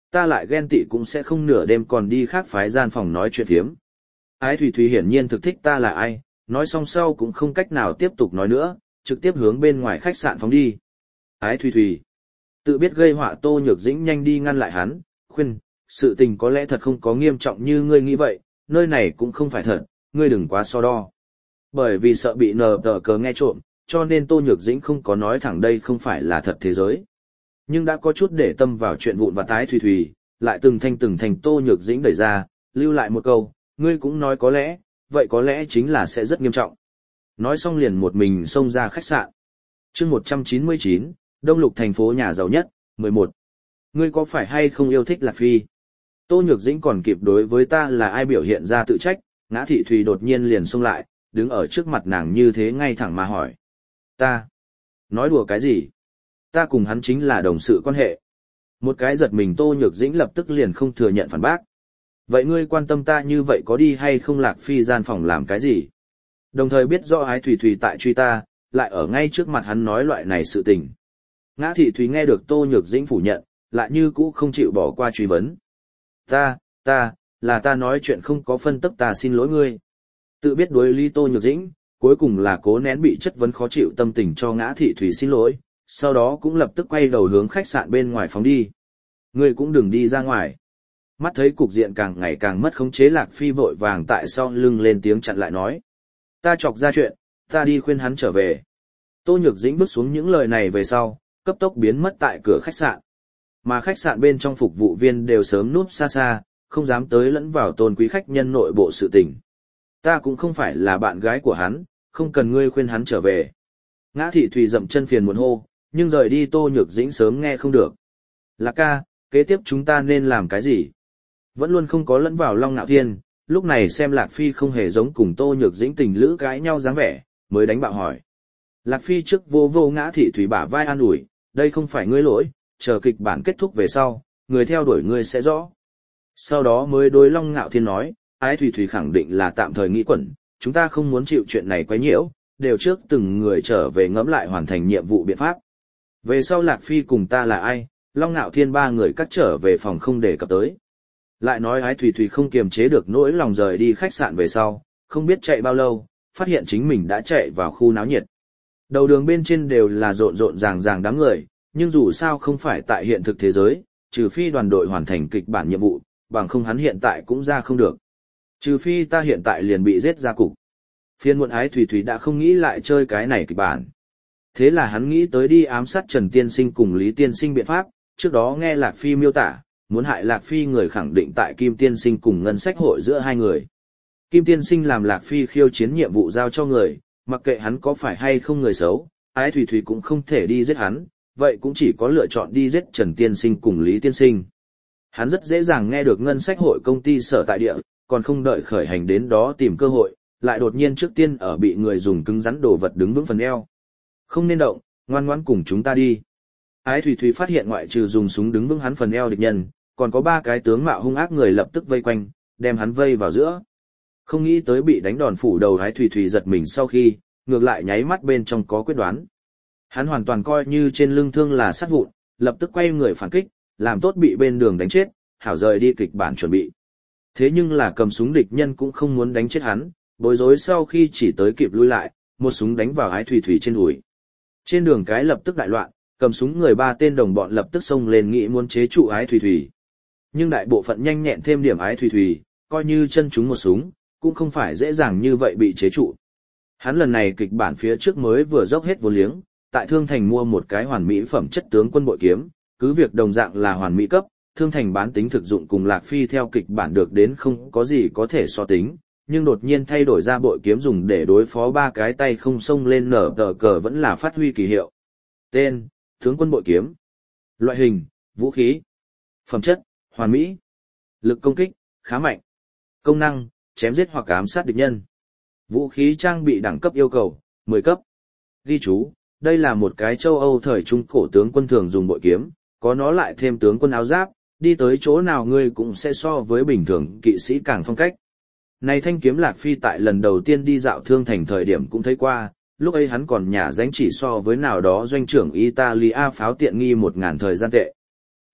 Ta lại ghen tị cũng sẽ không nửa đêm còn đi khác phái gian phòng nói chuyện phiếm. Ái Thùy Thùy hiển nhiên thực thích ta là ai, nói xong sau cũng không cách nào tiếp tục nói nữa, trực tiếp hướng bên ngoài khách sạn phóng đi. Ái Thùy Thùy tự biết gây họa, Tô Nhược Dĩnh nhanh đi ngăn lại hắn, khuyên, sự tình có lẽ thật không có nghiêm trọng như ngươi nghĩ vậy, nơi này cũng không phải thật, ngươi đừng quá so đo. Bởi vì sợ bị nờ tờ cờ nghe trộm, cho nên Tô Nhược Dĩnh không có nói thẳng đây không phải là thật thế giới. Nhưng đã có chút để tâm vào chuyện vụn và tái Thùy Thùy, lại từng thanh từng thanh Tô Nhược Dĩnh đẩy ra, lưu lại một câu, ngươi cũng nói có lẽ, vậy có lẽ chính là sẽ rất nghiêm trọng. Nói xong liền một mình xông ra khách sạn. chương một trăm chín mươi chín, Đông Lục thành phố nhà giàu nhất, mười một. Ngươi có phải hay không yêu thích Lạc Phi? Tô Nhược Dĩnh còn kịp đối với ta là ai biểu hiện ra tự trách, Ngã Thị Thùy đột nhiên liền xông lại, đứng ở trước mặt nàng như thế ngay thẳng mà hỏi. Ta? Nói đùa cái gì? Ta cùng hắn chính là đồng sự quan hệ. Một cái giật mình Tô Nhược Dĩnh lập tức liền không thừa nhận phản bác. Vậy ngươi quan tâm ta như vậy có đi hay không Lạc Phi gian phòng làm cái gì? Đồng thời biết rõ Ái Thùy Thùy tại truy ta, lại ở ngay trước mặt hắn nói loại này sự tình. Ngã Thị Thùy nghe được Tô Nhược Dĩnh phủ nhận, lại như cũ không chịu bỏ qua truy vấn. Ta, ta, là ta nói chuyện không có phân tức, ta xin lỗi ngươi. Tự biết đối lý Tô Nhược Dĩnh, cuối cùng là cố nén bị chất vấn khó chịu tâm tình cho Ngã Thị Thùy xin lỗi, sau đó cũng lập tức quay đầu hướng khách sạn bên ngoài phóng đi. Ngươi cũng đừng đi ra ngoài. Mắt thấy cục diện càng ngày càng mất khống chế, Lạc Phi vội vàng tại sau lưng lên tiếng chặn lại nói. Ta chọc ra chuyện, ta đi khuyên hắn trở về. Tô Nhược Dĩnh bước xuống những lời này về sau, cấp tốc biến mất tại cửa khách sạn. Mà khách sạn bên trong phục vụ viên đều sớm núp xa xa, không dám tới lẫn vào tôn quý khách nhân nội bộ sự tình. Ta cũng không phải là bạn gái của hắn, không cần ngươi khuyên hắn trở về. Ngã Thị Thùy dậm chân phiền muốn hô, nhưng rời đi Tô Nhược Dĩnh sớm nghe không được. Lạc ca, kế tiếp chúng ta nên làm cái gì? Vẫn luôn không có lẫn vào Long Nạo Thiên, lúc này xem Lạc Phi không hề giống cùng Tô Nhược Dĩnh tình lữ cãi nhau dáng vẻ, mới đánh bạo hỏi. Lạc Phi trước vô vô Ngã Thị Thùy bả vai an ủi, đây không phải ngươi lỗi, chờ kịch bản kết thúc về sau, người theo đuổi ngươi sẽ rõ. Sau đó mới đối Long Nạo Thiên nói, Ái Thùy Thùy khẳng định là tạm thời nghĩ quẩn, chúng ta không muốn chịu chuyện này quấy nhiễu, đều trước từng người trở về ngẫm lại hoàn thành nhiệm vụ biện pháp. Về sau Lạc Phi cùng ta là ai, Long Nạo Thiên ba người cắt trở về phòng không để cập tới. Lại nói Ái Thùy Thùy không kiềm chế được nỗi lòng rời đi khách sạn về sau, không biết chạy bao lâu, phát hiện chính mình đã chạy vào khu náo nhiệt. Đầu đường bên trên đều là rộn rộn ràng ràng đám người, nhưng dù sao không phải tại hiện thực thế giới, trừ phi đoàn đội hoàn thành kịch bản nhiệm vụ, bằng không hắn hiện tại cũng ra không được. Trừ phi ta hiện tại liền bị giết ra cục. Phiên muộn Ái Thùy Thùy đã không nghĩ lại chơi cái này kịch bản. Thế là hắn nghĩ tới đi ám sát Trần Tiên Sinh cùng Lý Tiên Sinh biện pháp, trước đó nghe Lạc Phi miêu tả, muốn hại Lạc Phi người khẳng định tại Kim Tiên Sinh cùng ngân sách hội giữa hai người. Kim Tiên Sinh làm Lạc Phi khiêu chiến nhiệm vụ giao cho người, mặc kệ hắn có phải hay không người xấu, Ái Thùy Thùy cũng không thể đi giết hắn, vậy cũng chỉ có lựa chọn đi giết Trần Tiên Sinh cùng Lý Tiên Sinh. Hắn rất dễ dàng nghe được ngân sách hội công ty sở tại địa, còn không đợi khởi hành đến đó tìm cơ hội, lại đột nhiên trước tiên ở bị người dùng cứng rắn đồ vật đứng vững phần eo. Không nên động, ngoan ngoãn cùng chúng ta đi. Ái Thùy Thùy phát hiện ngoại trừ dùng súng đứng vững hắn phần eo địch nhân, còn có ba cái tướng mạo hung ác người lập tức vây quanh, đem hắn vây vào giữa. Không nghĩ tới bị đánh đòn phủ đầu, Ái Thùy Thùy giật mình sau khi, ngược lại nháy mắt bên trong có quyết đoán. Hắn hoàn toàn coi như trên lưng thương là sắt vụn, lập tức quay người phản kích, làm tốt bị bên đường đánh chết, hảo rời đi kịch bản chuẩn bị. Thế nhưng là cầm súng địch nhân cũng không muốn đánh chết hắn, bối rối sau khi chỉ tới kịp lui lại, một súng đánh vào Ái Thùy Thùy trên đùi. Trên đường cái lập tức đại loạn, cầm súng người ba tên đồng bọn lập tức xông lên nghĩ muốn chế trụ Ái Thùy Thùy. Nhưng đại bộ phận nhanh nhẹn thêm điểm Ái Thùy Thùy, coi như chân chúng một súng, cũng không phải dễ dàng như vậy bị chế trụ. Hắn lần này kịch bản phía trước mới vừa dốc hết vô liếng, tại Thương Thành mua một cái hoàn mỹ phẩm chất tướng quân bội kiếm, cứ việc đồng dạng là hoàn mỹ cấp, Thương Thành bán tính thực dụng cùng Lạc Phi theo kịch bản được đến không có gì có thể so tính, nhưng đột nhiên thay đổi ra bội kiếm dùng để đối phó ba cái tay không xông lên nở tờ cờ vẫn là phát huy kỳ hiệu. Tên, tướng quân bội kiếm. Loại hình, vũ khí. Phẩm chất, hoàn mỹ. Lực công kích, khá mạnh. Công năng, chém giết hoặc ám sát địch nhân. Vũ khí trang bị đẳng cấp yêu cầu, mười cấp. Ghi chú, đây là một cái châu Âu thời trung cổ tướng quân thường dùng bội kiếm, có nó lại thêm tướng quân áo giáp, đi tới chỗ nào ngươi cũng sẽ so với bình thường kỵ sĩ càng phong cách. Này thanh kiếm Lạc Phi tại lần đầu tiên đi dạo Thương Thành thời điểm cũng thấy qua, lúc ấy hắn còn nhả danh chỉ so với nào đó doanh trưởng Italia pháo tiện nghi một ngàn thời gian tệ.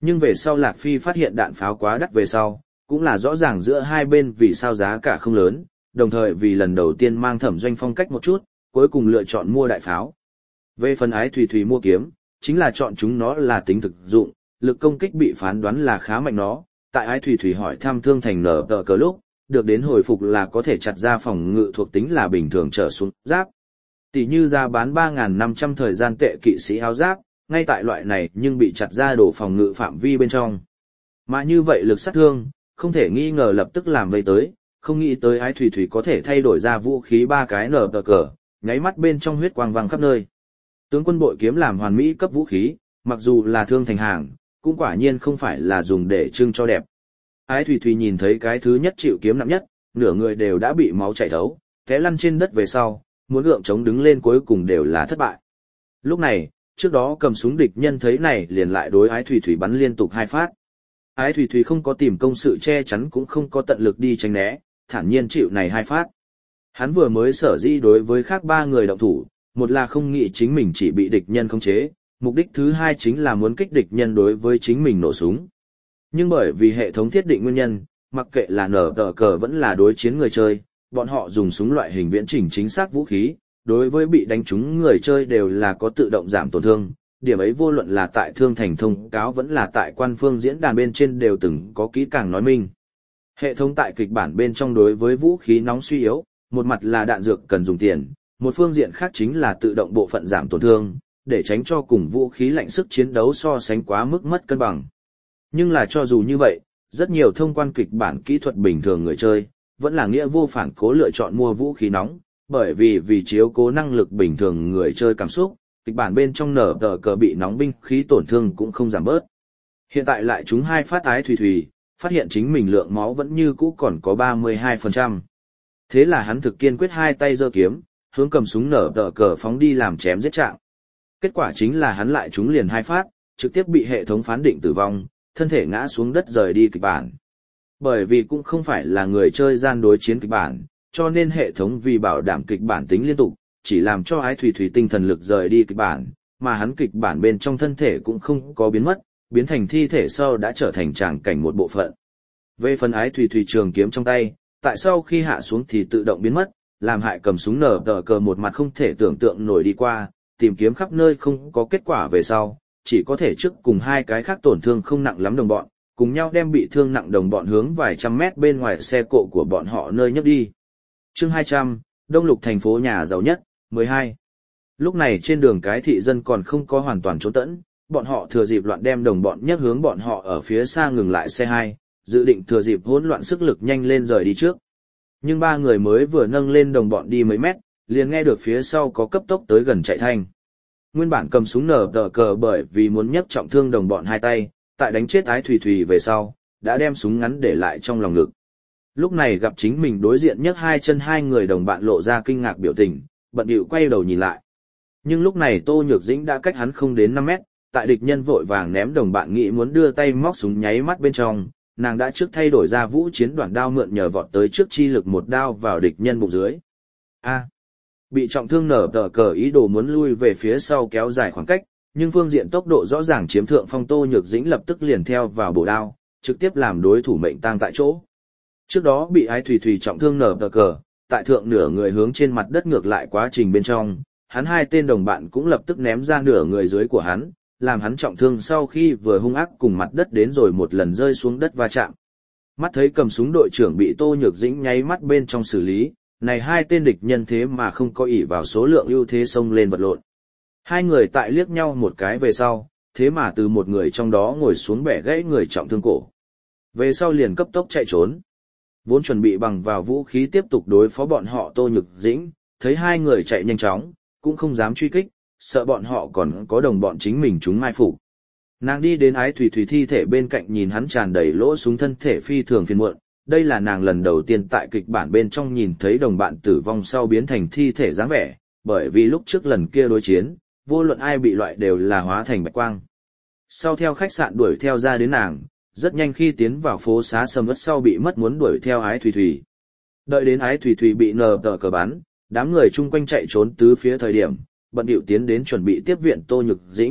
Nhưng về sau Lạc Phi phát hiện đạn pháo quá đắt về sau, cũng là rõ ràng giữa hai bên vì sao giá cả không lớn, đồng thời vì lần đầu tiên mang Thẩm Doanh phong cách một chút, cuối cùng lựa chọn mua đại pháo. Về phần Ái Thùy Thùy mua kiếm, chính là chọn chúng nó là tính thực dụng, lực công kích bị phán đoán là khá mạnh nó. Tại Ái Thùy Thùy hỏi thăm Thương Thành nở tờ cờ lúc, được đến hồi phục là có thể chặt ra phòng ngự thuộc tính là bình thường trở xuống giáp. Tỷ như ra bán ba nghìn năm trăm thời gian tệ kỵ sĩ áo giáp, ngay tại loại này nhưng bị chặt ra đổ phòng ngự phạm vi bên trong. Mà như vậy lực sát thương, không thể nghi ngờ lập tức làm vây tới, không nghĩ tới Ái Thùy Thùy có thể thay đổi ra vũ khí ba cái nở tờ cờ, nháy mắt bên trong huyết quang vàng khắp nơi. Tướng quân bội kiếm làm hoàn mỹ cấp vũ khí, mặc dù là thương thành hàng, cũng quả nhiên không phải là dùng để trưng cho đẹp. Ái Thùy Thùy nhìn thấy cái thứ nhất chịu kiếm nặng nhất, nửa người đều đã bị máu chảy thấu, té lăn trên đất về sau, muốn gượng chống đứng lên cuối cùng đều là thất bại. Lúc này, trước đó cầm súng địch nhân thấy này liền lại đối Ái Thùy Thùy bắn liên tục hai phát. Ái Thùy Thùy không có tìm công sự che chắn cũng không có tận lực đi tránh né, thản nhiên chịu này hai phát. Hắn vừa mới sở dĩ đối với khác ba người động thủ, một là không nghĩ chính mình chỉ bị địch nhân khống chế, mục đích thứ hai chính là muốn kích địch nhân đối với chính mình nổ súng. Nhưng bởi vì hệ thống thiết định nguyên nhân, mặc kệ là nở tờ cờ vẫn là đối chiến người chơi, bọn họ dùng súng loại hình viễn chỉnh chính xác vũ khí, đối với bị đánh trúng người chơi đều là có tự động giảm tổn thương. Điểm ấy vô luận là tại Thương Thành thông cáo vẫn là tại quan phương diễn đàn bên trên đều từng có kỹ càng nói minh. Hệ thống tại kịch bản bên trong đối với vũ khí nóng suy yếu, một mặt là đạn dược cần dùng tiền, một phương diện khác chính là tự động bộ phận giảm tổn thương, để tránh cho cùng vũ khí lạnh sức chiến đấu so sánh quá mức mất cân bằng. Nhưng là cho dù như vậy, rất nhiều thông quan kịch bản kỹ thuật bình thường người chơi, vẫn là nghĩa vô phản cố lựa chọn mua vũ khí nóng, bởi vì vì chiếu cố năng lực bình thường người chơi cảm xúc, kịch bản bên trong nở tờ cờ bị nóng binh khí tổn thương cũng không giảm bớt. Hiện tại lại chúng hai phát Ái Thùy Thùy, phát hiện chính mình lượng máu vẫn như cũ còn có ba mươi hai phần trăm. Thế là hắn thực kiên quyết hai tay giơ kiếm, hướng cầm súng nở tờ cờ phóng đi làm chém giết trạng. Kết quả chính là hắn lại trúng liền hai phát, trực tiếp bị hệ thống phán định tử vong, thân thể ngã xuống đất rời đi kịch bản. Bởi vì cũng không phải là người chơi gian đối chiến kịch bản, cho nên hệ thống vì bảo đảm kịch bản tính liên tục, chỉ làm cho Ái Thùy Thùy tinh thần lực rời đi kịch bản, mà hắn kịch bản bên trong thân thể cũng không có biến mất, biến thành thi thể sau đã trở thành tràng cảnh một bộ phận. Về phần Ái Thùy Thùy trường kiếm trong tay, tại sau khi hạ xuống thì tự động biến mất, làm hại cầm súng nở tờ cờ một mặt không thể tưởng tượng nổi đi qua, tìm kiếm khắp nơi không có kết quả về sau, chỉ có thể trước cùng hai cái khác tổn thương không nặng lắm đồng bọn, cùng nhau đem bị thương nặng đồng bọn hướng vài trăm mét bên ngoài xe cộ của bọn họ nơi nhấc đi. Chương hai trăm, Đông Lục thành phố nhà giàu nhất, mười hai. Lúc này trên đường cái thị dân còn không có hoàn toàn trốn tẫn, bọn họ thừa dịp loạn đem đồng bọn nhấc hướng bọn họ ở phía xa ngừng lại xe hai, dự định thừa dịp hỗn loạn sức lực nhanh lên rời đi trước. Nhưng ba người mới vừa nâng lên đồng bọn đi mấy mét, liền nghe được phía sau có cấp tốc tới gần chạy thanh. Nguyên bản cầm súng nở tờ cờ bởi vì muốn nhấc trọng thương đồng bọn hai tay, tại đánh chết Ái Thùy Thùy về sau, đã đem súng ngắn để lại trong lòng ngực. Lúc này gặp chính mình đối diện nhấc hai chân hai người đồng bạn lộ ra kinh ngạc biểu tình, bận bịu quay đầu nhìn lại. Nhưng lúc này Tô Nhược Dĩnh đã cách hắn không đến năm mét, tại địch nhân vội vàng ném đồng bạn nghĩ muốn đưa tay móc súng nháy mắt bên trong, nàng đã trước thay đổi ra vũ chiến đoạn đao mượn nhờ vọt tới trước chi lực một đao vào địch nhân bụng dưới. A. Bị trọng thương nở tờ cờ ý đồ muốn lui về phía sau kéo dài khoảng cách, nhưng phương diện tốc độ rõ ràng chiếm thượng phong. Tô Nhược Dĩnh lập tức liền theo vào bổ đao, trực tiếp làm đối thủ mệnh tang tại chỗ. Trước đó bị Ái Thùy Thùy trọng thương nở tờ cờ, tại thượng nửa người hướng trên mặt đất ngược lại quá trình bên trong, hắn hai tên đồng bạn cũng lập tức ném ra nửa người dưới của hắn, làm hắn trọng thương sau khi vừa hung ác cùng mặt đất đến rồi một lần rơi xuống đất va chạm. Mắt thấy cầm súng đội trưởng bị Tô Nhược Dĩnh nháy mắt bên trong xử lý, này hai tên địch nhân thế mà không có ỷ vào số lượng ưu thế xông lên vật lộn. Hai người tại liếc nhau một cái về sau, thế mà từ một người trong đó ngồi xuống bẻ gãy người trọng thương cổ. Về sau liền cấp tốc chạy trốn. Vốn chuẩn bị bằng vào vũ khí tiếp tục đối phó bọn họ Tô Nhược Dĩnh, thấy hai người chạy nhanh chóng, cũng không dám truy kích, sợ bọn họ còn có đồng bọn chính mình chúng mai phục. Nàng đi đến Ái Thùy Thùy thi thể bên cạnh nhìn hắn tràn đầy lỗ súng thân thể phi thường phiền muộn, đây là nàng lần đầu tiên tại kịch bản bên trong nhìn thấy đồng bạn tử vong sau biến thành thi thể dáng vẻ, bởi vì lúc trước lần kia đối chiến, vô luận ai bị loại đều là hóa thành bạch quang. Sau theo khách sạn đuổi theo ra đến nàng, rất nhanh khi tiến vào phố xá sầm uất sau bị mất muốn đuổi theo Ái Thùy Thùy. Đợi đến Ái Thùy Thùy bị nờ tờ cờ bắn, đám người chung quanh chạy trốn tứ phía thời điểm, bận điệu tiến đến chuẩn bị tiếp viện Tô Nhược Dĩnh,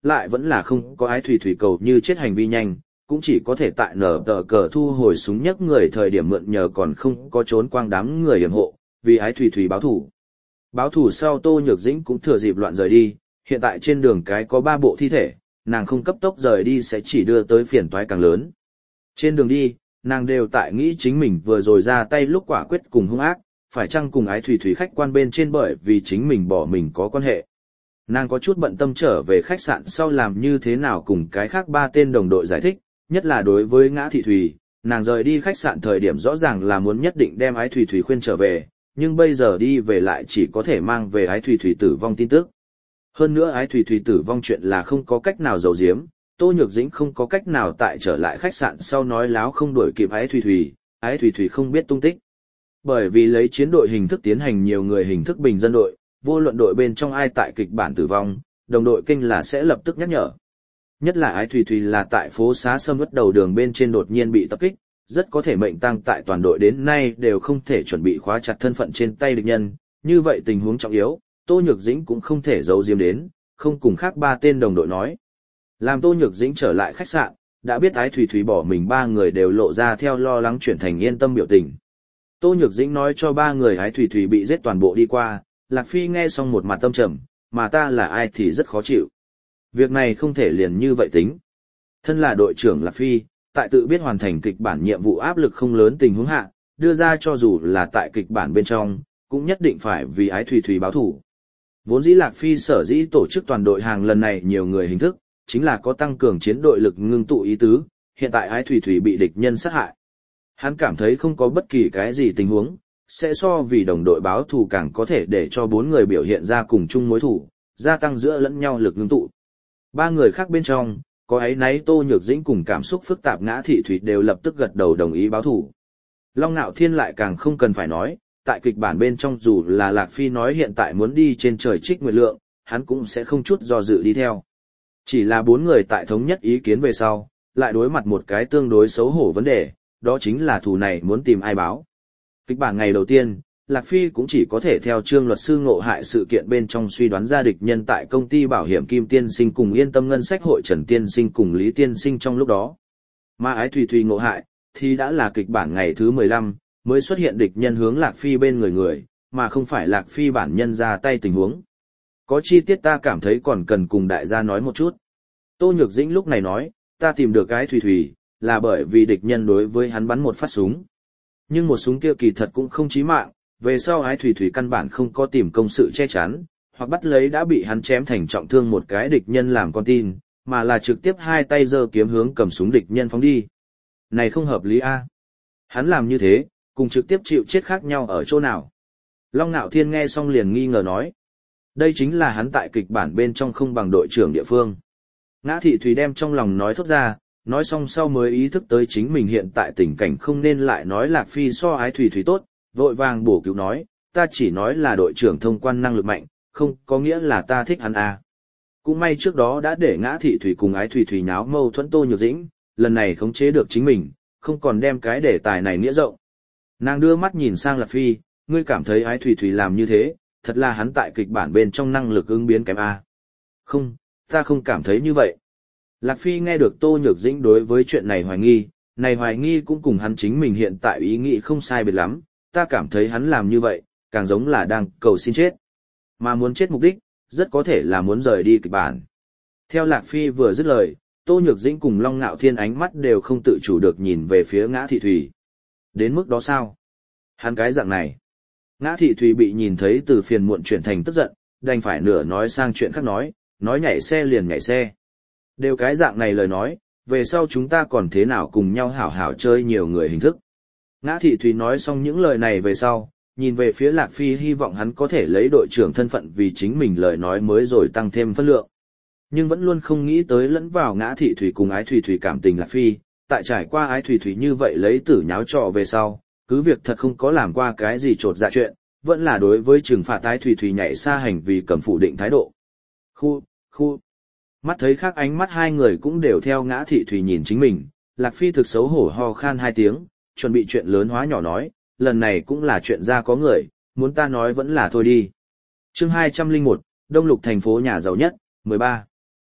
lại vẫn là không có ái thủy thủy cầu như chết hành vi nhanh, cũng chỉ có thể tại nở tờ cờ thu hồi súng nhấc người thời điểm mượn nhờ còn không có trốn quang đám người hiểm hộ, vì ái thủy thủy báo thủ. Báo thủ sau Tô Nhược Dĩnh cũng thừa dịp loạn rời đi, hiện tại trên đường cái có ba bộ thi thể, nàng không cấp tốc rời đi sẽ chỉ đưa tới phiền toái càng lớn. Trên đường đi, nàng đều tại nghĩ chính mình vừa rồi ra tay lúc quả quyết cùng hung ác, phải chăng cùng ái thủy thủy khách quan bên trên bởi vì chính mình bỏ mình có quan hệ. Nàng có chút bận tâm trở về khách sạn sau làm như thế nào cùng cái khác ba tên đồng đội giải thích, nhất là đối với Ngã Thị Thùy, nàng rời đi khách sạn thời điểm rõ ràng là muốn nhất định đem ái thủy thủy khuyên trở về, nhưng bây giờ đi về lại chỉ có thể mang về ái thủy thủy tử vong tin tức. Hơn nữa ái thủy thủy tử vong chuyện là không có cách nào giấu giếm, Tô Nhược Dĩnh không có cách nào tại trở lại khách sạn sau nói láo không đuổi kịp ái thủy thủy, ái thủy thủy không biết tung tích. Bởi vì lấy chiến đội hình thức tiến hành nhiều người hình thức bình dân đội, vô luận đội bên trong ai tại kịch bản tử vong, đồng đội kinh là sẽ lập tức nhắc nhở. Nhất là ái thủy thủy là tại phố xá sâm ướt đầu đường bên trên đột nhiên bị tập kích, rất có thể mệnh tăng tại toàn đội đến nay đều không thể chuẩn bị khóa chặt thân phận trên tay địch nhân, như vậy tình huống trọng yếu, Tô Nhược Dĩnh cũng không thể giấu diếm đến, không cùng khác ba tên đồng đội nói. Làm Tô Nhược Dĩnh trở lại khách sạn, đã biết ái thủy thủy bỏ mình ba người đều lộ ra theo lo lắng chuyển thành yên tâm biểu tình. Tô Nhược Dĩnh nói cho ba người ái thủy thủy bị giết toàn bộ đi qua, Lạc Phi nghe xong một mặt tâm trầm, mà ta là ai thì rất khó chịu. Việc này không thể liền như vậy tính. Thân là đội trưởng Lạc Phi, tại tự biết hoàn thành kịch bản nhiệm vụ áp lực không lớn tình huống hạ, đưa ra cho dù là tại kịch bản bên trong, cũng nhất định phải vì ái thủy thủy báo thủ. Vốn dĩ Lạc Phi sở dĩ tổ chức toàn đội hàng lần này nhiều người hình thức, chính là có tăng cường chiến đội lực ngưng tụ ý tứ, hiện tại ái thủy thủy bị địch nhân sát hại. Hắn cảm thấy không có bất kỳ cái gì tình huống, sẽ so vì đồng đội báo thù càng có thể để cho bốn người biểu hiện ra cùng chung mối thù, gia tăng giữa lẫn nhau lực ngưng tụ. Ba người khác bên trong, có ấy náy Tô Nhược Dĩnh cùng cảm xúc phức tạp Ngã Thị Thủy đều lập tức gật đầu đồng ý báo thù. Long Nạo Thiên lại càng không cần phải nói, tại kịch bản bên trong dù là Lạc Phi nói hiện tại muốn đi trên trời trích nguyệt lượng, hắn cũng sẽ không chút do dự đi theo. Chỉ là bốn người tại thống nhất ý kiến về sau, lại đối mặt một cái tương đối xấu hổ vấn đề, đó chính là thù này muốn tìm ai báo. Kịch bản ngày đầu tiên, Lạc Phi cũng chỉ có thể theo Trương luật sư ngộ hại sự kiện bên trong suy đoán ra địch nhân tại công ty bảo hiểm Kim Tiên Sinh cùng Yên Tâm Ngân sách hội Trần Tiên Sinh cùng Lý Tiên Sinh trong lúc đó. Mà ái thùy thùy ngộ hại, thì đã là kịch bản ngày thứ mười lăm, mới xuất hiện địch nhân hướng Lạc Phi bên người người, mà không phải Lạc Phi bản nhân ra tay tình huống. Có chi tiết ta cảm thấy còn cần cùng đại gia nói một chút. Tô Nhược Dĩnh lúc này nói, ta tìm được ái thùy thùy, là bởi vì địch nhân đối với hắn bắn một phát súng. Nhưng một súng kia kỳ thật cũng không chí mạng, về sau ái thủy thủy căn bản không có tìm công sự che chắn, hoặc bắt lấy đã bị hắn chém thành trọng thương một cái địch nhân làm con tin, mà là trực tiếp hai tay giơ kiếm hướng cầm súng địch nhân phóng đi. Này không hợp lý a. Hắn làm như thế, cùng trực tiếp chịu chết khác nhau ở chỗ nào. Long Nạo Thiên nghe xong liền nghi ngờ nói. Đây chính là hắn tại kịch bản bên trong không bằng đội trưởng địa phương. Ngã Thị Thùy đem trong lòng nói thốt ra, nói xong sau mới ý thức tới chính mình hiện tại tình cảnh không nên lại nói Lạc Phi so ái thủy thủy tốt, vội vàng bổ cứu nói, ta chỉ nói là đội trưởng thông quan năng lực mạnh, không có nghĩa là ta thích hắn à. Cũng may trước đó đã để Ngã Thị Thủy cùng ái thủy thủy nháo mâu thuẫn Tô Nhược Dĩnh, lần này khống chế được chính mình, không còn đem cái đề tài này nghĩa rộng. Nàng đưa mắt nhìn sang Lạc Phi, ngươi cảm thấy ái thủy thủy làm như thế, thật là hắn tại kịch bản bên trong năng lực ứng biến kém à. Không, ta không cảm thấy như vậy. Lạc Phi nghe được Tô Nhược Dĩnh đối với chuyện này hoài nghi, này hoài nghi cũng cùng hắn chính mình hiện tại ý nghĩ không sai biệt lắm, ta cảm thấy hắn làm như vậy, càng giống là đang cầu xin chết. Mà muốn chết mục đích, rất có thể là muốn rời đi kịch bản. Theo Lạc Phi vừa dứt lời, Tô Nhược Dĩnh cùng Long Nạo Thiên ánh mắt đều không tự chủ được nhìn về phía Ngã Thị Thùy. Đến mức đó sao? Hắn cái dạng này. Ngã Thị Thùy bị nhìn thấy từ phiền muộn chuyển thành tức giận, đành phải nửa nói sang chuyện khác nói, nói nhảy xe liền nhảy xe. Đều cái dạng này lời nói, về sau chúng ta còn thế nào cùng nhau hảo hảo chơi nhiều người hình thức. Ngã Thị Thùy nói xong những lời này về sau, nhìn về phía Lạc Phi hy vọng hắn có thể lấy đội trưởng thân phận vì chính mình lời nói mới rồi tăng thêm phân lượng. Nhưng vẫn luôn không nghĩ tới lẫn vào Ngã Thị Thùy cùng ái thùy thùy cảm tình Lạc Phi, tại trải qua ái thùy thùy như vậy lấy tử nháo trọ về sau, cứ việc thật không có làm qua cái gì trột dạ chuyện, vẫn là đối với trừng phạt ái thùy thùy nhảy xa hành vì cầm phủ định thái độ. Khu, khu. Mắt thấy khác ánh mắt hai người cũng đều theo Ngã Thị Thùy nhìn chính mình, Lạc Phi thực xấu hổ ho khan hai tiếng, chuẩn bị chuyện lớn hóa nhỏ nói, lần này cũng là chuyện ra có người, muốn ta nói vẫn là thôi đi. Chương hai trăm lẻ một, Đông Lục thành phố nhà giàu nhất, mười ba.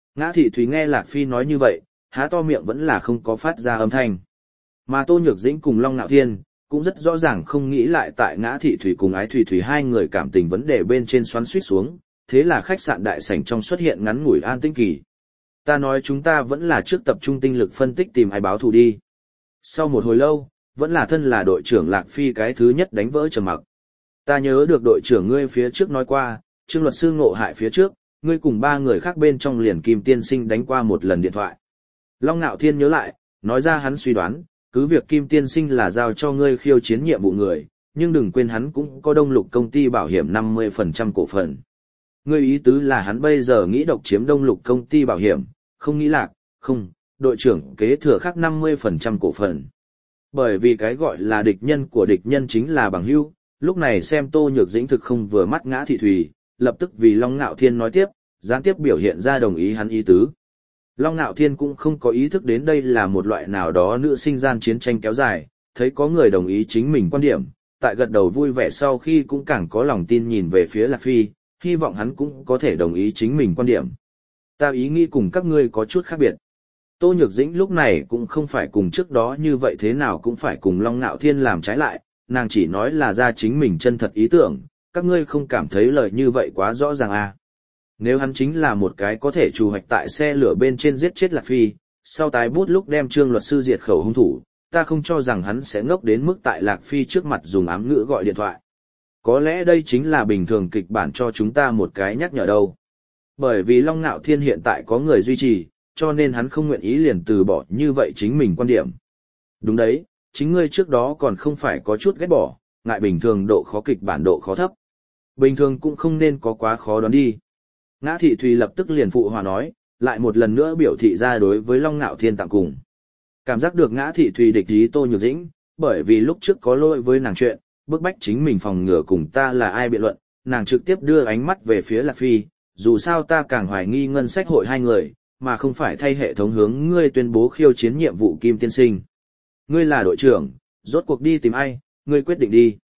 Ngã Thị Thúy nghe Lạc Phi nói như vậy, há to miệng vẫn là không có phát ra âm thanh. Mà Tô Nhược Dĩnh cùng Long Nạo Thiên, cũng rất rõ ràng không nghĩ lại tại Ngã Thị Thủy cùng Ái Thủy Thủy hai người cảm tình vấn đề bên trên xoắn suýt xuống, thế là khách sạn đại sảnh trong xuất hiện ngắn ngủi an tĩnh kỳ. Ta nói chúng ta vẫn là trước tập trung tinh lực phân tích tìm ai báo thù đi. Sau một hồi lâu, vẫn là thân là đội trưởng Lạc Phi cái thứ nhất đánh vỡ trầm mặc. Ta nhớ được đội trưởng ngươi phía trước nói qua, Trương luật sư ngộ hại phía trước, ngươi cùng ba người khác bên trong liền Kim Tiên Sinh đánh qua một lần điện thoại. Long Nạo Thiên nhớ lại, nói ra hắn suy đoán, cứ việc Kim Tiên Sinh là giao cho ngươi khiêu chiến nhiệm vụ người, nhưng đừng quên hắn cũng có Đông Lục công ty bảo hiểm năm mươi phần trăm cổ phần. Ngươi ý tứ là hắn bây giờ nghĩ độc chiếm Đông Lục công ty bảo hiểm, không nghĩ lạc, không, đội trưởng kế thừa khác năm mươi phần trăm cổ phần. Bởi vì cái gọi là địch nhân của địch nhân chính là bằng hữu, lúc này xem Tô Nhược Dĩnh thực không vừa mắt Ngã Thị Thùy, lập tức vì Long Nạo Thiên nói tiếp, gián tiếp biểu hiện ra đồng ý hắn ý tứ. Long Nạo Thiên cũng không có ý thức đến đây là một loại nào đó nữ sinh gian chiến tranh kéo dài, thấy có người đồng ý chính mình quan điểm, tại gật đầu vui vẻ sau khi cũng càng có lòng tin nhìn về phía Lạc Phi, hy vọng hắn cũng có thể đồng ý chính mình quan điểm. Ta ý nghĩ cùng các ngươi có chút khác biệt. Tô Nhược Dĩnh lúc này cũng không phải cùng trước đó như vậy thế nào cũng phải cùng Long Nạo Thiên làm trái lại, nàng chỉ nói là ra chính mình chân thật ý tưởng, các ngươi không cảm thấy lời như vậy quá rõ ràng à. Nếu hắn chính là một cái có thể trù hoạch tại xe lửa bên trên giết chết Lạc Phi, sau tái bút lúc đem Trương luật sư diệt khẩu hung thủ, ta không cho rằng hắn sẽ ngốc đến mức tại Lạc Phi trước mặt dùng ám ngữ gọi điện thoại. Có lẽ đây chính là bình thường kịch bản cho chúng ta một cái nhắc nhở đâu. Bởi vì Long Nạo Thiên hiện tại có người duy trì, cho nên hắn không nguyện ý liền từ bỏ như vậy chính mình quan điểm. Đúng đấy, chính ngươi trước đó còn không phải có chút ghét bỏ, ngại bình thường độ khó kịch bản độ khó thấp. Bình thường cũng không nên có quá khó đoán đi. Ngã Thị Thùy lập tức liền phụ hòa nói, lại một lần nữa biểu thị ra đối với Long Nạo Thiên tạm cùng. Cảm giác được Ngã Thị Thùy địch ý Tô Nhược Dĩnh, bởi vì lúc trước có lỗi với nàng chuyện, bức bách chính mình phòng ngừa cùng ta là ai biện luận, nàng trực tiếp đưa ánh mắt về phía Lạc Phi, dù sao ta càng hoài nghi ngân sách hội hai người, mà không phải thay hệ thống hướng ngươi tuyên bố khiêu chiến nhiệm vụ Kim Tiên Sinh. Ngươi là đội trưởng, rốt cuộc đi tìm ai, ngươi quyết định đi.